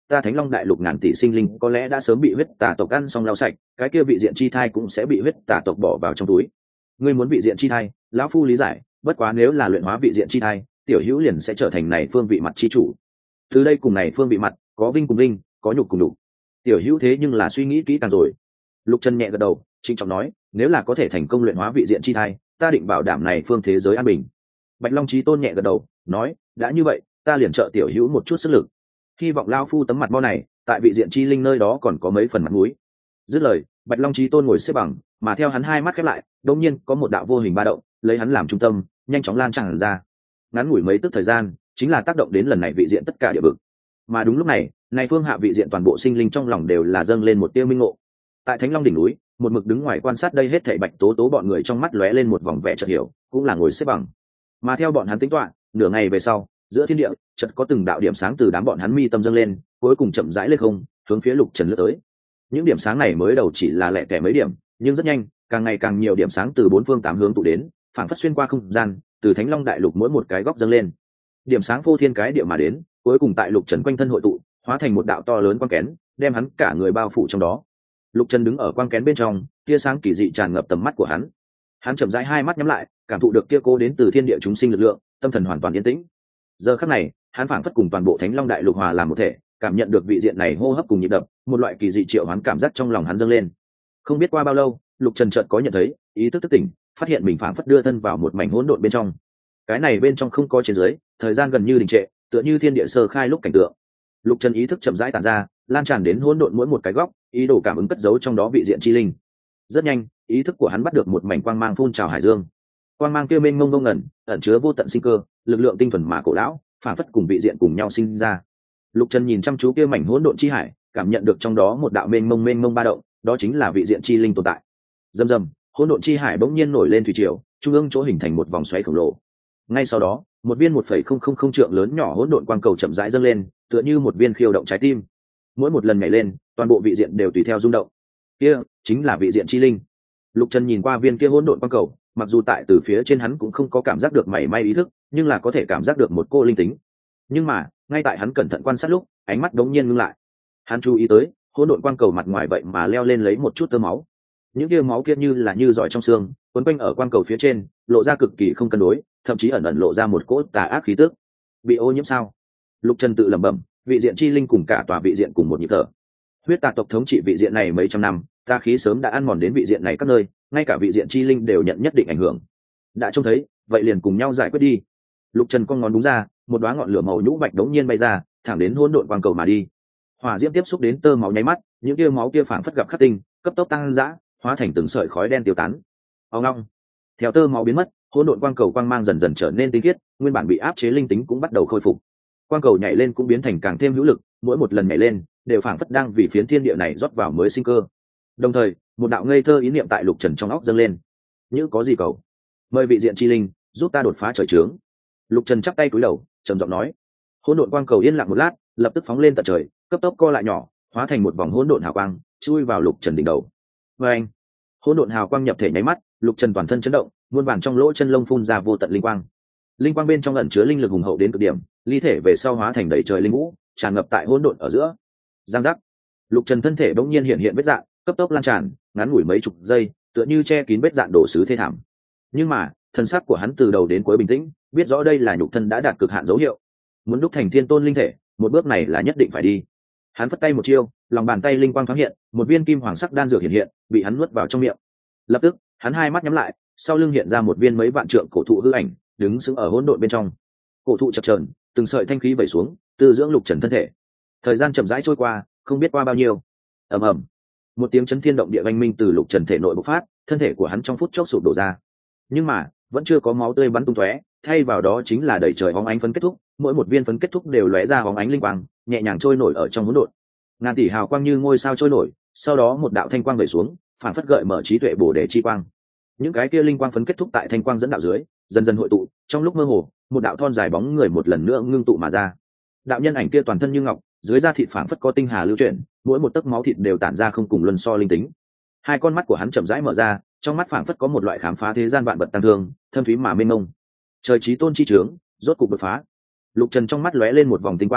ta Thánh Long đại lục ngàn tỷ sinh linh có lẽ đã sớm bị huyết tà tộc ăn xong lau sạch, cái kia vị diện chi thai cũng sẽ bị huyết tà tộc bỏ vào trong túi. Ngươi muốn vị diện chi thai, lão phu lý giải, bất quá nếu là luyện hóa vị diện chi thai, tiểu hữu liền sẽ trở thành này phương vị mặt chi chủ. Từ đây cùng này phương vị mặt, có vinh cùng linh, có nhục cùng nhục. Tiểu hữu thế nhưng là suy nghĩ kỹ càng rồi. Lục Trần nhẹ gật đầu, trịnh trọng nói, nếu là có thể thành công luyện hóa vị diện chi thai, ta định bảo đảm này phương thế giới an bình. Bạch Long Chí Tôn nhẹ gật đầu, nói, đã như vậy, ta liền trợ tiểu hữu một chút sức lực. Hy vọng lao phu tấm mặt mo này, tại vị diện chi linh nơi đó còn có mấy phần mặt mũi. Dứt lời, Bạch Long Chí Tôn ngồi xếp bằng, mà theo hắn hai mắt khép lại, đột nhiên có một đạo vô hình ba động, lấy hắn làm trung tâm, nhanh chóng lan tràn ra. Ngắn ngủi mấy tức thời gian, chính là tác động đến lần này vị diện tất cả địa vực. Mà đúng lúc này, này phương hạ vị diện toàn bộ sinh linh trong lòng đều là dâng lên một tia minh ngộ. Tại Thánh Long đỉnh núi, một mực đứng ngoài quan sát đây hết thảy Bạch Tố Tố bọn người trong mắt lóe lên một vòng vẻ chợt hiểu, cũng là ngồi xếp bằng. Mà theo bọn hắn tính toán, nửa ngày về sau, giữa thiên địa chợt có từng đạo điểm sáng từ đám bọn hắn mi tâm dâng lên, cuối cùng chậm rãi lên không, hướng phía Lục Trần lướt tới. Những điểm sáng này mới đầu chỉ là lẻ tẻ mấy điểm, nhưng rất nhanh, càng ngày càng nhiều điểm sáng từ bốn phương tám hướng tụ đến, phảng phất xuyên qua không gian, từ Thánh Long đại lục mỗi một cái góc dâng lên. Điểm sáng phô thiên cái địa mà đến, cuối cùng tại Lục Trần quanh thân hội tụ, hóa thành một đạo to lớn quang kén, đem hắn cả người bao phủ trong đó. Lục Trần đứng ở quang kén bên trong, tia sáng kỳ dị tràn ngập tầm mắt của hắn. Hắn chậm rãi hai mắt nhắm lại, cảm thụ được kia cố đến từ thiên địa chúng sinh lực lượng, tâm thần hoàn toàn yên tĩnh. Giờ khắc này, hắn phảng phất cùng toàn bộ Thánh Long đại lục hòa làm một thể, cảm nhận được vị diện này hô hấp cùng nhịp đập, một loại kỳ dị triệu hoán cảm giác trong lòng hắn dâng lên. Không biết qua bao lâu, Lục Trần chợt có nhận thấy, ý thức thức tỉnh, phát hiện mình phảng phất đưa thân vào một mảnh hỗn độn bên trong. Cái này bên trong không có trên dưới, thời gian gần như đình trệ, tựa như thiên địa sơ khai lúc cảnh tượng. Lục Trần ý thức chậm rãi tản ra, lan tràn đến hỗn độn mỗi một cái góc, ý đồ cảm ứng cất giấu trong đó vị diện chi linh. Rất nhanh, ý thức của hắn bắt được một mảnh quang mang phun trào hải dương. Quang mang kia mênh mông ngông ngẩn, ẩn chứa vô tận sinh cơ, lực lượng tinh thuần mà cổ lão, phản phất cùng vị diện cùng nhau sinh ra. Lục Trần nhìn chăm chú kia mảnh hỗn độn chi hải, cảm nhận được trong đó một đạo mênh mông ba động, đó chính là vị diện chi linh tồn tại. Rầm rầm, hỗn độn chi hải bỗng nhiên nổi lên thủy triều, trung ương chỗ hình thành một vòng xoáy khổng lồ. Ngay sau đó, một viên 1,000 trượng lớn nhỏ hỗn độn quang cầu chậm rãi dâng lên, tựa như một viên khiêu động trái tim. Mỗi một lần nhảy lên, toàn bộ vị diện đều tùy theo rung động. Kia chính là vị diện chi linh. Lục Trần nhìn qua viên kia hỗn độn quang cầu, mặc dù tại từ phía trên hắn cũng không có cảm giác được mảy may ý thức, nhưng là có thể cảm giác được một cô linh tính. Nhưng mà, ngay tại hắn cẩn thận quan sát lúc, ánh mắt đống nhiên ngưng lại. Hắn chú ý tới, hỗn độn quang cầu mặt ngoài vậy mà leo lên lấy một chút tơ máu. Những kia máu kia như là như giỏi trong xương, quấn quanh ở quang cầu phía trên, lộ ra cực kỳ không cân đối, thậm chí ẩn ẩn lộ ra một cỗ tà ác khí tức. Bị ô nhiễm sao? Lục Trần tự lẩm bẩm, vị diện chi linh cùng cả tòa vị diện cùng một nhịp thở. Huyết tà tộc thống trị vị diện này mấy trăm năm, tà khí sớm đã ăn mòn đến vị diện này các nơi, ngay cả vị diện chi linh đều nhận nhất định ảnh hưởng. Đã trông thấy, vậy liền cùng nhau giải quyết đi. Lục Trần con ngón đúng ra, một đóa ngọn lửa màu nhũ bạch đống nhiên bay ra, thẳng đến hỗn độn quang cầu mà đi. Hỏa diễm tiếp xúc đến tơ máu nháy mắt, những kia máu kia phảng phất gặp khắc tinh, cấp tốc tăng dã, hóa thành từng sợi khói đen tiêu tán. Ông ngoong. Theo tơ máu biến mất, hỗn độn quang cầu quang mang dần dần trở nên tinh khiết, nguyên bản bị áp chế linh tính cũng bắt đầu khôi phục. Quang cầu nhảy lên cũng biến thành càng thêm hữu lực, mỗi một lần nhảy lên đều phảng phất đang vì phiến thiên địa này rót vào mới sinh cơ. Đồng thời, một đạo ngây thơ ý niệm tại Lục Trần trong óc dâng lên. Như có gì cầu, mời vị diện chi linh giúp ta đột phá trời trướng. Lục Trần chắp tay cúi đầu, trầm giọng nói. Hỗn độn quang cầu yên lặng một lát, lập tức phóng lên tận trời, cấp tốc co lại nhỏ, hóa thành một vòng hỗn độn hào quang, chui vào Lục Trần đỉnh đầu. Và anh, hỗn độn hào quang nhập thể nháy mắt, Lục Trần toàn thân chấn động, muôn vàn trong lỗ chân lông phun ra vô tận linh quang. Linh quang bên trong ẩn chứa linh lực hùng hậu đến cực điểm, ly thể về sau hóa thành đầy trời linh vũ, tràn ngập tại hỗn độn ở giữa. Giang giác, Lục Trần thân thể bỗng nhiên hiện vết rạn, cấp tốc lan tràn, ngắn ngủi mấy chục giây, tựa như che kín vết rạn đổ sứ thê thảm. Nhưng mà, thân xác của hắn từ đầu đến cuối bình tĩnh, biết rõ đây là nhục thân đã đạt cực hạn dấu hiệu. Muốn đúc thành thiên tôn linh thể, một bước này là nhất định phải đi. Hắn phất tay một chiêu, lòng bàn tay linh quang thoáng hiện, một viên kim hoàng sắc đan dược hiện, bị hắn nuốt vào trong miệng. Lập tức, hắn hai mắt nhắm lại, sau lưng hiện ra một viên mấy vạn trượng cổ thụ hư ảnh, đứng sững ở hỗn độn bên trong. Cổ thụ chập chờn, từng sợi thanh khí vẩy xuống, từ dưỡng Lục Trần thân thể. Thời gian chậm rãi trôi qua, không biết qua bao nhiêu. Ầm ầm, một tiếng chấn thiên động địa vang minh từ Lục Trần thể nội bộc phát, thân thể của hắn trong phút chốc sụp đổ ra. Nhưng mà, vẫn chưa có máu tươi bắn tung tóe, thay vào đó chính là đầy trời hóng ánh phấn kết thúc, mỗi một viên phấn kết thúc đều lóe ra hóng ánh linh quang, nhẹ nhàng trôi nổi ở trong hỗn độn. Ngàn tỷ hào quang như ngôi sao trôi nổi, sau đó một đạo thanh quang vẩy xuống, phản phất gợi mở trí tuệ bổ để chi quang. Những cái kia linh quang phấn kết thúc tại thanh quang dẫn đạo dưới, dần dần hội tụ, trong lúc mơ hồ, một đạo thon dài bóng người một lần nữa ngưng tụ mà ra. Đạo nhân ảnh kia toàn thân như ngọc, dưới da thịt phản phất có tinh hà lưu chuyển, mỗi một tấc máu thịt đều tản ra không cùng luân so linh tính. Hai con mắt của hắn chậm rãi mở ra, trong mắt phản phất có một loại khám phá thế gian vạn vật tăng thương, thâm thúy mà mênh mông. Trời chí tôn chi trướng, rốt cục đột phá. Lục Trần trong mắt lóe lên một vòng tinh quang,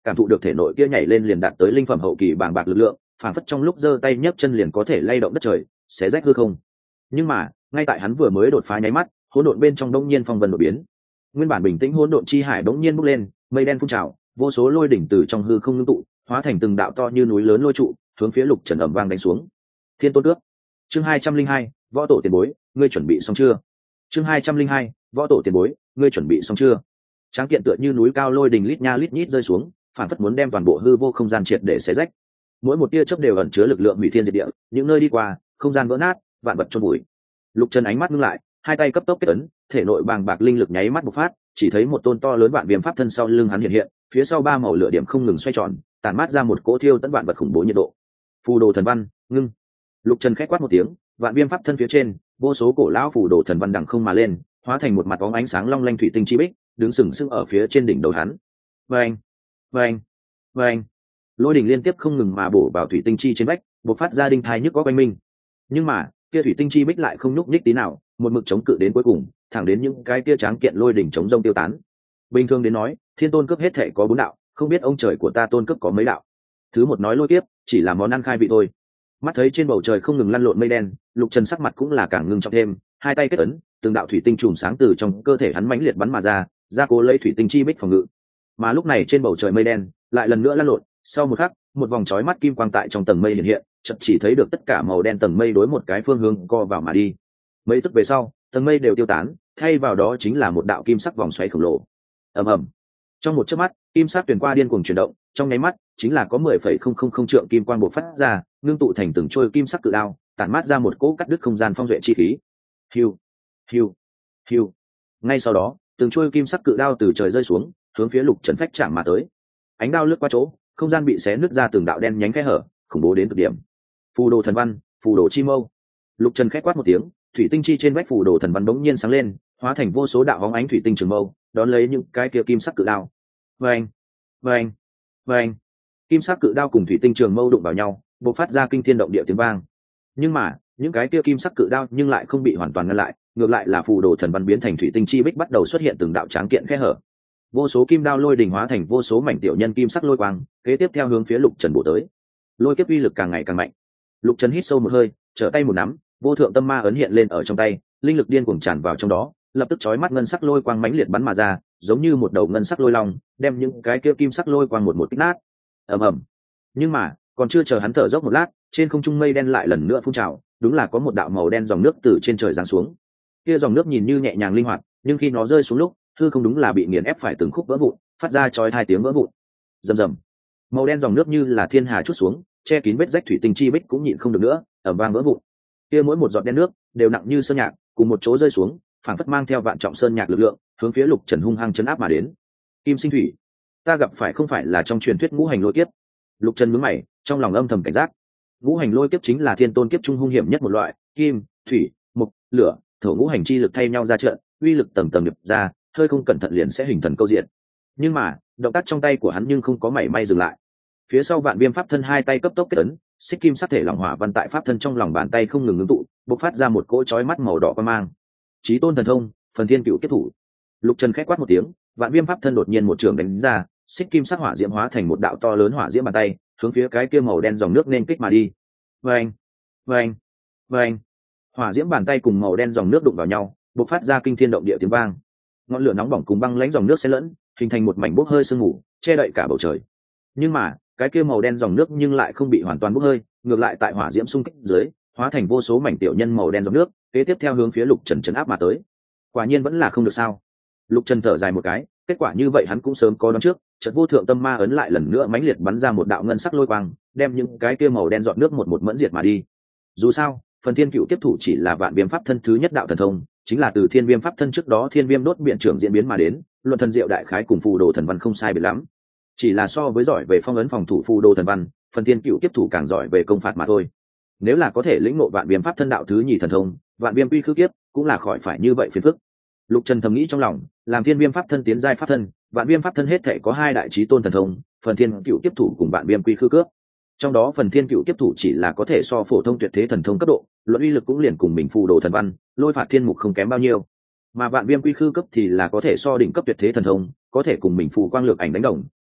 cảm thụ được thể nội kia nhảy lên liền đạt tới linh phẩm hậu kỳ bàng bạc lực lượng, phản phất trong lúc giơ tay nhấc chân liền có thể lay động đất trời, xé rách hư không. Nhưng mà ngay tại hắn vừa mới đột phá nháy mắt, hỗn độn bên trong đông nhiên phong vân đột biến. Nguyên bản bình tĩnh hỗn độn chi hải đống nhiên bốc lên, mây đen phun trào, vô số lôi đỉnh từ trong hư không ngưng tụ, hóa thành từng đạo to như núi lớn lôi trụ, hướng phía Lục Trần ầm vang đánh xuống. Thiên Tôn Cướp. Chương 202, Võ tổ tiền bối, ngươi chuẩn bị xong chưa? Chương 202, Võ tổ tiền bối, ngươi chuẩn bị xong chưa? Tráng kiện tựa như núi cao lôi đỉnh lít nha lít nhít rơi xuống, phản phất muốn đem toàn bộ hư vô không gian triệt để xé rách. Mỗi một tia chớp đều ẩn chứa lực lượng hủy thiên diệt địa, những nơi đi qua, không gian vỡ nát, vạn vật chôn bụi. Lục Trần ánh mắt ngưng lại, hai tay cấp tốc kết ấn, thể nội bàng bạc linh lực nháy mắt bộc phát, chỉ thấy một tôn to lớn vạn viêm pháp thân sau lưng hắn hiện hiện, phía sau ba màu lửa điểm không ngừng xoay tròn, tản mát ra một cỗ thiêu tận vạn vật khủng bố nhiệt độ. Phù đồ thần văn, ngưng. Lục Trần khẽ quát một tiếng, vạn viêm pháp thân phía trên, vô số cổ lão phù đồ thần văn đằng không mà lên, hóa thành một mặt bóng ánh sáng long lanh thủy tinh chi bích, đứng sừng sững ở phía trên đỉnh đầu hắn. Vâng, vâng, vâng. Lôi đỉnh liên tiếp không ngừng mà bổ vào thủy tinh chi trên vách, bộc phát ra đinh thai nhức có quanh minh. Nhưng mà kia thủy tinh chi bích lại không nhúc nhích tí nào, một mực chống cự đến cuối cùng, thẳng đến những cái kia tráng kiện lôi đỉnh chống rông tiêu tán. Bình thường đến nói, Thiên Tôn Cướp hết thể có 4 đạo, không biết ông trời của ta Tôn Cướp có mấy đạo. Thứ một nói lôi kiếp, chỉ là món ăn khai vị thôi. Mắt thấy trên bầu trời không ngừng lăn lộn mây đen, Lục Trần sắc mặt cũng là càng ngưng trọng thêm, hai tay kết ấn, từng đạo thủy tinh chùm sáng từ trong cơ thể hắn mãnh liệt bắn mà ra, ra cố lấy thủy tinh chi bích phòng ngự. Mà lúc này trên bầu trời mây đen lại lần nữa lăn lộn, sau một khắc, một vòng chói mắt kim quang tại trong tầng mây hiện hiện, chợt chỉ thấy được tất cả màu đen tầng mây đối một cái phương hướng co vào mà đi. Mấy tức về sau, tầng mây đều tiêu tán, thay vào đó chính là một đạo kim sắc vòng xoáy khổng lồ. Ầm ầm. Trong một chớp mắt, kim sắc truyền qua điên cuồng chuyển động, trong nháy mắt, chính là có 10,000 trượng kim quang bộc phát ra, ngưng tụ thành từng trôi kim sắc cự đao, tản mát ra một cỗ cắt đứt không gian phong duệ chi khí. Hiu, hiu, hiu. Ngay sau đó, từng trôi kim sắc cự đao từ trời rơi xuống, hướng phía Lục Trần phách chạm mà tới. Ánh đao lướt qua chỗ, không gian bị xé nứt ra từng đạo đen nhánh kẽ hở, khủng bố đến cực điểm. Phù đồ thần văn, phù đồ chi mâu. Lục Trần khẽ quát một tiếng, thủy tinh chi trên vách phù đồ thần văn bỗng nhiên sáng lên, hóa thành vô số đạo bóng ánh thủy tinh trường mâu, đón lấy những cái kia kim sắc cự đao. Vâng, vâng, vâng. Kim sắc cự đao cùng thủy tinh trường mâu đụng vào nhau, bộc phát ra kinh thiên động địa tiếng vang. Nhưng mà, những cái kia kim sắc cự đao nhưng lại không bị hoàn toàn ngăn lại, ngược lại là phù đồ thần văn biến thành thủy tinh chi bích bắt đầu xuất hiện từng đạo tráng kiện kẽ hở. Vô số kim đao lôi đình hóa thành vô số mảnh tiểu nhân kim sắc lôi quang, kế tiếp theo hướng phía Lục Trần bổ tới. Lôi kiếp uy lực càng ngày càng mạnh. Lục Trần hít sâu một hơi, trở tay một nắm, vô thượng tâm ma ấn hiện lên ở trong tay, linh lực điên cuồng tràn vào trong đó, lập tức chói mắt ngân sắc lôi quang mãnh liệt bắn mà ra, giống như một đầu ngân sắc lôi long, đem những cái kia kim sắc lôi quang một một kích nát. Ầm ầm. Nhưng mà, còn chưa chờ hắn thở dốc một lát, trên không trung mây đen lại lần nữa phun trào, đúng là có một đạo màu đen dòng nước từ trên trời giáng xuống. Kia dòng nước nhìn như nhẹ nhàng linh hoạt, nhưng khi nó rơi xuống lúc, hư không đúng là bị nghiền ép phải từng khúc vỡ vụn, phát ra chói tai tiếng vỡ vụn. Rầm rầm. Màu đen dòng nước như là thiên hà trút xuống, che kín vết rách thủy tinh chi bích cũng nhịn không được nữa, ầm vang vỡ vụn. Kia mỗi một giọt đen nước đều nặng như sơn nhạc, cùng một chỗ rơi xuống, phảng phất mang theo vạn trọng sơn nhạc lực lượng, hướng phía Lục Trần hung hăng chấn áp mà đến. Kim sinh thủy, ta gặp phải không phải là trong truyền thuyết ngũ hành lôi kiếp. Lục Trần nhướng mày, trong lòng âm thầm cảnh giác. Ngũ hành lôi kiếp chính là thiên tôn kiếp trung hung hiểm nhất một loại, kim, thủy, mộc, lửa, thổ ngũ hành chi lực thay nhau ra trận, uy lực tầng tầng nhập ra, hơi không cẩn thận liền sẽ hình thần câu diện. Nhưng mà, động tác trong tay của hắn nhưng không có mảy may dừng lại. Phía sau vạn viêm pháp thân hai tay cấp tốc kết ấn, xích kim sắc thể lỏng hỏa văn tại pháp thân trong lòng bàn tay không ngừng ngưng tụ, bộc phát ra một cỗ chói mắt màu đỏ quang mang. Chí tôn thần thông, phần thiên cựu kiếp thủ. Lục Trần khẽ quát một tiếng, vạn viêm pháp thân đột nhiên một trường đánh ra, xích kim sắc hỏa diễm hóa thành một đạo to lớn hỏa diễm bàn tay, hướng phía cái kia màu đen dòng nước nên kích mà đi. Vâng, vâng, vâng. Hỏa diễm bàn tay cùng màu đen dòng nước đụng vào nhau, bộc phát ra kinh thiên động địa tiếng vang. Ngọn lửa nóng bỏng cùng băng lãnh dòng nước xen lẫn, hình thành một mảnh bốc hơi sương mù, che đậy cả bầu trời. Nhưng mà, cái kia màu đen dòng nước nhưng lại không bị hoàn toàn bốc hơi, ngược lại tại hỏa diễm xung kích dưới, hóa thành vô số mảnh tiểu nhân màu đen dòng nước, kế tiếp theo hướng phía Lục Trần trấn áp mà tới. Quả nhiên vẫn là không được sao? Lục Trần thở dài một cái, kết quả như vậy hắn cũng sớm có đoán trước, chợt vô thượng tâm ma ấn lại lần nữa mãnh liệt bắn ra một đạo ngân sắc lôi quang, đem những cái kia màu đen giọt nước một một mẫn diệt mà đi. Dù sao, phần thiên cựu kiếp thủ chỉ là vạn viêm pháp thân thứ nhất đạo thần thông, chính là từ thiên viêm pháp thân trước đó thiên viêm đốt biện trưởng diễn biến mà đến, luận thần diệu đại khái cùng phù đồ thần văn không sai biệt lắm. Chỉ là so với giỏi về phong ấn phòng thủ phù đồ thần văn, phần thiên cựu kiếp thủ càng giỏi về công phạt mà thôi. Nếu là có thể lĩnh ngộ vạn viêm pháp thân đạo thứ nhì thần thông, vạn viêm quy khư kiếp, cũng là khỏi phải như vậy phiền phức. Lục Trần thầm nghĩ trong lòng, làm thiên viêm pháp thân tiến giai pháp thân, vạn viêm pháp thân hết thể có hai đại chí tôn thần thông, phần thiên cựu kiếp thủ cùng vạn viêm quy khư cướp. Trong đó phần thiên cựu kiếp thủ chỉ là có thể so phổ thông tuyệt thế thần thông cấp độ, luận uy lực cũng liền cùng mình phù đồ thần văn, lôi phạt thiên mục không kém bao nhiêu. Mà vạn viêm quy khư cấp thì là có thể so đỉnh cấp tuyệt thế thần thông, có thể cùng mình phù quang lược ảnh đánh đồng,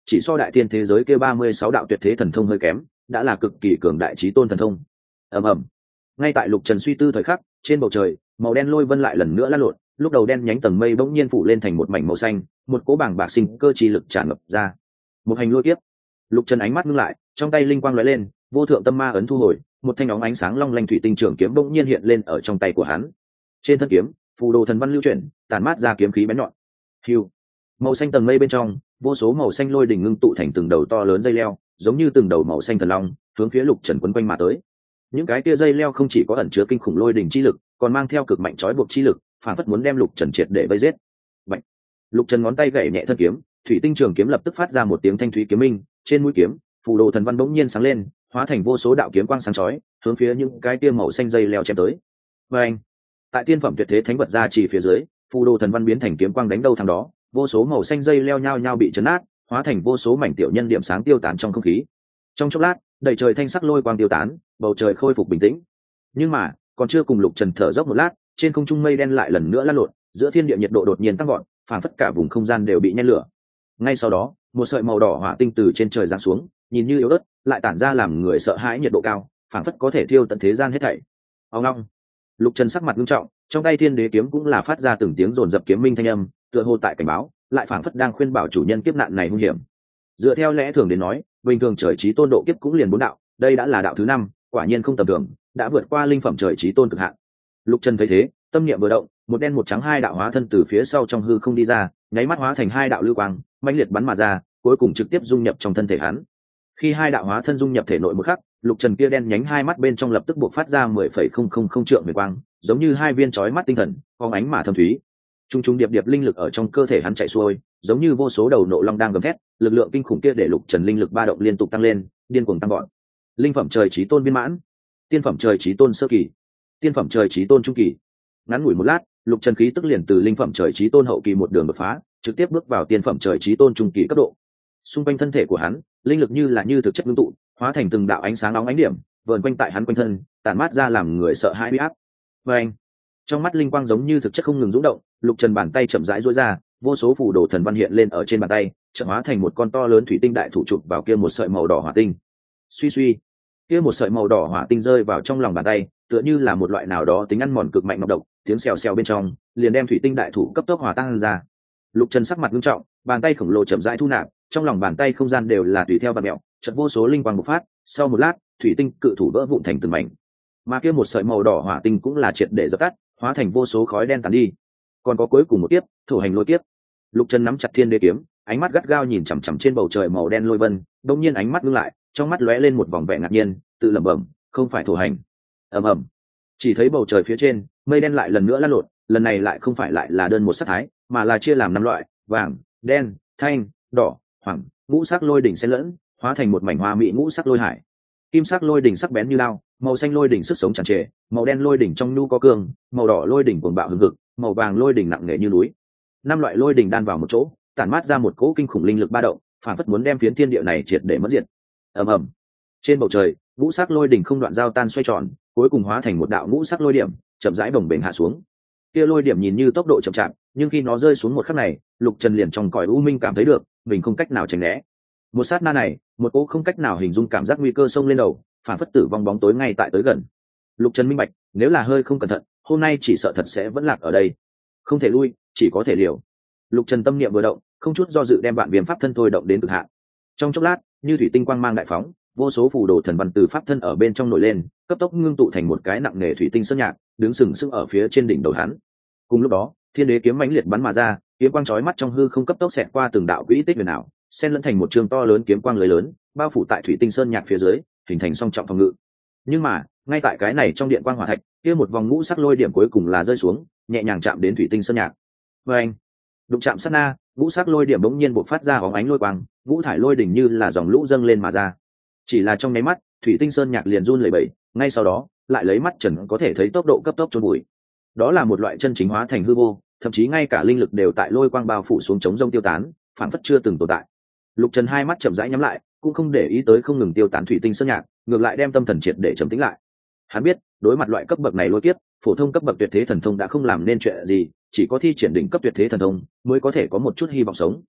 chỉ so đại thiên thế giới kia 36 đạo tuyệt thế thần thông hơi kém, đã là cực kỳ cường đại chí tôn thần thông. Ầm ầm. Ngay tại Lục Trần suy tư thời khắc, trên bầu trời, màu đen lôi vân lại lần nữa lăn lộn, lúc đầu đen nhánh tầng mây bỗng nhiên phủ lên thành một mảnh màu xanh, một cỗ bảng bạc sinh cơ chi lực tràn ngập ra. Một hành lôi kiếp. Lục Trần ánh mắt ngưng lại, trong tay linh quang lóe lên, vô thượng tâm ma ấn thu hồi, một thanh óng ánh sáng long lanh thủy tinh trường kiếm bỗng nhiên hiện lên ở trong tay của hắn. Trên thân kiếm, phù đồ thần văn lưu chuyển, tản mát ra kiếm khí bén nhọn. Hưu. Màu xanh tầng mây bên trong, vô số màu xanh lôi đỉnh ngưng tụ thành từng đầu to lớn dây leo, giống như từng đầu màu xanh thần long, hướng phía Lục Trần quấn quanh mà tới. Những cái kia dây leo không chỉ có ẩn chứa kinh khủng lôi đỉnh chi lực, còn mang theo cực mạnh trói buộc chi lực, phản phất muốn đem Lục Trần triệt để vây giết. Bạch. Lục Trần ngón tay gảy nhẹ thân kiếm, thủy tinh trường kiếm lập tức phát ra một tiếng thanh thúy kiếm minh, trên mũi kiếm, phù đồ thần văn bỗng nhiên sáng lên, hóa thành vô số đạo kiếm quang sáng chói, hướng phía những cái kia màu xanh dây leo chém tới. Và anh, tại tiên phẩm tuyệt thế thánh vật ra chỉ phía dưới, phù đồ thần văn biến thành kiếm quang đánh đâu thằng đó, vô số màu xanh dây leo nhao nhao bị chấn nát, hóa thành vô số mảnh tiểu nhân điểm sáng tiêu tán trong không khí. Trong chốc lát, đầy trời thanh sắc lôi quang tiêu tán, bầu trời khôi phục bình tĩnh. Nhưng mà, còn chưa cùng Lục Trần thở dốc một lát, trên không trung mây đen lại lần nữa lan lộn, giữa thiên địa nhiệt độ đột nhiên tăng gọn, phảng phất cả vùng không gian đều bị nhen lửa. Ngay sau đó, một sợi màu đỏ hỏa tinh từ trên trời giáng xuống, nhìn như yếu ớt, lại tản ra làm người sợ hãi nhiệt độ cao, phảng phất có thể thiêu tận thế gian hết thảy. Ông long. Lục Trần sắc mặt nghiêm trọng, trong tay Thiên Đế kiếm cũng là phát ra từng tiếng rồn rập kiếm minh thanh âm, tựa hồ tại cảnh báo, lại phảng phất đang khuyên bảo chủ nhân kiếp nạn này hung hiểm. Dựa theo lẽ thường đến nói, bình thường trời chí tôn độ kiếp cũng liền 4 đạo, đây đã là đạo thứ 5, quả nhiên không tầm thường, đã vượt qua linh phẩm trời chí tôn cực hạn. Lục Trần thấy thế, tâm niệm vừa động, một đen một trắng hai đạo hóa thân từ phía sau trong hư không đi ra, nháy mắt hóa thành hai đạo lưu quang, mãnh liệt bắn mà ra, cuối cùng trực tiếp dung nhập trong thân thể hắn. Khi hai đạo hóa thân dung nhập thể nội một khắc, Lục Trần kia đen nhánh hai mắt bên trong lập tức bộc phát ra 10,000 trượng huyền quang, giống như hai viên chói mắt tinh thần, phóng ánh mà thâm thúy. Trung trung điệp điệp linh lực ở trong cơ thể hắn chạy xuôi, giống như vô số đầu nộ long đang gầm thét, lực lượng kinh khủng kia để Lục Trần linh lực ba động liên tục tăng lên, điên cuồng tăng gọn. Linh phẩm trời chí tôn viên mãn, tiên phẩm trời chí tôn sơ kỳ, tiên phẩm trời chí tôn trung kỳ. Ngắn ngủi một lát, Lục Trần khí tức liền từ linh phẩm trời chí tôn hậu kỳ một đường đột phá, trực tiếp bước vào tiên phẩm trời chí tôn trung kỳ cấp độ. Xung quanh thân thể của hắn, linh lực như thực chất ngưng tụ, hóa thành từng đạo ánh sáng nóng ánh điểm, vờn quanh tại hắn quanh thân, tản mát ra làm người sợ hãi uy áp. Và anh, trong mắt linh quang giống như thực chất không ngừng rung động, Lục Trần bàn tay chậm rãi duỗi ra, vô số phù đồ thần văn hiện lên ở trên bàn tay, chợt hóa thành một con to lớn thủy tinh đại thủ chụp vào kia một sợi màu đỏ hỏa tinh. Suy suy, kia một sợi màu đỏ hỏa tinh rơi vào trong lòng bàn tay, tựa như là một loại nào đó tính ăn mòn cực mạnh nọc độc, tiếng xèo xèo bên trong, liền đem thủy tinh đại thủ cấp tốc hòa tan ra. Lục Trần sắc mặt nghiêm trọng, bàn tay khổng lồ chậm rãi thu nạp, trong lòng bàn tay không gian đều là tùy theo vặn mèo, chợt vô số linh quang bộc phát, sau một lát, thủy tinh cự thủ vỡ vụn thành từng mảnh. Mà kia một sợi màu đỏ hỏa tinh cũng là triệt để dập tắt, hóa thành vô số khói đen tàn đi. Còn có cuối cùng một tiếp, thổ hành lôi kiếp. Lục Trần nắm chặt Thiên Đế kiếm, ánh mắt gắt gao nhìn chằm chằm trên bầu trời màu đen lôi vân, đột nhiên ánh mắt ngưng lại, trong mắt lóe lên một vòng vẻ ngạc nhiên, tự lẩm bẩm, không phải thổ hành. Ầm ầm. Chỉ thấy bầu trời phía trên, mây đen lại lần nữa lăn lộn, lần này lại không phải lại là đơn một sắc thái, mà là chia làm 5 loại, vàng, đen, thanh, đỏ, hoàng, ngũ sắc lôi đỉnh xen lẫn, hóa thành một mảnh hoa mỹ ngũ sắc lôi hải. Kim sắc lôi đỉnh sắc bén như lao, màu xanh lôi đỉnh sức sống tràn trề, màu đen lôi đỉnh trong nhu có cương, màu đỏ lôi đỉnh cuồng bạo hừng hực, màu vàng lôi đỉnh nặng nề như núi. 5 loại lôi đỉnh đan vào một chỗ, tản mát ra một cỗ kinh khủng linh lực ba động, phản phất muốn đem phiến thiên địa này triệt để mất diệt. Ầm ầm. Trên bầu trời, ngũ sắc lôi đỉnh không đoạn giao tan xoay tròn, cuối cùng hóa thành một đạo ngũ sắc lôi điểm, chậm rãi bồng bềnh hạ xuống. Kia lôi điểm nhìn như tốc độ chậm chạp, nhưng khi nó rơi xuống một khắc này, Lục Trần liền trong cõi u minh cảm thấy được, mình không cách nào tránh né. Một sát na này, một cỗ không cách nào hình dung cảm giác nguy cơ xông lên đầu, phản phất tử vong bóng tối ngay tại tới gần. Lục Trần minh bạch, nếu là hơi không cẩn thận, hôm nay chỉ sợ thật sẽ vẫn lạc ở đây. Không thể lui, chỉ có thể liều. Lục Trần tâm niệm vừa động, không chút do dự đem vạn viêm pháp thân thôi động đến cực hạn. Trong chốc lát, như thủy tinh quang mang đại phóng, vô số phù đồ thần văn từ pháp thân ở bên trong nổi lên, cấp tốc ngưng tụ thành một cái nặng nề thủy tinh sơn nhạc, đứng sừng sững ở phía trên đỉnh đầu hắn. Cùng lúc đó, Thiên Đế kiếm mãnh liệt bắn mà ra, kiếm quang chói mắt trong hư không cấp tốc xẹt qua từng đạo quỹ tích huyền ảo, xen lẫn thành một trường to lớn kiếm quang lưới lớn, bao phủ tại thủy tinh sơn nhạc phía dưới, hình thành song trọng phòng ngự. Nhưng mà, ngay tại cái này trong điện quang hỏa thạch, kia một vòng ngũ sắc lôi điểm cuối cùng là rơi xuống, nhẹ nhàng chạm đến thủy tinh sơn nhạc. Và anh, đụng chạm sát na, ngũ sắc lôi điểm bỗng nhiên bộc phát ra bóng ánh lôi quang, ngũ thải lôi đỉnh như là dòng lũ dâng lên mà ra. Chỉ là trong nháy mắt, thủy tinh sơn nhạc liền run lẩy bẩy, ngay sau đó, lại lấy mắt trần có thể thấy tốc độ cấp tốc chôn bụi. Đó là một loại chân chính hóa thành hư vô, thậm chí ngay cả linh lực đều tại lôi quang bao phủ xuống chống rông tiêu tán, phản phất chưa từng tồn tại. Lục Trần hai mắt chậm rãi nhắm lại, cũng không để ý tới không ngừng tiêu tán thủy tinh sơn nhạc, ngược lại đem tâm thần triệt để trầm tĩnh lại. Hắn biết, đối mặt loại cấp bậc này lôi kiếp, phổ thông cấp bậc tuyệt thế thần thông đã không làm nên chuyện gì, chỉ có thi triển đỉnh cấp tuyệt thế thần thông mới có thể có một chút hy vọng sống.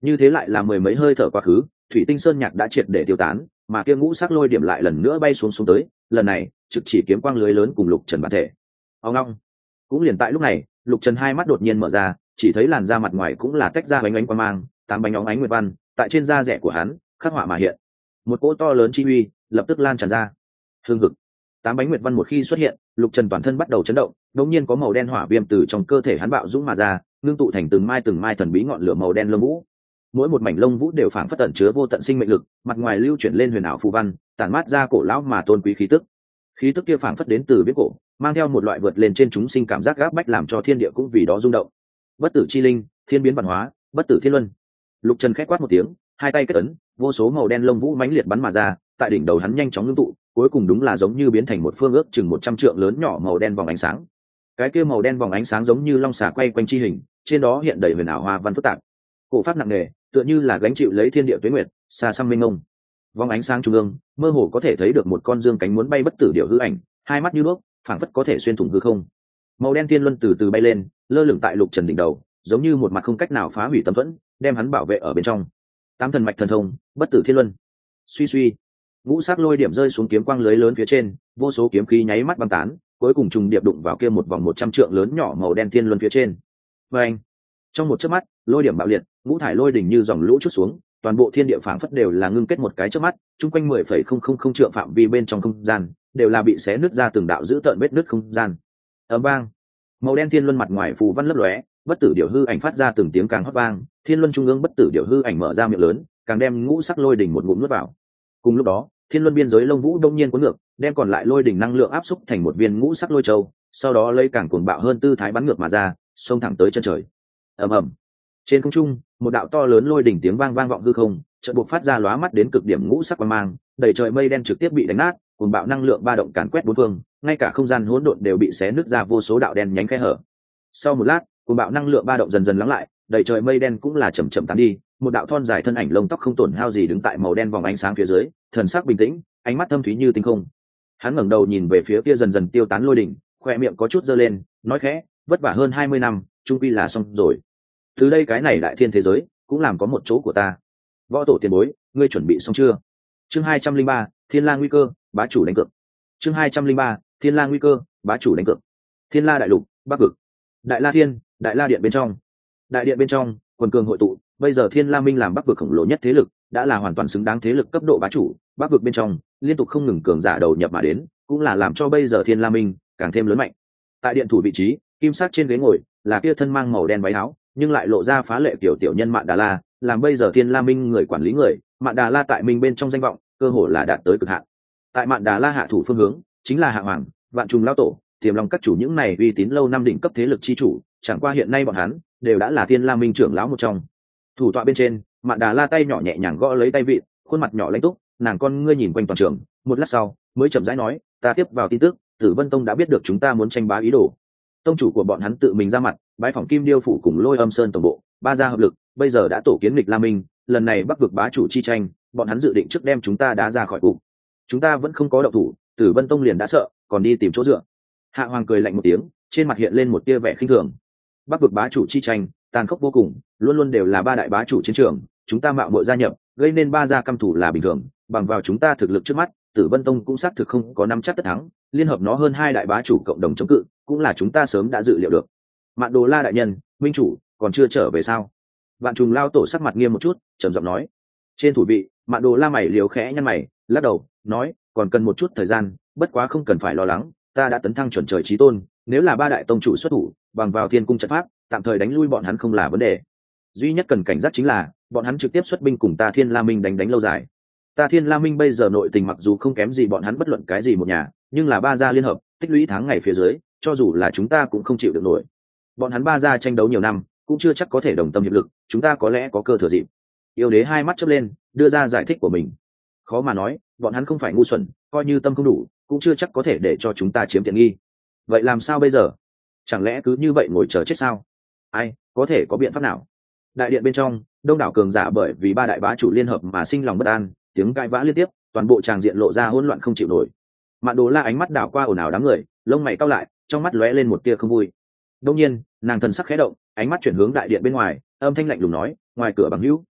Như thế lại là mười mấy hơi thở quá khứ, thủy tinh sơn nhạc đã triệt để tiêu tán, mà kia ngũ sắc lôi điểm lại lần nữa bay xuống tới, lần này trực chỉ kiếm quang lưới lớn cùng Lục Trần bản thể. Ông long. Cũng liền tại lúc này, Lục Trần hai mắt đột nhiên mở ra, chỉ thấy làn da mặt ngoài cũng là tách ra ánh ánh quang mang, tám bánh óng ánh nguyệt văn, tại trên da rẻ của hắn khắc họa mà hiện. Một cỗ to lớn chi uy lập tức lan tràn ra. Hương hực. Tám bánh nguyệt văn một khi xuất hiện, Lục Trần toàn thân bắt đầu chấn động, đột nhiên có màu đen hỏa viêm từ trong cơ thể hắn bạo dũng mà ra, ngưng tụ thành từng mai thần bí ngọn lửa màu đen lông vũ. Mỗi một mảnh lông vũ đều phảng phất tẩn chứa vô tận sinh mệnh lực, mặt ngoài lưu chuyển lên huyền ảo phù văn, tản mát ra cổ lão mà tôn quý khí tức. Khí tức kia phảng phất đến từ viễn cổ, mang theo một loại vượt lên trên chúng sinh cảm giác gáp bách, làm cho thiên địa cũng vì đó rung động. Bất tử chi linh, thiên biến văn hóa, bất tử thiên luân. Lục Trần khẽ quát một tiếng, hai tay kết ấn, vô số màu đen lông vũ mãnh liệt bắn mà ra, tại đỉnh đầu hắn nhanh chóng ngưng tụ, cuối cùng đúng là giống như biến thành một phương ước chừng 100 trượng lớn nhỏ màu đen vòng ánh sáng. Cái kia màu đen vòng ánh sáng giống như long xà quay quanh chi hình, trên đó hiện đầy huyền ảo hoa văn phức tạp. Cổ pháp nặng nề, tựa như là gánh chịu lấy thiên địa tuế nguyệt, xa xăm mênh mông. Vòng ánh sáng trung ương, mơ hồ có thể thấy được một con dương cánh muốn bay bất tử điểu hư ảnh, hai mắt như đuốc, phảng phất có thể xuyên thủng hư không. Màu đen thiên luân từ từ bay lên, lơ lửng tại Lục Trần đỉnh đầu, giống như một mặt không cách nào phá hủy tấm thuẫn, đem hắn bảo vệ ở bên trong. Tám thần mạch thần thông, bất tử thiên luân. Suy suy, ngũ sắc lôi điểm rơi xuống kiếm quang lưới lớn phía trên, vô số kiếm khí nháy mắt băng tán, cuối cùng trùng điệp đụng vào kia một vòng 100 trượng lớn nhỏ màu đen thiên luân phía trên. Và anh, trong một chớp mắt, lôi điểm bạo liệt, ngũ thải lôi đỉnh như dòng lũ trút xuống, toàn bộ thiên địa phảng phất đều là ngưng kết một cái chớp mắt, chung quanh 10,000 trượng phạm vi bên trong không gian đều là bị xé nứt ra từng đạo giữ tợn vết nứt không gian. Ầm vang, màu đen thiên luân mặt ngoài phù văn lấp lóe, bất tử điểu hư ảnh phát ra từng tiếng càng hót vang, thiên luân trung ương bất tử điểu hư ảnh mở ra miệng lớn, càng đem ngũ sắc lôi đỉnh một ngụm nuốt vào. Cùng lúc đó, thiên luân biên giới lông vũ đông nhiên cuốn ngược, đem còn lại lôi đỉnh năng lượng áp xúc thành một viên ngũ sắc lôi châu, sau đó lấy càng cuồng bạo hơn tư thái bắn ngược mà ra, xông thẳng tới chân trời. Ầm ầm. Trên không trung, một đạo to lớn lôi đỉnh tiếng vang vang vọng hư không, chợt buộc phát ra lóa mắt đến cực điểm ngũ sắc quang mang, đầy trời mây đen trực tiếp bị đánh nát, cuồng bạo năng lượng ba động càn quét bốn phương, ngay cả không gian hỗn độn đều bị xé nứt ra vô số đạo đen nhánh khe hở. Sau một lát, cuồng bạo năng lượng ba động dần dần lắng lại, đầy trời mây đen cũng là chậm chậm tán đi, một đạo thon dài thân ảnh lông tóc không tổn hao gì đứng tại màu đen vòng ánh sáng phía dưới, thần sắc bình tĩnh, ánh mắt thâm thúy như tinh không. Hắn ngẩng đầu nhìn về phía kia dần dần tiêu tán lôi đỉnh, khoe miệng có chút giơ lên, nói khẽ, vất vả hơn 20 năm, chung quy là xong rồi. Từ đây cái này đại thiên thế giới cũng làm có một chỗ của ta. Võ tổ tiền bối, ngươi chuẩn bị xong chưa? Chương 203, Thiên La nguy cơ, bá chủ đánh cược. Chương 203, Thiên La nguy cơ, bá chủ đánh cược. Thiên La đại lục, Bắc vực. Đại La Thiên, Đại La điện bên trong. Đại điện bên trong, quần cường hội tụ, bây giờ Thiên La Minh làm Bắc vực khổng lồ nhất thế lực, đã là hoàn toàn xứng đáng thế lực cấp độ bá chủ, Bắc vực bên trong liên tục không ngừng cường giả đầu nhập mà đến, cũng là làm cho bây giờ Thiên La Minh càng thêm lớn mạnh. Tại điện thủ vị trí, kim sắc trên ghế ngồi, là kia thân mang màu đen váy áo, nhưng lại lộ ra phá lệ tiểu nhân Mạn Đà La, làm bây giờ Thiên La Minh người quản lý người, Mạn Đà La tại Minh bên trong danh vọng, cơ hồ là đạt tới cực hạn. Tại Mạn Đà La hạ thủ phương hướng, chính là Hạ Hoàng, Vạn Trùng lão tổ, Tiềm Long các chủ những này uy tín lâu năm đỉnh cấp thế lực chi chủ, chẳng qua hiện nay bọn hắn đều đã là Thiên La Minh trưởng lão một trong. Thủ tọa bên trên, Mạn Đà La tay nhỏ nhẹ nhàng gõ lấy tay vịn, khuôn mặt nhỏ lãnh túc, nàng con ngươi nhìn quanh toàn trường, một lát sau, mới chậm rãi nói, ta tiếp vào tin tức, Tử Vân Tông đã biết được chúng ta muốn tranh bá ý đồ. Tông chủ của bọn hắn tự mình ra mặt, bái phỏng Kim Điêu phủ cùng Lôi Âm Sơn tổng bộ, ba gia hợp lực, bây giờ đã tổ kiến nghịch La Minh, lần này Bắc vực bá chủ chi tranh, bọn hắn dự định trước đem chúng ta đá ra khỏi cục. Chúng ta vẫn không có động thủ, Tử Vân Tông liền đã sợ, còn đi tìm chỗ dựa. Hạ Hoàng cười lạnh một tiếng, trên mặt hiện lên một tia vẻ khinh thường. Bắc vực bá chủ chi tranh, tàn khốc vô cùng, luôn luôn đều là ba đại bá chủ chiến trường, chúng ta mạo muội gia nhập, gây nên ba gia căm thủ là bình thường, bằng vào chúng ta thực lực trước mắt, Tử Vân Tông cũng xác thực không có nắm chắc tất thắng, liên hợp nó hơn hai đại bá chủ cộng đồng chống cự, cũng là chúng ta sớm đã dự liệu được. Mạn Đồ La đại nhân, minh chủ, còn chưa trở về sao? Vạn Trùng lao tổ sắc mặt nghiêm một chút, trầm giọng nói. Trên thủ vị, Mạn Đồ La mày liều khẽ nhăn mày, lắc đầu, nói, còn cần một chút thời gian, bất quá không cần phải lo lắng, ta đã tấn thăng chuẩn trời chí tôn, nếu là ba đại tông chủ xuất thủ, bằng vào thiên cung trận pháp, tạm thời đánh lui bọn hắn không là vấn đề. Duy nhất cần cảnh giác chính là, bọn hắn trực tiếp xuất binh cùng ta Thiên La Minh đánh lâu dài. Ta Thiên La Minh bây giờ nội tình mặc dù không kém gì bọn hắn bất luận cái gì một nhà, nhưng là ba gia liên hợp, tích lũy tháng ngày phía dưới, cho dù là chúng ta cũng không chịu được nổi. Bọn hắn ba gia tranh đấu nhiều năm, cũng chưa chắc có thể đồng tâm hiệp lực, chúng ta có lẽ có cơ thừa dịp. Yêu đế hai mắt chớp lên, đưa ra giải thích của mình. Khó mà nói, bọn hắn không phải ngu xuẩn, coi như tâm không đủ, cũng chưa chắc có thể để cho chúng ta chiếm tiện nghi. Vậy làm sao bây giờ? Chẳng lẽ cứ như vậy ngồi chờ chết sao? Ai có thể có biện pháp nào? Đại điện bên trong, đông đảo cường giả bởi vì ba đại bá chủ liên hợp mà sinh lòng bất an, tiếng cãi vã liên tiếp, toàn bộ tràng diện lộ ra hỗn loạn không chịu nổi. Mạn Đồ La ánh mắt đảo qua ồn ào đám người, lông mày cau lại, trong mắt lóe lên một tia không vui. Đương nhiên, nàng thần sắc khẽ động, ánh mắt chuyển hướng đại điện bên ngoài, âm thanh lạnh lùng nói, ngoài cửa bằng hữu,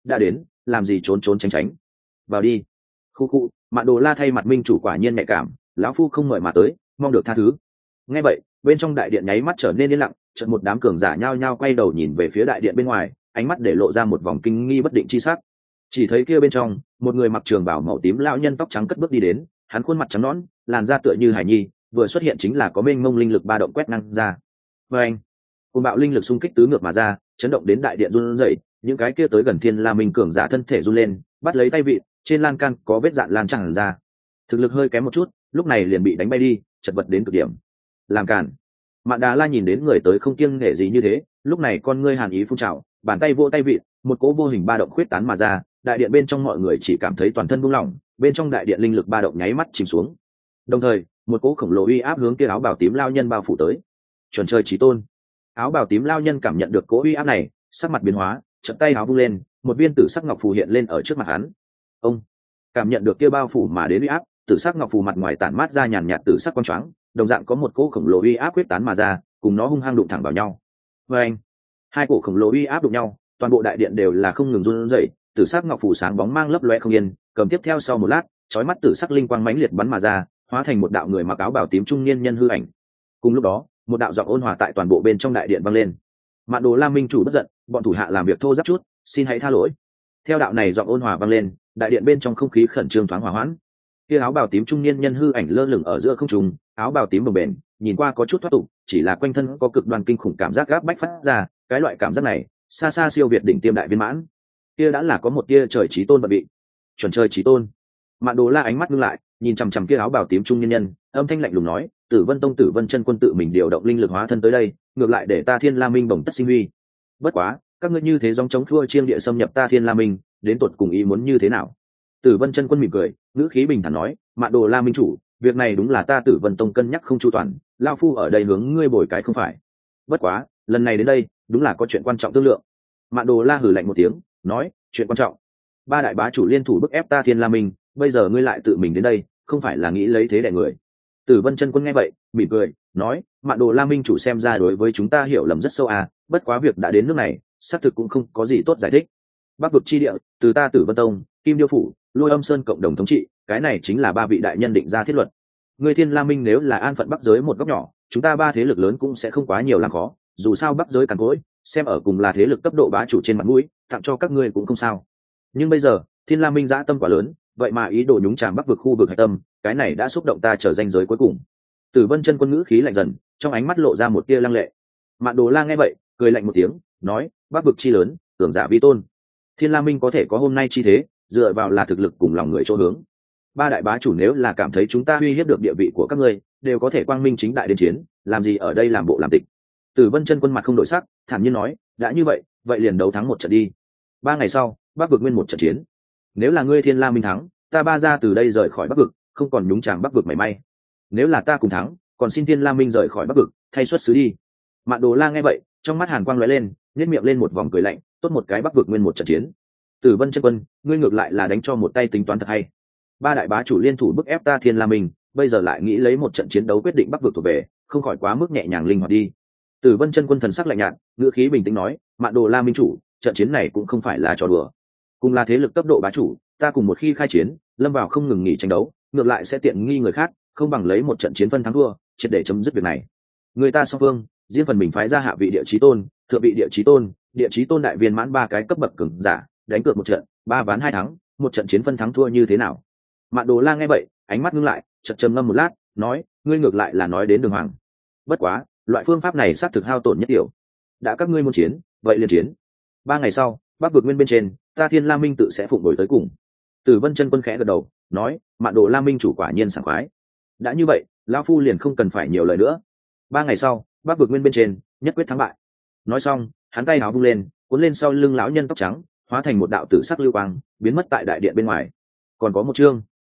đã đến, làm gì trốn trốn tránh tránh. Vào đi. Khu khu, Mạn Đồ La thay mặt minh chủ quả nhiên nhạy cảm, lão phu không mời mà tới, mong được tha thứ. Nghe vậy, bên trong đại điện nháy mắt trở nên yên lặng, chợt một đám cường giả nhao nhao quay đầu nhìn về phía đại điện bên ngoài, ánh mắt để lộ ra một vòng kinh nghi bất định chi sắc. Chỉ thấy kia bên trong, một người mặc trường bào màu tím lão nhân tóc trắng cất bước đi đến, hắn khuôn mặt trắng nõn, làn da tựa như hải nhi, vừa xuất hiện chính là có mênh mông linh lực ba động quét ngang ra. Và anh, cuồng bạo linh lực xung kích tứ ngược mà ra, chấn động đến đại điện run rẩy, những cái kia tới gần Thiên La Minh cường giả thân thể run lên, bắt lấy tay vị, trên lan can có vết dạn lan tràn ra. Thực lực hơi kém một chút, lúc này liền bị đánh bay đi, chật vật đến cực điểm. Làm cản. Mạn Đà La nhìn đến người tới không kiêng nể gì như thế, lúc này con ngươi hàn ý phun trào, bàn tay vỗ tay vị, một cỗ vô hình ba động khuyết tán mà ra, đại điện bên trong mọi người chỉ cảm thấy toàn thân buông lỏng, bên trong đại điện linh lực ba động nháy mắt chìm xuống. Đồng thời, một cỗ khổng lồ uy áp hướng kia áo bào tím lao nhân bao phủ tới. Chuẩn chơi chí tôn. Áo bào tím lao nhân cảm nhận được cỗ uy áp này, sắc mặt biến hóa, chợt tay áo vung lên, một viên tử sắc ngọc phù hiện lên ở trước mặt hắn. Ông cảm nhận được kia bao phủ mà đến uy áp, tử sắc ngọc phù mặt ngoài tản mát ra nhàn nhạt tử sắc quang choáng, đồng dạng có một cỗ khổng lồ uy áp quyết tán mà ra, cùng nó hung hăng đụng thẳng vào nhau. Và anh, hai cỗ khổng lồ uy áp đụng nhau, toàn bộ đại điện đều là không ngừng run rẩy, tử sắc ngọc phù sáng bóng mang lấp loé không yên, cầm tiếp theo sau một lát, chói mắt tử sắc linh quang mãnh liệt bắn mà ra, hóa thành một đạo người mặc áo bào tím trung niên nhân hư ảnh. Cùng lúc đó, một đạo giọng ôn hòa tại toàn bộ bên trong đại điện vang lên. Mạn Đồ La minh chủ bất giận, bọn thủ hạ làm việc thô ráp chút, xin hãy tha lỗi. Theo đạo này giọng ôn hòa vang lên, đại điện bên trong không khí khẩn trương thoáng hòa hoãn. Kia áo bào tím trung niên nhân hư ảnh lơ lửng ở giữa không trung, áo bào tím bồng bềnh, nhìn qua có chút thoát tục, chỉ là quanh thân có cực đoan kinh khủng cảm giác gáp bách phát ra, cái loại cảm giác này, xa xa siêu việt đỉnh tiêm đại viên mãn. Kia đã là có một tia trời chí tôn vận bị. Chuẩn trời chí tôn. Mạn Đồ La ánh mắt ngưng lại, nhìn chằm chằm kia áo bào tím trung niên nhân, âm thanh lạnh lùng nói, Tử Vân Tông Tử Vân Chân Quân tự mình điều động linh lực hóa thân tới đây, ngược lại để ta Thiên La Minh bổng tất sinh huy. Bất quá, các ngươi như thế dòng chống thua chiêng địa xâm nhập ta Thiên La Minh, đến tột cùng ý muốn như thế nào? Tử Vân Chân Quân mỉm cười, ngữ khí bình thản nói, Mạn Đồ La minh chủ, việc này đúng là ta Tử Vân Tông cân nhắc không chu toàn, lão phu ở đây hướng ngươi bồi cái không phải. Bất quá, lần này đến đây, đúng là có chuyện quan trọng thương lượng. Mạn Đồ La hừ lạnh một tiếng, nói, chuyện quan trọng. Ba đại bá chủ liên thủ bức ép ta Thiên La Minh, bây giờ ngươi lại tự mình đến đây, không phải là nghĩ lấy thế đè người. Tử Vân Chân Quân nghe vậy, mỉm cười, nói, Mạn Đồ La minh chủ xem ra đối với chúng ta hiểu lầm rất sâu à, bất quá việc đã đến nước này, xác thực cũng không có gì tốt giải thích. Bắc vực chi địa, từ ta Tử Vân Tông, Kim Điêu phủ, Lôi Âm Sơn cộng đồng thống trị, cái này chính là ba vị đại nhân định ra thiết luật. Ngươi Thiên La Minh nếu là an phận Bắc giới một góc nhỏ, chúng ta ba thế lực lớn cũng sẽ không quá nhiều làm khó, dù sao Bắc giới càn cỗi, xem ở cùng là thế lực cấp độ bá chủ trên mặt mũi, tặng cho các ngươi cũng không sao. Nhưng bây giờ, Thiên La Minh dã tâm quá lớn, vậy mà ý đồ nhúng chàm Bắc vực khu vực hạch tâm, cái này đã xúc động ta trở ranh giới cuối cùng. Tử Vân Chân Quân ngữ khí lạnh dần, trong ánh mắt lộ ra một tia lăng lệ. Mạn Đồ La nghe vậy, cười lạnh một tiếng, nói, Bắc vực chi lớn, tưởng giả vi tôn. Thiên La Minh có thể có hôm nay chi thế, dựa vào là thực lực cùng lòng người chỗ hướng. Ba đại bá chủ nếu là cảm thấy chúng ta uy hiếp được địa vị của các ngươi, đều có thể quang minh chính đại đến chiến, làm gì ở đây làm bộ làm tịch. Tử Vân Chân Quân mặt không đổi sắc, thản nhiên nói, đã như vậy, vậy liền đấu thắng một trận đi. 3 ngày sau, Bắc vực nguyên một trận chiến. Nếu là ngươi Thiên La Minh thắng, ta ba ra từ đây rời khỏi Bắc vực, không còn nhúng chàm Bắc vực mảy may. Nếu là ta cùng thắng, còn xin Thiên La Minh rời khỏi Bắc vực, thay xuất xứ đi. Mạn Đồ La nghe vậy, trong mắt hàn quang lóe lên, nhếch miệng lên một vòng cười lạnh, tốt một cái Bắc vực nguyên một trận chiến. Tử Vân Chân Quân, ngươi ngược lại là đánh cho một tay tính toán thật hay. Ba đại bá chủ liên thủ bức ép ta Thiên La Minh, bây giờ lại nghĩ lấy một trận chiến đấu quyết định Bắc vực thuộc về, không khỏi quá mức nhẹ nhàng linh hoạt đi. Tử Vân Chân Quân thần sắc lạnh nhạt, ngữ khí bình tĩnh nói, Mạn Đồ La minh chủ, trận chiến này cũng không phải là trò đùa. Cùng là thế lực cấp độ bá chủ, ta cùng một khi khai chiến, lâm vào không ngừng nghỉ tranh đấu, ngược lại sẽ tiện nghi người khác, không bằng lấy một trận chiến phân thắng thua, triệt để chấm dứt việc này. Người ta song phương, riêng phần mình phái ra hạ vị địa chí tôn, thượng vị địa chí tôn đại viên mãn 3 cái cấp bậc cường giả, đánh cược một trận, 3 ván 2 thắng, một trận chiến phân thắng thua như thế nào? Mạn Đồ La nghe vậy, ánh mắt ngưng lại, chợt trầm ngâm một lát, nói, ngươi ngược lại là nói đến đường hoàng. Bất quá, loại phương pháp này xác thực hao tổn nhất tiểu. Đã các ngươi muốn chiến, vậy liền chiến. 3 ngày sau, Bắc vực nguyên bên trên, ta Thiên La Minh tự sẽ phụng đổi tới cùng. Tử Vân Chân Quân khẽ gật đầu, nói, Mạn Đồ La minh chủ quả nhiên sảng khoái. Đã như vậy, lão phu liền không cần phải nhiều lời nữa. 3 ngày sau, Bắc vực nguyên bên trên, nhất quyết thắng bại. Nói xong, hắn tay áo vung lên, cuốn lên sau lưng lão nhân tóc trắng, hóa thành một đạo tử sắc lưu quang, biến mất tại đại điện bên ngoài. Còn có một chương.